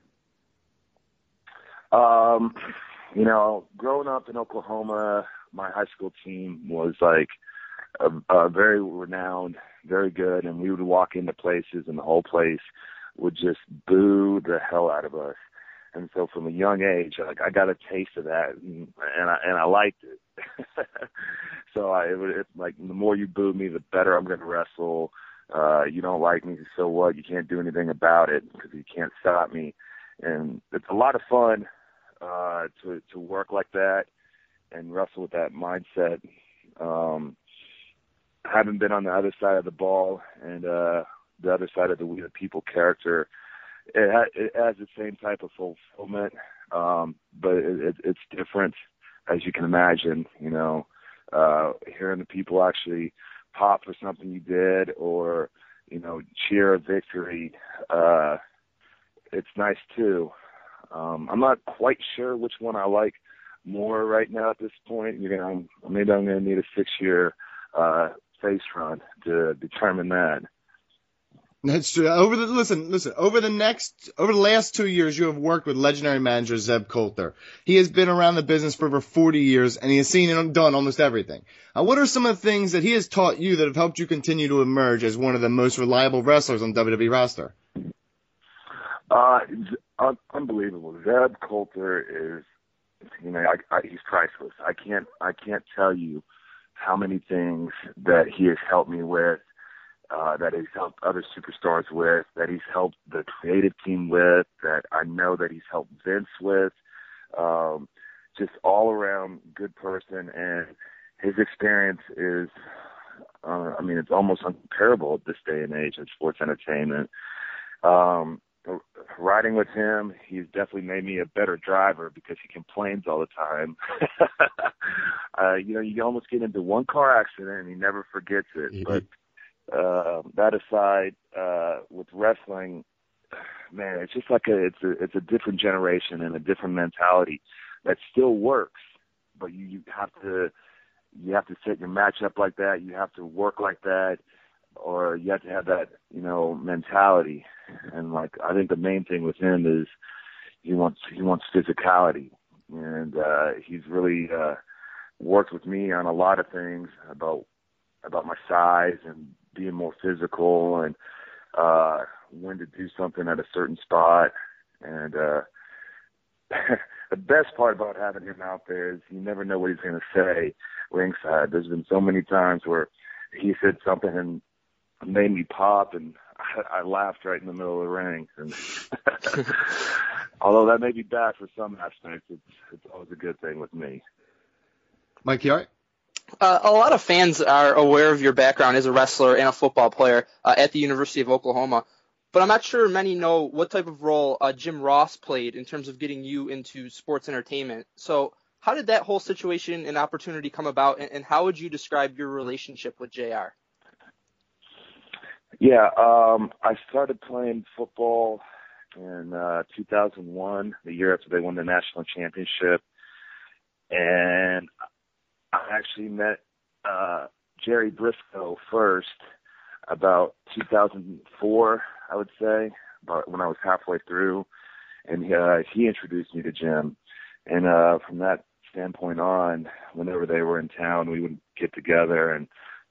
Um, you know, growing up in Oklahoma, my high school team was like a, a very renowned, very good, and we would walk into places and the whole place would just boo the hell out of us. And so from a young age, like I got a taste of that, and, and I and I liked it. so I, it, it, like the more you boo me, the better I'm going to wrestle. Uh, you don't like me, so what? You can't do anything about it because you can't stop me. And it's a lot of fun uh, to to work like that and wrestle with that mindset. Um, I haven't been on the other side of the ball and uh, the other side of the We the People character. It, ha- it has the same type of fulfillment, um, but it, it, it's different, as you can imagine. You know, uh, hearing the people actually pop for something you did, or you know, cheer a victory. Uh, it's nice too. Um, I'm not quite sure which one I like more right now at this point. You're gonna maybe I'm gonna need a six-year uh, face run to determine that. That's true. Over the listen, listen. Over the next, over the last two years, you have worked with legendary manager Zeb Colter. He has been around the business for over forty years, and he has seen and done almost everything. Uh, what are some of the things that he has taught you that have helped you continue to emerge as one of the most reliable wrestlers on the W W E roster? Uh, it's un- unbelievable. Zeb Colter is, you know, I, I, he's priceless. I can't, I can't tell you how many things that he has helped me with. Uh, that he's helped other superstars with, that he's helped the creative team with, that I know that he's helped Vince with. Um, just all around good person, and his experience is, uh, I mean, it's almost uncomparable at this day and age in sports entertainment. Um, riding with him, he's definitely made me a better driver because he complains all the time. uh, you know, you almost get into one car accident and he never forgets it, but Uh, that aside, uh, with wrestling, man, it's just like a, it's a, it's a different generation and a different mentality that still works, but you, you have to, you have to set your match up like that. You have to work like that, or you have to have that, you know, mentality. And like, I think the main thing with him is he wants, he wants physicality, and, uh, he's really, uh, worked with me on a lot of things about, about my size and being more physical and uh, when to do something at a certain spot. And uh, the best part about having him out there is you never know what he's going to say ringside. There's been so many times where he said something and made me pop, and I, I laughed right in the middle of the ring. And although that may be bad for some aspects, it's, it's always a good thing with me. Mike Chiari? Uh, a lot of fans are aware of your background as a wrestler and a football player uh, at the University of Oklahoma, but I'm not sure many know what type of role uh, Jim Ross played in terms of getting you into sports entertainment. So how did that whole situation and opportunity come about, and, and how would you describe your relationship with J R? Yeah, um, I started playing football in uh, two thousand one, the year after they won the national championship, and I actually met uh, Jerry Briscoe first about two thousand four, I would say, about when I was halfway through, and uh, he introduced me to Jim. And uh, from that standpoint on, whenever they were in town, we would get together and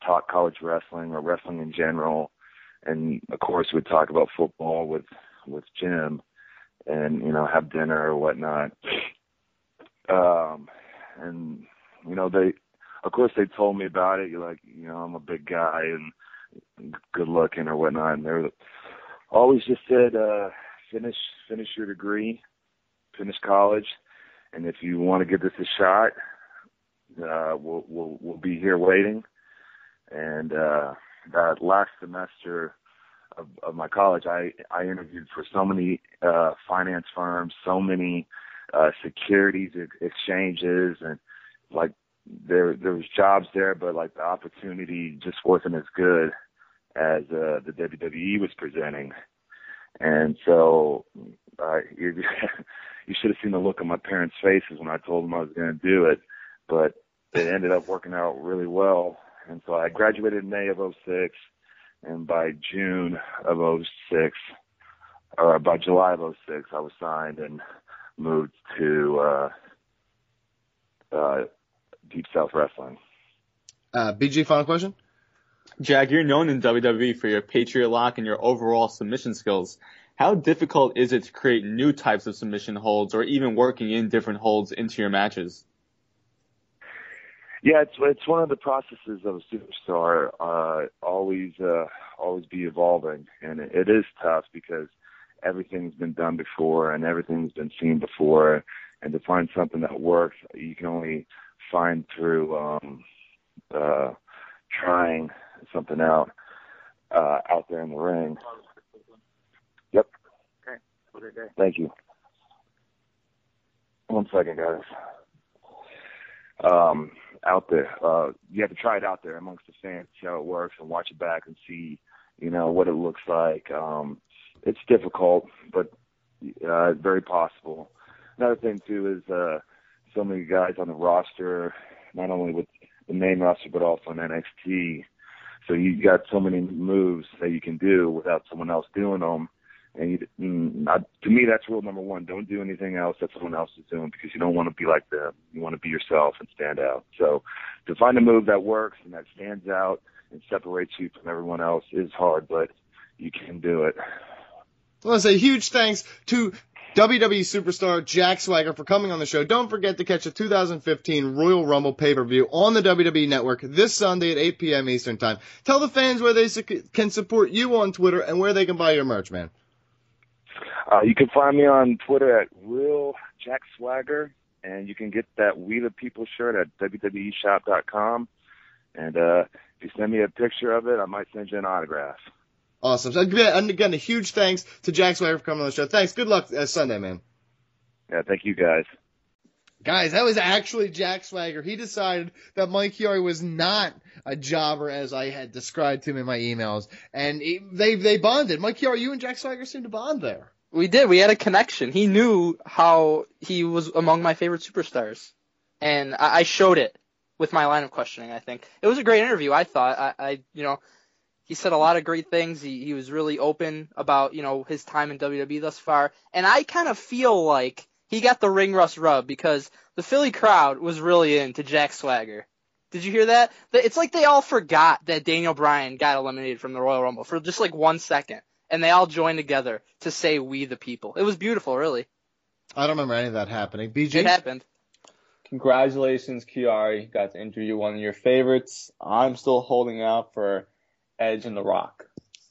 talk college wrestling or wrestling in general. And of course we'd talk about football with, with Jim and, you know, have dinner or whatnot. Um, and, you know, they, of course they told me about it. You're like, you know, I'm a big guy and good looking or whatnot. And they were always just said, uh, finish, finish your degree, finish college. And if you want to give this a shot, uh, we'll, we'll, we'll be here waiting. And, uh, that last semester of, of my college, I, I interviewed for so many, uh, finance firms, so many, uh, securities ex- exchanges, and like there, there was jobs there, but like the opportunity just wasn't as good as, uh, the W W E was presenting. And so, uh, you, you should have seen the look on my parents' faces when I told them I was going to do it, but it ended up working out really well. And so I graduated in May of oh six, and by June of oh six, or by July of oh six, I was signed and moved to uh, uh, Deep South Wrestling. Uh, B G, final question? Jack, you're known in W W E for your Patriot Lock and your overall submission skills. How difficult is it to create new types of submission holds or even working in different holds into your matches? Yeah, it's it's one of the processes of a superstar. Uh, always, uh, always be evolving, and it, it is tough because everything's been done before and everything's been seen before, and to find something that works, you can only find through um, uh, trying something out uh, out there in the ring. Yep. Okay. Thank you. One second, guys. Um. out there. Uh, you have to try it out there amongst the fans, see how it works, and watch it back and see, you know, what it looks like. Um, it's difficult, but uh, very possible. Another thing, too, is uh, so many guys on the roster, not only with the main roster, but also on N X T. So you got so many moves that you can do without someone else doing them. And you, mm, to me, that's rule number one. Don't do anything else that someone else is doing, because you don't want to be like them. You want to be yourself and stand out. So to find a move that works and that stands out and separates you from everyone else is hard, but you can do it. I want to say huge thanks to W W E superstar Jack Swagger for coming on the show. Don't forget to catch the two thousand fifteen Royal Rumble pay-per-view on the W W E Network this Sunday at eight p.m. Eastern Time. Tell the fans where they can support you on Twitter and where they can buy your merch, man. Uh, you can find me on Twitter at Real Jack Swagger, and you can get that We the People shirt at W W E shop dot com. And uh, if you send me a picture of it, I might send you an autograph. Awesome. So again, again, a huge thanks to Jack Swagger for coming on the show. Thanks. Good luck uh, Sunday, man. Yeah, thank you, guys. Guys, that was actually Jack Swagger. He decided that Mike Chiari was not a jobber as I had described to him in my emails, and he, they they bonded. Mike Chiari, you and Jack Swagger seemed to bond there. We did. We had a connection. He knew how he was among my favorite superstars, and I, I showed it with my line of questioning. I think it was a great interview. I thought I, I you know. He said a lot of great things. He he was really open about, you know, his time in W W E thus far. And I kind of feel like he got the ring rust rub because the Philly crowd was really into Jack Swagger. Did you hear that? It's like they all forgot that Daniel Bryan got eliminated from the Royal Rumble for just like one second. And they all joined together to say We the People. It was beautiful, really. I don't remember any of that happening. B J? It happened. Congratulations, Chiari. Got to interview one of your favorites. I'm still holding out for Edge and The Rock.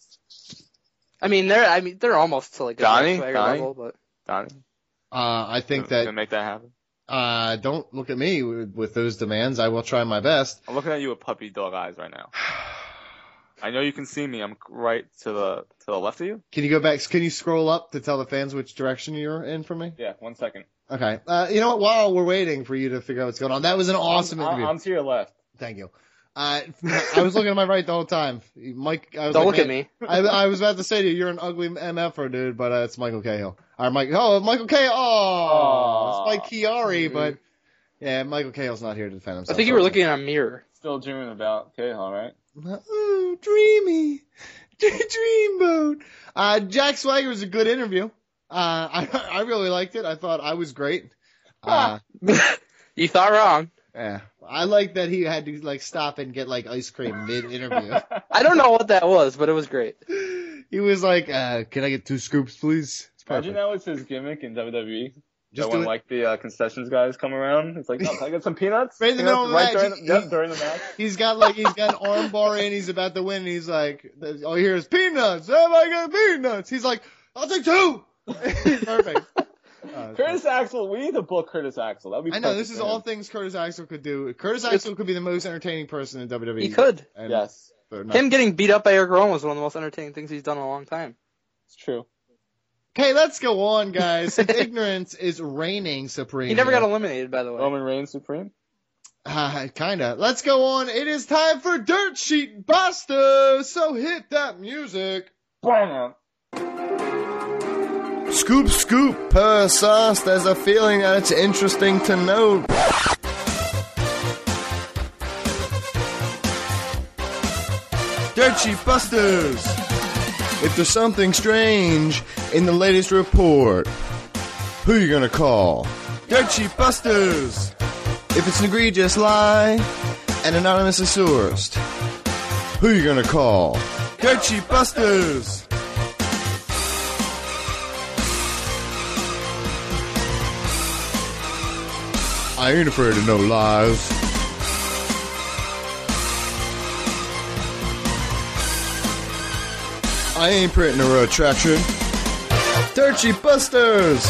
I mean, they're I mean they're almost to like a Donnie, Swagger Donnie, level, but Donnie. Uh, I think Gonna that make that happen. Uh, don't look at me with, with those demands. I will try my best. I'm looking at you with puppy dog eyes right now. I know you can see me. I'm right to the to the left of you. Can you go back? Can you scroll up to tell the fans which direction you're in for me? Yeah, one second. Okay. Uh, you know what? While we're waiting for you to figure out what's going on, that was an awesome I'm, interview. I'm to your left. Thank you. Uh, I was looking to my right the whole time. Mike, I was Don't like, look man, at me. I, I was about to say to you, you're an ugly M F-er, dude, but uh, it's Michael Cahill. Or Mike, oh, Michael Cahill. Oh, it's Mike Chiari, mm-hmm. but yeah, Michael Cahill's not here to defend himself. I think you were looking in a mirror. Still dreaming about Cahill, right? Oh, dreamy, dreamboat. Uh, Jack Swagger was a good interview. Uh, I I really liked it. I thought I was great. Uh, you thought wrong. Yeah, I like that he had to like stop and get like ice cream mid interview. I don't know what that was, but it was great. He was like, uh, "Can I get two scoops, please?" Imagine that was his gimmick in W W E. Just so when do it. like the uh, concessions guys come around, it's like, "No, can I get some peanuts?" Right in the Peanuts middle of the right match, during, he- yep, during the match. He's got like he's got an arm bar in. He's about to win. And he's like, "All you hear is peanuts. Oh I got peanuts." He's like, "I'll take two." Perfect. Uh, Curtis Axel, we need to book Curtis Axel. That'd be I know perfect this is for all him. things Curtis Axel could do. Curtis Axel could be the most entertaining person in W W E. He could. And Yes. they're not. Him getting beat up by Eric Rowan was one of the most entertaining things he's done in a long time. It's true. Okay, let's go on, guys. Ignorance is reigning supreme. He never here. got eliminated, by the way. Roman Reigns Supreme. Uh, kinda. Let's go on. It is time for Dirt Sheet Busters. So hit that music. Bam. Scoop, scoop, per sauce. There's a feeling that it's interesting to know. Dirt Sheet Busters. If there's something strange in the latest report, who you gonna call? Dirt Sheet Busters. If it's an egregious lie and anonymously sourced, who you gonna call? Dirt Sheet Busters. I ain't afraid of no lies. I ain't printing a retraction. Dirt Sheet Busters.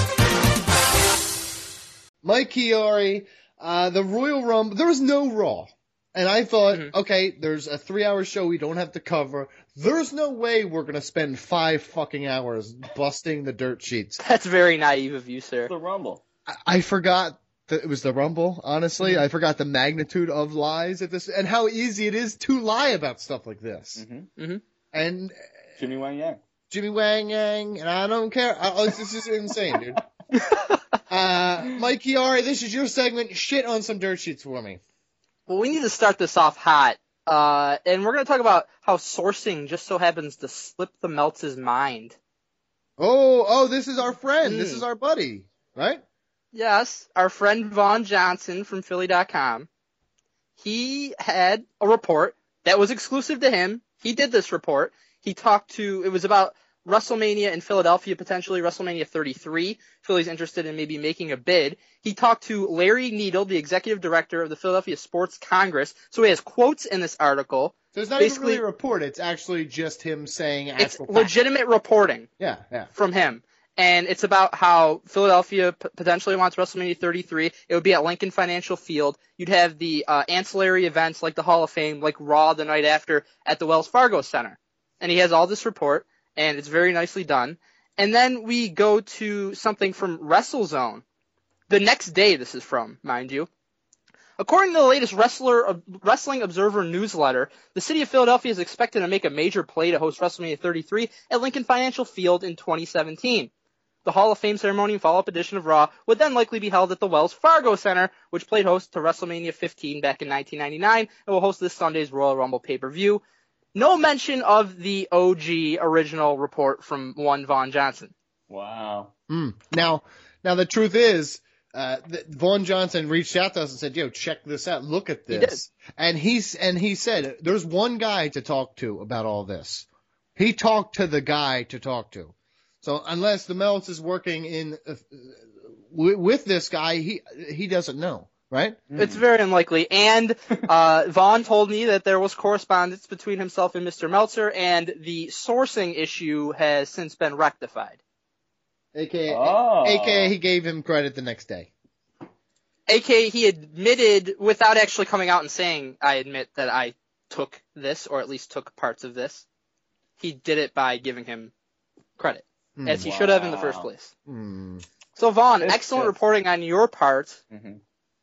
Mike Chiari, uh, the Royal Rumble, there was no Raw. And I thought, Mm-hmm. okay, there's a three hour show we don't have to cover. There's no way we're gonna spend five fucking hours busting the dirt sheets. That's very naive of you, sir. The Rumble. I, I forgot that it was the Rumble, honestly. Mm-hmm. I forgot the magnitude of lies at this, and how easy it is to lie about stuff like this. Mm-hmm. Mm-hmm. And Jimmy Wang Yang. Jimmy Wang Yang, and I don't care. I, oh, this is insane, dude. Uh, Mike Chiari, this is your segment. Shit on some dirt sheets for me. Well, we need to start this off hot. Uh, and we're going to talk about how sourcing just so happens to slip the Meltz's mind. Oh, oh, this is our friend. Mm. This is our buddy, right? Yes, our friend Vaughn Johnson from Philly dot com. He had a report that was exclusive to him. He did this report. He talked to, it was about WrestleMania in Philadelphia, potentially WrestleMania thirty-three. Philly's interested in maybe making a bid. He talked to Larry Needle, the executive director of the Philadelphia Sports Congress. So he has quotes in this article. So it's not Basically, even really a report. It's actually just him saying It's actual facts. legitimate reporting Yeah, yeah. from him. And it's about how Philadelphia p- potentially wants WrestleMania thirty-three. It would be at Lincoln Financial Field. You'd have the uh, ancillary events like the Hall of Fame, like Raw the night after at the Wells Fargo Center. And he has all this report, and it's very nicely done. And then we go to something from WrestleZone. The next day this is from, mind you. According to the latest Wrestler, uh, Wrestling Observer newsletter, the city of Philadelphia is expected to make a major play to host WrestleMania thirty-three at Lincoln Financial Field in twenty seventeen. The Hall of Fame ceremony and follow-up edition of Raw would then likely be held at the Wells Fargo Center, which played host to WrestleMania fifteen back in nineteen ninety-nine and will host this Sunday's Royal Rumble pay-per-view. No mention of the O G original report from one Vaughn Johnson. Wow. Mm. Now, now the truth is, uh, that Vaughn Johnson reached out to us and said, "Yo, check this out. Look at He this." And he's and he said, "There's one guy to talk to about all this." He talked to the guy to talk to. So unless the Meltz is working in uh, w- with this guy, he he doesn't know, right? It's very unlikely. And uh, Vaughn told me that there was correspondence between himself and Mister Meltzer, and the sourcing issue has since been rectified. A K A, Oh. A K A he gave him credit the next day. A K A he admitted, without actually coming out and saying, I admit that I took this, or at least took parts of this, he did it by giving him credit, Mm. as he should have in the Wow. first place. Mm. So Vaughn, It's excellent just- reporting on your part. Mm-hmm.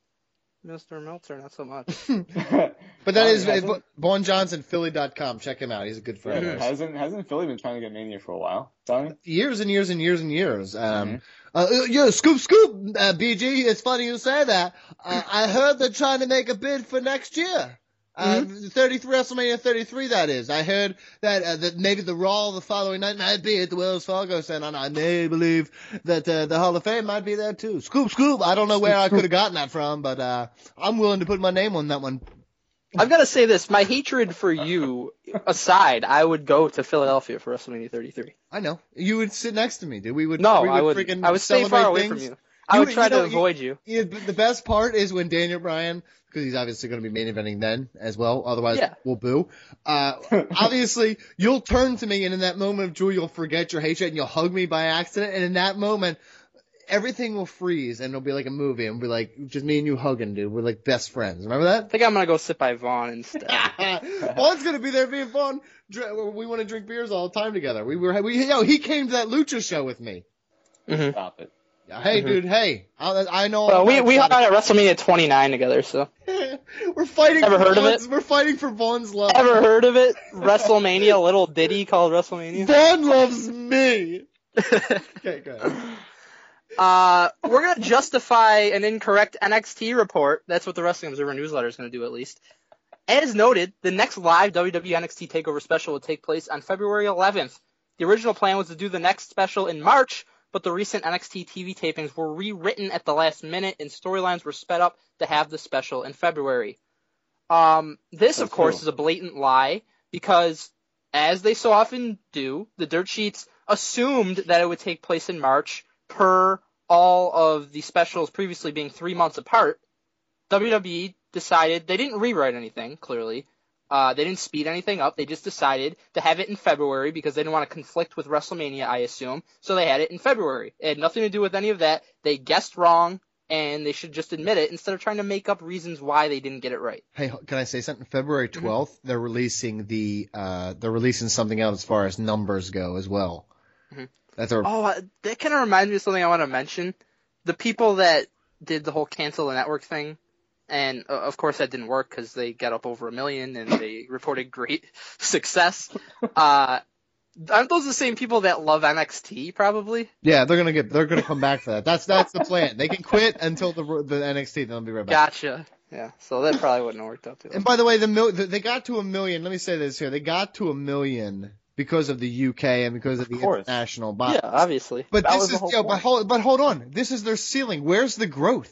Mister Meltzer, not so much. But that Vaughn is hasn't- Vaughn Johnson, Philly dot com. Check him out. He's a good friend of ours. hasn't hasn't Philly been trying to get Mania for a while? Tony? Years and years and years and years. Um, Mm-hmm. uh, yo, scoop, scoop, uh, B G. It's funny you say that. Uh, I heard they're trying to make a bid for next year. Uh, mm-hmm. thirty-three, WrestleMania thirty-three, that is. I heard that, uh, that maybe the Raw the following night might be at the Wells Fargo Center, and I may believe that, uh, the Hall of Fame might be there too. Scoop, scoop. I don't know where I could have gotten that from, but, uh, I'm willing to put my name on that one. I've got to say this. My hatred for you aside, I would go to Philadelphia for WrestleMania thirty-three. I know. You would sit next to me, dude. We would, no, we would I would, freaking I would stay far away things. from you. I you would try you know, to avoid you. you. The best part is when Daniel Bryan, because he's obviously going to be main eventing then as well, otherwise yeah. we'll boo. Uh, obviously, you'll turn to me, and in that moment of joy, you'll forget your hatred, and you'll hug me by accident, and in that moment, everything will freeze, and it'll be like a movie, and we'll be like, just me and you hugging, dude. We're like best friends. Remember that? I think I'm going to go sit by Vaughn instead. Vaughn's going to be there being Vaughn. We want to drink beers all the time together. We were, we, yo, he came to that Lucha show with me. Mm-hmm. Stop it. Hey, dude, hey, I, I know. Well, we we hung out at WrestleMania twenty-nine together, so. We're fighting. Ever for heard Vaughn's, of it? We're fighting for Vaughn's love. Ever heard of it? WrestleMania, a little ditty called WrestleMania. Vaughn loves me. Okay, go ahead. Uh, we're gonna justify an incorrect N X T report. That's what the Wrestling Observer newsletter is gonna do, at least. As noted, the next live W W E N X T TakeOver special will take place on February eleventh. The original plan was to do the next special in March, but the recent N X T T V tapings were rewritten at the last minute, and storylines were sped up to have the special in February. Um, this, That's of course, cool. is a blatant lie, because, as they so often do, the dirt sheets assumed that it would take place in March, per all of the specials previously being three months apart. W W E decided, they didn't rewrite anything, clearly. Uh, they didn't speed anything up. They just decided to have it in February because they didn't want to conflict with WrestleMania, I assume. So they had it in February. It had nothing to do with any of that. They guessed wrong, and they should just admit it instead of trying to make up reasons why they didn't get it right. Hey, can I say something? February twelfth, mm-hmm. they're releasing the uh, they're releasing something out as far as numbers go as well. Mm-hmm. That's a oh, uh, that kind of reminds me of something I want to mention. The people that did the whole cancel the network thing. And, uh, of course, that didn't work because they got up over a million and they reported great success. Uh, aren't those the same people that love N X T, probably? Yeah, they're gonna get, they're gonna come back for that. That's that's the plan. They can quit until the the N X T, then they'll be right back. Gotcha. Yeah, so that probably wouldn't have worked out too well. And by the way, the mil- they got to a million. Let me say this here: they got to a million because of the U K and because of, of the course. international. But, yeah, obviously. But that this is, yo, but hold, but hold on. This is their ceiling. Where's the growth?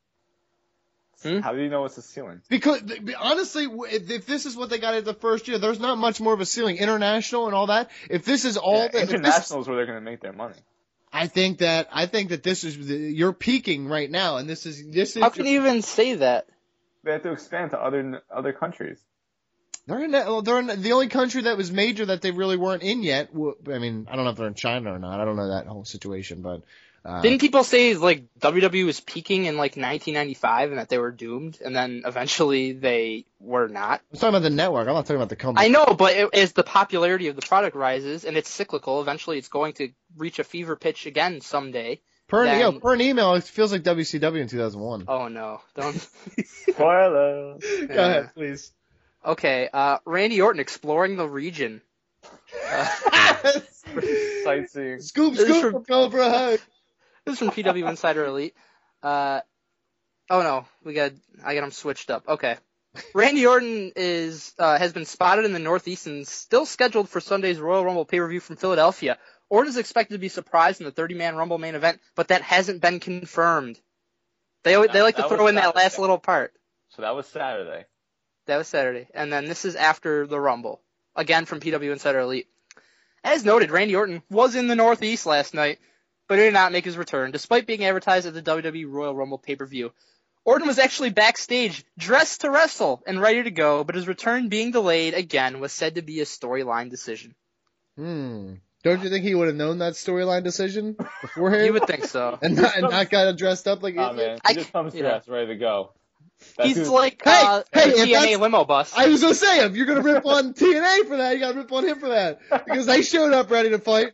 Hmm? How do you know it's a ceiling? Because, honestly, if this is what they got at the first year, there's not much more of a ceiling. International and all that. If this is all... Yeah, that, international is where they're going to make their money. I think that, I think that this is, the, you're peaking right now, and this is, this is... How can you even say that? They have to expand to other, other countries. They're in, they're in, the only country that was major that they really weren't in yet, I mean, I don't know if they're in China or not, I don't know that whole situation, but... Uh, Didn't people say like W W E was peaking in like nineteen ninety-five and that they were doomed, and then eventually they were not? I'm talking about the network. I'm not talking about the company. I know, but it, as the popularity of the product rises and it's cyclical, eventually it's going to reach a fever pitch again someday. Per, then... yo, per an email, it feels like W C W in two thousand one. Oh no! Don't. Spoiler. Yeah. Go ahead, please. Okay, uh, Randy Orton exploring the region. Uh, Sightseeing. Scoop, scoop, from Cobra High. This is from P W Insider Elite. Uh, oh no, we got I got them switched up. Okay, Randy Orton is uh, has been spotted in the Northeast and still scheduled for Sunday's Royal Rumble pay-per-view from Philadelphia. Orton is expected to be surprised in the thirty-man Rumble main event, but that hasn't been confirmed. They always, they like to throw in that last little part. So that was Saturday. That was Saturday, and then this is after the Rumble. Again from P W Insider Elite. As noted, Randy Orton was in the Northeast last night, but he did not make his return, despite being advertised at the W W E Royal Rumble pay-per-view. Orton was actually backstage, dressed to wrestle, and ready to go, but his return being delayed again was said to be a storyline decision. Hmm. Don't you think he would have known that storyline decision beforehand? You would think so. and, not, and not got dressed up like oh, man. He just comes dressed, ready to go. That's He's who's... like hey, uh, hey, T N A limo bus. I was going to say, if you're going to rip on T N A for that, you got to rip on him for that. Because they showed up ready to fight.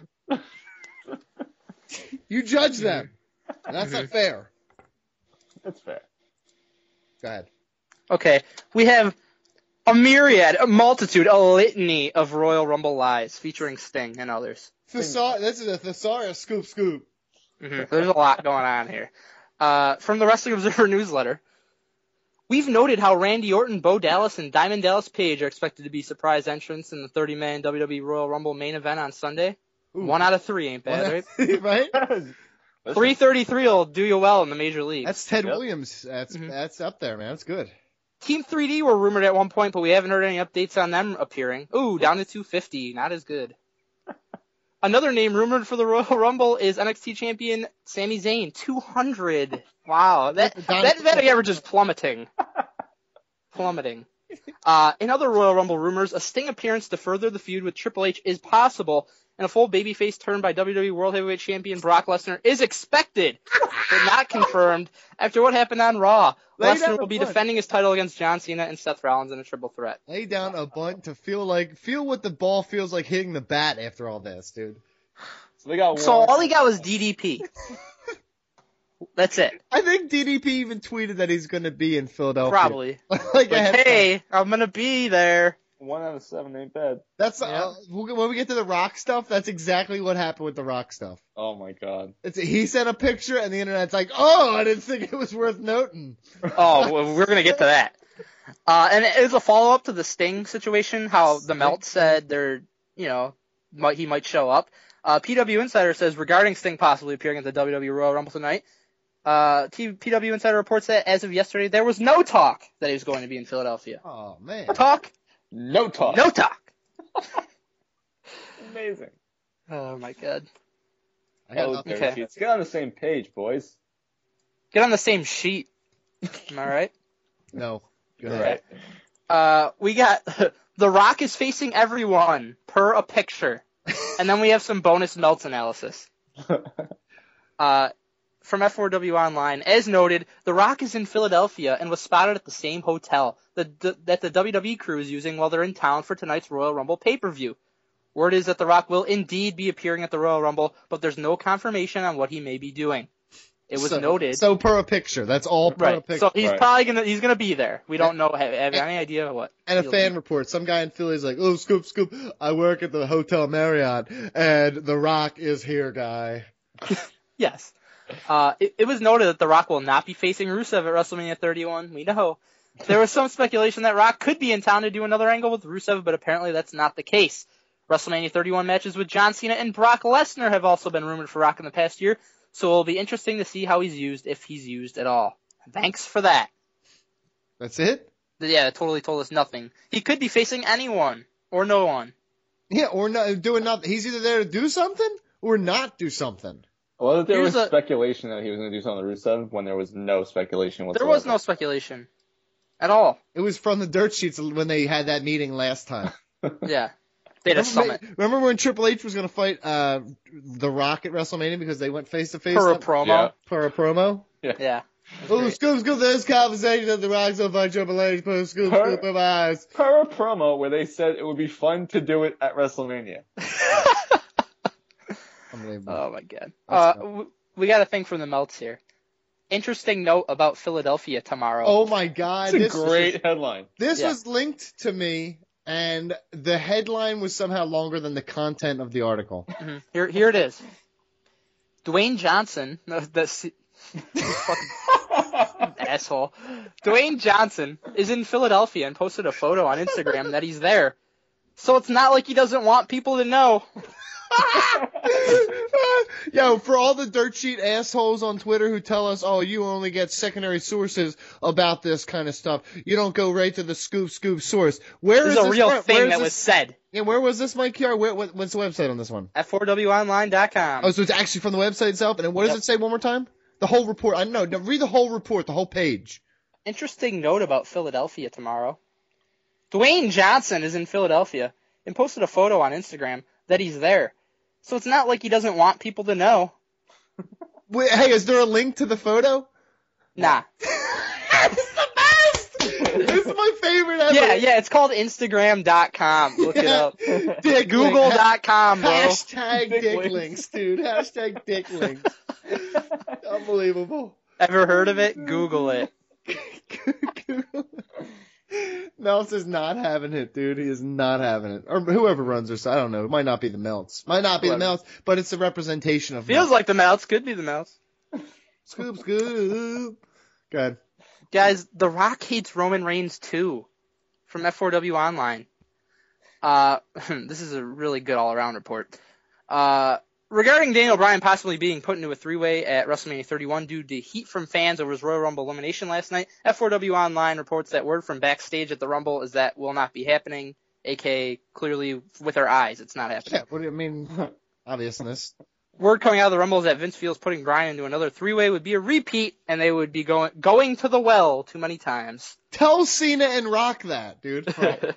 You judge them. And that's not fair. That's fair. Go ahead. Okay, we have a myriad, a multitude, a litany of Royal Rumble lies featuring Sting and others. Thesar- this is a thesaurus scoop scoop. Mm-hmm. There's a lot going on here. Uh, from the Wrestling Observer newsletter, We've noted how Randy Orton, Bo Dallas, and Diamond Dallas Page are expected to be surprise entrants in the thirty-man W W E Royal Rumble main event on Sunday. Ooh. One out of three ain't bad, right? Right? three thirty-three will do you well in the major league. That's Ted yep. Williams. That's mm-hmm. that's up there, man. That's good. Team three D were rumored at one point, but we haven't heard any updates on them appearing. Ooh, down to two fifty. Not as good. Another name rumored for the Royal Rumble is N X T champion Sami Zayn. two hundred. Wow. That, that, that average is plummeting. plummeting. Uh, in other Royal Rumble rumors, a Sting appearance to further the feud with Triple H is possible, and a full babyface turn by W W E World Heavyweight Champion Brock Lesnar is expected, but not confirmed after what happened on Raw. Lay Lesnar will be bunt. defending his title against John Cena and Seth Rollins in a triple threat. Lay down a bunt to feel like feel what the ball feels like hitting the bat after all this, dude. So, they got so all he got was D D P. That's it. I think D D P even tweeted that he's going to be in Philadelphia. Probably. like, like hey, I'm going to be there. One out of seven ain't bad. That's yeah. uh, when we get to the Rock stuff. That's exactly what happened with the Rock stuff. Oh my God! It's he sent a picture, and the internet's like, "Oh, I didn't think it was worth noting." oh, well, we're gonna get to that. Uh, and it was a follow up to the Sting situation. How the Melt said they're, you know, might he might show up. Uh, P W Insider says regarding Sting possibly appearing at the W W E Royal Rumble tonight. Uh, P W Insider reports that as of yesterday, there was no talk that he was going to be in Philadelphia. Oh man! Talk. No talk. No talk. Amazing. Oh my God. I got oh, okay. Let's get on the same page, boys. Get on the same sheet. Am I right? No. Go ahead. Uh, we got The Rock is facing everyone per a picture, and then we have some bonus Melts analysis. uh. From F four W Online, as noted, The Rock is in Philadelphia and was spotted at the same hotel that the, that the W W E crew is using while they're in town for tonight's Royal Rumble pay-per-view. Word is that The Rock will indeed be appearing at the Royal Rumble, but there's no confirmation on what he may be doing. It was so, noted. So per a picture, that's all per right. a picture. So he's right. probably gonna he's gonna be there. We don't know have, have any idea what. And a fan be. report, some guy in Philly is like, "Oh, scoop, scoop, I work at the Hotel Marriott, and The Rock is here, guy." Yes. Uh, it, it was noted that The Rock will not be facing Rusev at WrestleMania thirty-one. We know. There was some speculation that Rock could be in town to do another angle with Rusev, but apparently that's not the case. WrestleMania thirty-one matches with John Cena and Brock Lesnar have also been rumored for Rock in the past year, so it'll be interesting to see how he's used, if he's used at all. Thanks for that. That's it? Yeah, it totally told us nothing. He could be facing anyone, or no one. Yeah, or not, doing nothing. He's either there to do something, or not do something. Well, there Here's was a, speculation that he was going to do something with Rusev when there was no speculation whatsoever. There was no speculation. At all. It was from the dirt sheets when they had that meeting last time. Yeah. They had a summit. Remember when Triple H was going to fight uh, The Rock at WrestleMania because they went face-to-face? Per a promo. Yeah. Per a promo? Yeah. Yeah. Oh, scoop, scoop, there's conversation that The Rock's going to fight Triple H. Scoop, scoop, per, scoop, of eyes. Per a promo where they said it would be fun to do it at WrestleMania. Unbelievable. Oh, my God. Uh, w- we got a thing from the Melts here. Interesting note about Philadelphia tomorrow. Oh, my God. It's a this great was, headline. This yeah. was linked to me, and the headline was somehow longer than the content of the article. Mm-hmm. Here here it is. Dwayne Johnson, no, that's fucking asshole. Dwayne Johnson is in Philadelphia and posted a photo on Instagram that he's there. So it's not like he doesn't want people to know. Yo, for all the dirt sheet assholes on Twitter who tell us, oh, you only get secondary sources about this kind of stuff. You don't go right to the scoop, scoop source. Where There's is a this real from? thing Where that this? was said. Yeah, where was this, Mike Kiar? Where, what, what's the website on this one? F four W online dot com. Oh, so it's actually from the website itself? And what does Yep. it say one more time? The whole report. I don't know. No, read the whole report, the whole page. Interesting note about Philadelphia tomorrow. Dwayne Johnson is in Philadelphia and posted a photo on Instagram that he's there. So it's not like he doesn't want people to know. Wait, hey, is there a link to the photo? Nah. It's the best! This is my favorite ever. Yeah, yeah, it's called Instagram dot com. Look yeah. it up. Dick Google dot com, bro. Hashtag dick, dick links, dude. Hashtag dick links. Unbelievable. Ever heard of it? Google it. Melts is not having it, dude. He is not having it. Or whoever runs this, I don't know. It might not be the Melts. Might not be Whoever. the Melts, but it's a representation of Feels Melts. like the Melts. Could be the Melts. Scoop, scoop. Good. Guys, The Rock hates Roman Reigns too, from F four W Online. Uh, this is a really good all-around report. Uh, regarding Daniel Bryan possibly being put into a three-way at WrestleMania thirty-one due to heat from fans over his Royal Rumble elimination last night, F four W Online reports that word from backstage at the Rumble is that will not be happening, aka clearly with our eyes, it's not happening. Yeah, what do you mean? Obviousness. Word coming out of the Rumble is that Vince feels putting Bryan into another three-way would be a repeat, and they would be going going to the well too many times. Tell Cena and Rock that, dude. W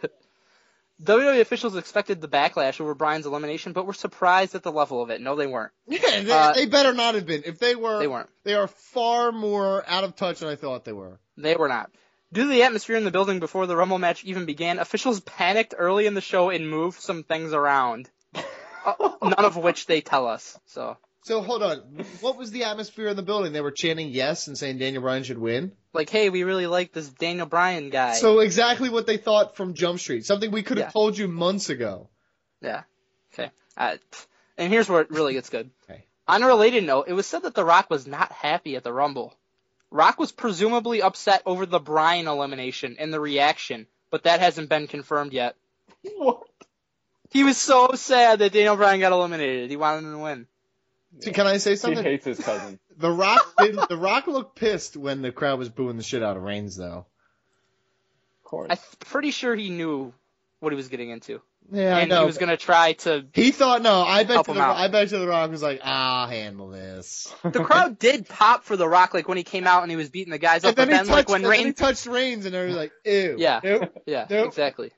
W E officials expected the backlash over Bryan's elimination, but were surprised at the level of it. No, they weren't. Yeah, they, uh, they better not have been. If they were, they weren't. They are far more out of touch than I thought they were. They were not. Due to the atmosphere in the building before the Rumble match even began, officials panicked early in the show and moved some things around. Uh, none of which they tell us. So, so hold on. What was the atmosphere in the building? They were chanting yes and saying Daniel Bryan should win? Like, hey, we really like this Daniel Bryan guy. So exactly what they thought from Jump Street. Something we could have yeah. told you months ago. Yeah. Okay. Uh, and here's where it really gets good. Okay. On a related note, it was said that The Rock was not happy at the Rumble. Rock was presumably upset over the Bryan elimination and the reaction, but that hasn't been confirmed yet. What? He was so sad that Daniel Bryan got eliminated. He wanted him to win. See, can I say something? He hates his cousin. The Rock did, The Rock looked pissed when the crowd was booing the shit out of Reigns, though. Of course. I'm pretty sure he knew what he was getting into. Yeah, and I know. he was going to try to. He thought no. I bet. Help To him the, out. I bet you The Rock was like, "I'll handle this." The crowd did pop for The Rock, like when he came out and he was beating the guys up. And then, but he then, touched, like when and Reigns, then he touched Reigns, and they were like, "Ew." yeah, Nope. yeah, Nope. exactly.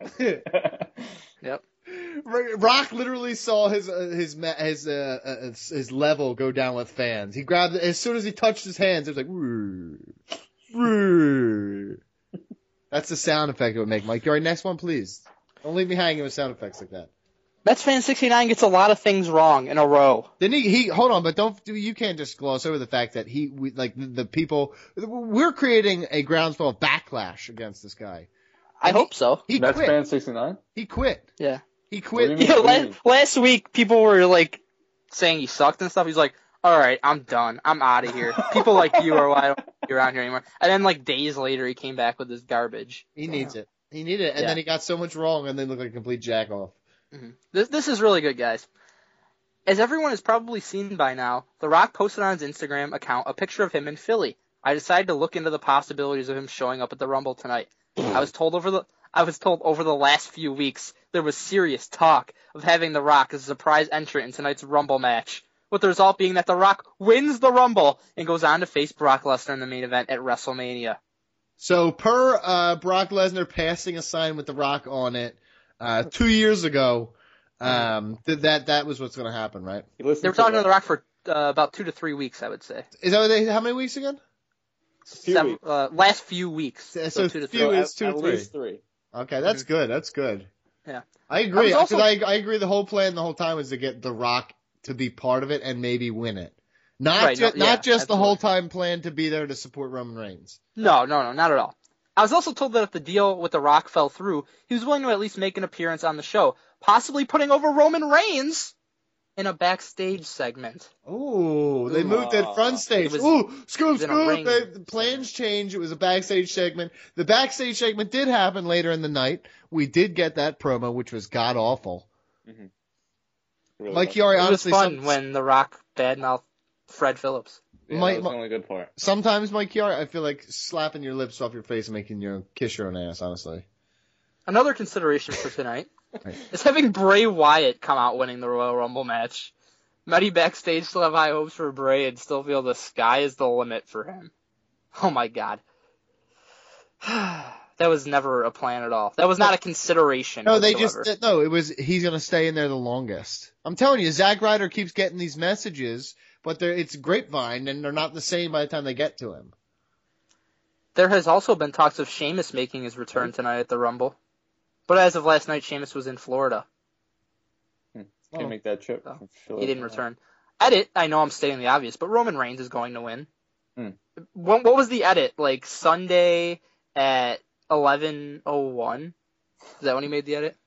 Yep. Rock literally saw his uh, his his uh, uh, his level go down with fans. He grabbed it as soon as he touched his hands. It was like, "Woo, woo." That's the sound effect it would make. Mike, all right, next one, please. Don't leave me hanging with sound effects like that. Mets fan sixty-nine gets a lot of things wrong in a row. Didn't he? He hold on, but don't you can't just gloss over the fact that he we, like the, the people we're creating a groundswell of backlash against this guy. I And hope he, so. He Mets quit. fan sixty-nine? He quit. Yeah. He quit. What do you Yeah, mean? last, last week people were like saying he sucked and stuff. He's like, "All right, I'm done. I'm out of here. People like you are why I don't want you around here anymore." And then like days later, he came back with this garbage. He needs it. He needed it, and Yeah. then he got so much wrong, and then looked like a complete jack off. Mm-hmm. This this is really good, guys. As everyone has probably seen by now, The Rock posted on his Instagram account a picture of him in Philly. I decided to look into the possibilities of him showing up at the Rumble tonight. I was told over the I was told over the last few weeks there was serious talk of having The Rock as a surprise entrant in tonight's Rumble match, with the result being that The Rock wins the Rumble and goes on to face Brock Lesnar in the main event at WrestleMania. So per uh, Brock Lesnar passing a sign with The Rock on it uh, two years ago, um, th- that that was what's going to happen, right? They were talking to The Rock for uh, about two to three weeks, I would say. Is that what they? How many weeks again? Seven, uh, last few weeks. So, So, two to few three. is two At to three. least three. Okay, that's good. That's good. Yeah. I agree. I was also- Because I, I agree. The whole plan the whole time was to get The Rock to be part of it and maybe win it. Not Right, ju- no, yeah, not just the absolutely. whole time plan to be there to support Roman Reigns. No, no, no, not at all. I was also told that if the deal with The Rock fell through, he was willing to at least make an appearance on the show, possibly putting over Roman Reigns in a backstage segment. Ooh, they moved it front stage. It was- Ooh, scoop, it was in a scoop. ring. They, the plans changed. It was a backstage segment. The backstage segment did happen later in the night. We did get that promo, which was god awful. Mm-hmm. Really Like was. Yari, It was honestly, fun some- when The Rock badmouthed Fred Phillips. Yeah, My- that was my- the only good part. sometimes, Mike Yari, I feel like slapping your lips off your face and making you kiss your own ass. Honestly, Another consideration for tonight Right. is having Bray Wyatt come out winning the Royal Rumble match. Many backstage still have high hopes for Bray and still feel the sky is the limit for him. Oh my god. That was never a plan at all. That was not a consideration. no, they whatsoever. just no. It was he's gonna stay in there the longest. I'm telling you, Zack Ryder keeps getting these messages, but they're it's grapevine, and they're not the same by the time they get to him. There has also been talks of Sheamus making his return tonight at the Rumble. But as of last night, Sheamus was in Florida. Can't Oh. make that trip. So, from Philly. He didn't return. Edit, I know I'm stating the obvious, but Roman Reigns is going to win. Hmm. What, what was the edit? Like Sunday at eleven oh one? Is that when he made the edit?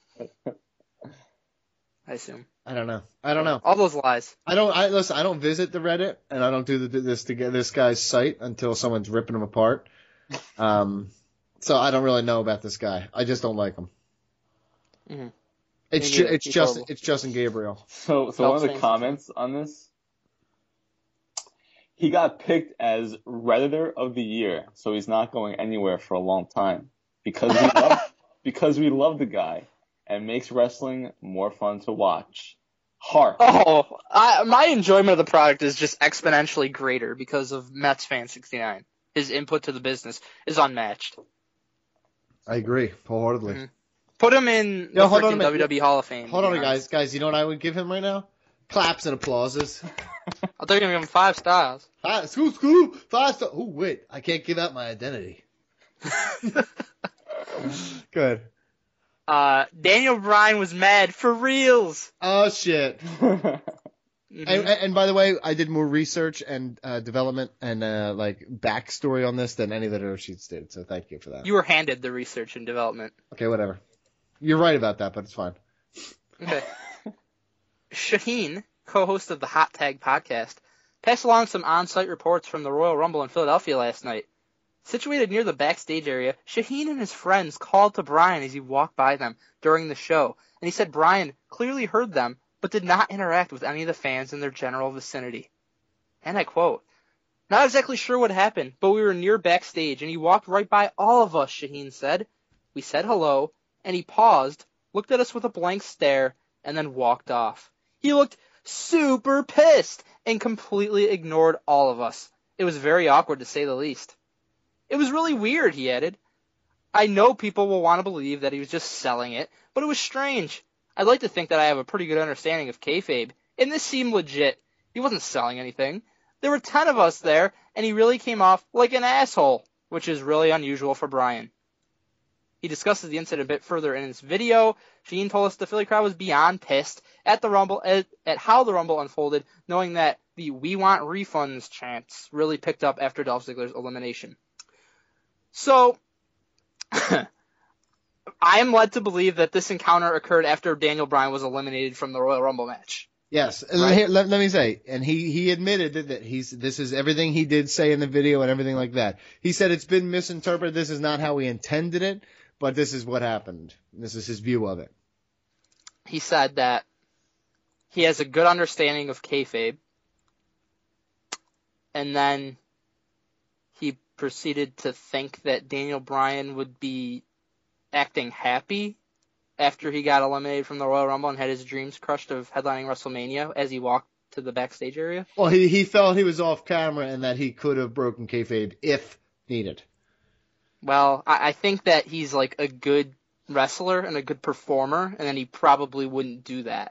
I assume. I don't know. I don't know. All those lies. I don't. I listen. I don't visit the Reddit, and I don't do the, this to get this guy's site until someone's ripping him apart. Um, so I don't really know about this guy. I just don't like him. Mm-hmm. It's ju- it's Justin it's Justin Gabriel. So so one of the comments on this, he got picked as Redditor of the Year, so he's not going anywhere for a long time because we love because we love the guy and makes wrestling more fun to watch. Heart. Oh, I, my enjoyment of the product is just exponentially greater because of Mets Fan sixty-nine. His input to the business is unmatched. I agree wholeheartedly. Mm-hmm. Put him in Yo, the hold on a freaking minute. W W E Hall of Fame. Hold on, you know. guys. Guys, you know what I would give him right now? Claps and applauses. I thought you were going to give him five stars. Five, school, school, five stars. Oh, wait. I can't give out my identity. Good. Uh, Daniel Bryan was mad for reals. Oh, shit. Mm-hmm. And, and by the way, I did more research and uh, development and uh, like backstory on this than any of the other sheets did. So thank you for that. You were handed the research and development. Okay, whatever. You're right about that, but it's fine. Okay. Shaheen, co-host of the Hot Tag podcast, passed along some on-site reports from the Royal Rumble in Philadelphia last night. Situated near the backstage area, Shaheen and his friends called to Bryan as he walked by them during the show, and he said Bryan clearly heard them, but did not interact with any of the fans in their general vicinity. And I quote, "Not exactly sure what happened, but we were near backstage, and he walked right by all of us," Shaheen said. "We said hello, and he paused, looked at us with a blank stare, and then walked off. He looked super pissed and completely ignored all of us. It was very awkward, to say the least. It was really weird," he added. "I know people will want to believe that he was just selling it, but it was strange. I'd like to think that I have a pretty good understanding of kayfabe, and this seemed legit. He wasn't selling anything. There were ten of us there, and he really came off like an asshole, which is really unusual for Bryan." He discusses the incident a bit further in his video. Shaheen told us the Philly crowd was beyond pissed at the Rumble, at, at how the Rumble unfolded, knowing that the "We want refunds" chants really picked up after Dolph Ziggler's elimination. So, I am led to believe that this encounter occurred after Daniel Bryan was eliminated from the Royal Rumble match. Yes, and Right. here, let, let me say, and he, he admitted that, that he's this is everything he did say in the video and everything like that. He said it's been misinterpreted. This is not how he intended it, but this is what happened. This is his view of it. He said that he has a good understanding of kayfabe, and then he proceeded to think that Daniel Bryan would be acting happy after he got eliminated from the Royal Rumble and had his dreams crushed of headlining WrestleMania as he walked to the backstage area. Well, he he felt he was off camera and that he could have broken kayfabe if needed. Well, I, I think that he's like a good wrestler and a good performer, and then he probably wouldn't do that.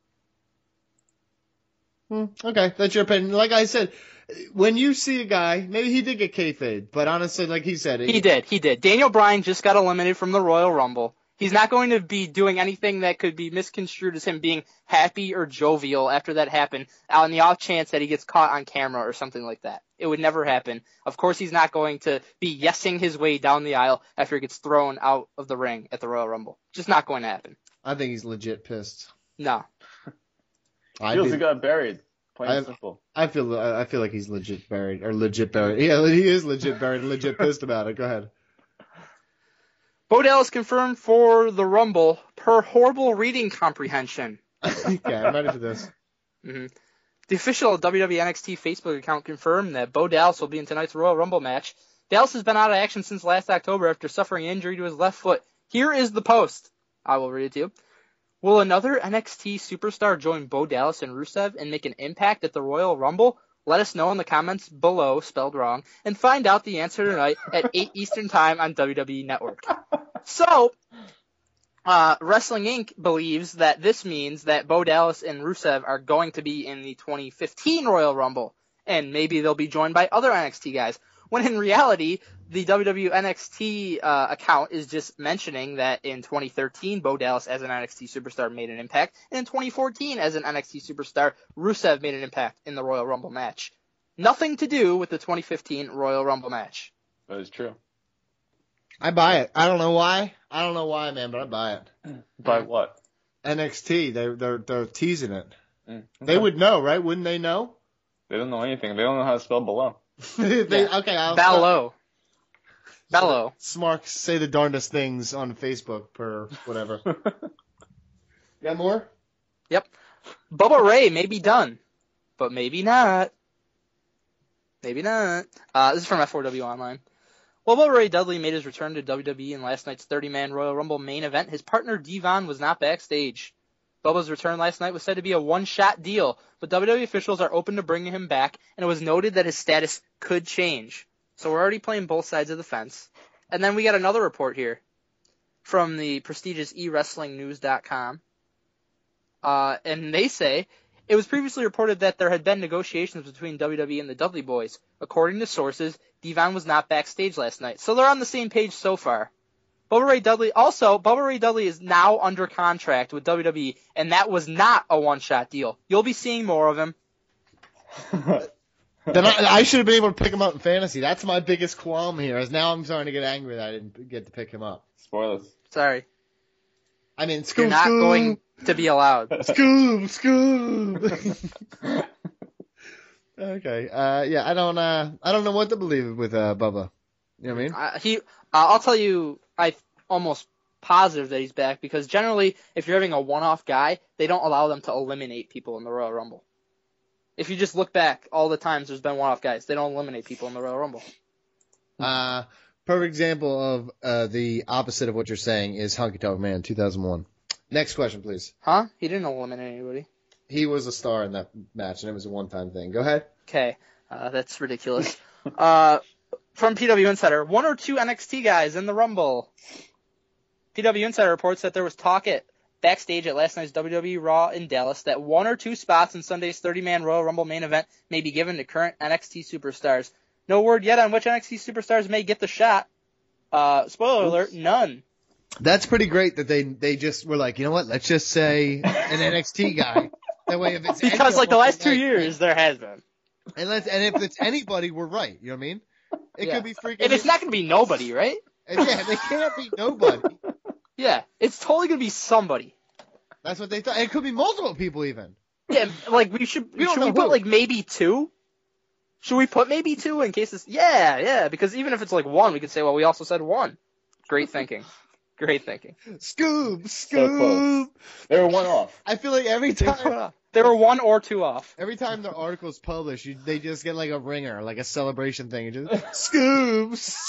Hmm, okay, that's your opinion. Like I said, when you see a guy, maybe he did get kayfabe, but honestly, like he said, He did, he did. Daniel Bryan just got eliminated from the Royal Rumble. He's not going to be doing anything that could be misconstrued as him being happy or jovial after that happened, on the off chance that he gets caught on camera or something like that. It would never happen. Of course, he's not going to be yesing his way down the aisle after he gets thrown out of the ring at the Royal Rumble. Just not going to happen. I think he's legit pissed. No. I Feels be- he got buried. Plain and I, simple. I feel I feel like he's legit buried or legit buried. Yeah, he is legit buried and legit pissed about it. Go ahead. Bo Dallas confirmed for the Rumble per horrible reading comprehension. Okay, I'm ready for this. Mm-hmm. The official W W E N X T Facebook account confirmed that Bo Dallas will be in tonight's Royal Rumble match. Dallas has been out of action since last October after suffering injury to his left foot. Here is the post. I will read it to you. Will another N X T superstar join Bo Dallas and Rusev and make an impact at the Royal Rumble? Let us know in the comments below, spelled wrong, and find out the answer tonight at eight Eastern Time on W W E Network. So, uh, Wrestling Incorporated believes that this means that Bo Dallas and Rusev are going to be in the twenty fifteen Royal Rumble, and maybe they'll be joined by other N X T guys. When in reality, the W W E N X T uh, account is just mentioning that in twenty thirteen, Bo Dallas as an N X T superstar made an impact, and in twenty fourteen, as an N X T superstar, Rusev made an impact in the Royal Rumble match. Nothing to do with the twenty fifteen Royal Rumble match. That is true. I buy it. I don't know why. I don't know why, man, but I buy it. By what? N X T. They they're they're teasing it. Mm, okay. They would know, right? Wouldn't they know? They don't know anything. They don't know how to spell below. they, Yeah. Okay, I'll Ballo. Bello. Smarks say the darndest things on Facebook per whatever. Got more? Yep. Bubba Ray may be done, but maybe not. Maybe not. Uh, this is from F four W Online. While Bubba Ray Dudley made his return to W W E in last night's thirty-man Royal Rumble main event, his partner Devon was not backstage. Bubba's return last night was said to be a one-shot deal, but W W E officials are open to bringing him back, and it was noted that his status could change. So we're already playing both sides of the fence. And then we got another report here from the prestigious e wrestling news dot com. Uh, and they say, it was previously reported that there had been negotiations between W W E and the Dudley Boys. According to sources, Devon was not backstage last night. So they're on the same page so far. Bubba Ray Dudley, also, Bubba Ray Dudley is now under contract with W W E, and that was not a one-shot deal. You'll be seeing more of him. Then I, I should have been able to pick him up in fantasy. That's my biggest qualm here, is now I'm starting to get angry that I didn't get to pick him up. Spoilers. Sorry. I mean, Scoob, You're not Scoob. going to be allowed. Scoob, Scoob. Okay. Uh, yeah, I don't. Uh, I don't know what to believe with uh, Bubba. You know what I mean? Uh, he, uh, I'll tell you, I'm almost positive that he's back because generally, if you're having a one-off guy, they don't allow them to eliminate people in the Royal Rumble. If you just look back, all the times there's been one-off guys, they don't eliminate people in the Royal Rumble. Uh, perfect example of uh, the opposite of what you're saying is Honky Tonk Man, two thousand one. Next question, please. Huh? He didn't eliminate anybody. He was a star in that match, and it was a one-time thing. Go ahead. Okay, uh, that's ridiculous. uh, from P W Insider, one or two N X T guys in the Rumble. P W Insider reports that there was talk at backstage at last night's W W E Raw in Dallas that one or two spots in Sunday's thirty-man Royal Rumble main event may be given to current N X T superstars. No word yet on which N X T superstars may get the shot. Uh, spoiler alert, none. That's pretty great that they they just were like, you know what? Let's just say an N X T guy. That way, if it's because like the last two like, years, there has been. And let's and if it's anybody, we're right. You know what I mean? It Yeah. could be freaking. And it's not going to be nobody, right? And yeah, they can't be nobody. Yeah, it's totally going to be somebody. That's what they thought. It could be multiple people even. Yeah, like we should. We don't should know we put who. like maybe two? Should we put maybe two in case it's yeah, yeah? Because even if it's like one, we could say, well, we also said one. Great thinking. Great thinking. Scoob, So Scoob. close. They were one off. I feel like every time, They were one or two off. every time the article's published, you, they just get like a ringer, like a celebration thing, and just Scoob,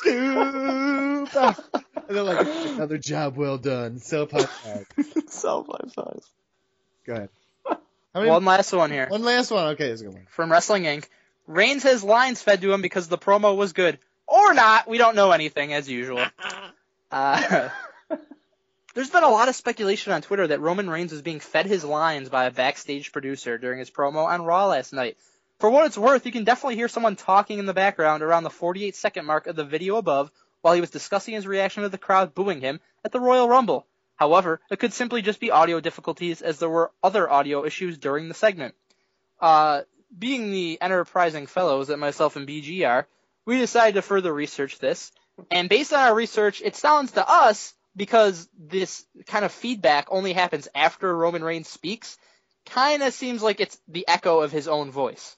Scoob, and they're like, another job well done. So five stars. So five stars. Go ahead. How many, One last one here one last one. Okay, this is a good one. from Wrestling Incorporated. Reigns has lines fed to him because the promo was good. Or not. We don't know anything, as usual. Uh, there's been a lot of speculation on Twitter that Roman Reigns was being fed his lines by a backstage producer during his promo on Raw last night. For what it's worth, you can definitely hear someone talking in the background around the forty-eight second mark of the video above while he was discussing his reaction to the crowd booing him at the Royal Rumble. However, it could simply just be audio difficulties as there were other audio issues during the segment. Uh, being the enterprising fellows that myself and B G are, we decided to further research this. And based on our research, it sounds to us, because this kind of feedback only happens after Roman Reigns speaks, kind of seems like it's the echo of his own voice.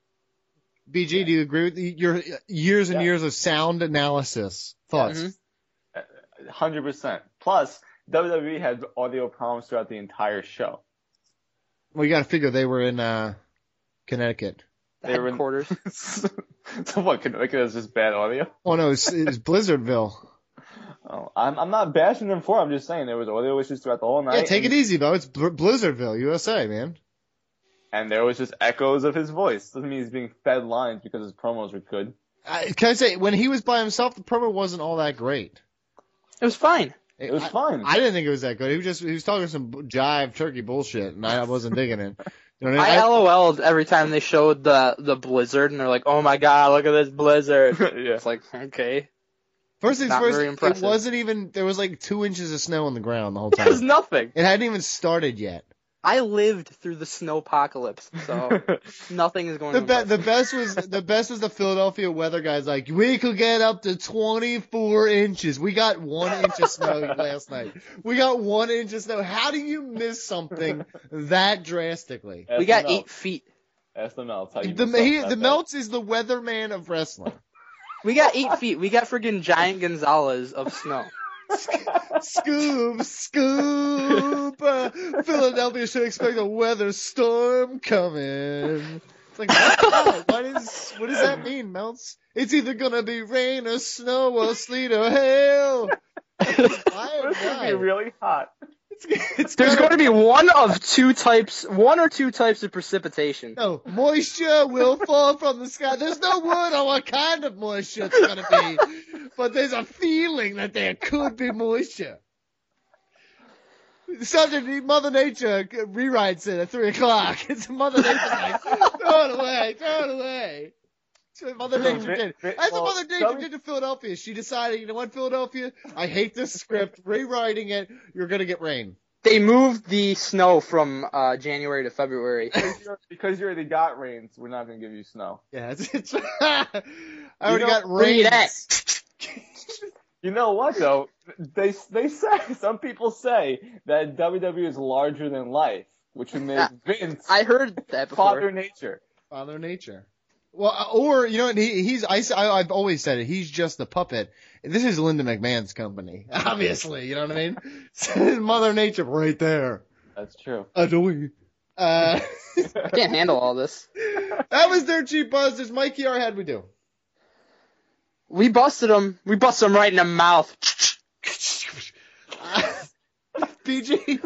B G, do you agree with the, your years and Yeah. years of sound analysis? Thoughts? Mhm. one hundred percent. Plus, W W E had audio problems throughout the entire show. Well, you got to figure they were in uh, Connecticut. The They were in- headquarters. So what, Connecticut is just bad audio? Oh no, it's, it's Blizzardville. Oh, I'm I'm not bashing them for it. I'm just saying there was audio issues throughout the whole night. Yeah, take and, it easy, though. It's Bl- Blizzardville, U S A, man. And there was just echoes of his voice. Doesn't mean he's being fed lines because his promos were good. I, can I say, when he was by himself, the promo wasn't all that great. It was fine. It was I, fine. I didn't think it was that good. He was just he was talking some jive turkey bullshit, and I wasn't digging it. You know what I I mean? LOL'd every time they showed the, the blizzard, and they're like, oh my god, look at this blizzard. Yeah. It's like, okay. First things Not first, very it impressive. wasn't even, there was like two inches of snow on the ground the whole It was time. nothing. It hadn't even started yet. I lived through the snowpocalypse, so nothing is going The, to be- impress the me. best was the best was the Philadelphia weather guys like, we could get up to twenty-four inches. We got one inch of snow last night. We got one inch of snow. How do you miss something that drastically? Ask We got the eight Melts. feet. Ask the Melts how you The missed he, out the that Melts is the weatherman of wrestling. We got eight feet. We got friggin' Giant Gonzalez of snow. Scoop, scoop. Uh, Philadelphia should expect a weather storm coming. It's like, what, what is? What does that mean, Melts? It's either gonna be rain or snow or sleet or hail. Why? It's gonna be really hot. It's, it's There's gonna, going to be one of two types, one or two types of precipitation. No, moisture will fall from the sky. There's no word on what kind of moisture it's going to be, but there's a feeling that there could be moisture. Subject, Mother Nature rewrites it at three o'clock. It's Mother Nature like, throw it away, throw it away. That's what Mother Nature did. That's what Mother Nature did to Philadelphia. She decided, you know what, Philadelphia? I hate this script. Rewriting it, you're going to get rain. They moved the snow from uh, January to February. Because, you're, because you already got rains, we're not going to give you snow. Yeah, it's, it's I already You know, got rain. You know what, though? They they say, some people say that W W E is larger than life, which would make Vince I heard that before. Father Nature. Father Nature. Well, or, you know, he, he's, I, I've always said it, he's just the puppet. This is Linda McMahon's company, obviously, you know what I mean? Mother Nature right there. That's true. Adoy. Uh, I can't handle all this. That was Dirt Cheap Buzzers. Mikey R, how'd we do? We busted him. We busted him right in the mouth. P G?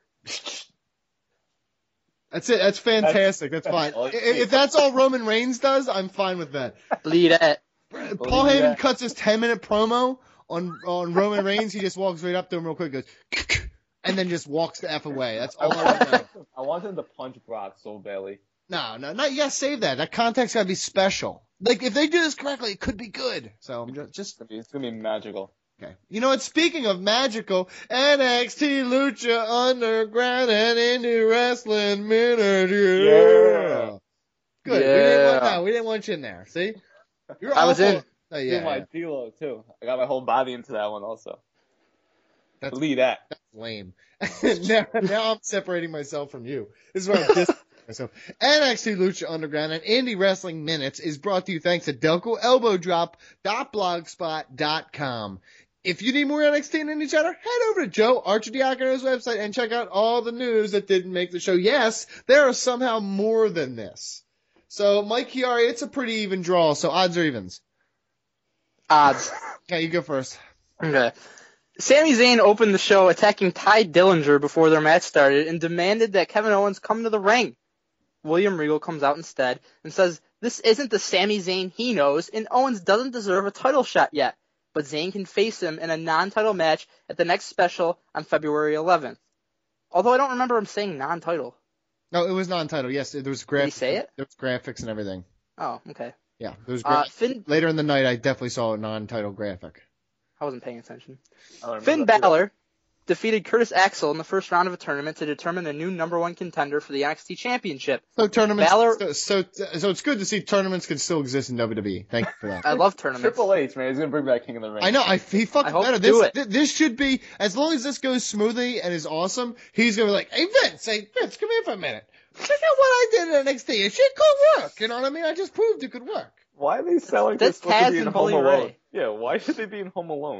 That's it. That's fantastic. That's, that's fine. If, if that's all Roman Reigns does, I'm fine with that. Lead it. Paul Heyman cuts his ten minute promo on on Roman Reigns. He just walks right up to him real quick, goes, and then just walks the F away. That's all I want to know. I want him to punch Brock so badly. No, no, not yet. Save that. That contact's gotta be special. Like if they do this correctly, it could be good. So I'm just, just it's gonna be magical. Okay. You know what? Speaking of magical, N X T Lucha Underground and Indie Wrestling Minute. Yeah. Good. Yeah. We didn't want no, we didn't want you in there. See? You're I was awful. in. Oh, yeah, my yeah. D-Lo too. I got my whole body into that one also. That's, Believe that. That's lame. now, now I'm separating myself from you. This is where I'm distancing myself. N X T Lucha Underground and Indie Wrestling Minutes is brought to you thanks to Delco Elbow Drop dot blogspot dot com. If you need more N X T and Indie Chatter, head over to Joe Archidiacono's website and check out all the news that didn't make the show. Yes, there are somehow more than this. So, Mike Chiari, it's a pretty even draw, so odds or evens? Odds. Okay, you go first. Okay. Sami Zayn opened the show attacking Ty Dillinger before their match started and demanded that Kevin Owens come to the ring. William Regal comes out instead and says this isn't the Sami Zayn he knows and Owens doesn't deserve a title shot yet, but Zayn can face him in a non-title match at the next special on February eleventh. Although I don't remember him saying non-title. No, it was non-title. Yes, there was graphics. Did he say it? There was graphics and everything. Oh, okay. Yeah, there was Uh, gra- Finn, Later in the night, I definitely saw a non-title graphic. I wasn't paying attention. I Finn Balor defeated Curtis Axel in the first round of a tournament to determine the new number one contender for the N X T Championship. So tournaments, Balor, so, so so it's good to see tournaments can still exist in W W E. Thank you for that. I love tournaments. Triple H, man, he's gonna bring back King of the Ring. I know. I he fucking I hope better. to do This it. th- this should be as long as this goes smoothly and is awesome. He's gonna be like, hey Vince, hey Vince, come here for a minute. Check out what I did at N X T. It shit could work. You know what I mean? I just proved it could work. Why are they selling That's this supposed to Taz be in and Home Bully Alone? Ray. Yeah, why should they be in Home Alone?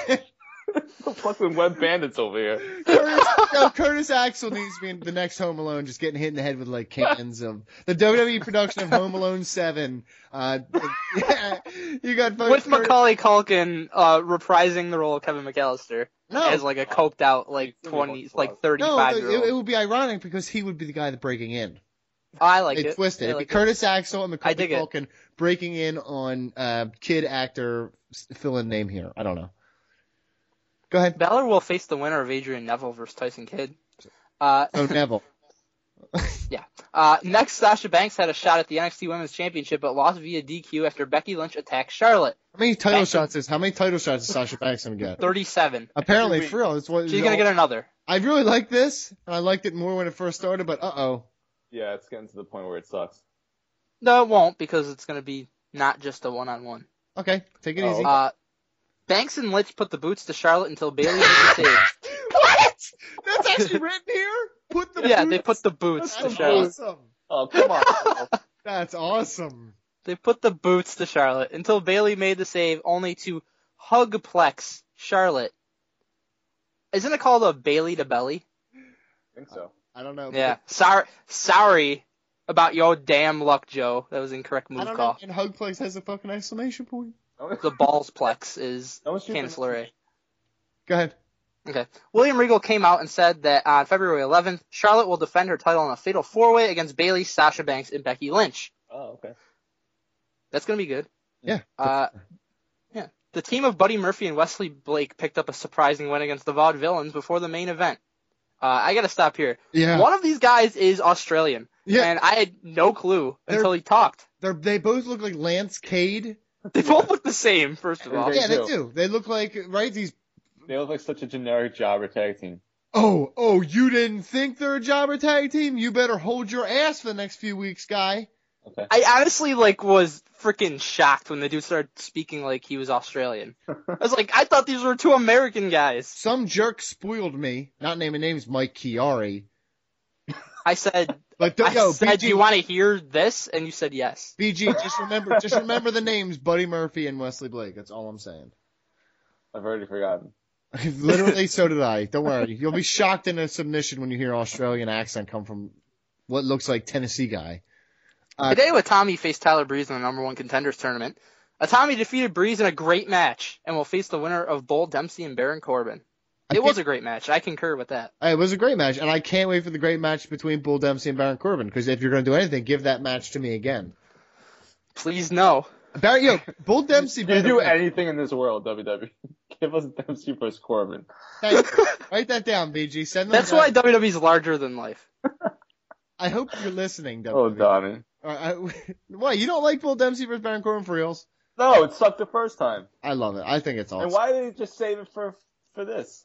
The fucking web bandits over here. Curtis, no, Curtis Axel needs to be in the next Home Alone, just getting hit in the head with like cans of the W W E production of Home Alone seven. Uh, yeah, you got with Curtis, Macaulay Culkin uh, reprising the role of Kevin McAllister No. as like a coked out like twenty, like No, thirty-five it, year old. it would be ironic because he would be the guy that breaking in. I like They it. twisted. I It'd be like it. Curtis Axel and I Macaulay dig it. Culkin breaking in on uh, kid actor fill in name here. I don't know. Go ahead. Balor will face the winner of Adrian Neville versus Tyson Kidd. Uh, Oh, Neville. yeah. Uh, next, Sasha Banks had a shot at the N X T Women's Championship, but lost via D Q after Becky Lynch attacked Charlotte. How many title Banks- shots is? How many title shots is Sasha Banks gonna get? thirty-seven. Apparently, for real. It's what, She's gonna get another. I really like this, and I liked it more when it first started. But uh oh. Yeah, it's getting to the point where it sucks. No, it won't because it's gonna be not just a one-on-one. Okay, take it Oh, easy. Uh, Banks and Lynch put the boots to Charlotte until Bayley made the save. What? That's actually written here. Put the Yeah, boots? they put the boots to That's Charlotte. awesome. Oh, come on. That's awesome. They put the boots to Charlotte until Bayley made the save, only to hugplex Charlotte. Isn't it called a Bayley to belly? I think so. I don't know. Yeah. Sorry, sorry about your damn luck, Joe. That was an incorrect move I don't call. know. And hugplex has a fucking exclamation point. The ballsplex is Candice LeRae. Go ahead. Okay. William Regal came out and said that on February eleventh, Charlotte will defend her title in a fatal four-way against Bayley, Sasha Banks, and Becky Lynch. Oh, okay. That's going to be good. Yeah. Uh, yeah. The team of Buddy Murphy and Wesley Blake picked up a surprising win against the Vaudevillains before the main event. Uh, I got to stop here. Yeah. One of these guys is Australian. Yeah. And I had no clue They're- until he talked. They're, they both look like Lance Cade. They both look the same, first of all. Yeah, they do. They look like, right, these... They look like such a generic jobber tag team. Oh, oh, you didn't think they're a jobber tag team? You better hold your ass for the next few weeks, guy. Okay. I honestly, like, was freaking shocked when the dude started speaking like he was Australian. I was like, I thought these were two American guys. Some jerk spoiled me, not naming names, Mike Chiari. I said, But th- I yo, said, B G, do you want to hear this? And you said yes. B G, just remember, just remember the names Buddy Murphy and Wesley Blake. That's all I'm saying. I've already forgotten. Literally, so did I. Don't worry. You'll be shocked in a submission when you hear Australian accent come from what looks like Tennessee guy. Uh, Today, Watami faced Tyler Breeze in the number one contenders tournament. Watami defeated Breeze in a great match and will face the winner of Bull Dempsey and Baron Corbin. I It was think- a great match. I concur with that. It was a great match, and I can't wait for the great match between Bull Dempsey and Baron Corbin, because if you're going to do anything, give that match to me again. Please no. Barry, yo, Bull Dempsey. You by the do way- anything in this world, W W E. Give us Dempsey versus Corbin. Hey, write that down, B G. Send them That's down. why W W E is larger than life. I hope you're listening, Oh, W W E. Donnie. All right, I, why, you don't like Bull Dempsey versus Baron Corbin for reals? No, it sucked the first time. I love it. I think it's awesome. And why did he just save it for for this?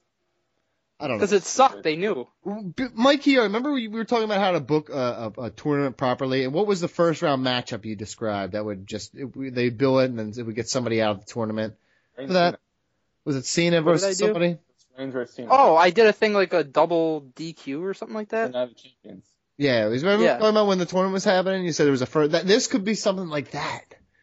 I don't know. Because it sucked. They knew. B- Mike Keogh, remember we we were talking about how to book a, a, a tournament properly, and what was the first round matchup you described that would just it, they bill it and then it would get somebody out of the tournament? Reigns For that, was it Cena What did I versus do? somebody? Reigns versus Cena. Oh, I did a thing like a double D Q or something like They're that. not the champions. Yeah, it was. Remember we Yeah. were talking about when the tournament was happening? You said there was a first. That this could be something like that.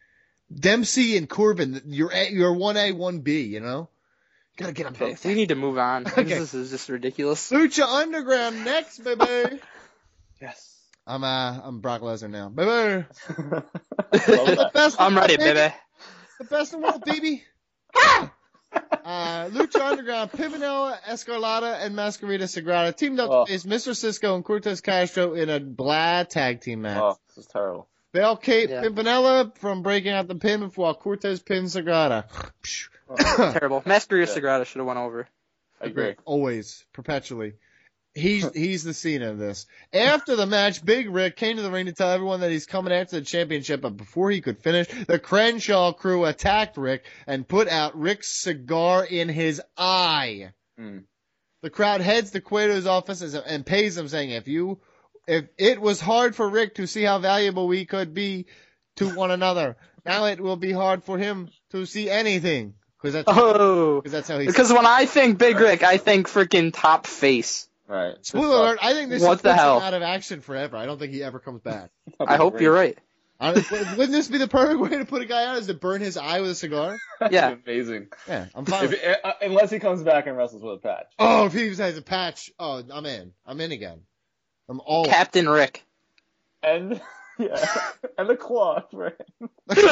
Dempsey and Corbin, you're a, you're one A, one B. You know, gotta get them Okay, both. we need to move on. Okay. This is just ridiculous. Lucha Underground next, baby. Yes. I'm uh I'm Brock Lesnar now, baby. Love The that. best I'm ready, baby. baby. The best in the world, baby. Ah! Uh, Lucha Underground, Pimpinella, Escarlata, and Masquerita Sagrada teamed up Oh. to face Mister Cisco and Cortez Castro in a blah tag team match. Oh, this is terrible. They'll keep Yeah. Pimpinella from breaking out the pin while Cortez pins Sagrada. Terrible. Masquerita Yeah. Sagrada should have went over. I agree. Always, perpetually. He's he's the Cena of this. After the match, Big Rick came to the ring to tell everyone that he's coming after the championship, but before he could finish, the Crenshaw crew attacked Rick and put out Rick's cigar in his eye. Hmm. The crowd heads to Cueto's office and- and pays him, saying, if you, if it was hard for Rick to see how valuable we could be to one another, now it will be hard for him to see anything. Because that's, Oh, cause that's how he's... because when I think Big Rick, I think freaking top face. Right. Spoiler alert, I think this What is the hell? out of action forever. I don't think he ever comes back. I hope you're right. Honestly, wouldn't this be the perfect way to put a guy out, is to burn his eye with a cigar? Yeah. Amazing. Yeah, I'm fine. If, uh, unless he comes back and wrestles with a patch. Oh, if he has a patch, oh, I'm in. I'm in again. I'm all Captain Rick. And yeah, and the claw for him.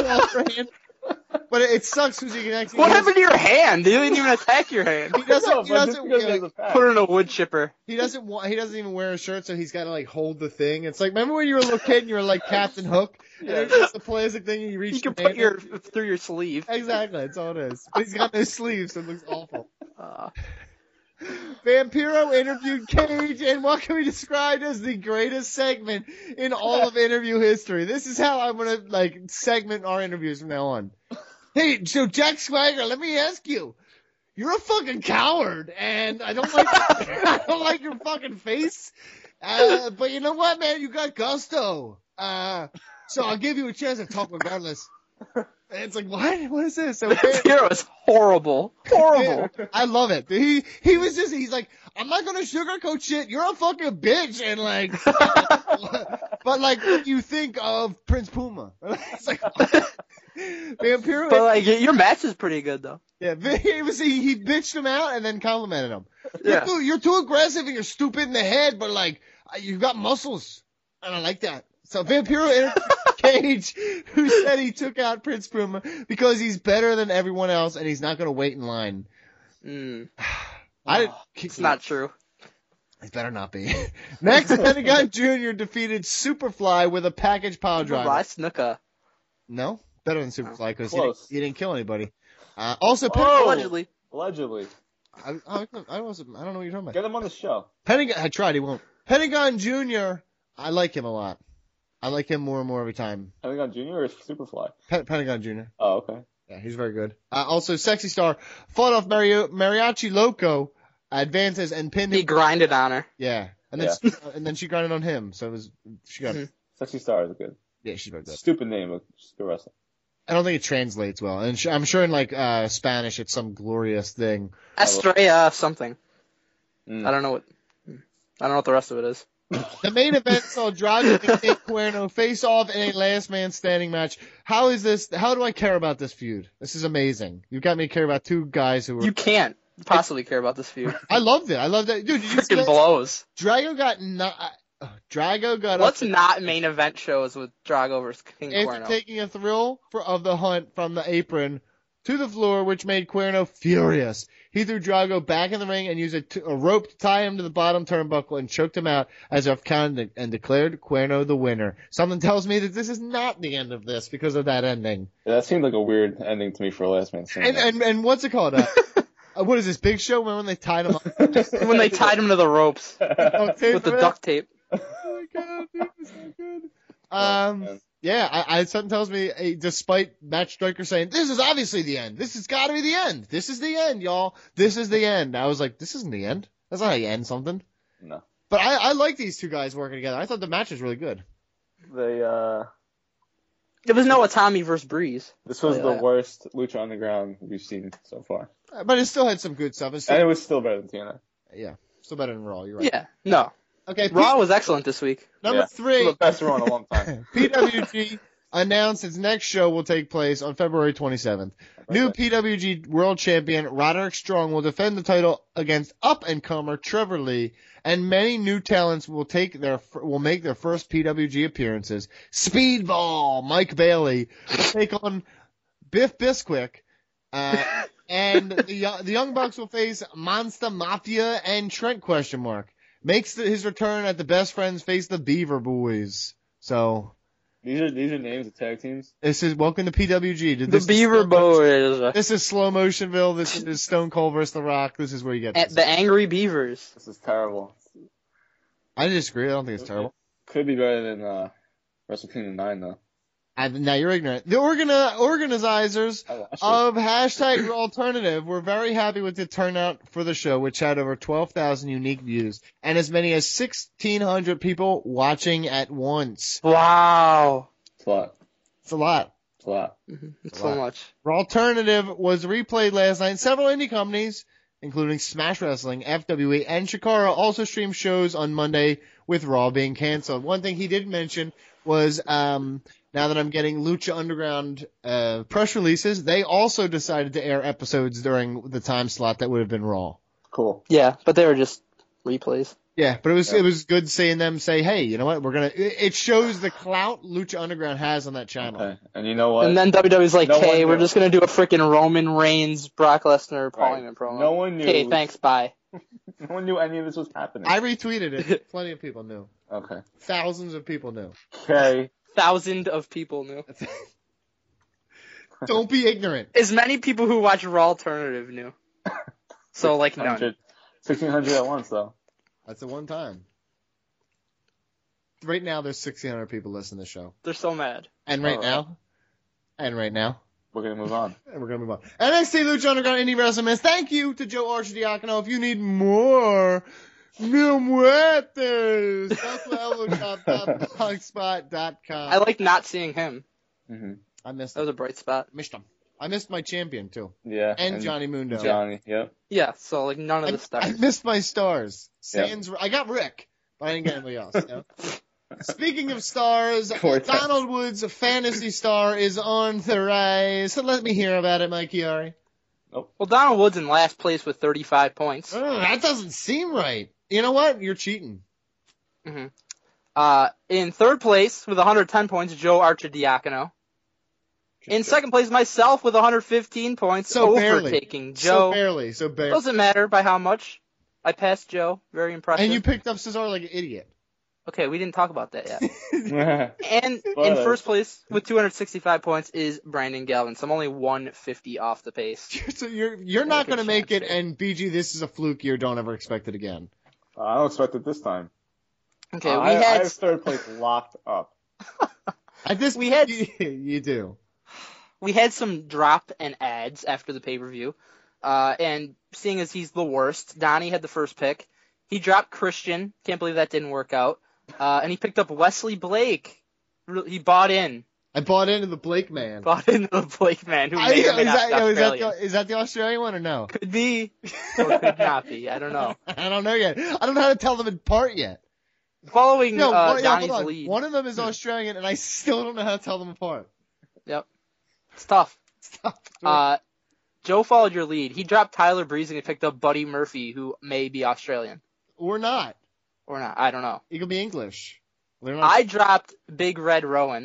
But it, it sucks because you can actually. What happened to your hand? They didn't even attack your hand. He doesn't. No, he but just doesn't. because you he know, has a patch. Put it in a wood chipper. he doesn't want. He doesn't even wear a shirt, so he's got to like hold the thing. It's like remember when you were a little kid and you were like Captain Hook, and Yeah. it was just a plastic thing and you reach. You can your put hand your through your sleeve. in. Exactly. That's all it is. But he's got no sleeves, so it looks awful. Uh, Vampiro interviewed Cage in what can be described as the greatest segment in all of interview history. This is how I'm gonna like segment our interviews from now on. Hey, so Jack Swagger, let me ask you. You're a fucking coward, and I don't like I don't like your fucking face. Uh, but you know what, man? You got gusto. Uh, so I'll give you a chance to talk regardless. And it's like, what? What is this? So Vampiro is horrible. Horrible. I love it. He he was just he's like, I'm not gonna sugarcoat shit. You're a fucking bitch, and like, But like when you think of Prince Puma, it's like Vampiro. But like your match is pretty good though. Yeah, he was he, he bitched him out and then complimented him. You're, Yeah. too, you're too aggressive and you're stupid in the head, but like you got muscles, and I like that. So Vampiro interviewed Cage, who said he took out Prince Puma because he's better than everyone else and he's not going to wait in line. Mm. I It's not true. It better not be. Next, Pentagon Junior defeated Superfly with a package pile driver. Superfly Snuka. No, better than Superfly because he, Close. didn't- he didn't kill anybody. Uh, also, Oh! Pentagon. Allegedly. Allegedly. I, I, I wasn't. I don't know what you're talking about. Get him on the show. Pentagon. I tried. He won't. Pentagon Junior I like him a lot. I like him more and more every time. Pentagon Junior or Superfly? Pe- Pentagon Junior Oh, okay. Yeah, he's very good. Uh, also, Sexy Star fought off Mario, Mariachi Loco, advances and pinned him. He grinded on her. Yeah, and then Yeah. uh, and then she grinded on him. So it was she got. Sexy Star is good. Yeah, she's very good. Stupid name, but she's good wrestler. I don't think it translates well, and sh- I'm sure in like uh, Spanish it's some glorious thing. Estrella something. Mm. I don't know what. I don't know what the rest of it is. The main event saw Drago and Nick Cuerno face off in a last man standing match. How is this? How do I care about this feud? This is amazing. You got me to care about two guys who were. You can't possibly care about this feud. I loved it. I loved it, dude. Did you see Freaking that? blows. Drago got not. Uh, Drago got Let's up not main event shows with Drago versus King after Cuerno. taking a thrill for, of the hunt from the apron to the floor, which made Cuerno furious. He threw Drago back in the ring and used a, t- a rope to tie him to the bottom turnbuckle and choked him out as if counted and declared Cuerno the winner. Something tells me that this is not the end of this because of that ending. Yeah, that seemed like a weird ending to me for a last man standing. And and, and what's it called? Uh, uh, what is this, Big Show? Remember when they tied him up? When they tied him to the ropes Duct tape with the for it? duct tape. Oh my god, dude, this is so good. Um, yeah, I, I something tells me, eh, despite Matt Striker saying this is obviously the end, this has got to be the end. This is the end, y'all. This is the end. I was like, this isn't the end. That's not how you end something. No. But I, I like these two guys working together. I thought the match was really good. They, uh, There was no Atami versus Breeze. this was Oh, the yeah. worst Lucha Underground we've seen so far. Uh, But it still had some good stuff. It's And it still, was still better than T N A. yeah, still better than Raw. You're right. Yeah, no. Okay, Raw was excellent this week. Number Yeah. three. The best Raw in a long time. P W G announced its next show will take place on February twenty-seventh. New P W G World Champion Roderick Strong will defend the title against up-and-comer Trevor Lee, and many new talents will take their will make their first P W G appearances. Speedball Mike Bailey will take on Biff Bisquick, uh, and the, the Young Bucks will face Monster Mafia and Trent question mark. Makes the, his return at the Best Friends face the Beaver Boys. So These are these are names of tag teams. this is welcome to P W G. The This is Beaver slow motion- Boys. This is slow motionville. This is Stone Cold versus The Rock. This is where you get And this. the Angry Beavers. This is terrible. I disagree. I don't think it's terrible. Could be better than uh, Wrestle Kingdom nine though. I, now you're ignorant. The organi- organizers I watched it. of hashtag Alternative were very happy with the turnout for the show, which had over twelve thousand unique views and as many as sixteen hundred people watching at once. Wow. It's a lot. It's a lot. It's a lot. It's so much. Alternative was replayed last night. Several indie companies, including Smash Wrestling, F W E, and Chikara, also streamed shows on Monday with Raw being canceled. One thing he did mention was, um, now that I'm getting Lucha Underground uh, press releases, they also decided to air episodes during the time slot that would have been Raw. Cool. Yeah, but they were just replays. Yeah, but it was Yeah. it was good seeing them say, hey, you know what, we're gonna. It it shows the clout Lucha Underground has on that channel. Okay. And you know what? And then W W E's like, No hey, one we're knew. just going to do a freaking Roman Reigns, Brock Lesnar, Paul Right. Heyman promo. No one knew. Okay, thanks, bye. No one knew any of this was happening. I retweeted it. Plenty of people knew. Okay. Thousands of people knew. Okay. Thousand of people knew. Don't be ignorant. As many people who watch Raw Alternative knew. So, like, none. sixteen hundred at once, though. That's the one time. Right now, there's sixteen hundred people listening to the show. They're so mad. And right Oh. now, and right now, We're going to move on. and we're gonna move on. N X T Lucha Underground Indie Wrestling Miss. Thank you to Joe Archidiacono. If you need more, Mil Muertes. blogspot dot com. I like not seeing him. Mm-hmm. I missed. That was a bright spot. Missed him. I missed my champion too. Yeah. And, Johnny Mundo. Johnny, yep. Yeah, so, like, none of I, the stuff. I missed my stars. Yeah. Sans. I got Rick, but I didn't get anybody else. You know? Speaking of stars, Cortex. Donald Woods' fantasy star is on the rise. So let me hear about it, Mike Chiari. Well, Donald Woods in last place with thirty-five points. Oh, that doesn't seem right. You know what? You're cheating. Mm-hmm. Uh, in third place with one hundred ten points, Joe Archidiacono. In second place, myself with one hundred fifteen points, So barely. overtaking So Joe. barely. So barely. Doesn't matter by how much. I passed Joe. Very impressive. And you picked up Cesaro like an idiot. Okay, we didn't talk about that yet. And in Spoilers. first place with two hundred sixty-five points is Brandon Galvin. So I'm only one fifty off the pace. So you're you're not going to make it, and B G, this is a fluke year. Don't ever expect it again. Uh, I don't expect it this time. Okay, Uh, we I, had I have third place locked up. At this, we had you, you do. we had some drop and ads after the pay per view, uh, and seeing as he's the worst, Donnie had the first pick. He dropped Christian. Can't believe that didn't work out. Uh, and he picked up Wesley Blake. Re- He bought in. I bought into the Blake man. Bought into the Blake man who I, may is, or may not that, be is, that Australian. the, is that the Australian one or no? Could be or could not be. I don't know. I don't know yet. I don't know how to tell them apart yet. Following No, uh, one, yeah, Donnie's hold on. lead. One of them is Australian, and I still don't know how to tell them apart. Yep. It's tough. It's tough. Uh, Joe followed your lead. He dropped Tyler Breeze and he picked up Buddy Murphy, who may be Australian. Or not. Or not. I don't know. He could be English. They're not- I dropped Big Red Rowan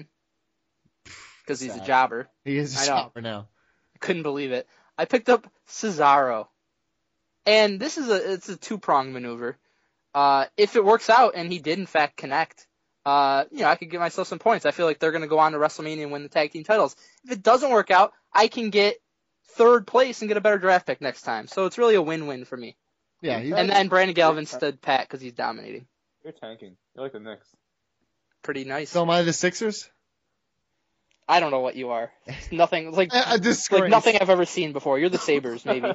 because he's a Sad. jobber. He is a I know. shopper now. Couldn't believe it. I picked up Cesaro. And this is a it's a two-pronged maneuver. Uh, if it works out and he did in fact connect, uh, you know, I could give myself some points. I feel like they're going to go on to WrestleMania and win the tag team titles. If it doesn't work out, I can get third place and get a better draft pick next time. So it's really a win-win for me. Yeah. He, And then Brandon Galvin stood pat because he's dominating. You're tanking. You're like the Knicks. Pretty nice. so am I the Sixers? I don't know what you are. It's nothing. It's like, A, a disgrace. like nothing I've ever seen before. You're the Sabres, maybe.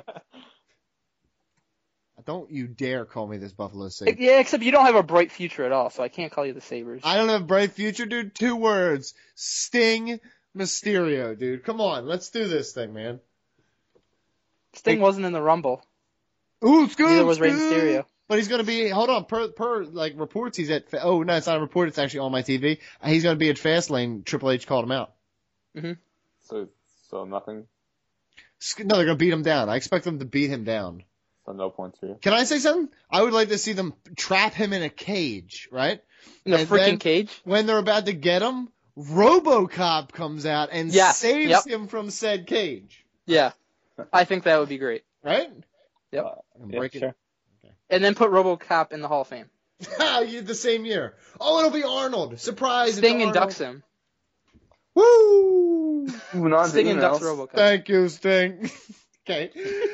Don't you dare call me this Buffalo Sabres. Yeah, except you don't have a bright future at all, so I can't call you the Sabres. I don't have a bright future, dude. Two words. Sting Mysterio, dude. Come on. Let's do this thing, man. Sting wasn't in the Rumble. Ooh, it's good. Neither was Rey it's good. Mysterio. But he's going to be, hold on, per, per, like, reports, he's at, oh, no, it's not a report, it's actually on my T V. He's going to be at Fastlane. Triple H called him out. Mm-hmm. So, so nothing. No, they're going to beat him down. I expect them to beat him down. So no points for you. Can I say something? I would like to see them trap him in a cage, right? In a And freaking then cage? When they're about to get him, RoboCop comes out and Yes, saves yep. him from said cage. Yeah. I think that would be great. Right? Yep. I'm Yeah, breaking- sure. And then put RoboCop in the Hall of Fame. You did the same year. Oh, it'll be Arnold. Surprise. Sting it's inducts Arnold. him. Woo! Moving on Sting to inducts emails. RoboCop. Thank you, Sting. Okay.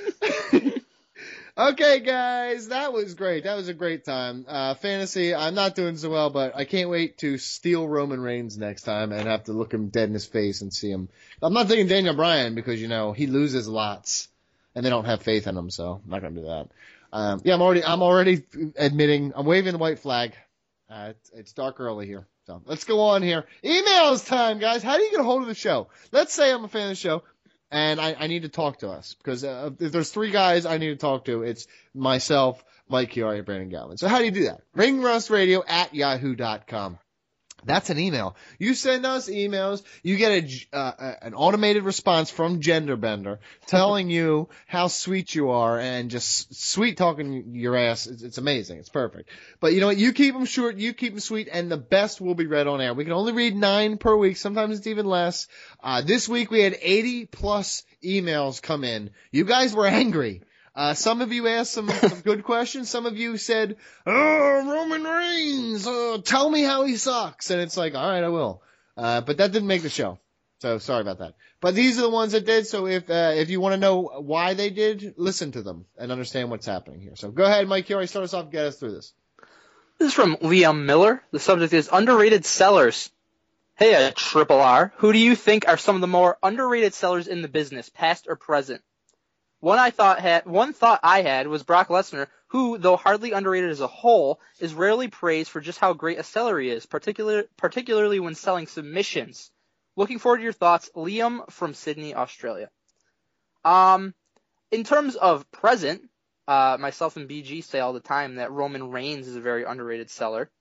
Okay, guys, that was great. That was a great time. Uh, fantasy, I'm not doing so well, but I can't wait to steal Roman Reigns next time and have to look him dead in his face and see him. I'm not thinking Daniel Bryan because, you know, he loses lots and they don't have faith in him, so I'm not going to do that. Um, yeah, I'm already, I'm already admitting, I'm waving the white flag. Uh, it's, it's dark early here. So let's go on here. Emails time, guys. How do you get a hold of the show? Let's say I'm a fan of the show. And I, I need to talk to us because uh, if there's three guys I need to talk to, it's myself, Mike Chiari, and Brandon Galvin. So how do you do that? ringrustradio at yahoo dot com. That's an email. You send us emails. You get a, uh, an automated response from Genderbender telling you how sweet you are and just sweet talking your ass. It's, it's amazing. It's perfect. But you know what? You keep them short. You keep them sweet, and the best will be read on air. We can only read nine per week. Sometimes it's even less. Uh, this week we had eighty plus emails come in. You guys were angry. Uh, some of you asked some, some good questions. Some of you said, oh, Roman Reigns, uh, tell me how he sucks. And it's like, all right, I will. Uh, but that didn't make the show. So sorry about that. But these are the ones that did. So if, uh, if you want to know why they did, listen to them and understand what's happening here. So go ahead, Mike Chiari, start us off and get us through this. This is from Liam Miller. The subject is underrated sellers. Hey, uh, Triple R, who do you think are some of the more underrated sellers in the business, past or present? One I thought had one thought I had was Brock Lesnar, who, though hardly underrated as a whole, is rarely praised for just how great a seller he is, particular, particularly when selling submissions. Looking forward to your thoughts, Liam from Sydney, Australia. Um, in terms of present, uh, myself and B G say all the time that Roman Reigns is a very underrated seller.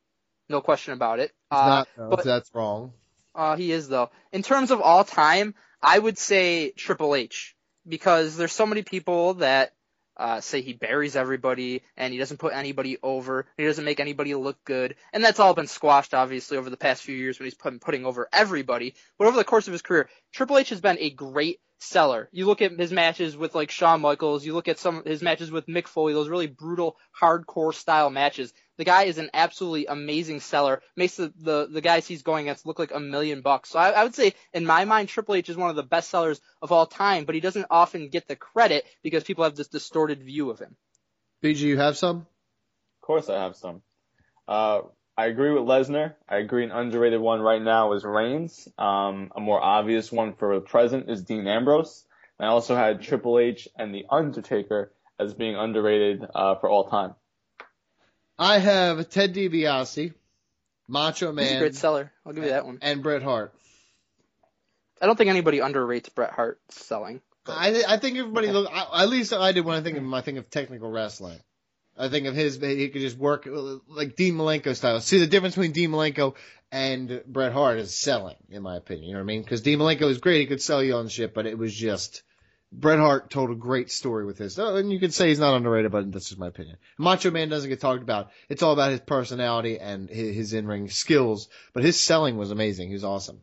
no question about it. He's Uh, not, no, but that's wrong. uh, he is though. In terms of all time, I would say Triple H because there's so many people that uh, say he buries everybody and he doesn't put anybody over. He doesn't make anybody look good, and that's all been squashed obviously over the past few years when he's put, putting over everybody. But over the course of his career, Triple H has been a great seller. You look at his matches with like Shawn Michaels, you look at some of his matches with Mick Foley, those really brutal, hardcore style matches. The guy is an absolutely amazing seller, makes the, the, the guys he's going against look like a million bucks. So I, I would say, in my mind, Triple H is one of the best sellers of all time, but he doesn't often get the credit because people have this distorted view of him. B G, you have some? Of course I have some. Uh, I agree with Lesnar. I agree an underrated one right now is Reigns. Um, a more obvious one for the present is Dean Ambrose. And I also had Triple H and The Undertaker as being underrated uh, for all time. I have Ted DiBiase, Macho Man. He's a great seller. I'll give you that one. And Bret Hart. I don't think anybody underrates Bret Hart's selling. I I think everybody look. I, at least I did when I think of him. I think of technical wrestling. I think of his. He could just work like Dean Malenko style. See the difference between Dean Malenko and Bret Hart is selling, in my opinion. You know what I mean? Because Dean Malenko is great. He could sell you on shit, but it was just Bret Hart told a great story with his. Oh, and you could say he's not underrated, but that's just my opinion. Macho Man doesn't get talked about. It's all about his personality and his, his in-ring skills. But his selling was amazing. He was awesome.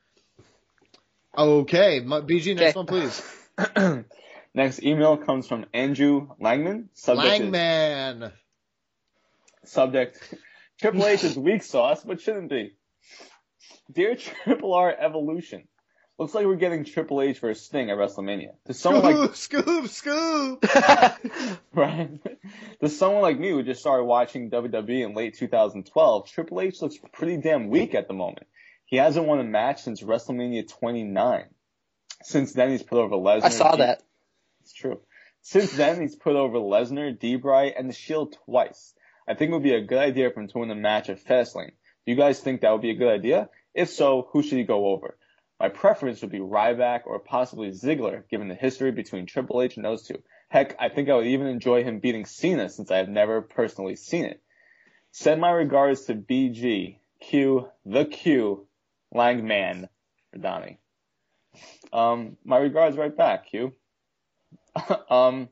Okay, B G, next okay. one, please. Next email comes from Andrew Langman. Subject Langman. Is, subject, Triple H is weak sauce, but shouldn't be. Dear Triple R Evolution, looks like we're getting Triple H versus Sting at WrestleMania. To someone like scoop, scoop. Right. To someone like me who just started watching W W E in late two thousand twelve, Triple H looks pretty damn weak at the moment. He hasn't won a match since WrestleMania twenty-nine. Since then, he's put over Lesnar. I saw D- that. It's true. Since then, he's put over Lesnar, D-Bry, and The Shield twice. I think it would be a good idea for him to win the match at Fastlane. Do you guys think that would be a good idea? If so, who should he go over? My preference would be Ryback or possibly Ziggler, given the history between Triple H and those two. Heck, I think I would even enjoy him beating Cena since I have never personally seen it. Send my regards to B G, Q, the Q, Langman, or Donnie. Um, my regards right back, Q. um,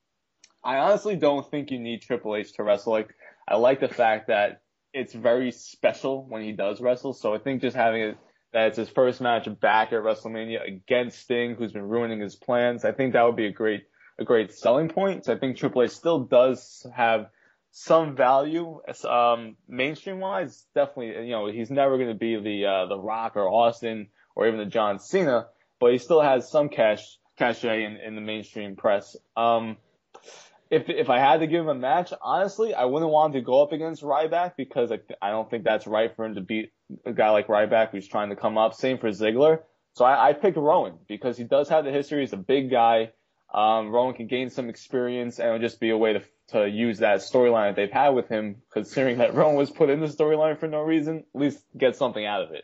I honestly don't think you need Triple H to wrestle. Like, I like the fact that it's very special when he does wrestle. So I think just having it that it's his first match back at WrestleMania against Sting, who's been ruining his plans, I think that would be a great a great selling point. So I think Triple H still does have some value, um, mainstream wise. Definitely, you know, he's never going to be the uh, the Rock or Austin or even the John Cena, but he still has some cash cachet in, in the mainstream press. Um, if if I had to give him a match, honestly, I wouldn't want him to go up against Ryback because I, I don't think that's right for him to beat a guy like Ryback who's trying to come up. Same for Ziggler. So I, I picked Rowan because he does have the history. He's a big guy. Um, Rowan can gain some experience, and it would just be a way to to use that storyline that they've had with him, considering that Rowan was put in the storyline for no reason. At least get something out of it.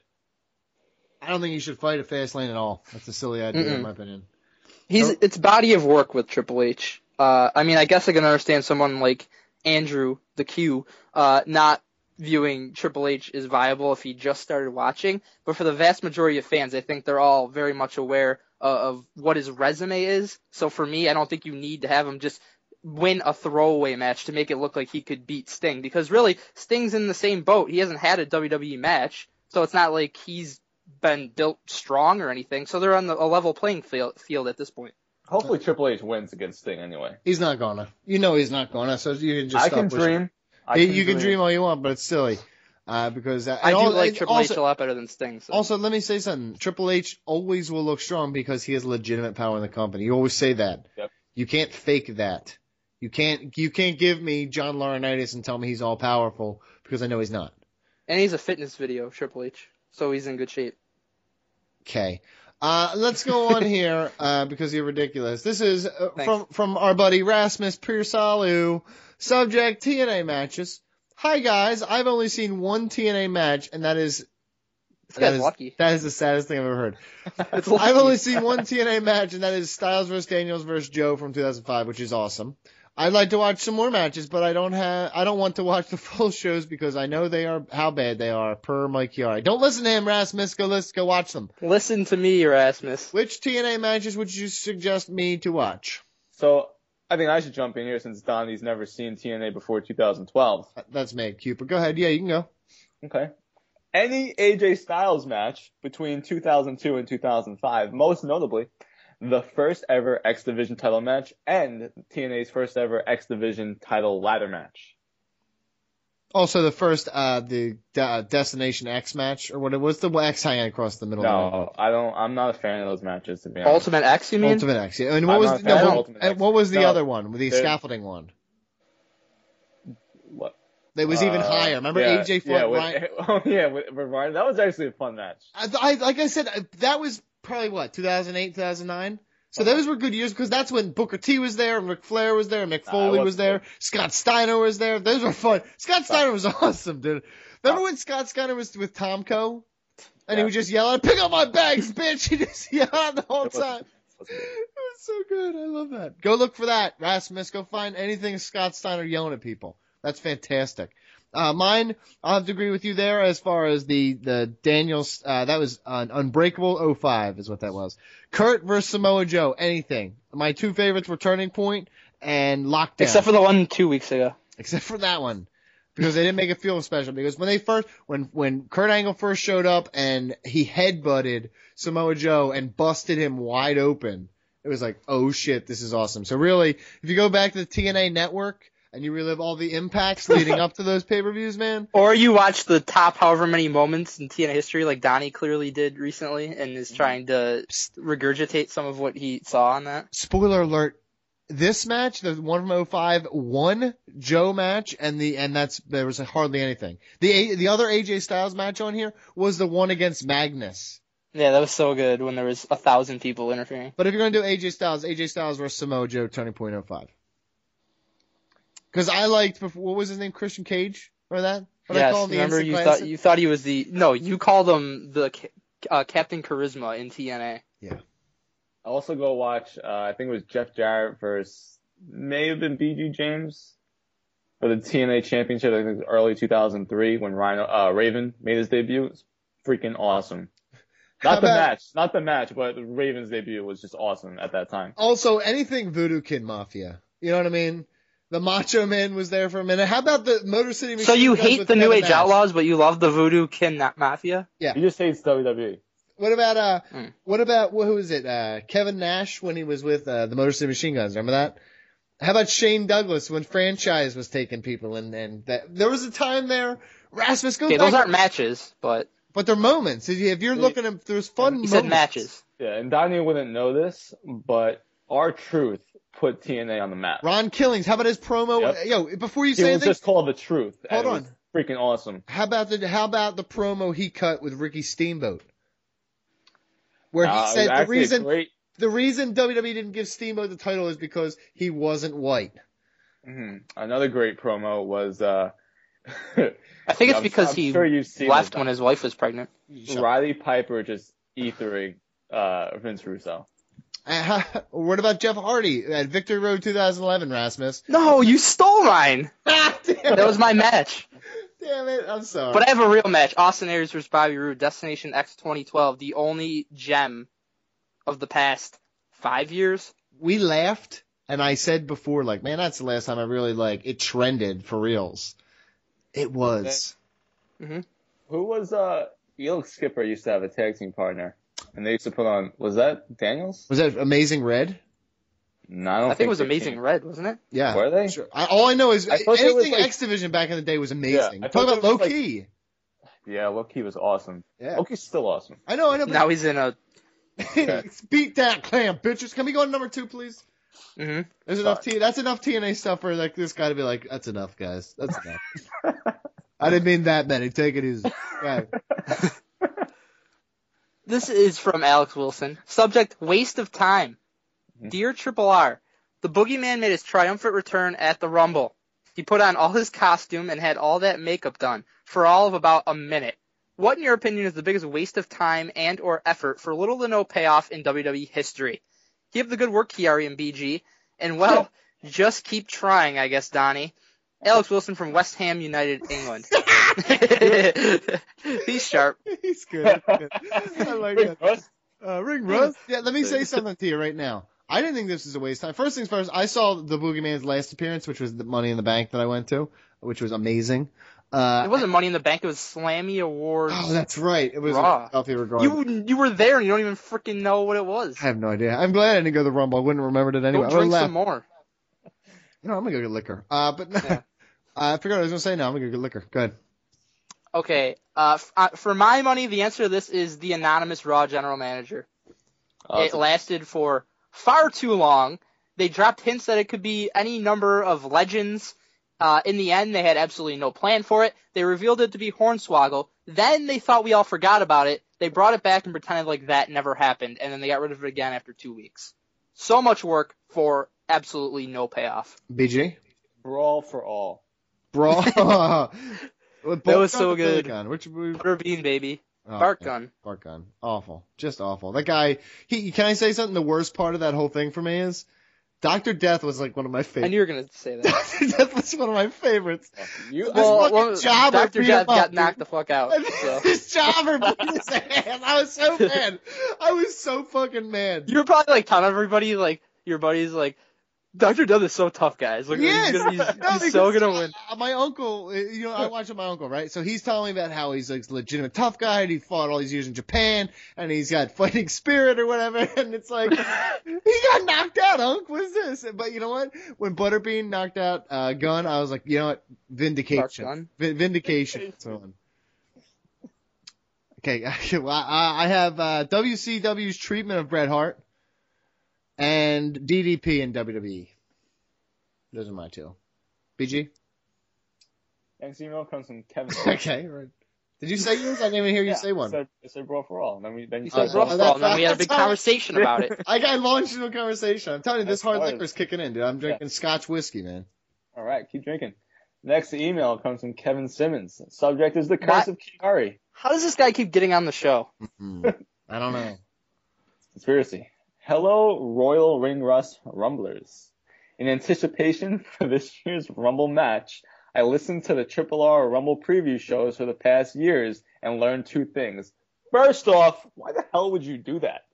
I don't think he should fight at Fastlane at all. That's a silly idea, Mm-mm. in my opinion. He's So- it's body of work with Triple H. Uh, I mean, I guess I can understand someone like Andrew, the Q, uh, not viewing Triple H as viable if he just started watching. But for the vast majority of fans, I think they're all very much aware uh, of what his resume is. So for me, I don't think you need to have him just win a throwaway match to make it look like he could beat Sting. Because really, Sting's in the same boat. He hasn't had a W W E match, so it's not like he's been built strong or anything. So they're on the, a level playing field, field at this point. Hopefully Triple H wins against Sting anyway. He's not gonna. You know he's not gonna, so you can just I stop can pushing. dream. I Hey, can you can dream. dream all you want, but it's silly. Uh, because uh, I and do all- like and Triple also, H a lot better than Sting. So. Also, let me say something. Triple H always will look strong because he has legitimate power in the company. You always say that. Yep. You can't fake that. You can't. You can't give me John Laurinaitis and tell me he's all powerful because I know he's not. And he's a fitness video, Triple H, so he's in good shape. Okay. Uh, let's go on here uh, because you're ridiculous. This is uh, from from our buddy Rasmus Pirsalu. Subject: T N A matches. Hi guys, I've only seen one T N A match, and that is This that guy's is, lucky. that is the saddest thing I've ever heard. It's lucky. I've only seen one T N A match, and that is Styles versus Daniels versus Joe from two thousand five, which is awesome. I'd like to watch some more matches, but I don't have. I don't want to watch the full shows because I know they are how bad they are. Per Mike Chiari. Don't listen to him, Rasmus. Go let's go watch them. Listen to me, Rasmus. Which T N A matches would you suggest me to watch? So I think I should jump in here since Donnie's never seen T N A before two thousand twelve. That's me, Cooper. Go ahead. Yeah, you can go. Okay. Any A J Styles match between two thousand two and two thousand five, most notably the first ever X Division title match and T N A's first ever X Division title ladder match. Also, the first, uh, the uh, Destination X match, or what it was, the X hanging across the middle. No, I don't. I'm not a fan of those matches, to be honest. Ultimate X, you mean? Ultimate X. Yeah. And what I'm was the, no, what, and what was the no, other one? The scaffolding one. What? It was even uh, higher. Remember yeah, A J yeah, fought with, Ryan? Oh yeah, with, with Ryan. That was actually a fun match. I, I, like I said, that was probably what two thousand eight, two thousand nine. So those were good years because that's when Booker T was there, Ric Flair was there, Mick Foley nah, was there, good. Scott Steiner was there. Those were fun. Scott Steiner was awesome, dude. Remember when Scott Steiner was with Tomko? And yeah. he would just yell out, pick up my bags, bitch! He just yelled out the whole time. It was so good. I love that. Go look for that, Rasmus. Go find anything Scott Steiner yelling at people. That's fantastic. Uh, mine, I'll have to agree with you there as far as the, the Daniels, uh, that was an Unbreakable oh five is what that was. Kurt versus Samoa Joe, anything. My two favorites were Turning Point and Lockdown. Except for the one two weeks ago. Except for that one. Because they didn't make it feel special. Because when they first, when, when Kurt Angle first showed up and he headbutted Samoa Joe and busted him wide open, it was like, oh shit, this is awesome. So really, if you go back to the T N A network, and you relive all the impacts leading up to those pay-per-views, man. Or you watch the top however many moments in T N A history, like Donnie clearly did recently, and is trying to regurgitate some of what he saw on that. Spoiler alert: this match, the one from oh five, won Joe match, and the and that's there was hardly anything. The the other A J Styles match on here was the one against Magnus. Yeah, that was so good when there was a thousand people interfering. But if you're gonna do A J Styles, A J Styles versus Samoa Joe, Turning Point oh five. Because I liked, before, what was his name, Christian Cage? Remember that? What yes, I call him, the remember you classic? thought you thought he was the no, you called him the uh, Captain Charisma in T N A. Yeah. I also go watch. Uh, I think it was Jeff Jarrett versus may have been B G James for the T N A Championship. I think it was early two thousand three when Rhino uh, Raven made his debut. It was freaking awesome. Not the match, not the match, but Raven's debut was just awesome at that time. Also, anything Voodoo Kid Mafia. You know what I mean? The Macho Man was there for a minute. How about the Motor City Machine So you Guns hate with the New Kevin Age Nash? Outlaws, but you love the Voodoo Kin Mafia? Yeah. He just hates W W E. What about uh? Mm. What about who was it? Uh, Kevin Nash when he was with uh, the Motor City Machine Guns. Remember that? How about Shane Douglas when Franchise was taking people and and that there was a time there. Rasmus, go okay, back. those aren't matches, but but they're moments. If you're looking at, there's fun. He moments. said matches. Yeah, and Donnie wouldn't know this, but R-Truth put T N A on the map. Ron Killings, how about his promo? Yep. Yo, before you He say was anything, just called The Truth. Hold and on. It was freaking awesome. How about the how about the promo he cut with Ricky Steamboat, where he Uh, it said was the actually a reason great- the reason W W E didn't give Steamboat the title is because he wasn't white. hmm Another great promo was. Uh, I think it's I'm- because I'm he sure you've seen left this. when his wife was pregnant. Riley Piper just ethering uh, Vince Russo. Uh, how- what about Jeff Hardy at Victory Road two thousand eleven, Rasmus? No, you stole mine. Ah, damn That was my match. Damn it, I'm sorry. But I have a real match. Austin Aries versus Bobby Roode, Destination X twenty twelve, the only gem of the past five years. We laughed, and I said before, like, man, that's the last time I really, like, it trended for reals. It was. Mm-hmm. Who was uh? Elix Skipper used to have a tag team partner, and they used to put on. Was that Daniels? Was that Amazing Red? No, I don't I think, think it was they Amazing came. Red, wasn't it? Yeah. Were they? Sure. I, all I know is I thought there was, anything like- X Division back in the day was amazing. Yeah, I Talk thought about there Low was, like- Key. Yeah, Loki was awesome. Yeah. Loki's still awesome. I know, I know. But Now he's in a. beat that clam, bitches. Can we go to number two, please? Mm-hmm. There's enough T. That's enough T N A stuff for like this guy to be like, that's enough, guys. That's enough. I didn't mean that many. Take it easy. Right. This is from Alex Wilson. Subject, waste of time. Mm-hmm. Dear Triple R, the Boogeyman made his triumphant return at the Rumble. He put on all his costume and had all that makeup done for all of about a minute. What, in your opinion, is the biggest waste of time and or effort for little to no payoff in W W E history? Keep up the good work, Chiari and B G. And, well, Just keep trying, I guess, Donnie. Alex Wilson from West Ham United, England. He's sharp. He's good. Good. I like that. Uh, Ring Rust? Yeah, let me say something to you right now. I didn't think this was a waste of time. First things first, I saw the Boogeyman's last appearance, which was the Money in the Bank that I went to, which was amazing. Uh, it wasn't Money in the Bank. It was Slammy Awards. Oh, that's right. It was Raw. Healthy Regard. You you were there and you don't even freaking know what it was. I have no idea. I'm glad I didn't go to the Rumble. I wouldn't have remembered it anyway. Go drink some more. No, I'm gonna go get liquor. Uh, but yeah. I forgot what I was gonna say. No, I'm gonna go get liquor. Go ahead. Okay. Uh, f- uh, for my money, the answer to this is the anonymous Raw general manager. Oh, it lasted for far too long. They dropped hints that it could be any number of legends. Uh, in the end, they had absolutely no plan for it. They revealed it to be Hornswoggle. Then they thought we all forgot about it. They brought it back and pretended like that never happened, and then they got rid of it again after two weeks. So much work for absolutely no payoff. B G? Brawl for all. Brawl. That was so good. Which Butterbean, baby. Oh, Bart yeah. gun. Bart gun. Awful. Just awful. That guy, he, can I say something? The worst part of that whole thing for me is Doctor Death was like one of my favorites. I knew you were going to say that. Doctor Death was one of my favorites. You, well, well Doctor Death got up, knocked the fuck out. So. This jobber beat his ass. I was so mad. I was so fucking mad. You were probably like telling everybody, like, your buddies, like, Doctor Death is so tough, guys. Like, yes. he's, gonna, he's, no, he's so gonna win. My uncle, you know, I watch my uncle, right? So he's telling me about how he's like a legitimate tough guy and he fought all these years in Japan and he's got fighting spirit or whatever. And it's like, he got knocked out, Unc. What's this? But you know what? When Butterbean knocked out uh, Gunn, I was like, you know what? Vindication. V- vindication. So okay, well, I, I have uh, W C W's treatment of Bret Hart. And D D P in W W E. Those are my two. B G? Next email comes from Kevin. Okay, right. Did you say yours? I didn't even hear you yeah, say one. I said, I said Brawl for All. And then we, then you said said Brawl for All, and then we had a big how, conversation about it. I got launched into a conversation. I'm telling you, this That's hard hard. liquor's kicking in, dude. I'm drinking Yeah. Scotch whiskey, man. All right, keep drinking. Next email comes from Kevin Simmons. Subject is the curse What? of Kiari. How does this guy keep getting on the show? Mm-hmm. I don't know. Conspiracy. Hello, Royal Ring Rust Rumblers. In anticipation for this year's Rumble match, I listened to the Triple R Rumble preview shows for the past years and learned two things. First off, why the hell would you do that?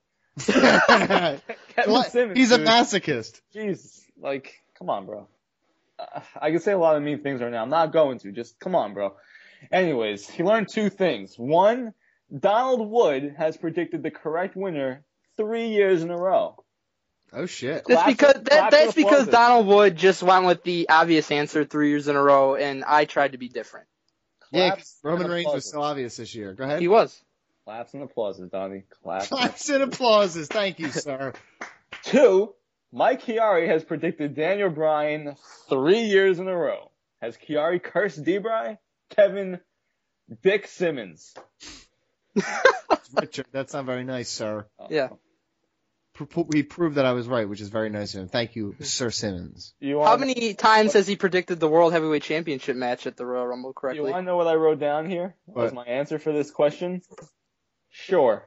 Kevin Well, Simmons, he's a dude. masochist. Jesus, like, come on, bro. Uh, I can say a lot of mean things right now. I'm not going to. Just come on, bro. Anyways, he learned two things. One, Donald Wood has predicted the correct winner three years in a row. Oh, shit. That's Clap- because clap that, and that's because applause. Donald Wood just went with the obvious answer three years in a row, and I tried to be different. Yeah, Claps 'cause Roman and Reigns was applauses. so obvious this year. Go ahead. He was. Claps and applauses, Donnie. Claps. Claps and applauses. Thank you, sir. Two, Mike Chiari has predicted Daniel Bryan three years in a row. Has Chiari cursed D-Bry? Kevin Dick Simmons. Richard, that's not very nice, sir. Yeah. Pro- He proved that I was right, which is very nice of him. Thank you, Sir Simmons. You How want, many times has he predicted the World Heavyweight Championship match at the Royal Rumble you correctly? want to know what I wrote down here? What was What? my answer for this question? Sure.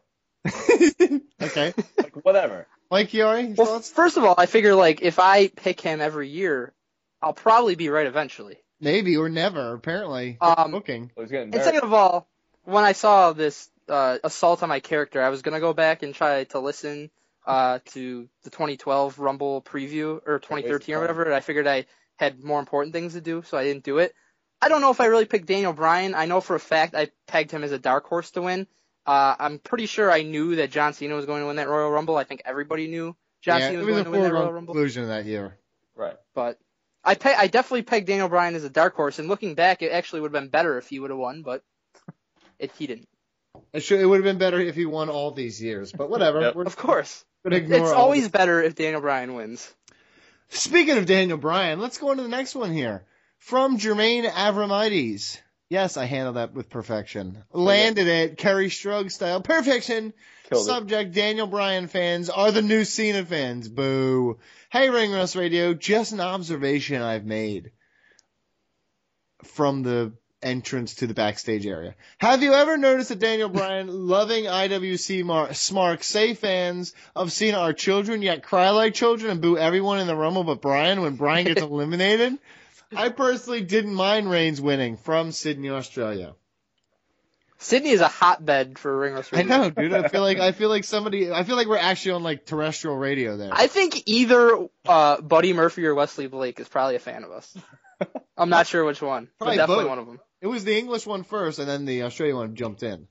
Okay. Like, whatever. Mike Chiari, Well, thoughts? first of all, I figure like if I pick him every year, I'll probably be right eventually. Maybe or never, apparently. Um, Booking. I was getting And embarrassed. second of all, when I saw this uh, assault on my character, I was gonna go back and try to listen uh, to the twenty twelve Rumble preview or twenty thirteen or whatever. And I figured I had more important things to do, so I didn't do it. I don't know if I really picked Daniel Bryan. I know for a fact I pegged him as a dark horse to win. Uh, I'm pretty sure I knew that John Cena was going to win that Royal Rumble. I think everybody knew John Yeah, Cena it was was going a to win that Royal foregone Rumble. conclusion that year. Right. But I pe- I definitely pegged Daniel Bryan as a dark horse, and looking back, it actually would have been better if he would have won, but it, he didn't. It, should, it would have been better if he won all these years, but whatever. Yep. We're Of course. gonna ignore It's all always this. better if Daniel Bryan wins. Speaking of Daniel Bryan, let's go on to the next one here. From Jermaine Avramides. Yes, I handled that with perfection. Landed it, Kerry Strug style. Perfection. Killed it. Subject, Daniel Bryan fans are the new Cena fans. Boo. Hey, Ring Rust Radio, just an observation I've made from the entrance to the backstage area. Have you ever noticed that Daniel Bryan, loving I W C Mar- Smart, say fans of Cena are children, yet cry like children and boo everyone in the Rumble but Bryan when Bryan gets eliminated? I personally didn't mind Reigns winning from Sydney, Australia. Sydney is a hotbed for Ring Rust Radio. I know, dude. I feel like I feel like somebody. I feel like we're actually on like terrestrial radio there. I think either uh, Buddy Murphy or Wesley Blake is probably a fan of us. I'm not sure which one, Probably but definitely both. one of them. It was the English one first, and then the Australian one jumped in.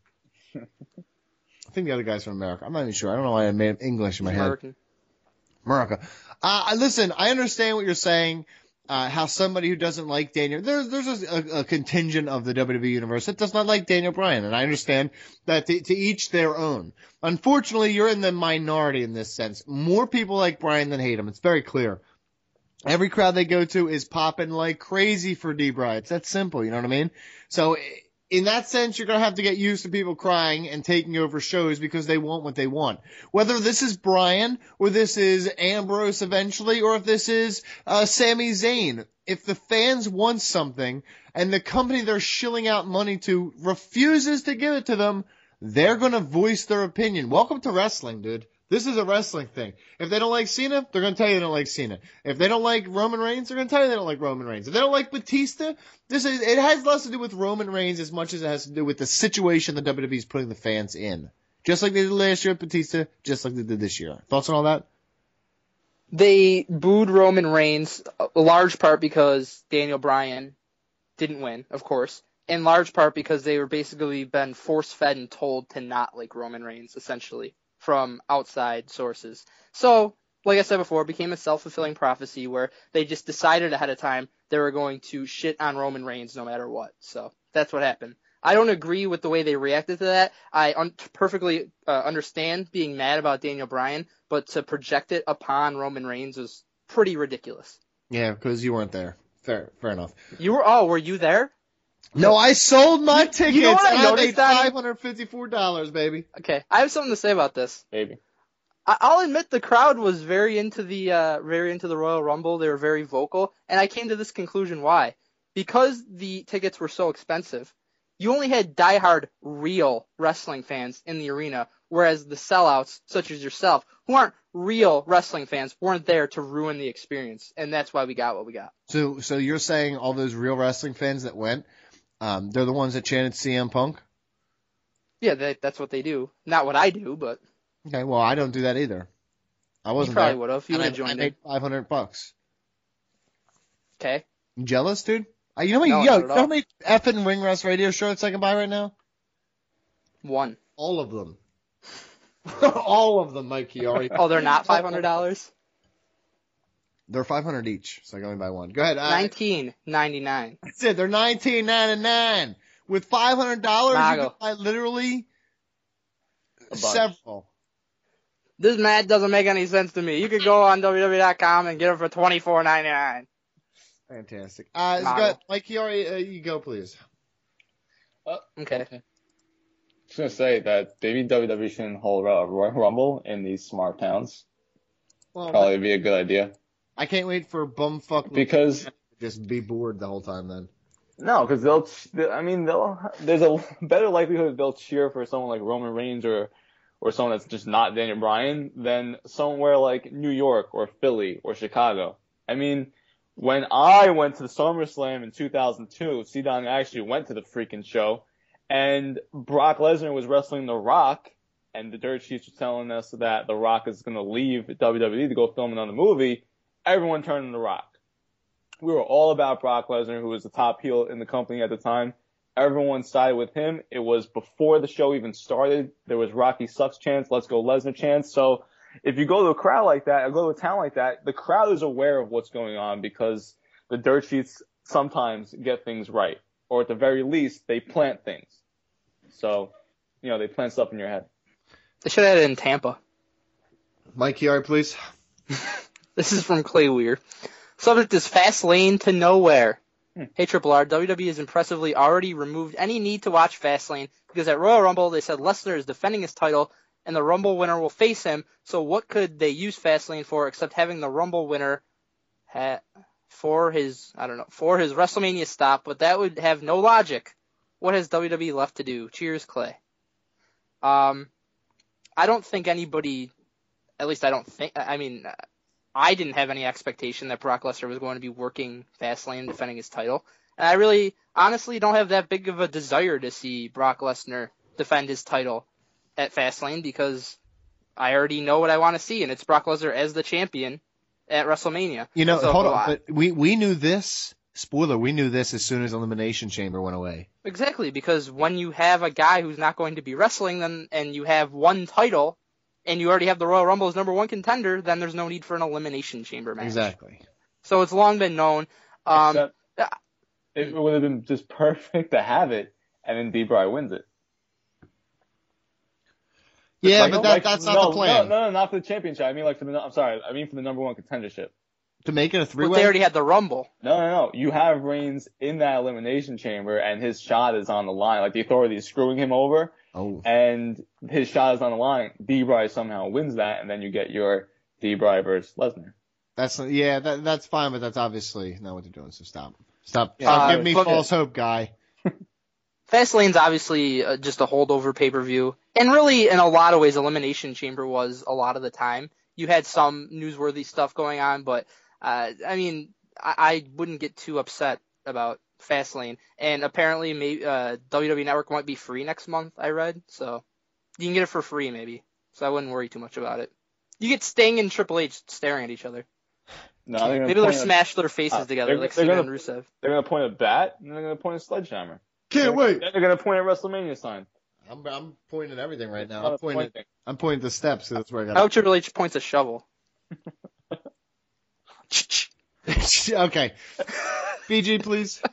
I think the other guy's from America. I'm not even sure. I don't know why I made English in my American. head. America. Uh, listen, I understand what you're saying. Uh, how somebody who doesn't like Daniel, there's there's a, a contingent of the W W E universe that does not like Daniel Bryan, and I understand that to, to each their own. Unfortunately, you're in the minority in this sense. More people like Bryan than hate him. It's very clear. Every crowd they go to is popping like crazy for D-Bry. It's that simple, you know what I mean? So in that sense, you're going to have to get used to people crying and taking over shows because they want what they want. Whether this is Bryan or this is Ambrose eventually or if this is uh, Sami Zayn, if the fans want something and the company they're shilling out money to refuses to give it to them, they're going to voice their opinion. Welcome to wrestling, dude. This is a wrestling thing. If they don't like Cena, they're going to tell you they don't like Cena. If they don't like Roman Reigns, they're going to tell you they don't like Roman Reigns. If they don't like Batista, this is, it has less to do with Roman Reigns as much as it has to do with the situation the W W E is putting the fans in. Just like they did last year with Batista, just like they did this year. Thoughts on all that? They booed Roman Reigns, a large part because Daniel Bryan didn't win, of course, in large part because they were basically been force-fed and told to not like Roman Reigns, essentially, from outside sources. So, like I said before, it became a self-fulfilling prophecy where they just decided ahead of time they were going to shit on Roman Reigns no matter what. So, that's what happened. I don't agree with the way they reacted to that. I un- perfectly uh, understand being mad about Daniel Bryan, but to project it upon Roman Reigns was pretty ridiculous. Yeah, because you weren't there. Fair, fair enough. You were? Oh, were you there? No, I sold my tickets. You know what I and noticed, made Donnie? five hundred fifty-four dollars, baby. Okay, I have something to say about this. Maybe. I- I'll admit the crowd was very into the uh, very into the Royal Rumble. They were very vocal, and I came to this conclusion why? Because the tickets were so expensive. You only had diehard, real wrestling fans in the arena, whereas the sellouts, such as yourself, who aren't real wrestling fans, weren't there to ruin the experience, and that's why we got what we got. So, so you're saying all those real wrestling fans that went, um, they're the ones that chanted C M Punk? Yeah, they, that's what they do. Not what I do, but Okay, well, I don't do that either. I wasn't you probably there. would have. You and would I- have joined I in. made five hundred bucks. Okay. You jealous, dude? Uh, you know how many, No, yo, not you at know all. how many effing Ring Rust Radio shirts I can buy right now? One. All of them. All of them, Mike Chiari. Oh, they're not five hundred dollars? They're five hundred each, so I can only buy one. Go ahead. Uh, Nineteen ninety nine. That's it. They're nineteen ninety-nine. With five hundred dollars, you Mago. can buy literally bunch. several. This math doesn't make any sense to me. You could go on W W E dot com and get them for twenty four ninety nine. Fantastic. Uh, let's Mago. go ahead. Mike Chiari, uh, you go, please. Uh, Okay. Just gonna say that maybe W W E shouldn't hold a Royal Rumble in these smart towns. Well, Probably be a good idea. I can't wait for bumfuck Because just be bored the whole time then. no, because they'll. I mean, they'll. There's a better likelihood they'll cheer for someone like Roman Reigns or, or someone that's just not Daniel Bryan than somewhere like New York or Philly or Chicago. I mean, when I went to the SummerSlam in two thousand two, C-Don actually went to the freaking show, and Brock Lesnar was wrestling The Rock, and the dirt sheets were telling us that The Rock is going to leave W W E to go film another movie. Everyone turned on The Rock. We were all about Brock Lesnar, who was the top heel in the company at the time. Everyone sided with him. It was before the show even started. There was Rocky sucks chants, let's go Lesnar chants. So if you go to a crowd like that, or go to a town like that, the crowd is aware of what's going on because the dirt sheets sometimes get things right. Or at the very least, they plant things. So, you know, they plant stuff in your head. They should have had it in Tampa. Mike Chiari, please. This is from Clay Weir. Subject is Fast Lane to Nowhere. Hmm. Hey, Triple R, W W E has impressively already removed any need to watch Fastlane because at Royal Rumble they said Lesnar is defending his title and the Rumble winner will face him. So what could they use Fastlane for except having the Rumble winner ha- for his, I don't know, for his WrestleMania stop, but that would have no logic. What has W W E left to do? Cheers, Clay. Um, I don't think anybody, at least I don't think, I mean, I didn't have any expectation that Brock Lesnar was going to be working Fastlane defending his title. And I really, honestly, don't have that big of a desire to see Brock Lesnar defend his title at Fastlane because I already know what I want to see, and it's Brock Lesnar as the champion at WrestleMania. You know, so, hold on, but we, we knew this, spoiler, we knew this as soon as Elimination Chamber went away. Exactly, because when you have a guy who's not going to be wrestling, then and you have one title, and you already have the Royal Rumble as number one contender, then there's no need for an Elimination Chamber match. Exactly. So it's long been known. Um, Except it would have been just perfect to have it, and then D-Bry wins it. Yeah, Like, but that, like, that's not no, the plan. No, no, no, not for the championship. I mean, like for the. I'm sorry. I mean for the number one contendership. To make it a but three-way? they already had the Rumble. No, no, no. You have Reigns in that elimination chamber, and his shot is on the line. Like the Authority is screwing him over, oh. and his shot is on the line. D-Bry somehow wins that, and then you get your D-Bry versus Lesnar. That's yeah, that, that's fine, but that's obviously not what they're doing. So stop, stop, Yeah. stop Uh, giving me fuck false it. hope, guy. Fastlane's obviously uh, just a holdover pay-per-view. And really, in a lot of ways, Elimination Chamber was a lot of the time. You had some newsworthy stuff going on, but, uh, I mean, I, I wouldn't get too upset about Fastlane. And apparently, maybe, uh, W W E Network might be free next month, I read. So you can get it for free, maybe. So I wouldn't worry too much about it. You get Sting and Triple H staring at each other. No, they're gonna maybe they'll point a- smash their faces uh, together, they're- like they're Cena gonna- and Rusev. They're gonna point a bat, and they're gonna point a sledgehammer. Can't They're- wait. They're gonna point a WrestleMania sign. I'm I'm pointing at everything right now. Not I'm a pointing. pointing. I'm pointing the steps. 'Cause that's where I got. How Triple H points a shovel. Okay. B G, please.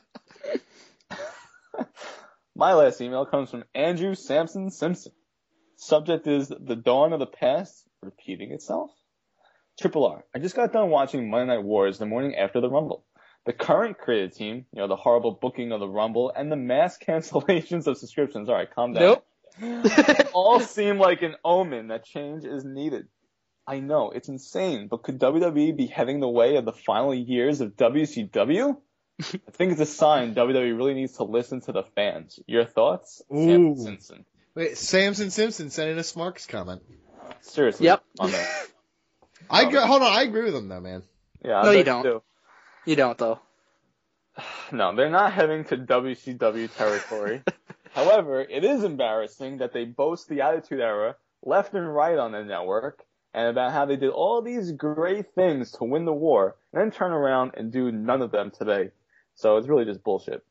My last email comes from Andrew Sampson Simpson. Subject is the dawn of the past repeating itself. Triple R. I just got done watching Monday Night Wars the morning after the Rumble. The current creative team, you know, the horrible booking of the Rumble and the mass cancellations of subscriptions. All right, calm down. Nope. All seem like an omen that change is needed. I know, it's insane, but could W W E be heading the way of the final years of W C W? I think it's a sign W W E really needs to listen to the fans. Your thoughts? Ooh. Sam Simpson. Wait, Samson Simpson sent in a Smarks comment. Seriously. Yep. On that. I agree, hold on, I agree with him though, man. Yeah, I No, you bet don't. do. You don't, though. No, they're not heading to W C W territory. However, it is embarrassing that they boast the Attitude Era left and right on the network and about how they did all these great things to win the war and then turn around and do none of them today. So it's really just bullshit.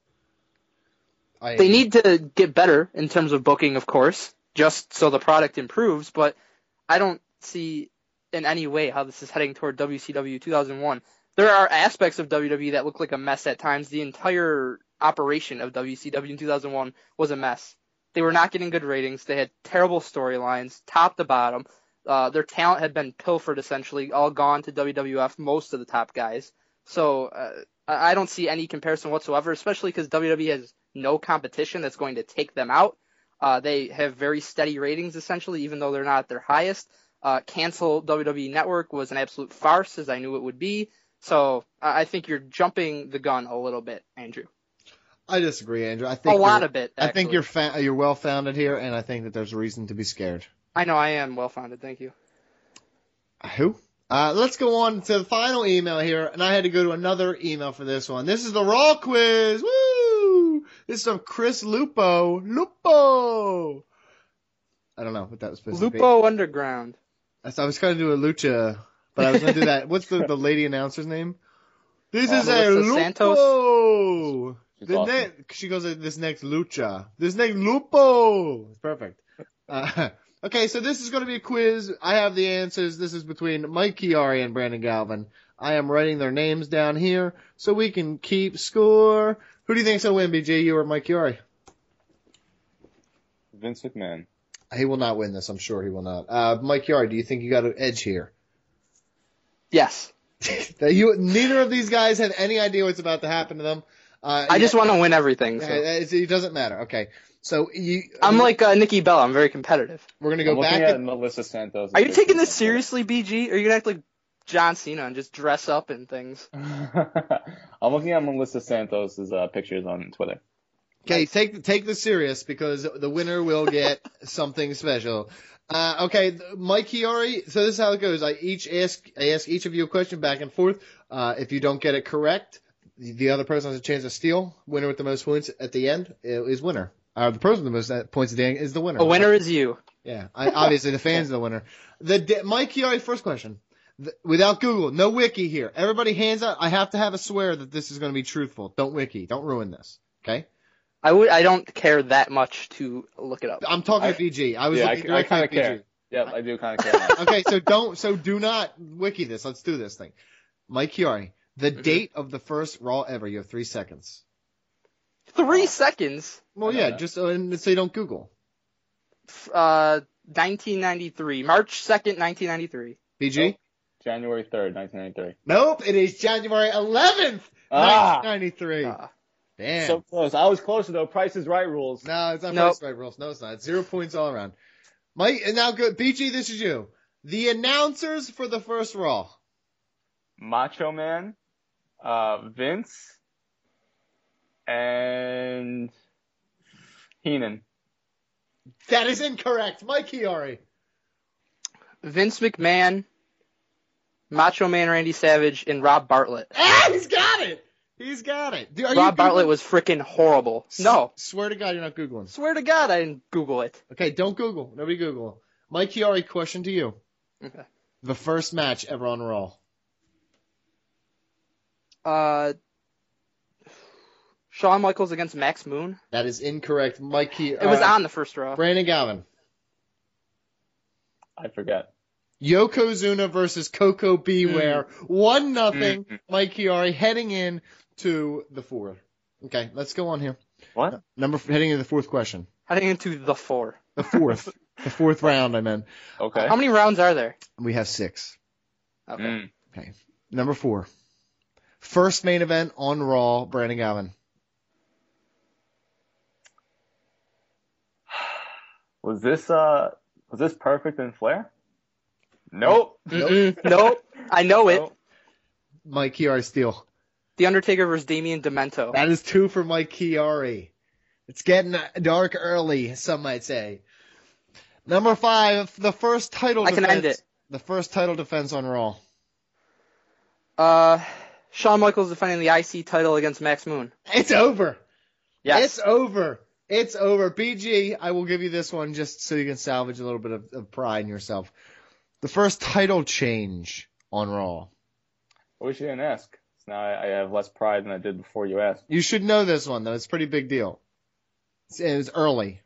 I They need to get better in terms of booking, of course, just so the product improves, but I don't see in any way how this is heading toward W C W two thousand one. There are aspects of W W E that look like a mess at times. The entire operation of W C W in two thousand one was a mess. They were not getting good ratings. They had terrible storylines, top to bottom. Uh, their talent had been pilfered, essentially, all gone to W W F, most of the top guys. So uh, I I don't see any comparison whatsoever, especially because W W E has no competition that's going to take them out. Uh, they have very steady ratings, essentially, even though they're not at their highest. Uh, cancel W W E Network was an absolute farce, as I knew it would be. So I I think you're jumping the gun a little bit, Andrew. I disagree, Andrew. I think A lot you're- of it, I think actually. you're fa- you're well founded here, and I think that there's reason to be scared. I know I am well-founded, thank you. Who? Uh, let's go on to the final email here, and I had to go to another email for this one. This is the Raw quiz. Woo! This is from Chris Lupo. Lupo. I don't know what that was supposed to be. Lupo Underground. I was going to do a lucha, but I was going to do that. What's the, the lady announcer's name? This Uh, is a Melissa Lupo. She's The awesome. ne- she goes, this next lucha. This next Lupo. It's perfect. Uh, okay, so this is going to be a quiz. I have the answers. This is between Mike Chiari and Brandon Galvin. I am writing their names down here so we can keep score. Who do you think's going to win, B J, you or Mike Chiari? Vince McMahon. He will not win this. I'm sure he will not. Uh, Mike Chiari, do you think you got an edge here? Yes. That you, neither of these guys have any idea what's about to happen to them. Uh, I just want to win everything. yeah, So. it, it doesn't matter. Okay, so you. I'm like uh, Nikki Bella. I'm very competitive. We're gonna I'm go looking back. at and- Melissa Santos. Are you taking this seriously, B G? Are you going to act like John Cena and just dress up in things. I'm looking at Melissa Santos' uh, pictures on Twitter. Okay, take take this serious because the winner will get something special. Uh, okay, Mike Chiari. So this is how it goes. I each ask I ask each of you a question back and forth. Uh, if you don't get it correct, the other person has a chance to steal. Winner with the most points at the end is winner. Uh, the person with the most points at the end is the winner. A winner is you. Yeah, I, obviously the fans are the winner. The Mike Chiari first question. The, without Google, no wiki here. Everybody hands out. I have to have a swear that this is going to be truthful. Don't wiki. Don't ruin this. Okay. I would. I don't care that much to look it up. I'm talking I, to B G. I was yeah, looking I, I kind of care. G. Yep, I do kind of care. Okay, so don't. So do not wiki this. Let's do this thing. Mike Chiari, the mm-hmm. date of the first Raw ever. You have three seconds. Three oh. seconds. Well, yeah, that. just uh, so you don't Google. Uh, nineteen ninety-three, March second, nineteen ninety-three. B G. Nope. January third, nineteen ninety-three. Nope, it is January eleventh, ah. nineteen ninety-three. Ah. Damn. So close. I was closer though. Price is Right rules. No, it's not nope. Price is Right rules. No, it's not. Zero points all around. Mike, and now good. B G, this is you. The announcers for the first Raw. Macho Man, uh, Vince, and Heenan. That is incorrect. Mike Chiari. Vince McMahon, Macho Man Randy Savage, and Rob Bartlett. Ah, he's got it. He's got it. Dude, Rob Bartlett was freaking horrible. S- no. Swear to God you're not Googling. Swear to God I didn't Google it. Okay, don't Google. Nobody Google. Mike Chiari, question to you. Okay. The first match ever on Raw. Uh, Shawn Michaels against Max Moon. That is incorrect. Mike Chiari. It was uh, on the first Raw. Brandon Galvin. I forget. Yokozuna versus Coco Beware. Mm. One nothing. Mm. Mike Chiari heading in to the fourth. Okay, let's go on here. What? Number heading into the fourth question. Heading into the four. The fourth. The fourth round, I meant. Okay. How many rounds are there? We have six. Okay. Mm. Okay. Number four. First main event on Raw, Brandon Galvin. Was this uh was this Perfect and Flair? Nope. Nope. Nope. I know it. Nope. Mike Chiari steal. The Undertaker versus Damien Demento. That is two for Mike Chiari. It's getting dark early, some might say. Number five, the first title I defense. can end it. The first title defense on Raw. Uh, Shawn Michaels defending the I C title against Max Moon. It's over. Yes. It's over. It's over. B G, I will give you this one just so you can salvage a little bit of, of pride in yourself. The first title change on Raw. I wish you didn't ask. So now I, I have less pride than I did before you asked. You should know this one, though. It's a pretty big deal. It's, it was early.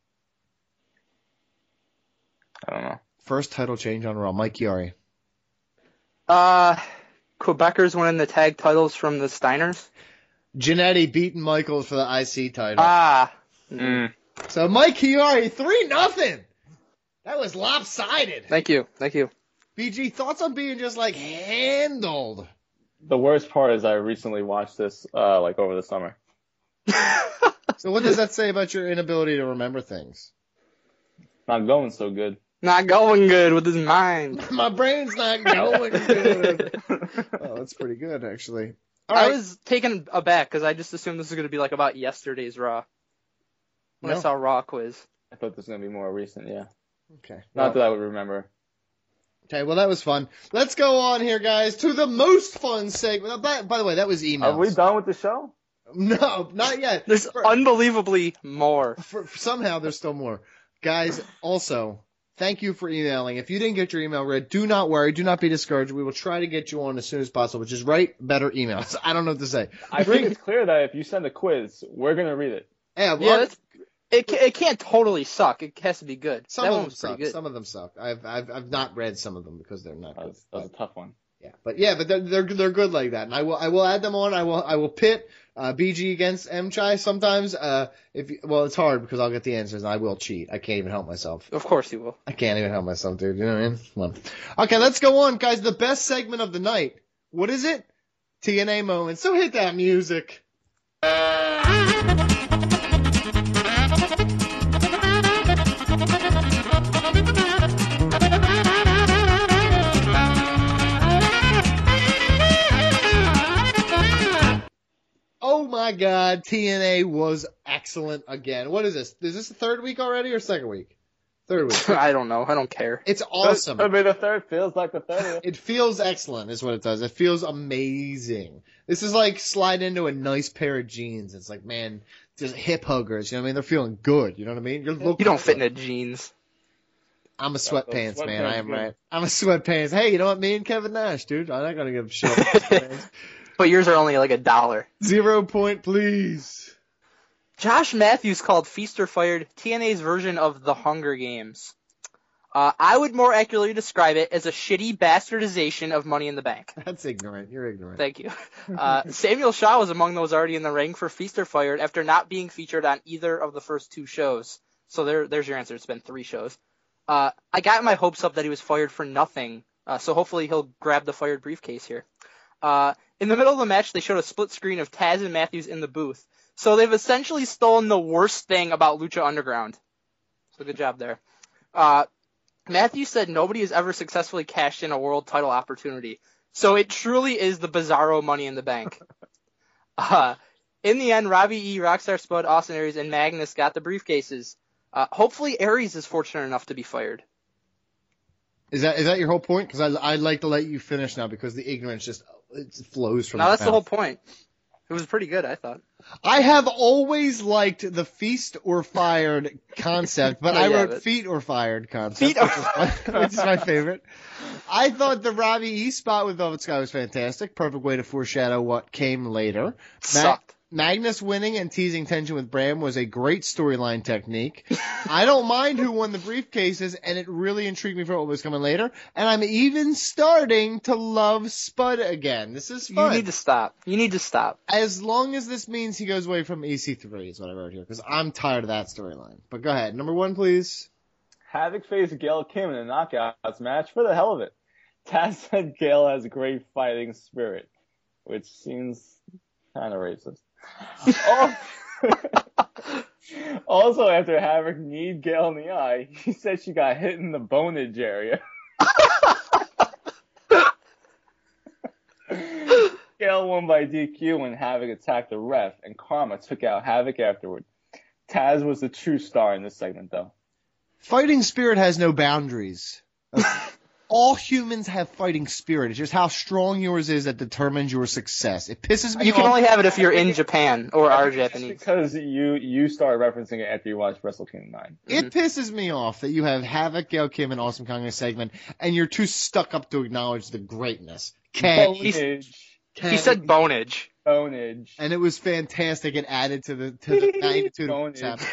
I don't know. First title change on Raw. Mike Chiari. Uh, Quebecers winning the tag titles from the Steiners. Jannetty beating Michaels for the I C title. Ah. Mm. So Mike Chiari, three nothing. That was lopsided. Thank you. Thank you. B G, thoughts on being just like handled? The worst part is I recently watched this uh like over the summer. So what does that say about your inability to remember things? Not going so good. Not going good with his mind. My brain's not going good. Oh, that's pretty good, actually. All I right. was taken aback because I just assumed this was going to be like about yesterday's Raw. When No. I saw Raw quiz. I thought this was gonna be more recent, yeah. Okay. Not Well, that I would remember. okay, well, that was fun. Let's go on here, guys, to the most fun segment. By, by the way, that was emails. Are we done with the show? No, not yet. There's For- unbelievably more. For, for somehow there's still more. Guys, also, thank you for emailing. If you didn't get your email read, do not worry. Do not be discouraged. We will try to get you on as soon as possible, which is write better emails. I don't know what to say. I think it's clear that if you send a quiz, we're gonna read it. Yeah, well, Yeah, that's, it, ca- it can't totally suck. It has to be good. some that of one them was pretty suck. good. Some of them suck. I've, I've, I've not read some of them because they're not That good. was, that was a tough one. Yeah, but yeah, but they're, they're they're good like that, and I will I will add them on. I will I will pit uh, B G against M Chai sometimes. Uh, if you, well, it's hard because I'll get the answers, and I will cheat. I can't even help myself. Of course you will. I can't even help myself, dude. You know what I mean? Come on. Okay, let's go on, guys. The best segment of the night. What is it? T N A moment. So hit that music. my God, T N A was excellent again. What is this? Is this the third week already or second week? Third week. I don't know. I don't care. It's awesome. I mean, the third feels like the third. It feels excellent is what it does. It feels amazing. This is like slide into a nice pair of jeans. It's like, man, just hip huggers. You know what I mean? They're feeling good. You know what I mean? You're you don't fit into jeans. I'm a sweatpants sweatpants, man. I am good. right. I'm a sweatpants. Hey, you know what? Me and Kevin Nash, dude. I'm not gonna give a shit. But yours are only like a dollar. Zero point, please. Josh Matthews called Feast or Fired T N A's version of The Hunger Games. Uh, I would more accurately describe it as a shitty bastardization of Money in the Bank. That's ignorant. You're ignorant. Thank you. Uh, Samuel Shaw was among those already in the ring for Feast or Fired after not being featured on either of the first two shows. So there, there's your answer. It's been three shows. Uh, I got my hopes up that he was fired for nothing, uh, so hopefully he'll grab the fired briefcase here. Uh, in the middle of the match, they showed a split screen of Taz and Matthews in the booth. So they've essentially stolen the worst thing about Lucha Underground. So good job there. Uh, Matthews said nobody has ever successfully cashed in a world title opportunity. So it truly is the bizarro Money in the Bank. Uh, in the end, Robbie E., Rockstar Spud, Austin Aries, and Magnus got the briefcases. Uh, hopefully Aries is fortunate enough to be fired. Is that is that your whole point? Because I I'd like to let you finish now because the ignorance just it flows from. No, the that's mouth. the whole point. It was pretty good, I thought. I have always liked the feast or fired concept, but Oh, I yeah, wrote but- feet or fired concept, Feet or- which, is my, which is my favorite. I thought the Robbie E spot with Velvet Sky was fantastic. Perfect way to foreshadow what came later. Sucked. Magnus winning and teasing tension with Bram was a great storyline technique. I don't mind who won the briefcases, and it really intrigued me for what was coming later. And I'm even starting to love Spud again. This is fun. You need to stop. You need to stop. As long as this means he goes away from E C three is what I wrote here, because I'm tired of that storyline. But go ahead. Number one, please. Havoc faced Gail Kim in a knockouts match for the hell of it. Taz said Gail has a great fighting spirit, which seems kind of racist. Oh. Also, after Havoc kneed Gail in the eye, he said she got hit in the bonage area. Gail won by D Q when Havoc attacked the ref, and Karma took out Havoc afterward. Taz was the true star in this segment, though. Fighting spirit has no boundaries. All humans have fighting spirit. It's just how strong yours is that determines your success. It pisses me off. You can only have it if you're in Japan or are Japanese. Because you you started referencing it after you watched Wrestle Kingdom nine. It pisses me off that you have Havoc, Gail Kim, and Awesome Kong in a segment, and you're too stuck up to acknowledge the greatness. Can Bonage. He said bonage. Bonage. And it was fantastic. It added to the to the magnitude of what's happening.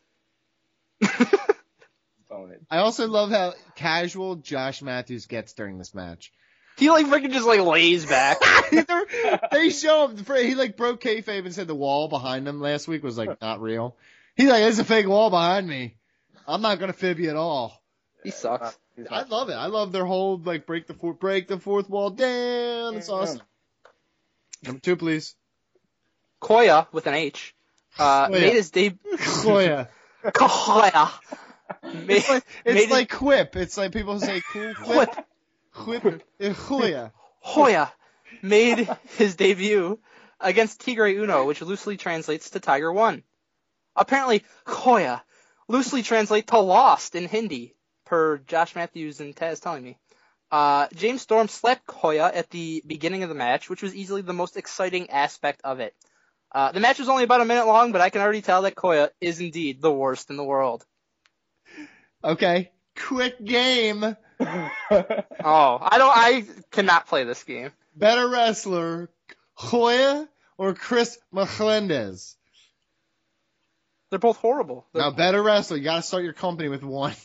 I also love how casual Josh Matthews gets during this match. He like freaking just like lays back. They show him. He like broke kayfabe and said the wall behind him last week was like not real. He's like, there's a fake wall behind me. I'm not gonna fib you at all. He sucks. I love it. I love their whole like break the fourth break the fourth wall down. It's awesome. Number two, please. Koya with an H uh, Koya. made his debut. Koya. Koya. Made, It's like, it's made like quip. It's like people say cool quip. Quip. Uh, Koya. Hoya made his debut against Tigre Uno, which loosely translates to Tiger One. Apparently, Koya loosely translates to lost in Hindi, per Josh Matthews and Taz telling me. Uh, James Storm slapped Koya at the beginning of the match, which was easily the most exciting aspect of it. Uh, the match was only about a minute long, but I can already tell that Koya is indeed the worst in the world. Okay. Quick game. Oh, I don't. I cannot play this game. Better wrestler, Koya or Chris Melendez? They're both horrible. They're Now, better wrestler. You got to start your company with one.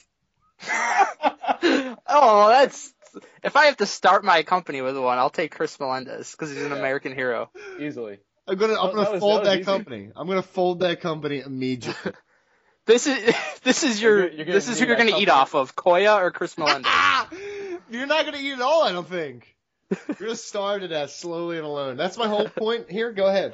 Oh, that's. If I have to start my company with one, I'll take Chris Melendez because he's an American hero. Easily. I'm gonna. I'm Oh, gonna that was- fold that was that easy. company. I'm gonna fold that company immediately. This is this is your You're gonna- you're gonna this is who need you're that going to eat company. off of, Koya or Chris Melendez. You're not gonna eat it all, I don't think. You're gonna starve to death slowly and alone. That's my whole point here. Go ahead.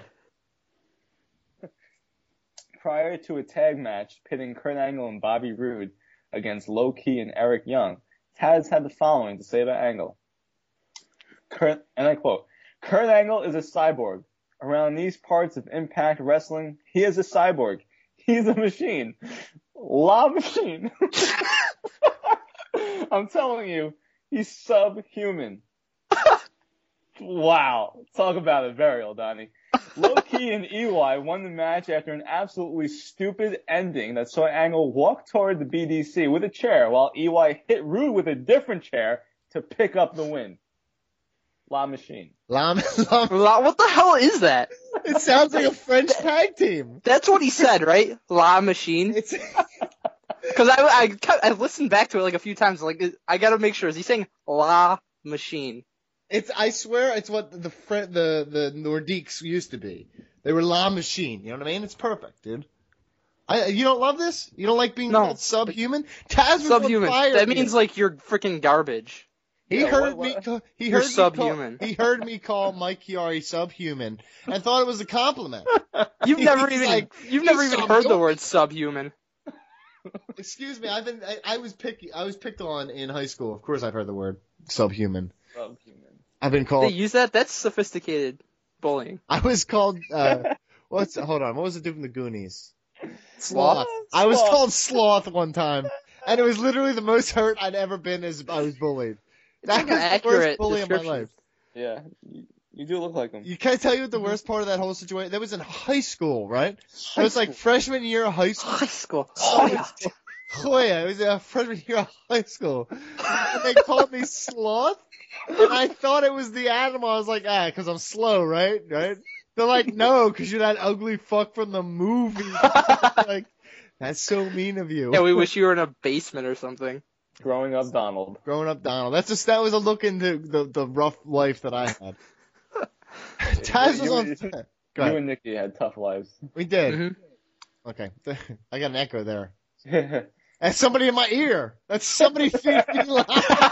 Prior to a tag match pitting Kurt Angle and Bobby Roode against Low Key and Eric Young, Taz had the following to say about Angle. Kurt, and I quote, Kurt Angle is a cyborg, around these parts of Impact Wrestling, he is a cyborg. He's a machine. La Machine. I'm telling you, he's subhuman. Wow. Talk about a burial, Donnie. Low-Key and E Y won the match after an absolutely stupid ending that saw Angle walk toward the B D C with a chair while E Y hit Rude with a different chair to pick up the win. La Machine. La, la, La, what the hell is that? It sounds like a French tag team. That's what he said, right? La Machine. It's because I, I I listened back to it like a few times. Like I gotta make sure. Is he saying La Machine? It's. I swear, it's what the Fre- the the Nordiques used to be. They were La Machine. You know what I mean? It's perfect, dude. I. You don't love this? You don't like being no. called subhuman? Taz was subhuman. That me. means like you're freaking garbage. He yeah, heard what, what? me. He You're heard subhuman. Me call, he heard me call Mike Chiari subhuman and thought it was a compliment. You've never He's even. like, you've never even heard the subhuman. word subhuman. Excuse me. I've been. I, I was picked. I was picked on in high school. Of course, I've heard the word subhuman. Subhuman. I've been called. They use that? That's sophisticated bullying. I was called. Uh, what's? Hold on. What was the dude from the Goonies? Sloth. I was called Sloth one time, and it was literally the most hurt I'd ever been as I was bullied. That That's an was the accurate worst bully of my description. life. Yeah, you, you do look like him. You can't tell you what the worst part of that whole situation. That was in high school, right? It was like freshman year of high school. High school. Oh, yeah. Oh yeah, it was a freshman year of high school. And they called me Sloth, and I thought it was the animal. I was like, ah, because I'm slow, right? Right? They're like, no, because you're that ugly fuck from the movie. Like, that's so mean of you. Yeah, we wish you were in a basement or something. Growing up Donald. Growing up Donald. That's just that was a look into the the rough life that I had. Taz was you, on. You, Go you ahead. and Nikki had tough lives. We did. Mm-hmm. Okay, I got an echo there. That's somebody in my ear. That's somebody feeding me loud.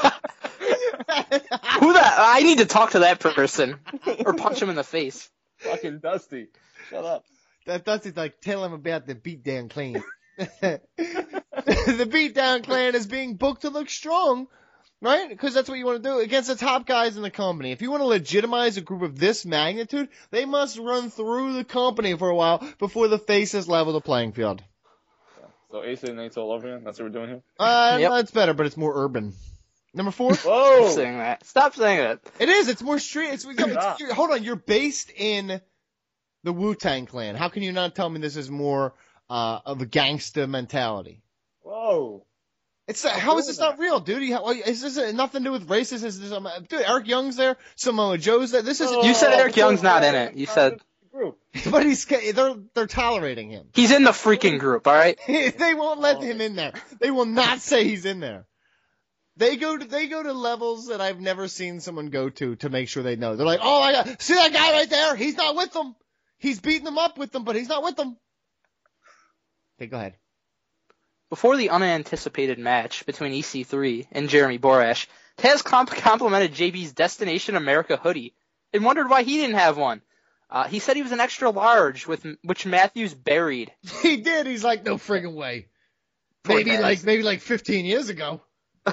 Who that? I need to talk to that person or punch him in the face. Fucking Dusty. Shut up. That Dusty's like, tell him about the Beatdown Clan. The Beatdown Clan is being booked to look strong, right? Because that's what you want to do against the top guys in the company. If you want to legitimize a group of this magnitude, they must run through the company for a while before the faces level the playing field. So Ace of Nights all over again? That's what we're doing here? Uh, Yep. That's better, but it's more urban. Number four? Whoa! Stop saying that. Stop saying that. It is. It's more street. It's, it's, Stop. you're- hold on. You're based in the Wu-Tang Clan. How can you not tell me this is more uh, of a gangsta mentality? Whoa. It's uh, how is this not real, dude? You, is this uh, nothing to do with racism? Is this, um, dude, Eric Young's there, Samoa Joe's there. This is You said Eric Young's not in it. You said, Group. but he's they're they're tolerating him. he's in the freaking group, alright? They won't let him in there. They will not say he's in there. They go to they go to levels that I've never seen someone go to to make sure they know. They're like, oh my god, see that guy right there? He's not with them. He's beating them up with them, but he's not with them. Okay, go ahead. Before the unanticipated match between E C three and Jeremy Borash, Taz comp- complimented J B's Destination America hoodie and wondered why he didn't have one. Uh, he said he was an extra large, with which Matthews buried. He did. He's like, no friggin' way. Maybe like maybe like fifteen years ago.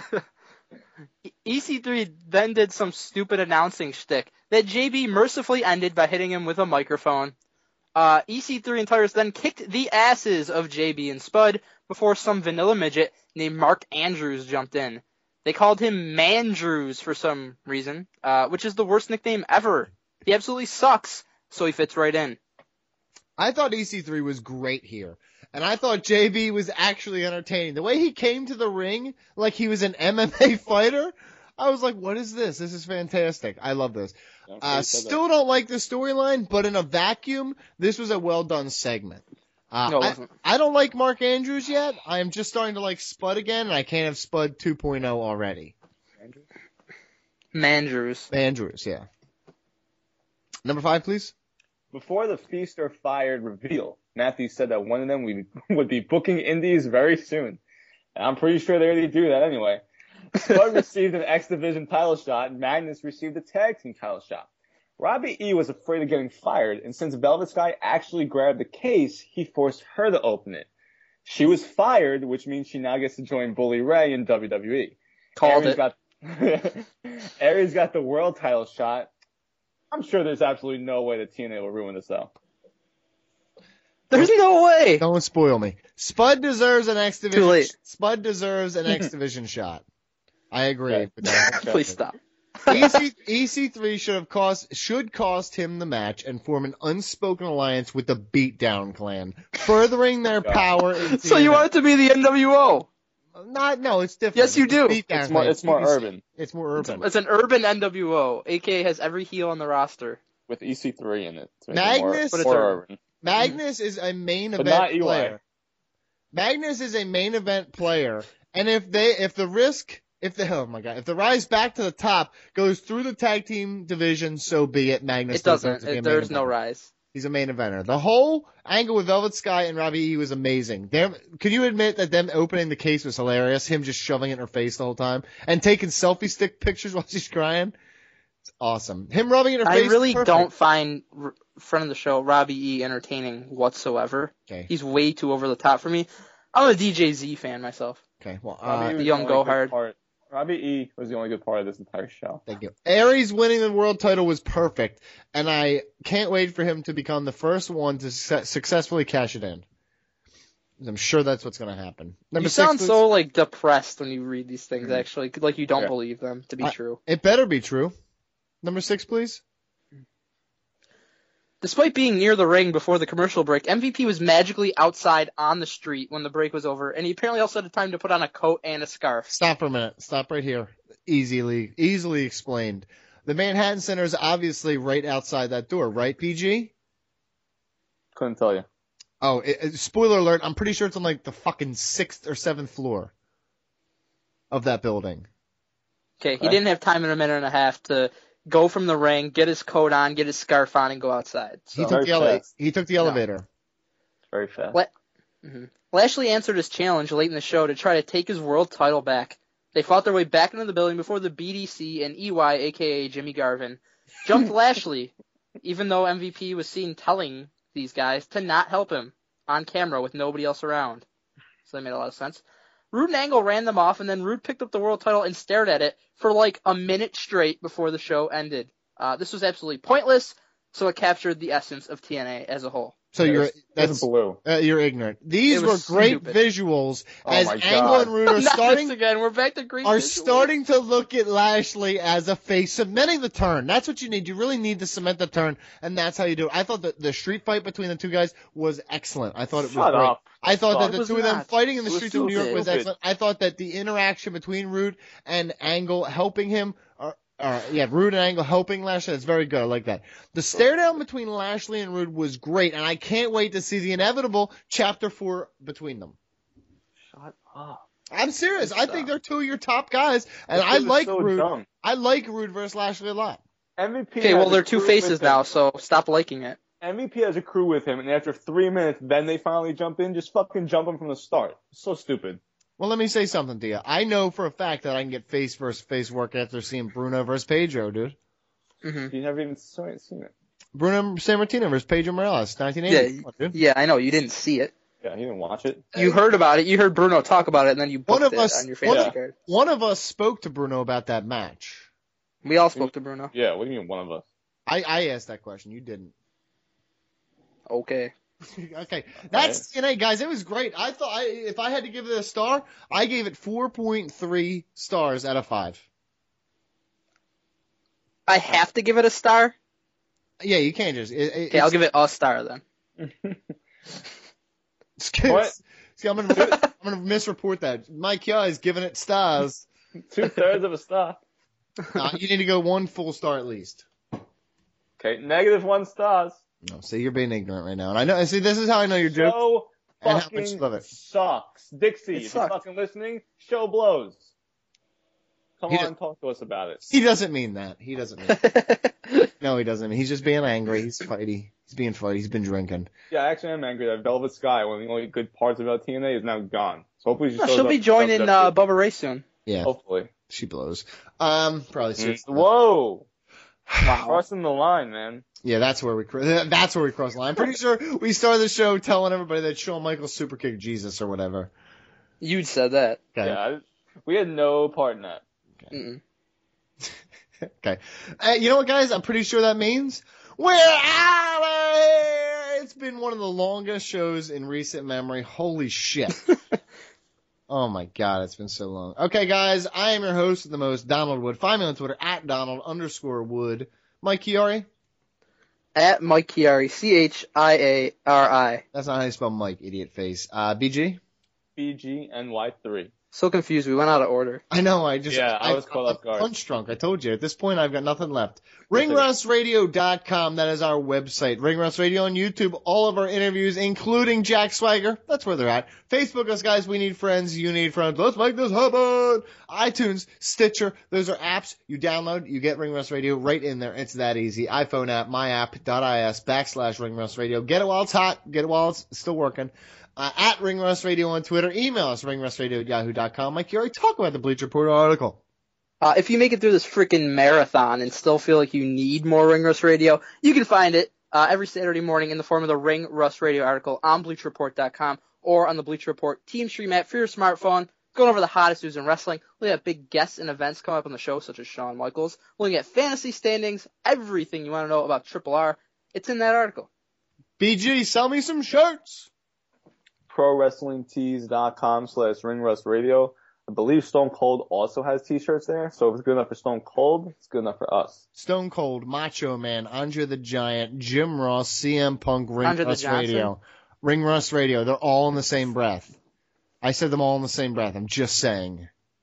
E C three then did some stupid announcing shtick that J B mercifully ended by hitting him with a microphone. Uh, E C three and Tyrus then kicked the asses of J B and Spud before some vanilla midget named Mark Andrews jumped in. They called him Mandrews for some reason, uh, which is the worst nickname ever. He absolutely sucks, so he fits right in. I thought E C three was great here. And I thought J B was actually entertaining. The way he came to the ring like he was an M M A fighter, I was like, what is this? This is fantastic. I love this. Uh, still don't like the storyline, but in a vacuum, this was a well-done segment. Uh, No, it I, wasn't. I don't like Mark Andrews yet. I am just starting to like Spud again, and I can't have Spud two point oh already. Mandrews. Andrews, yeah. Number five, please. Before the Feast or Fired reveal, Matthews said that one of them would, would be booking indies very soon. And I'm pretty sure they already do that anyway. Spud received an X Division title shot, and Magnus received a tag team title shot. Robbie E was afraid of getting fired, and since Velvet Sky actually grabbed the case, he forced her to open it. She was fired, which means she now gets to join Bully Ray in W W E. Called Aries it. Got, Aries got the world title shot. I'm sure there's absolutely no way that T N A will ruin this though. There's no way. Don't spoil me. Spud deserves an X Division. Too late. Spud deserves an X Division shot. I agree. Okay. But no. Please stop. E C, E C three should have cost should cost him the match and form an unspoken alliance with the Beatdown Clan, furthering their power. In So you want it to be the N W O? Not no, it's different. Yes, you It's do. the Beatdown It's more, Clan. it's more urban It's more urban. It's an urban N W O. A K A has every heel on the roster. with E C three in it. to make it Magnus- more, But it's more urban. urban. Magnus is a main But event not E Y. player. Magnus is a main event player, and if they if the risk if the oh my god if the rise back to the top goes through the tag team division, so be it. Magnus It doesn't. deserves to be a It, main there's no eventer. rise. He's a main eventer. The whole angle with Velvet Sky and Robbie E was amazing. Them, can you admit that them opening the case was hilarious? Him just shoving it in her face the whole time and taking selfie stick pictures while she's crying. It's awesome. Him rubbing it in her I face. is really perfect. don't find r- friend of the show Robbie E entertaining whatsoever. Okay. He's way too over the top for me. I'm a D J Z fan myself. Okay. Well, Robbie uh, E was the young only go good hard. part- Robbie E was the only good part of this entire show. Thank you. Aries winning the world title was perfect, and I can't wait for him to become the first one to su- successfully cash it in. I'm sure that's what's going to happen. Number You six sound was- so like depressed when you read these things. Actually, like you don't Yeah. believe them to be I- true. It better be true. Number six, please. Despite being near the ring before the commercial break, M V P was magically outside on the street when the break was over, and he apparently also had time to put on a coat and a scarf. Stop for a minute. Stop right here. Easily, easily explained. The Manhattan Center is obviously right outside that door, right, P G? Couldn't tell you. Oh, it, it- spoiler alert, I'm pretty sure it's on like the fucking sixth or seventh floor of that building. Okay, he Okay. didn't have time in a minute and a half to go from the ring, get his coat on, get his scarf on, and go outside. He So. took the Very ele- fast. he took the elevator. Very fast. What? hmm Lashley answered his challenge late in the show to try to take his world title back. They fought their way back into the building before the B D C and E Y, aka Jimmy Garvin, jumped Lashley, even though M V P was seen telling these guys to not help him on camera with nobody else around. So that made a lot of sense. Rude and Angle ran them off, and then Rude picked up the world title and stared at it for like a minute straight before the show ended. Uh, this was absolutely pointless, so it captured the essence of T N A as a whole. So Yeah, you're it's- that's it's blue. uh, you're ignorant. These It were was great stupid. visuals Oh as my Angle God. and Rude are Not starting this again. We're back to great are visuals. starting to look at Lashley as a face, cementing the turn. That's what you need. You really need to cement the turn, and that's how you do it. I thought that the street fight between the two guys was excellent. I thought it was Shut great. up. I thought Stop. that It the was two of them not. fighting in the It was streets of New York was stupid. excellent. I thought that the interaction between Rude and Angle helping him, or, or yeah, Rude and Angle helping Lashley, that's very good. I like that. The stare down between Lashley and Rude was great, and I can't wait to see the inevitable chapter four between them. Shut up. I'm serious. I Stop. think they're two of your top guys, and This I is like so Rude. dumb. I like Rude versus Lashley a lot. M V P Okay, has well a they're two crew faces with now, him. so stop liking it. M V P has a crew with him, and after three minutes, then they finally jump in. Just fucking jump him from the start. So stupid. Well, let me say something to you. I know for a fact that I can get face versus face work after seeing Bruno versus Pedro, dude. Mm-hmm. You never even saw it, seen it. Bruno Sammartino versus Pedro Morales, nineteen eighty. Yeah, Come on, dude. yeah, I know you didn't see it. Yeah, he didn't watch it. You heard about it. You heard Bruno talk about it, and then you booked One of it us, on your one, fantasy of, card. one of us spoke to Bruno about that match. We all spoke to Bruno. Yeah, what do you mean one of us? I, I asked that question. You didn't. Okay. Okay, that's T N A, guys. It was great. I thought I, if I had to give it a star, I gave it four point three stars out of five. I have to give it a star. Yeah, you can't just. It, it, Okay, I'll give it a star then. What? See, I'm gonna I'm gonna misreport that. Mike Yah is giving it stars. Two thirds of a star. Uh, you need to go one full star at least. Okay, negative one stars. No, see, you're being ignorant right now, and I know. See, this is how I know you're joking. Show And how much you fucking love it. sucks. Dixie, It if you're sucked. fucking listening, show blows. Come He on, does- talk to us about it. He doesn't mean that. He doesn't mean that. No, he doesn't. He's just being angry. He's fighty. He's being fighty. He's been drinking. Yeah, actually, I'm angry that Velvet Sky, one of the only good parts about T N A, is now gone. So hopefully she No, shows she'll up be in joining uh, W W Bubba Ray soon. Yeah, E. Hopefully. she blows. Um, probably. Mm. seriously. Whoa! Wow. Crossing the line, man. Yeah, that's where we cr- that's where we cross the line. I'm pretty sure we started the show telling everybody that Shawn Michaels super kicked Jesus or whatever. You'd said that. Okay. Yeah, I- we had no part in that. Mm-mm. Okay. Uh, you know what, guys? I'm pretty sure that means we're out of here. It's been one of the longest shows in recent memory. Holy shit. Oh, my God. It's been so long. Okay, guys. I am your host of the most, Donald Wood. Find me on Twitter at Donald underscore Wood. Mike Chiari. At Mike Chiari. C H I A R I. That's not how you spell Mike, idiot face. Uh, B G? B G N Y three. So confused. We went out of order. I know. I just yeah. I was I, caught off guard. Punch drunk. I told you. At this point, I've got nothing left. ring rust radio dot com. That is our website. Ring Rust Radio on YouTube. All of our interviews, including Jack Swagger. That's where they're at. Facebook us, guys. We need friends. You need friends. Let's make this happen. iTunes, Stitcher. Those are apps you download. You get Ring Rust Radio right in there. It's that easy. iPhone app, my app dot is backslash Ring Rust Radio. Get it while it's hot. Get it while it's still working. Uh, at Ring Rust Radio on Twitter. Email us, ring rust radio at yahoo dot com. Mike, you already talked about the Bleacher Report article. Uh, if you make it through this freaking marathon and still feel like you need more Ring Rust Radio, you can find it uh, every Saturday morning in the form of the Ring Rust Radio article on bleacher report dot com or on the Bleacher Report Team Stream app for your smartphone. Going over the hottest news in wrestling. We have big guests and events coming up on the show, such as Shawn Michaels. Looking at fantasy standings, everything you want to know about Triple R. It's in that article. B G, sell me some shirts. pro wrestling tees dot com slash ring rust radio. I believe Stone Cold also has t-shirts there, so if it's good enough for Stone Cold, it's good enough for us. Stone Cold, Macho Man, Andre the Giant, Jim Ross, C M Punk, Ring Andre Rust Radio. Ring Rust Radio, they're all in the same breath. I said them all in the same breath, I'm just saying.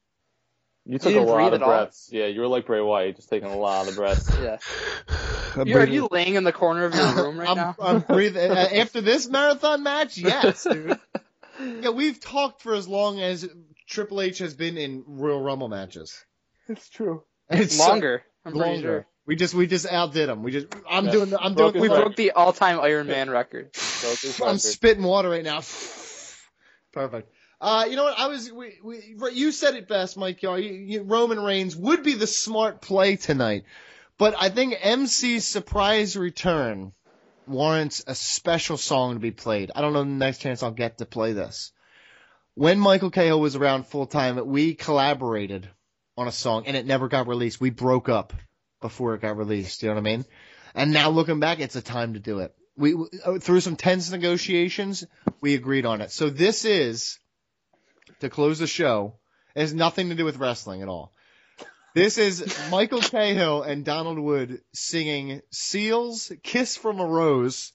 You took you a lot of breaths. All? Yeah, you were like Bray Wyatt, just taking a lot of breaths. Yeah. You're, are you laying in the corner of your room right I'm, now? I'm breathing. After this marathon match, yes, dude. Yeah, we've talked for as long as Triple H has been in Royal Rumble matches. It's true. It's longer. So, I'm pretty longer. sure. We just we just outdid him. We just I'm yeah. doing the, I'm broke doing we like, broke the all-time Iron Man record. I'm record. spitting water right now. Perfect. Uh, you know what? I was we, we you said it best, Mike. You, you, Roman Reigns would be the smart play tonight, but I think M C's surprise return warrants a special song to be played. I don't know the next chance I'll get to play this. When Michael Cahill was around full time, we collaborated on a song, and it never got released. We broke up before it got released. You know what I mean? And now looking back, it's a time to do it. We through some tense negotiations, we agreed on it. So this is, to close the show, it has nothing to do with wrestling at all. This is Michael Cahill and Donald Wood singing Seal's Kiss from a Rose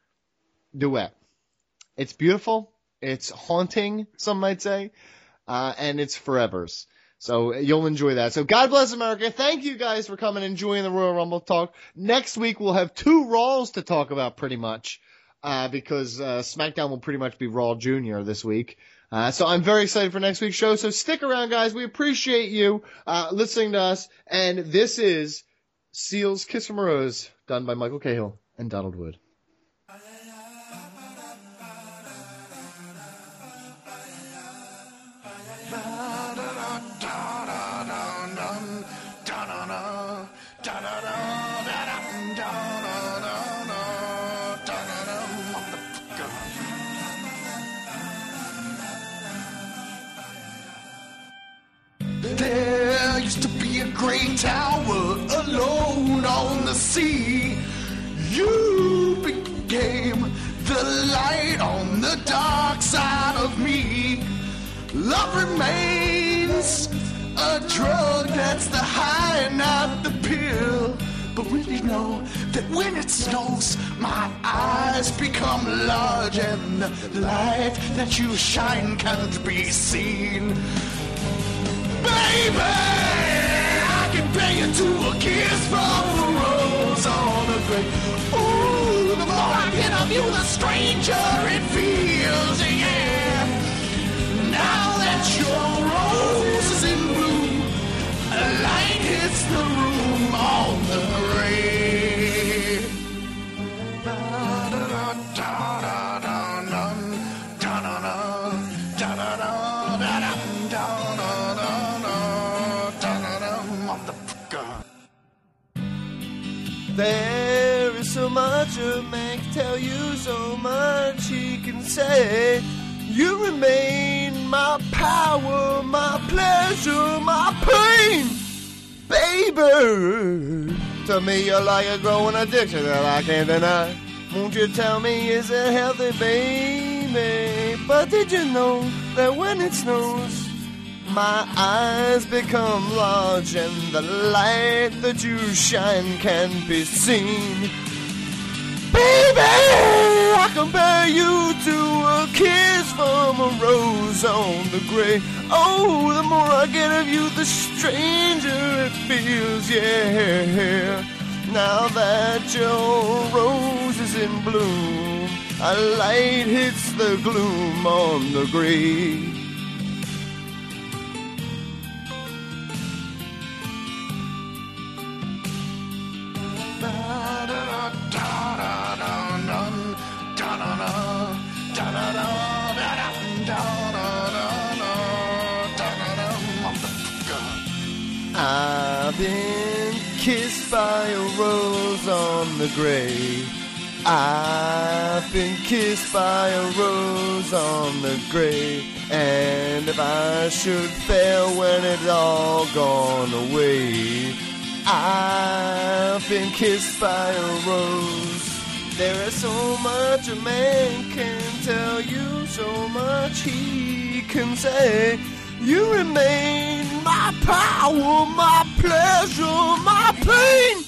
duet. It's beautiful. It's haunting, some might say, uh, and it's forevers. So you'll enjoy that. So God bless America. Thank you guys for coming and enjoying the Royal Rumble talk. Next week we'll have two Raws to talk about pretty much, uh, because uh, SmackDown will pretty much be Raw Junior this week. Uh, so I'm very excited for next week's show. So stick around, guys. We appreciate you uh, listening to us. And this is Seal's Kiss from a Rose, done by Michael Cahill and Donald Wood. There used to be a great tower alone on the sea. You became the light on the dark side of me. Love remains a drug that's the high, not the pill. But will you know that when it snows, my eyes become large and the light that you shine can't be seen. Baby, I can pay you to a kiss from a rose on the grave. Ooh, the more I get of you, the stranger it feels, yeah. Now that your rose is in bloom, a light hits the room on the grave. Da da da da da da da da da da da da da. There is so much a man can tell you, so much he can say. You remain my power, my pleasure, my pain. Baby, Baby, to me you're like a growing addiction that I can't deny. Won't you tell me, is it healthy, baby? But did you know that when it snows, my eyes become large and the light that you shine can be seen? Baby, I compare you to a kiss from a rose on the grave. Oh, the more I get of you, the stranger it feels, yeah. Now that your rose is in bloom, a light hits the gloom on the grave. I've been kissed by a rose on the grave. I've been kissed by a rose on the grave. And if I should fail when it's all gone away, I've been kissed by a rose. There is so much a man can tell you, so much he can say. You remain my power, my pleasure, my pain.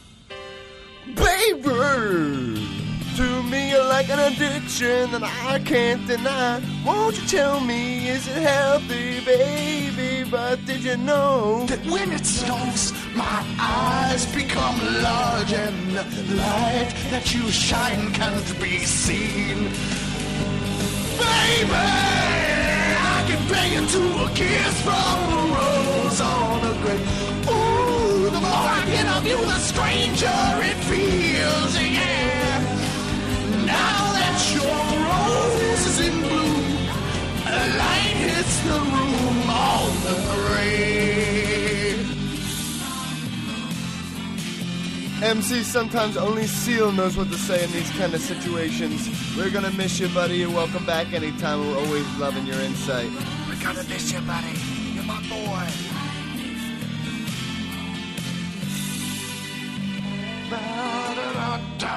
Baby, to me you're like an addiction that I can't deny. Won't you tell me, is it healthy, baby? But did you know that when it snows, my eyes become large and the light that you shine can't be seen? Baby, bang into a kiss from a rose on a grave. Ooh, the more I get of you, the stranger it feels, yeah. Now that your rose is in bloom, a light hits the room on the grave. M C, sometimes only Seal knows what to say in these kind of situations. We're gonna miss you, buddy. You're welcome back anytime. We're always loving your insight. We're gonna miss you, buddy. You're my boy. Da, da, da, da.